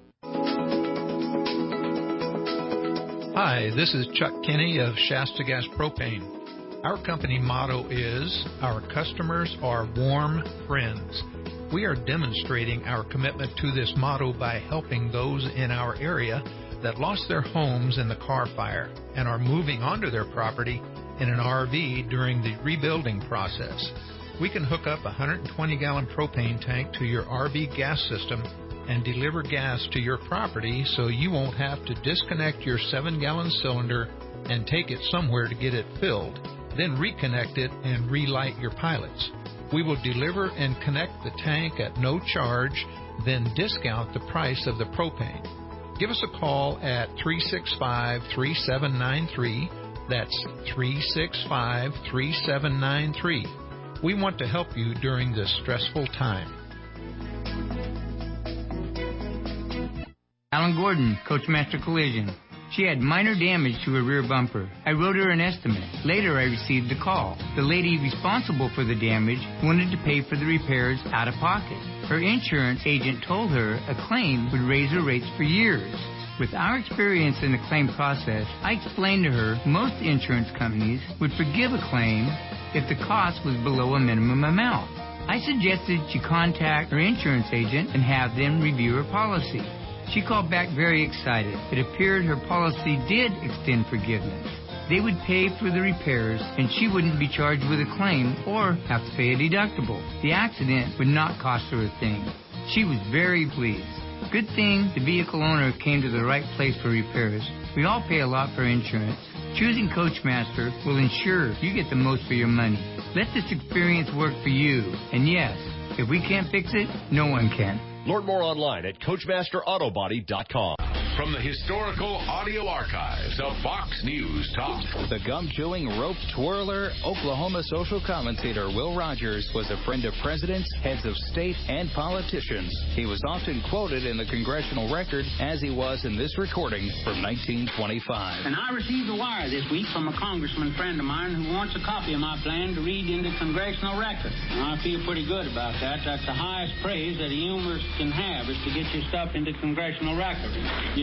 Hi, this is Chuck Kinney of Shasta Gas Propane. Our company motto is, our customers are warm friends. We are demonstrating our commitment to this motto by helping those in our area that lost their homes in the Carr fire and are moving onto their property in an R V during the rebuilding process. We can hook up a one hundred twenty gallon propane tank to your R V gas system and deliver gas to your property so you won't have to disconnect your seven gallon cylinder and take it somewhere to get it filled, then reconnect it and relight your pilots. We will deliver and connect the tank at no charge, then discount the price of the propane. Give us a call at three six five, three seven nine three. That's three six five, three seven nine three. We want to help you during this stressful time. Alan Gordon, Coachmaster Collision. She had minor damage to her rear bumper. I wrote her an estimate. Later, I received a call. The lady responsible for the damage wanted to pay for the repairs out of pocket. Her insurance agent told her a claim would raise her rates for years. With our experience in the claim process, I explained to her most insurance companies would forgive a claim if the cost was below a minimum amount. I suggested she contact her insurance agent and have them review her policy. She called back very excited. It appeared her policy did extend forgiveness. They would pay for the repairs, and she wouldn't be charged with a claim or have to pay a deductible. The accident would not cost her a thing. She was very pleased. Good thing the vehicle owner came to the right place for repairs. We all pay a lot for insurance. Choosing Coachmaster will ensure you get the most for your money. Let this experience work for you. And yes, if we can't fix it, no one can. Learn more online at Coachmaster Auto Body dot com. From the historical audio archives of Fox News Talk. The gum-chewing, rope-twirler, Oklahoma social commentator Will Rogers was a friend of presidents, heads of state, and politicians. He was often quoted in the Congressional Record, as he was in this recording from nineteen twenty-five. And I received a wire this week from a congressman friend of mine who wants a copy of my plan to read in the Congressional Record. And I feel pretty good about that. That's the highest praise that a humorist can have, is to get your stuff into Congressional Record. You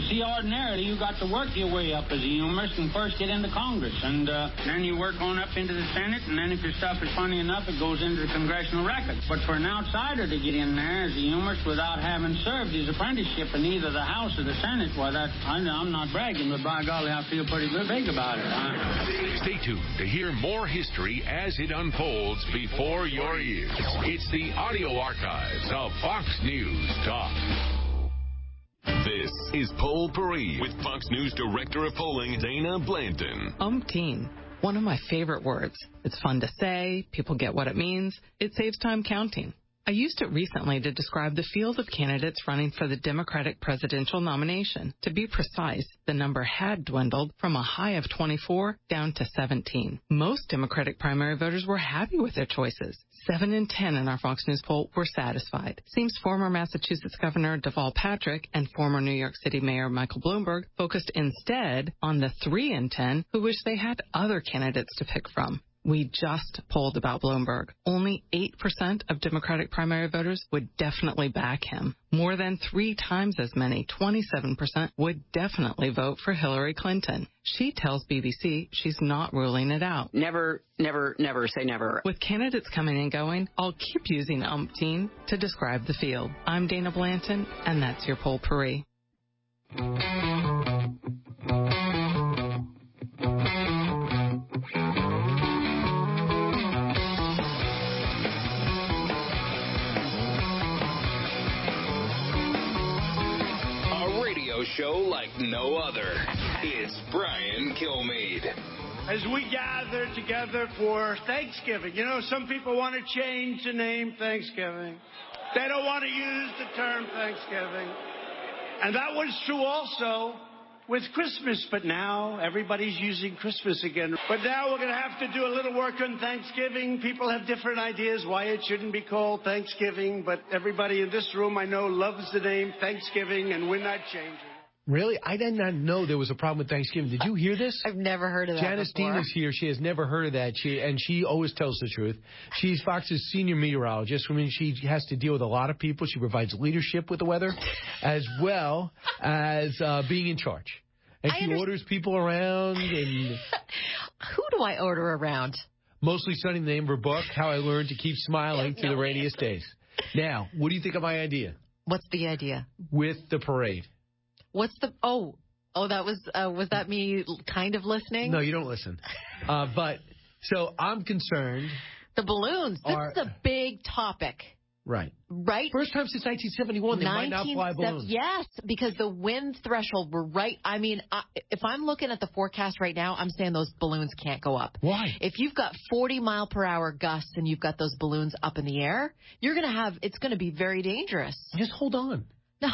See, ordinarily, you got to work your way up as a humorist and first get into Congress. And uh, then you work on up into the Senate, and then if your stuff is funny enough, it goes into the congressional record. But for an outsider to get in there as a humorist without having served his apprenticeship in either the House or the Senate, well, that, I, I'm not bragging, but by golly, I feel pretty good big about it. Huh? Stay tuned to hear more history as it unfolds before your ears. It's the audio archives of Fox News Talk. This is Poll Parade with Fox News Director of Polling, Dana Blanton. Umpteen. One of my favorite words. It's fun to say. People get what it means. It saves time counting. I used it recently to describe the field of candidates running for the Democratic presidential nomination. To be precise, the number had dwindled from a high of twenty-four down to seventeen. Most Democratic primary voters were happy with their choices. Seven in ten in our Fox News poll were satisfied. Seems former Massachusetts Governor Deval Patrick and former New York City Mayor Michael Bloomberg focused instead on the three in ten who wish they had other candidates to pick from. We just polled about Bloomberg. Only eight percent of Democratic primary voters would definitely back him. More than three times as many, twenty-seven percent, would definitely vote for Hillary Clinton. She tells B B C she's not ruling it out. Never, never, never say never. With candidates coming and going, I'll keep using umpteen to describe the field. I'm Dana Blanton, and that's your Poll Parade. Show like no other. It's Brian Kilmeade. As we gather together for Thanksgiving, you know, some people want to change the name Thanksgiving. They don't want to use the term Thanksgiving. And that was true also with Christmas, but now everybody's using Christmas again. But now we're going to have to do a little work on Thanksgiving. People have different ideas why it shouldn't be called Thanksgiving, but everybody in this room I know loves the name Thanksgiving, and we're not changing. Really? I did not know there was a problem with Thanksgiving. Did you hear this? I've never heard of that Janice before. Dean is here. She has never heard of that. She and she always tells the truth. She's Fox's senior meteorologist. I mean, she has to deal with a lot of people. She provides leadership with the weather, as well as uh, being in charge. And I she understand. orders people around. And Who do I order around? mostly sunny in the name of her book, How I Learned to Keep Smiling Through no the Rainiest Days. Now, what do you think of my idea? What's the idea? With the parade. What's the... Oh... Oh, that was uh, was that me kind of listening? No, you don't listen. Uh, but, so I'm concerned. The balloons. This are, is a big topic. Right. Right? First time since nineteen seventy-one, they might not fly balloons. Yes, because the wind threshold were right. I mean, I, if I'm looking at the forecast right now, I'm saying those balloons can't go up. Why? If you've got forty mile per hour gusts and you've got those balloons up in the air, you're going to have, it's going to be very dangerous. Just hold on. No.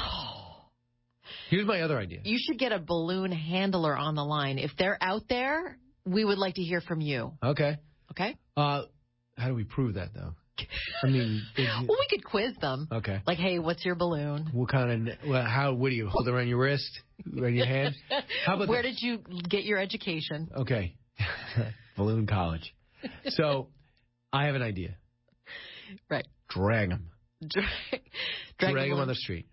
Here's my other idea. You should get a balloon handler on the line. If they're out there, we would like to hear from you. Okay. Okay? Uh, how do we prove that, though? I mean... well, we could quiz them. Okay. Like, hey, what's your balloon? What kind of... Well, how... What do you hold it around your wrist? Around your hand? How about Where the, did you get your education? Okay. Balloon college. So, I have an idea. Right. Drag them. Drag, drag, drag them on the street.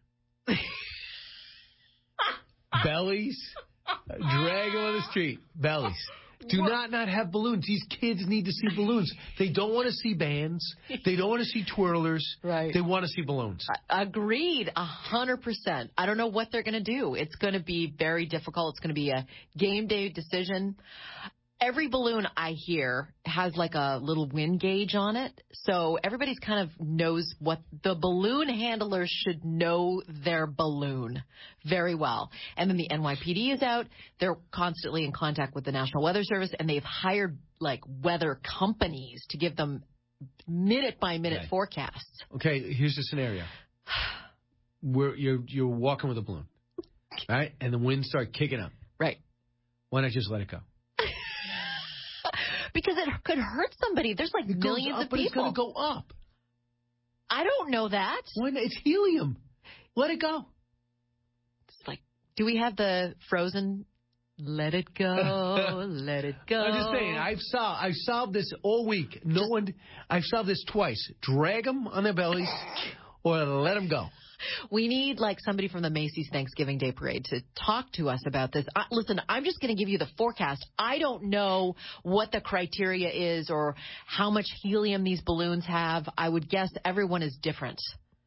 Bellies. Drag them on the street. Bellies. Do what? not not have balloons. These kids need to see balloons. They don't want to see bands. They don't want to see twirlers. Right. They want to see balloons. Agreed. A hundred percent. I don't know what they're going to do. It's going to be very difficult. It's going to be a game day decision. Every balloon I hear has like a little wind gauge on it. So everybody's kind of knows what the balloon handlers should know their balloon very well. And then the N Y P D is out. They're constantly in contact with the National Weather Service, and they've hired like weather companies to give them minute by minute okay. forecasts. Okay, here's the scenario. We're, you're, you're walking with a balloon, right? And the winds start kicking up. Right. Why not just let it go? Because it could hurt somebody. There's like it millions up, of but people. It's going to go up. I don't know that. Why not? It's helium. Let it go. It's like, do we have the Frozen? Let it go, let it go. I'm just saying. I've solved. I've solved this all week. No just, one. I've solved this twice. Drag them on their bellies, or let them go. We need like somebody from the Macy's Thanksgiving Day Parade to talk to us about this. I, listen, I'm just going to give you the forecast. I don't know what the criteria is or how much helium these balloons have. I would guess everyone is different.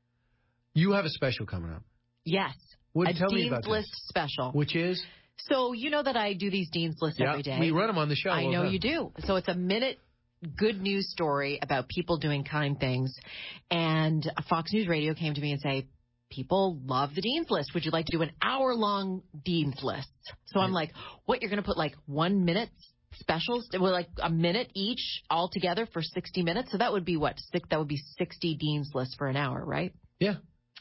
You have a special coming up. Yes. What, a tell Dean's me about List this. special. Which is? So you know that I do these Dean's Lists yeah, every day. We run them on the show. I know time. you do. So it's a minute good news story about people doing kind things. And Fox News Radio came to me and say, people love the Dean's List. Would you like to do an hour-long Dean's List? So I'm like, what, you're going to put like one minute specials? Well, like a minute each all together for sixty minutes? So that would be what? Six, that would be sixty Dean's Lists for an hour, right? Yeah.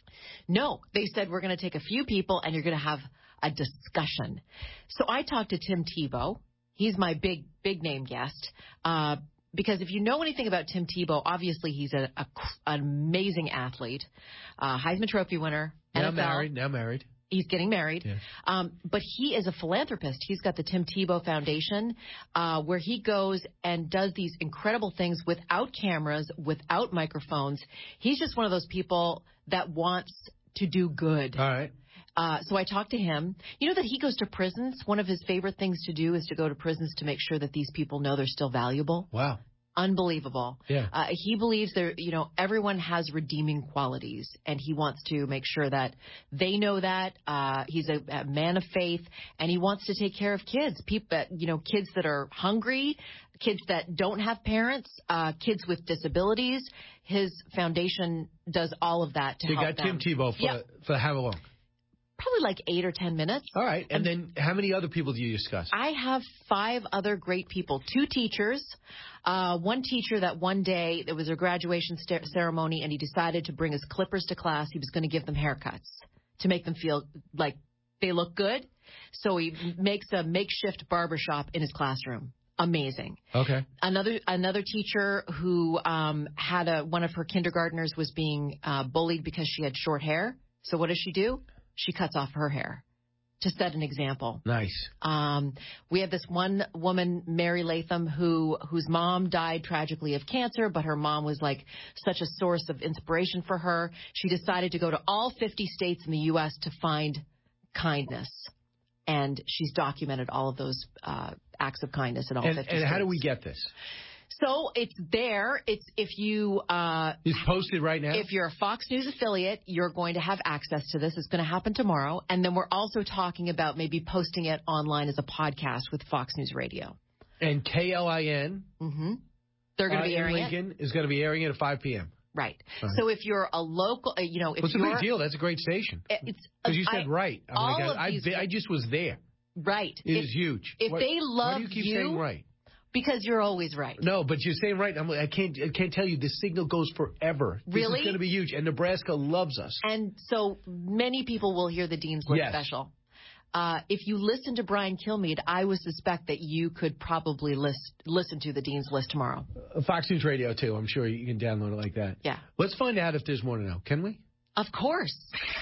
No, they said we're going to take a few people and you're going to have a discussion. So I talked to Tim Tebow. He's my big, big name guest. Uh, because if you know anything about Tim Tebow, obviously he's a, a, an amazing athlete, uh, Heisman Trophy winner. Now N F L. married, now married. He's getting married. Yeah. Um, but he is a philanthropist. He's got the Tim Tebow Foundation, uh, where he goes and does these incredible things without cameras, without microphones. He's just one of those people that wants to do good. All right. Uh, so I talked to him. You know that he goes to prisons? One of his favorite things to do is to go to prisons to make sure that these people know they're still valuable. Wow. Unbelievable. Yeah. Uh, he believes there, you know, everyone has redeeming qualities, and he wants to make sure that they know that. Uh, he's a, a man of faith, and he wants to take care of kids, people, you know, kids that are hungry, kids that don't have parents, uh, kids with disabilities. His foundation does all of that to so you help got them. Tim Tebow for, Yep. for how long? Probably like eight or ten minutes. All right. And, and then how many other people do you discuss? I have five other great people, two teachers, uh, one teacher that one day, it was a graduation st- ceremony, and he decided to bring his clippers to class. He was going to give them haircuts to make them feel like they look good. So he makes a makeshift barbershop in his classroom. Amazing. Okay. Another another teacher who um, had a one of her kindergartners was being uh, bullied because she had short hair. So what does she do? She cuts off her hair to set an example. Nice. Um, we have this one woman, Mary Latham, who whose mom died tragically of cancer, but her mom was like such a source of inspiration for her. She decided to go to all fifty states in the U S to find kindness, and she's documented all of those uh, acts of kindness in all and, fifty and states. And how do we get this? So it's there. It's if you. Uh, it's posted right now. If you're a Fox News affiliate, you're going to have access to this. It's going to happen tomorrow, and then we're also talking about maybe posting it online as a podcast with Fox News Radio. And K L I N. Mm-hmm. They're going to be airing Lincoln it. is going to be airing it at five p.m. Right. right. So if you're a local, uh, you know, if What's you're a big deal? That's a great station. It's because you said I, right. I, mean, all I, got, of I, these, I just was there. Right. It if, is huge. If what, they love why do you keep you, saying right? Because you're always right. No, but you're saying right. I'm, I can't. I can't tell you. The signal goes forever. Really? This is going to be huge, and Nebraska loves us. And so many people will hear the Dean's List yes. special. Uh, if you listen to Brian Kilmeade, I would suspect that you could probably list, listen to the Dean's List tomorrow. Uh, Fox News Radio too. I'm sure you can download it like that. Yeah. Let's find out if there's more to know. Can we? Of course.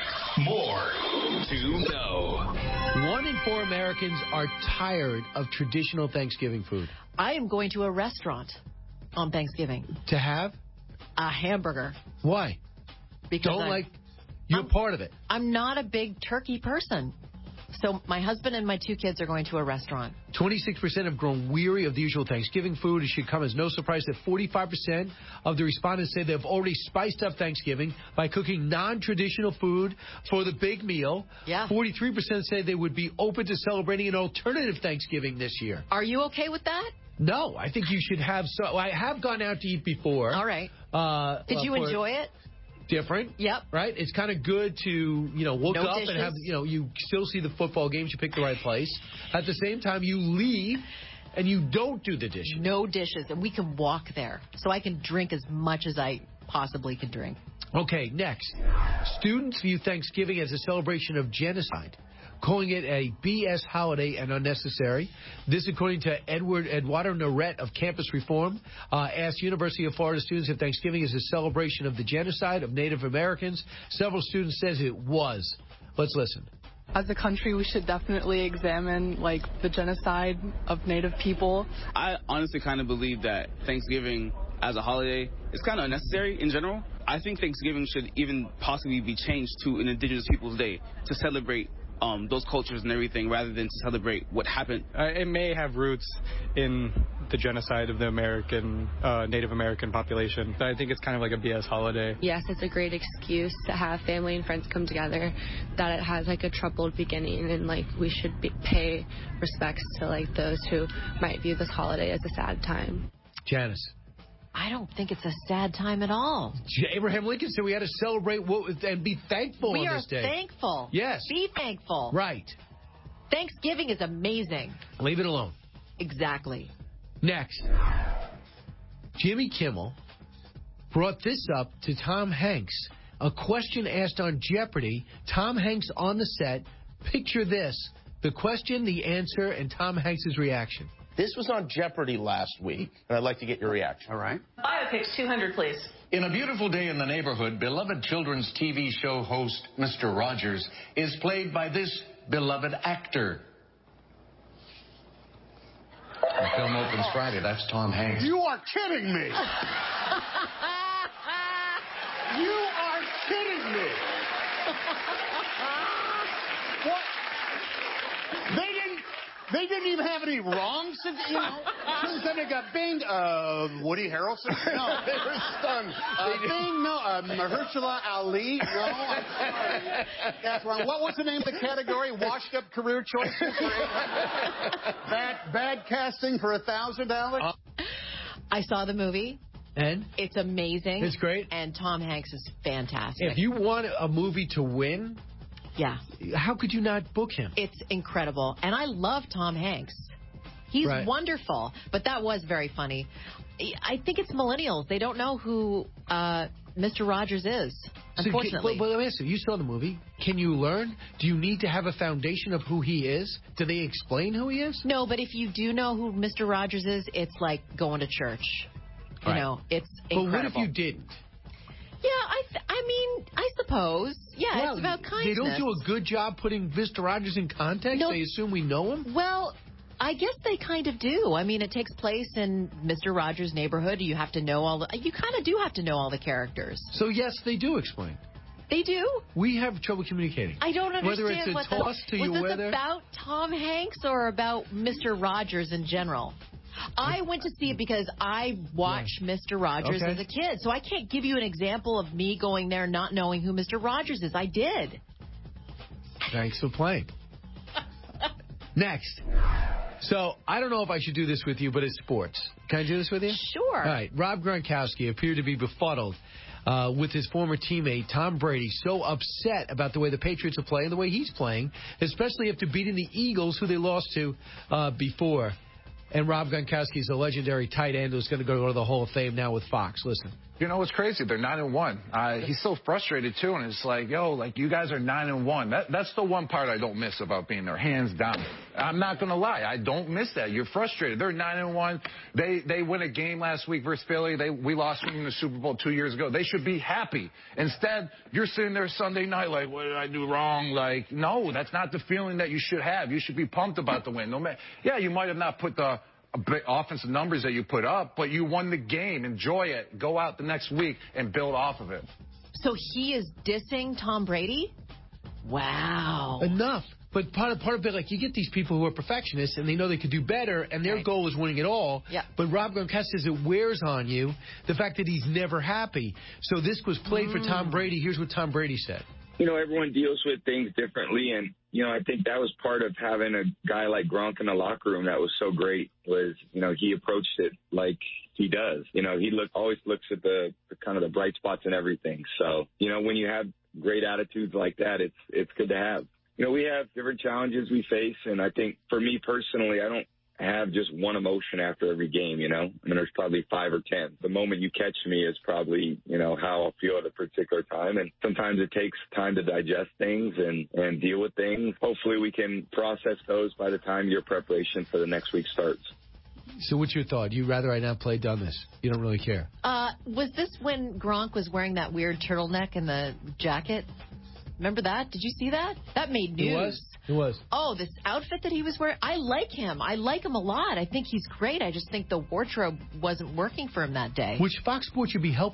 More to know. One in four Americans are tired of traditional Thanksgiving food. I am going to a restaurant on Thanksgiving. To have? A hamburger. Why? Because Don't I'm, like, you're I'm, part of it. I'm not a big turkey person. So my husband and my two kids are going to a restaurant. twenty-six percent have grown weary of the usual Thanksgiving food. It should come as no surprise that forty-five percent of the respondents say they've already spiced up Thanksgiving by cooking non-traditional food for the big meal. Yeah. forty-three percent say they would be open to celebrating an alternative Thanksgiving this year. Are you okay with that? No, I think you should have so. I have gone out to eat before. All right. Uh, Did uh, you enjoy it? Different. Yep. Right? It's kind of good to, you know, look no up dishes. and have, you know, you still see the football games. You pick the right place. At the same time, you leave and you don't do the dishes. No dishes. And we can walk there. So I can drink as much as I possibly can drink. Okay, next. Students view Thanksgiving as a celebration of genocide, calling it a B S holiday and unnecessary. This, according to Edward Eduardo Norette of Campus Reform, uh, asked University of Florida students if Thanksgiving is a celebration of the genocide of Native Americans. Several students says it was. Let's listen. As a country, we should definitely examine, like, the genocide of Native people. I honestly kind of believe that Thanksgiving as a holiday is kind of unnecessary in general. I think Thanksgiving should even possibly be changed to an Indigenous Peoples Day to celebrate um, those cultures and everything rather than to celebrate what happened. Uh, it may have roots in the genocide of the American, uh, Native American population. But I think it's kind of like a B S holiday. Yes, it's a great excuse to have family and friends come together, that it has like a troubled beginning, and like we should be, pay respects to like those who might view this holiday as a sad time. Janice. I don't think it's a sad time at all. Abraham Lincoln said we had to celebrate and be thankful we on this day. We are thankful. Yes. Be thankful. Right. Thanksgiving is amazing. Leave it alone. Exactly. Next, Jimmy Kimmel brought this up to Tom Hanks. A question asked on Jeopardy. Tom Hanks on the set. Picture this. The question, the answer, and Tom Hanks' reaction. This was on Jeopardy last week, and I'd like to get your reaction. All right. Biopics, two hundred, please. In A Beautiful Day in the Neighborhood, beloved children's T V show host Mister Rogers is played by this beloved actor. The film opens Friday. That's Tom Hanks. You are kidding me. You are kidding me. What? They didn't. They didn't even have any wrongs. You know, then they got Bing, uh, Woody Harrelson. No, they were stunned. Uh, Bing, no, uh, Mahershala Ali. No, I'm sorry. That's wrong. What was the name of the category? Washed up career choices. bad, bad casting for a thousand dollars. I saw the movie. And? It's amazing. It's great. And Tom Hanks is fantastic. If you want a movie to win. Yeah. How could you not book him? It's incredible. And I love Tom Hanks. He's right. wonderful. But that was very funny. I think it's millennials. They don't know who uh, Mister Rogers is, unfortunately. So, well, let me ask you. You saw the movie. Can you learn? Do you need to have a foundation of who he is? Do they explain who he is? No, but if you do know who Mister Rogers is, it's like going to church. You right. know, it's But incredible. what if you didn't? Yeah, I th- I mean, I suppose. Yeah, well, it's about kindness. They don't do a good job putting Mister Rogers in context? No. They assume we know him? Well, I guess they kind of do. I mean, it takes place in Mister Rogers' neighborhood. You have to know all the... You kind of do have to know all the characters. So, yes, they do explain. They do? We have trouble communicating. I don't understand. Whether it's a what toss the, to you, was this whether... about Tom Hanks or about Mister Rogers in general? I went to see it because I watched yeah. Mister Rogers okay. as a kid, so I can't give you an example of me going there not knowing who Mister Rogers is. I did. Thanks for playing. Next. So, I don't know if I should do this with you, but it's sports. Can I do this with you? Sure. All right. Rob Gronkowski appeared to be befuddled uh, with his former teammate, Tom Brady, so upset about the way the Patriots are playing, the way he's playing, especially after beating the Eagles, who they lost to uh, before. And Rob Gronkowski is a legendary tight end who's going to go to the Hall of Fame now with Fox. Listen. You know, it's crazy. They're nine and one. Uh, he's so frustrated, too, and it's like, yo, like, you guys are nine and one. That, that's the one part I don't miss about being there, hands down. I'm not going to lie. I don't miss that. You're frustrated. They're nine and one. They they win a game last week versus Philly. They We lost them in the Super Bowl two years ago. They should be happy. Instead, you're sitting there Sunday night like, what did I do wrong? Like, no, that's not the feeling that you should have. You should be pumped about the win. No matter, yeah, you might have not put the offensive numbers that you put up, but you won the game. Enjoy it. Go out the next week and build off of it. So he is dissing Tom Brady? Wow. Enough. But part of, part of it, like, you get these people who are perfectionists, and they know they could do better, and their right. goal is winning it all. Yeah. But Rob Gronkowski says it wears on you, the fact that he's never happy. So this was played mm. for Tom Brady. Here's what Tom Brady said. You know, everyone deals with things differently, and, you know, I think that was part of having a guy like Gronk in the locker room that was so great was, you know, he approached it like he does. You know, he look, always looks at the, the kind of the bright spots and everything. So, you know, when you have great attitudes like that, it's it's good to have. You know, we have different challenges we face, and I think for me personally, I don't have just one emotion after every game, you know. I mean, there's probably five or ten. The moment you catch me is probably, you know, how I'll feel at a particular time. And sometimes it takes time to digest things and, and deal with things. Hopefully we can process those by the time your preparation for the next week starts. So what's your thought? You rather I not play done this? You don't really care? Uh, was this when Gronk was wearing that weird turtleneck and the jacket? Remember that? Did you see that? That made news. It was? It was. Oh, this outfit that he was wearing. I like him. I like him a lot. I think he's great. I just think the wardrobe wasn't working for him that day. Which Fox Sports should be helping him.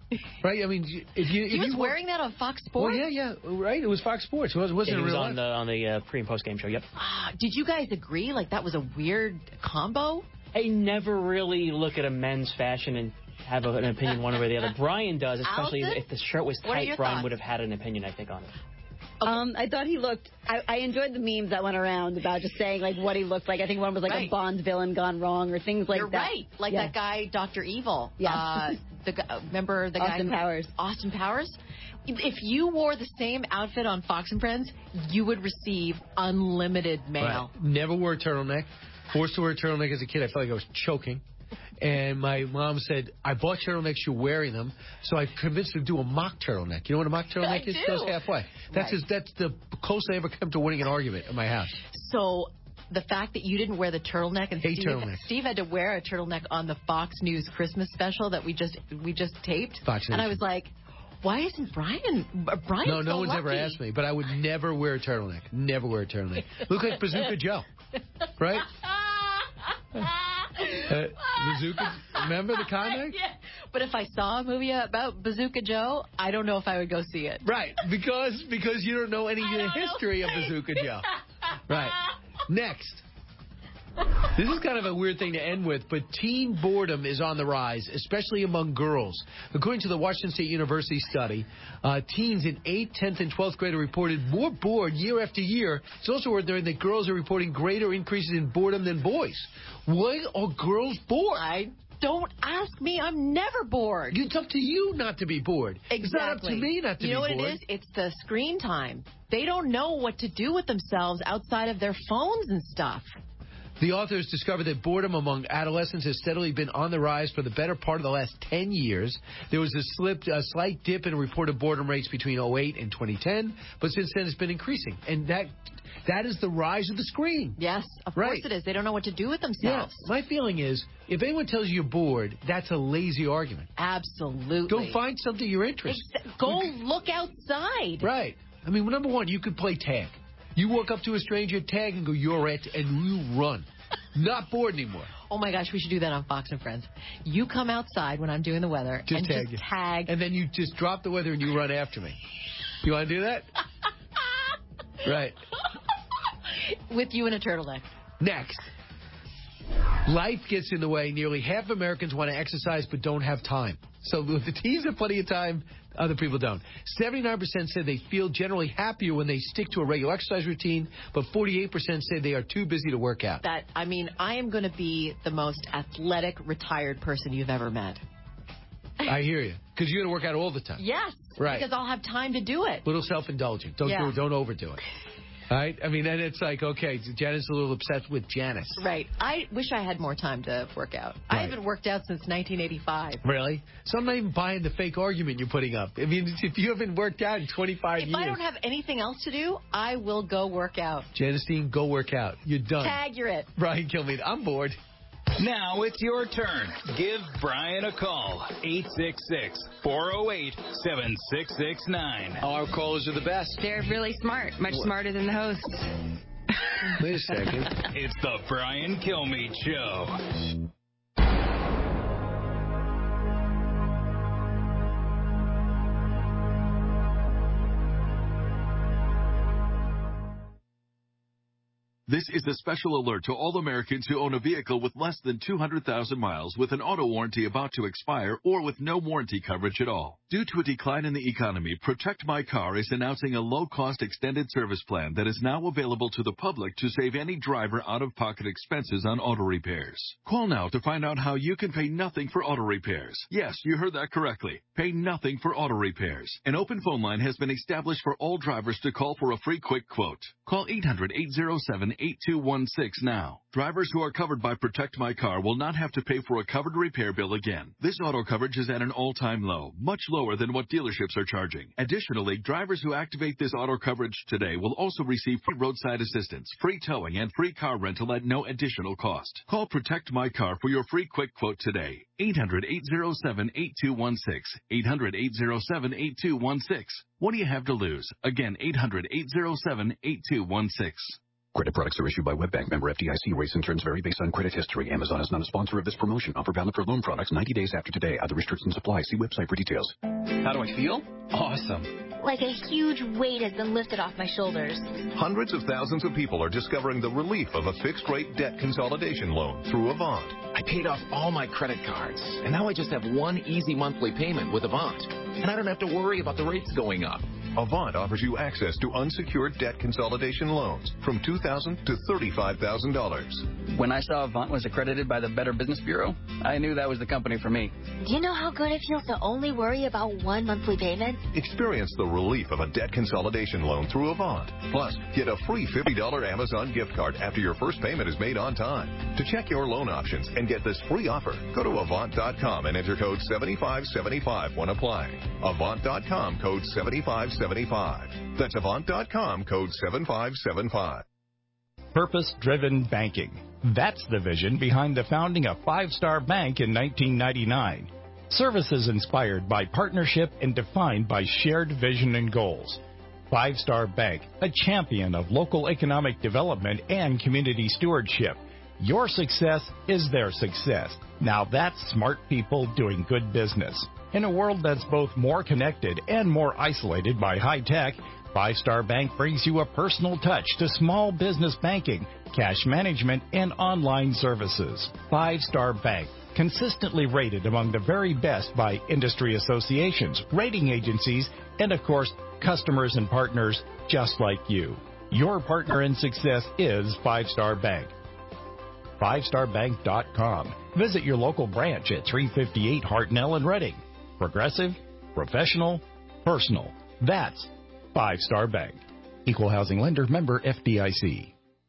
Right? I mean, if you... If he was you wearing that on Fox Sports? Well, yeah, yeah, right. It was Fox Sports. It wasn't, wasn't yeah, it was real on life? the, on the uh, pre- and post-game show, yep. Ah, did you guys agree? Like, that was a weird combo? I never really look at a men's fashion and have a, an opinion one way or the other. Brian does, especially Allison? if the shirt was What are tight. your Brian thoughts? would have had an opinion, I think, on it. Um, I thought he looked. I, I enjoyed the memes that went around about just saying like what he looked like. I think one was like Right. a Bond villain gone wrong or things like You're that. right. Like Yeah. that guy, Doctor Evil. Yeah. Uh, the guy, remember the Austin guy? Powers. Austin Powers. If you wore the same outfit on Fox and Friends, you would receive unlimited mail. Right. Never wore a turtleneck. Forced to wear a turtleneck as a kid. I felt like I was choking. And my mom said, I bought turtlenecks, you're wearing them. So I convinced her to do a mock turtleneck. You know what a mock turtleneck I is? do. It goes halfway. That's, Right. as, that's the closest I ever come to winning an argument in my house. So the fact that you didn't wear the turtleneck and Hate Steve, turtleneck. Steve had to wear a turtleneck on the Fox News Christmas special that we just we just taped, Fox and I Nation. was like, why isn't Brian? Brian? No, no so one's lucky. ever asked me, but I would never wear a turtleneck. Never wear a turtleneck. Look like Bazooka Joe, right? Uh, Bazooka, remember the comic? Yeah. But if I saw a movie about Bazooka Joe, I don't know if I would go see it. Right, because because you don't know any of the history of Bazooka Joe. Right. Next. This is kind of a weird thing to end with, but teen boredom is on the rise, especially among girls. According to the Washington State University study, uh, teens in eighth, tenth, and twelfth grade are reported more bored year after year. It's also worth noting that girls are reporting greater increases in boredom than boys. Why are girls bored? I don't ask me. I'm never bored. It's up to you not to be bored. Exactly. It's not up to me not to you be know bored. what it is? It's the screen time. They don't know what to do with themselves outside of their phones and stuff. The authors discovered that boredom among adolescents has steadily been on the rise for the better part of the last ten years. There was a, slip, a slight dip in reported boredom rates between oh eight and twenty ten, but since then it's been increasing. And that that is the rise of the screen. Yes, of Right. course it is. They don't know what to do with Yeah. themselves. My feeling is, if anyone tells you you're bored, that's a lazy argument. Absolutely. Go find something you're interested in. Ex- Go look outside. Right. I mean, number one, you could play tag. You walk up to a stranger, tag, and go, you're it, and you run. Not bored anymore. Oh my gosh, we should do that on Fox and Friends. You come outside when I'm doing the weather Just and tag just you. tag. And then you just drop the weather and you run after me. You want to do that? Right. With you in a turtleneck. Next. Life gets in the way. Nearly half of Americans want to exercise but don't have time. So the teens have plenty of time, other people don't. seventy-nine percent said they feel generally happier when they stick to a regular exercise routine, but forty-eight percent say they are too busy to work out. That I mean, I am going to be the most athletic retired person you've ever met. I hear you. Because you're going to work out all the time. Yes. Right. Because I'll have time to do it. Little self-indulgent. Don't Yeah. do it. Don't overdo it. All right? I mean, then it's like, okay, Janice a little obsessed with Janice. Right. I wish I had more time to work out. I Right. haven't worked out since nineteen eighty-five. Really? So I'm not even buying the fake argument you're putting up. I mean, if you haven't worked out in twenty-five If years. I don't have anything else to do, I will go work out. Janice Dean, go work out. You're done. Tag, you're it. Brian Kilmeade, I'm bored. Now it's your turn. Give Brian a call. eight six six, four oh eight, seven six six nine. Our callers are the best. They're really smart, much smarter than the hosts. Wait a second. It's the Brian Kilmeade Show. This is a special alert to all Americans who own a vehicle with less than two hundred thousand miles with an auto warranty about to expire or with no warranty coverage at all. Due to a decline in the economy, Protect My Car is announcing a low-cost extended service plan that is now available to the public to save any driver out-of-pocket expenses on auto repairs. Call now to find out how you can pay nothing for auto repairs. Yes, you heard that correctly. Pay nothing for auto repairs. An open phone line has been established for all drivers to call for a free quick quote. Call eight hundred, eight oh seven, eight two one six now. Drivers who are covered by Protect My Car will not have to pay for a covered repair bill again. This auto coverage is at an all-time low, much lower than what dealerships are charging. Additionally, drivers who activate this auto coverage today will also receive free roadside assistance, free towing, and free car rental at no additional cost. Call Protect My Car for your free quick quote today. eight hundred, eight oh seven, eight two one six. eight hundred, eight oh seven, eight two one six. What do you have to lose? Again, eight hundred, eight oh seven, eight two one six. Credit products are issued by WebBank, member F D I C. Rates and terms vary based on credit history. Amazon is not a sponsor of this promotion. Offer valid for loan products ninety days after today. Other restrictions apply. See website for details. How do I feel? Awesome. Like a huge weight has been lifted off my shoulders. Hundreds of thousands of people are discovering the relief of a fixed-rate debt consolidation loan through Avant. I paid off all my credit cards, and now I just have one easy monthly payment with Avant. And I don't have to worry about the rates going up. Avant offers you access to unsecured debt consolidation loans from two thousand dollars to thirty-five thousand dollars. When I saw Avant was accredited by the Better Business Bureau, I knew that was the company for me. Do you know how good it feels to only worry about one monthly payment? Experience the relief of a debt consolidation loan through Avant. Plus, get a free fifty dollars Amazon gift card after your first payment is made on time. To check your loan options and get this free offer, go to Avant dot com and enter code seventy-five seventy-five when applying. Avant dot com, code seventy-five seventy-five. That's Avant dot com, code seven five seven five. Purpose-driven banking. That's the vision behind the founding of Five Star Bank in nineteen ninety-nine. Services inspired by partnership and defined by shared vision and goals. Five Star Bank, a champion of local economic development and community stewardship. Your success is their success. Now that's smart people doing good business. In a world that's both more connected and more isolated by high tech, Five Star Bank brings you a personal touch to small business banking, cash management, and online services. Five Star Bank, consistently rated among the very best by industry associations, rating agencies, and of course, customers and partners just like you. Your partner in success is Five Star Bank. five star bank dot com. Visit your local branch at three fifty-eight Hartnell in Reading. Progressive, professional, personal. That's Five Star Bank. Equal housing lender, member F D I C.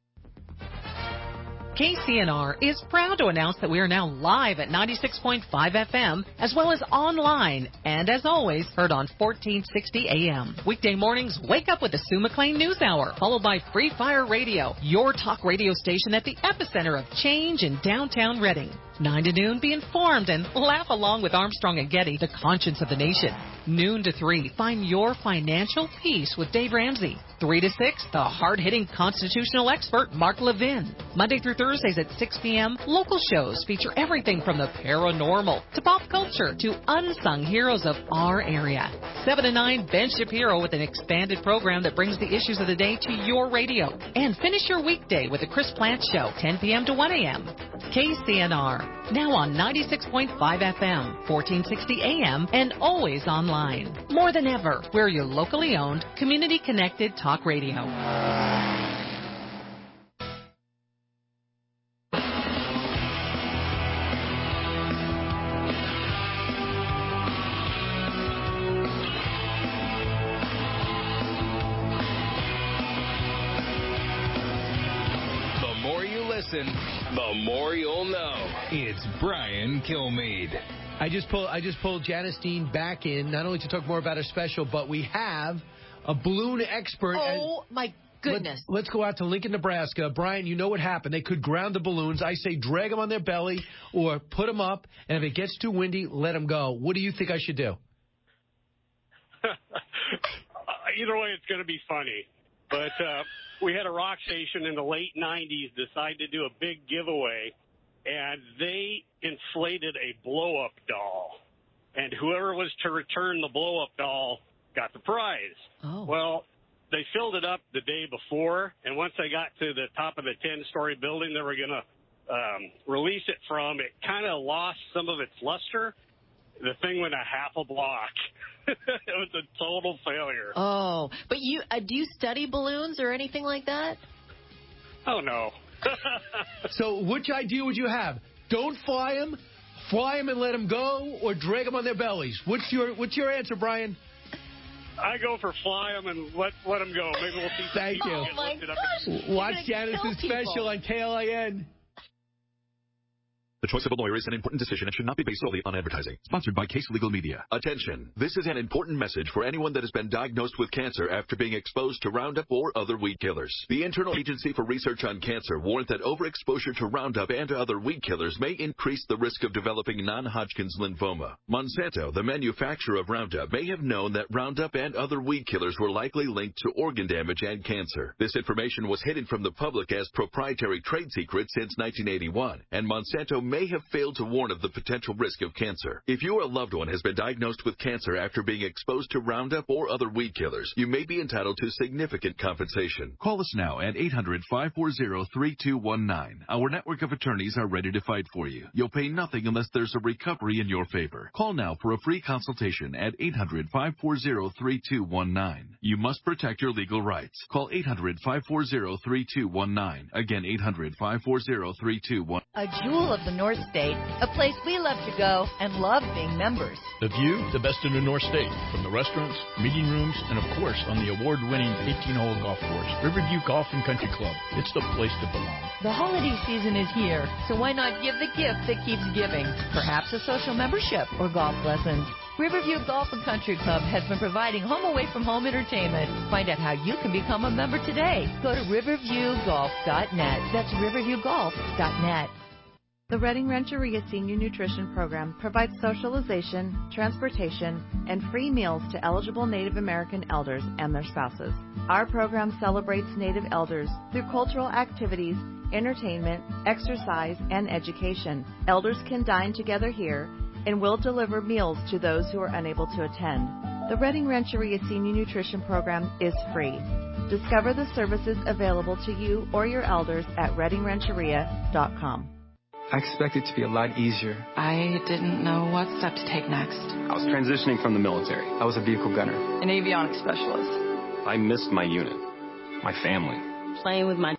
K C N R is proud to announce that we are now live at ninety-six point five F M, as well as online, and as always, heard on fourteen sixty A M. Weekday mornings, wake up with the Sue McLean News Hour, followed by Free Fire Radio, your talk radio station at the epicenter of change in downtown Reading. nine to noon, be informed and laugh along with Armstrong and Getty, the conscience of the nation. Noon to three, find your financial peace with Dave Ramsey. three to six, the hard-hitting constitutional expert, Mark Levin. Monday through Thursdays at six P M, local shows feature everything from the paranormal to pop culture to unsung heroes of our area. seven to nine, Ben Shapiro with an expanded program that brings the issues of the day to your radio. And finish your weekday with the Chris Plant Show, ten P M to one A M. K C N R, now on ninety-six point five F M, fourteen sixty A M, and always online. More than ever, we're your locally owned, community-connected talk radio. The more you'll know. It's Brian Kilmeade. I just pulled I just pulled Janice Dean back in, not only to talk more about her special, but we have a balloon expert. Oh, my goodness. Let, let's go out to Lincoln, Nebraska. Brian, you know what happened. They could ground the balloons. I say drag them on their belly or put them up, and if it gets too windy, let them go. What do you think I should do? Either way, it's going to be funny. But uh, we had a rock station in the late nineties decide to do a big giveaway, and they inflated a blow-up doll. And whoever was to return the blow-up doll got the prize. Oh. Well, they filled it up the day before, and once they got to the top of the ten-story building they were going to um, release it from, it kind of lost some of its luster. The thing went a half a block. It was a total failure. Oh, but you uh, do you study balloons or anything like that? Oh, no. So which idea would you have? Don't fly them, fly them and let them go, or drag them on their bellies? What's your What's your answer, Brian? I go for fly them and let let them go. Maybe we'll see. Thank you. Oh my gosh. Watch Janice's special on K L I N. The choice of a lawyer is an important decision and should not be based solely on advertising. Sponsored by Case Legal Media. Attention. This is an important message for anyone that has been diagnosed with cancer after being exposed to Roundup or other weed killers. The Internal Agency for Research on Cancer warned that overexposure to Roundup and other weed killers may increase the risk of developing non-Hodgkin's lymphoma. Monsanto, the manufacturer of Roundup, may have known that Roundup and other weed killers were likely linked to organ damage and cancer. This information was hidden from the public as proprietary trade secret since nineteen eighty-one, and Monsanto may have failed to warn of the potential risk of cancer. If your loved one has been diagnosed with cancer after being exposed to Roundup or other weed killers, you may be entitled to significant compensation. Call us now at eight hundred, five four zero, three two one nine. Our network of attorneys are ready to fight for you. You'll pay nothing unless there's a recovery in your favor. Call now for a free consultation at eight hundred, five four zero, three two one nine. You must protect your legal rights. Call eight hundred, five four zero, three two one nine. Again, eight hundred, five four zero, three two one nine. A jewel of the North State, a place we love to go and love being members. The view, the best in the North State, from the restaurants, meeting rooms, and of course on the award-winning eighteen-hole golf course, Riverview Golf and Country Club. It's the place to belong. The holiday season is here, so why not give the gift that keeps giving? Perhaps a social membership or golf lessons. Riverview Golf and Country Club has been providing home away from home entertainment. Find out how you can become a member today. Go to riverview golf dot net. That's riverview golf dot net. The Redding Rancheria Senior Nutrition Program provides socialization, transportation, and free meals to eligible Native American elders and their spouses. Our program celebrates Native elders through cultural activities, entertainment, exercise, and education. Elders can dine together here, and we'll deliver meals to those who are unable to attend. The Redding Rancheria Senior Nutrition Program is free. Discover the services available to you or your elders at redding rancheria dot com. I expected it to be a lot easier. I didn't know what step to take next. I was transitioning from the military. I was a vehicle gunner. An avionics specialist. I missed my unit, my family. Playing with my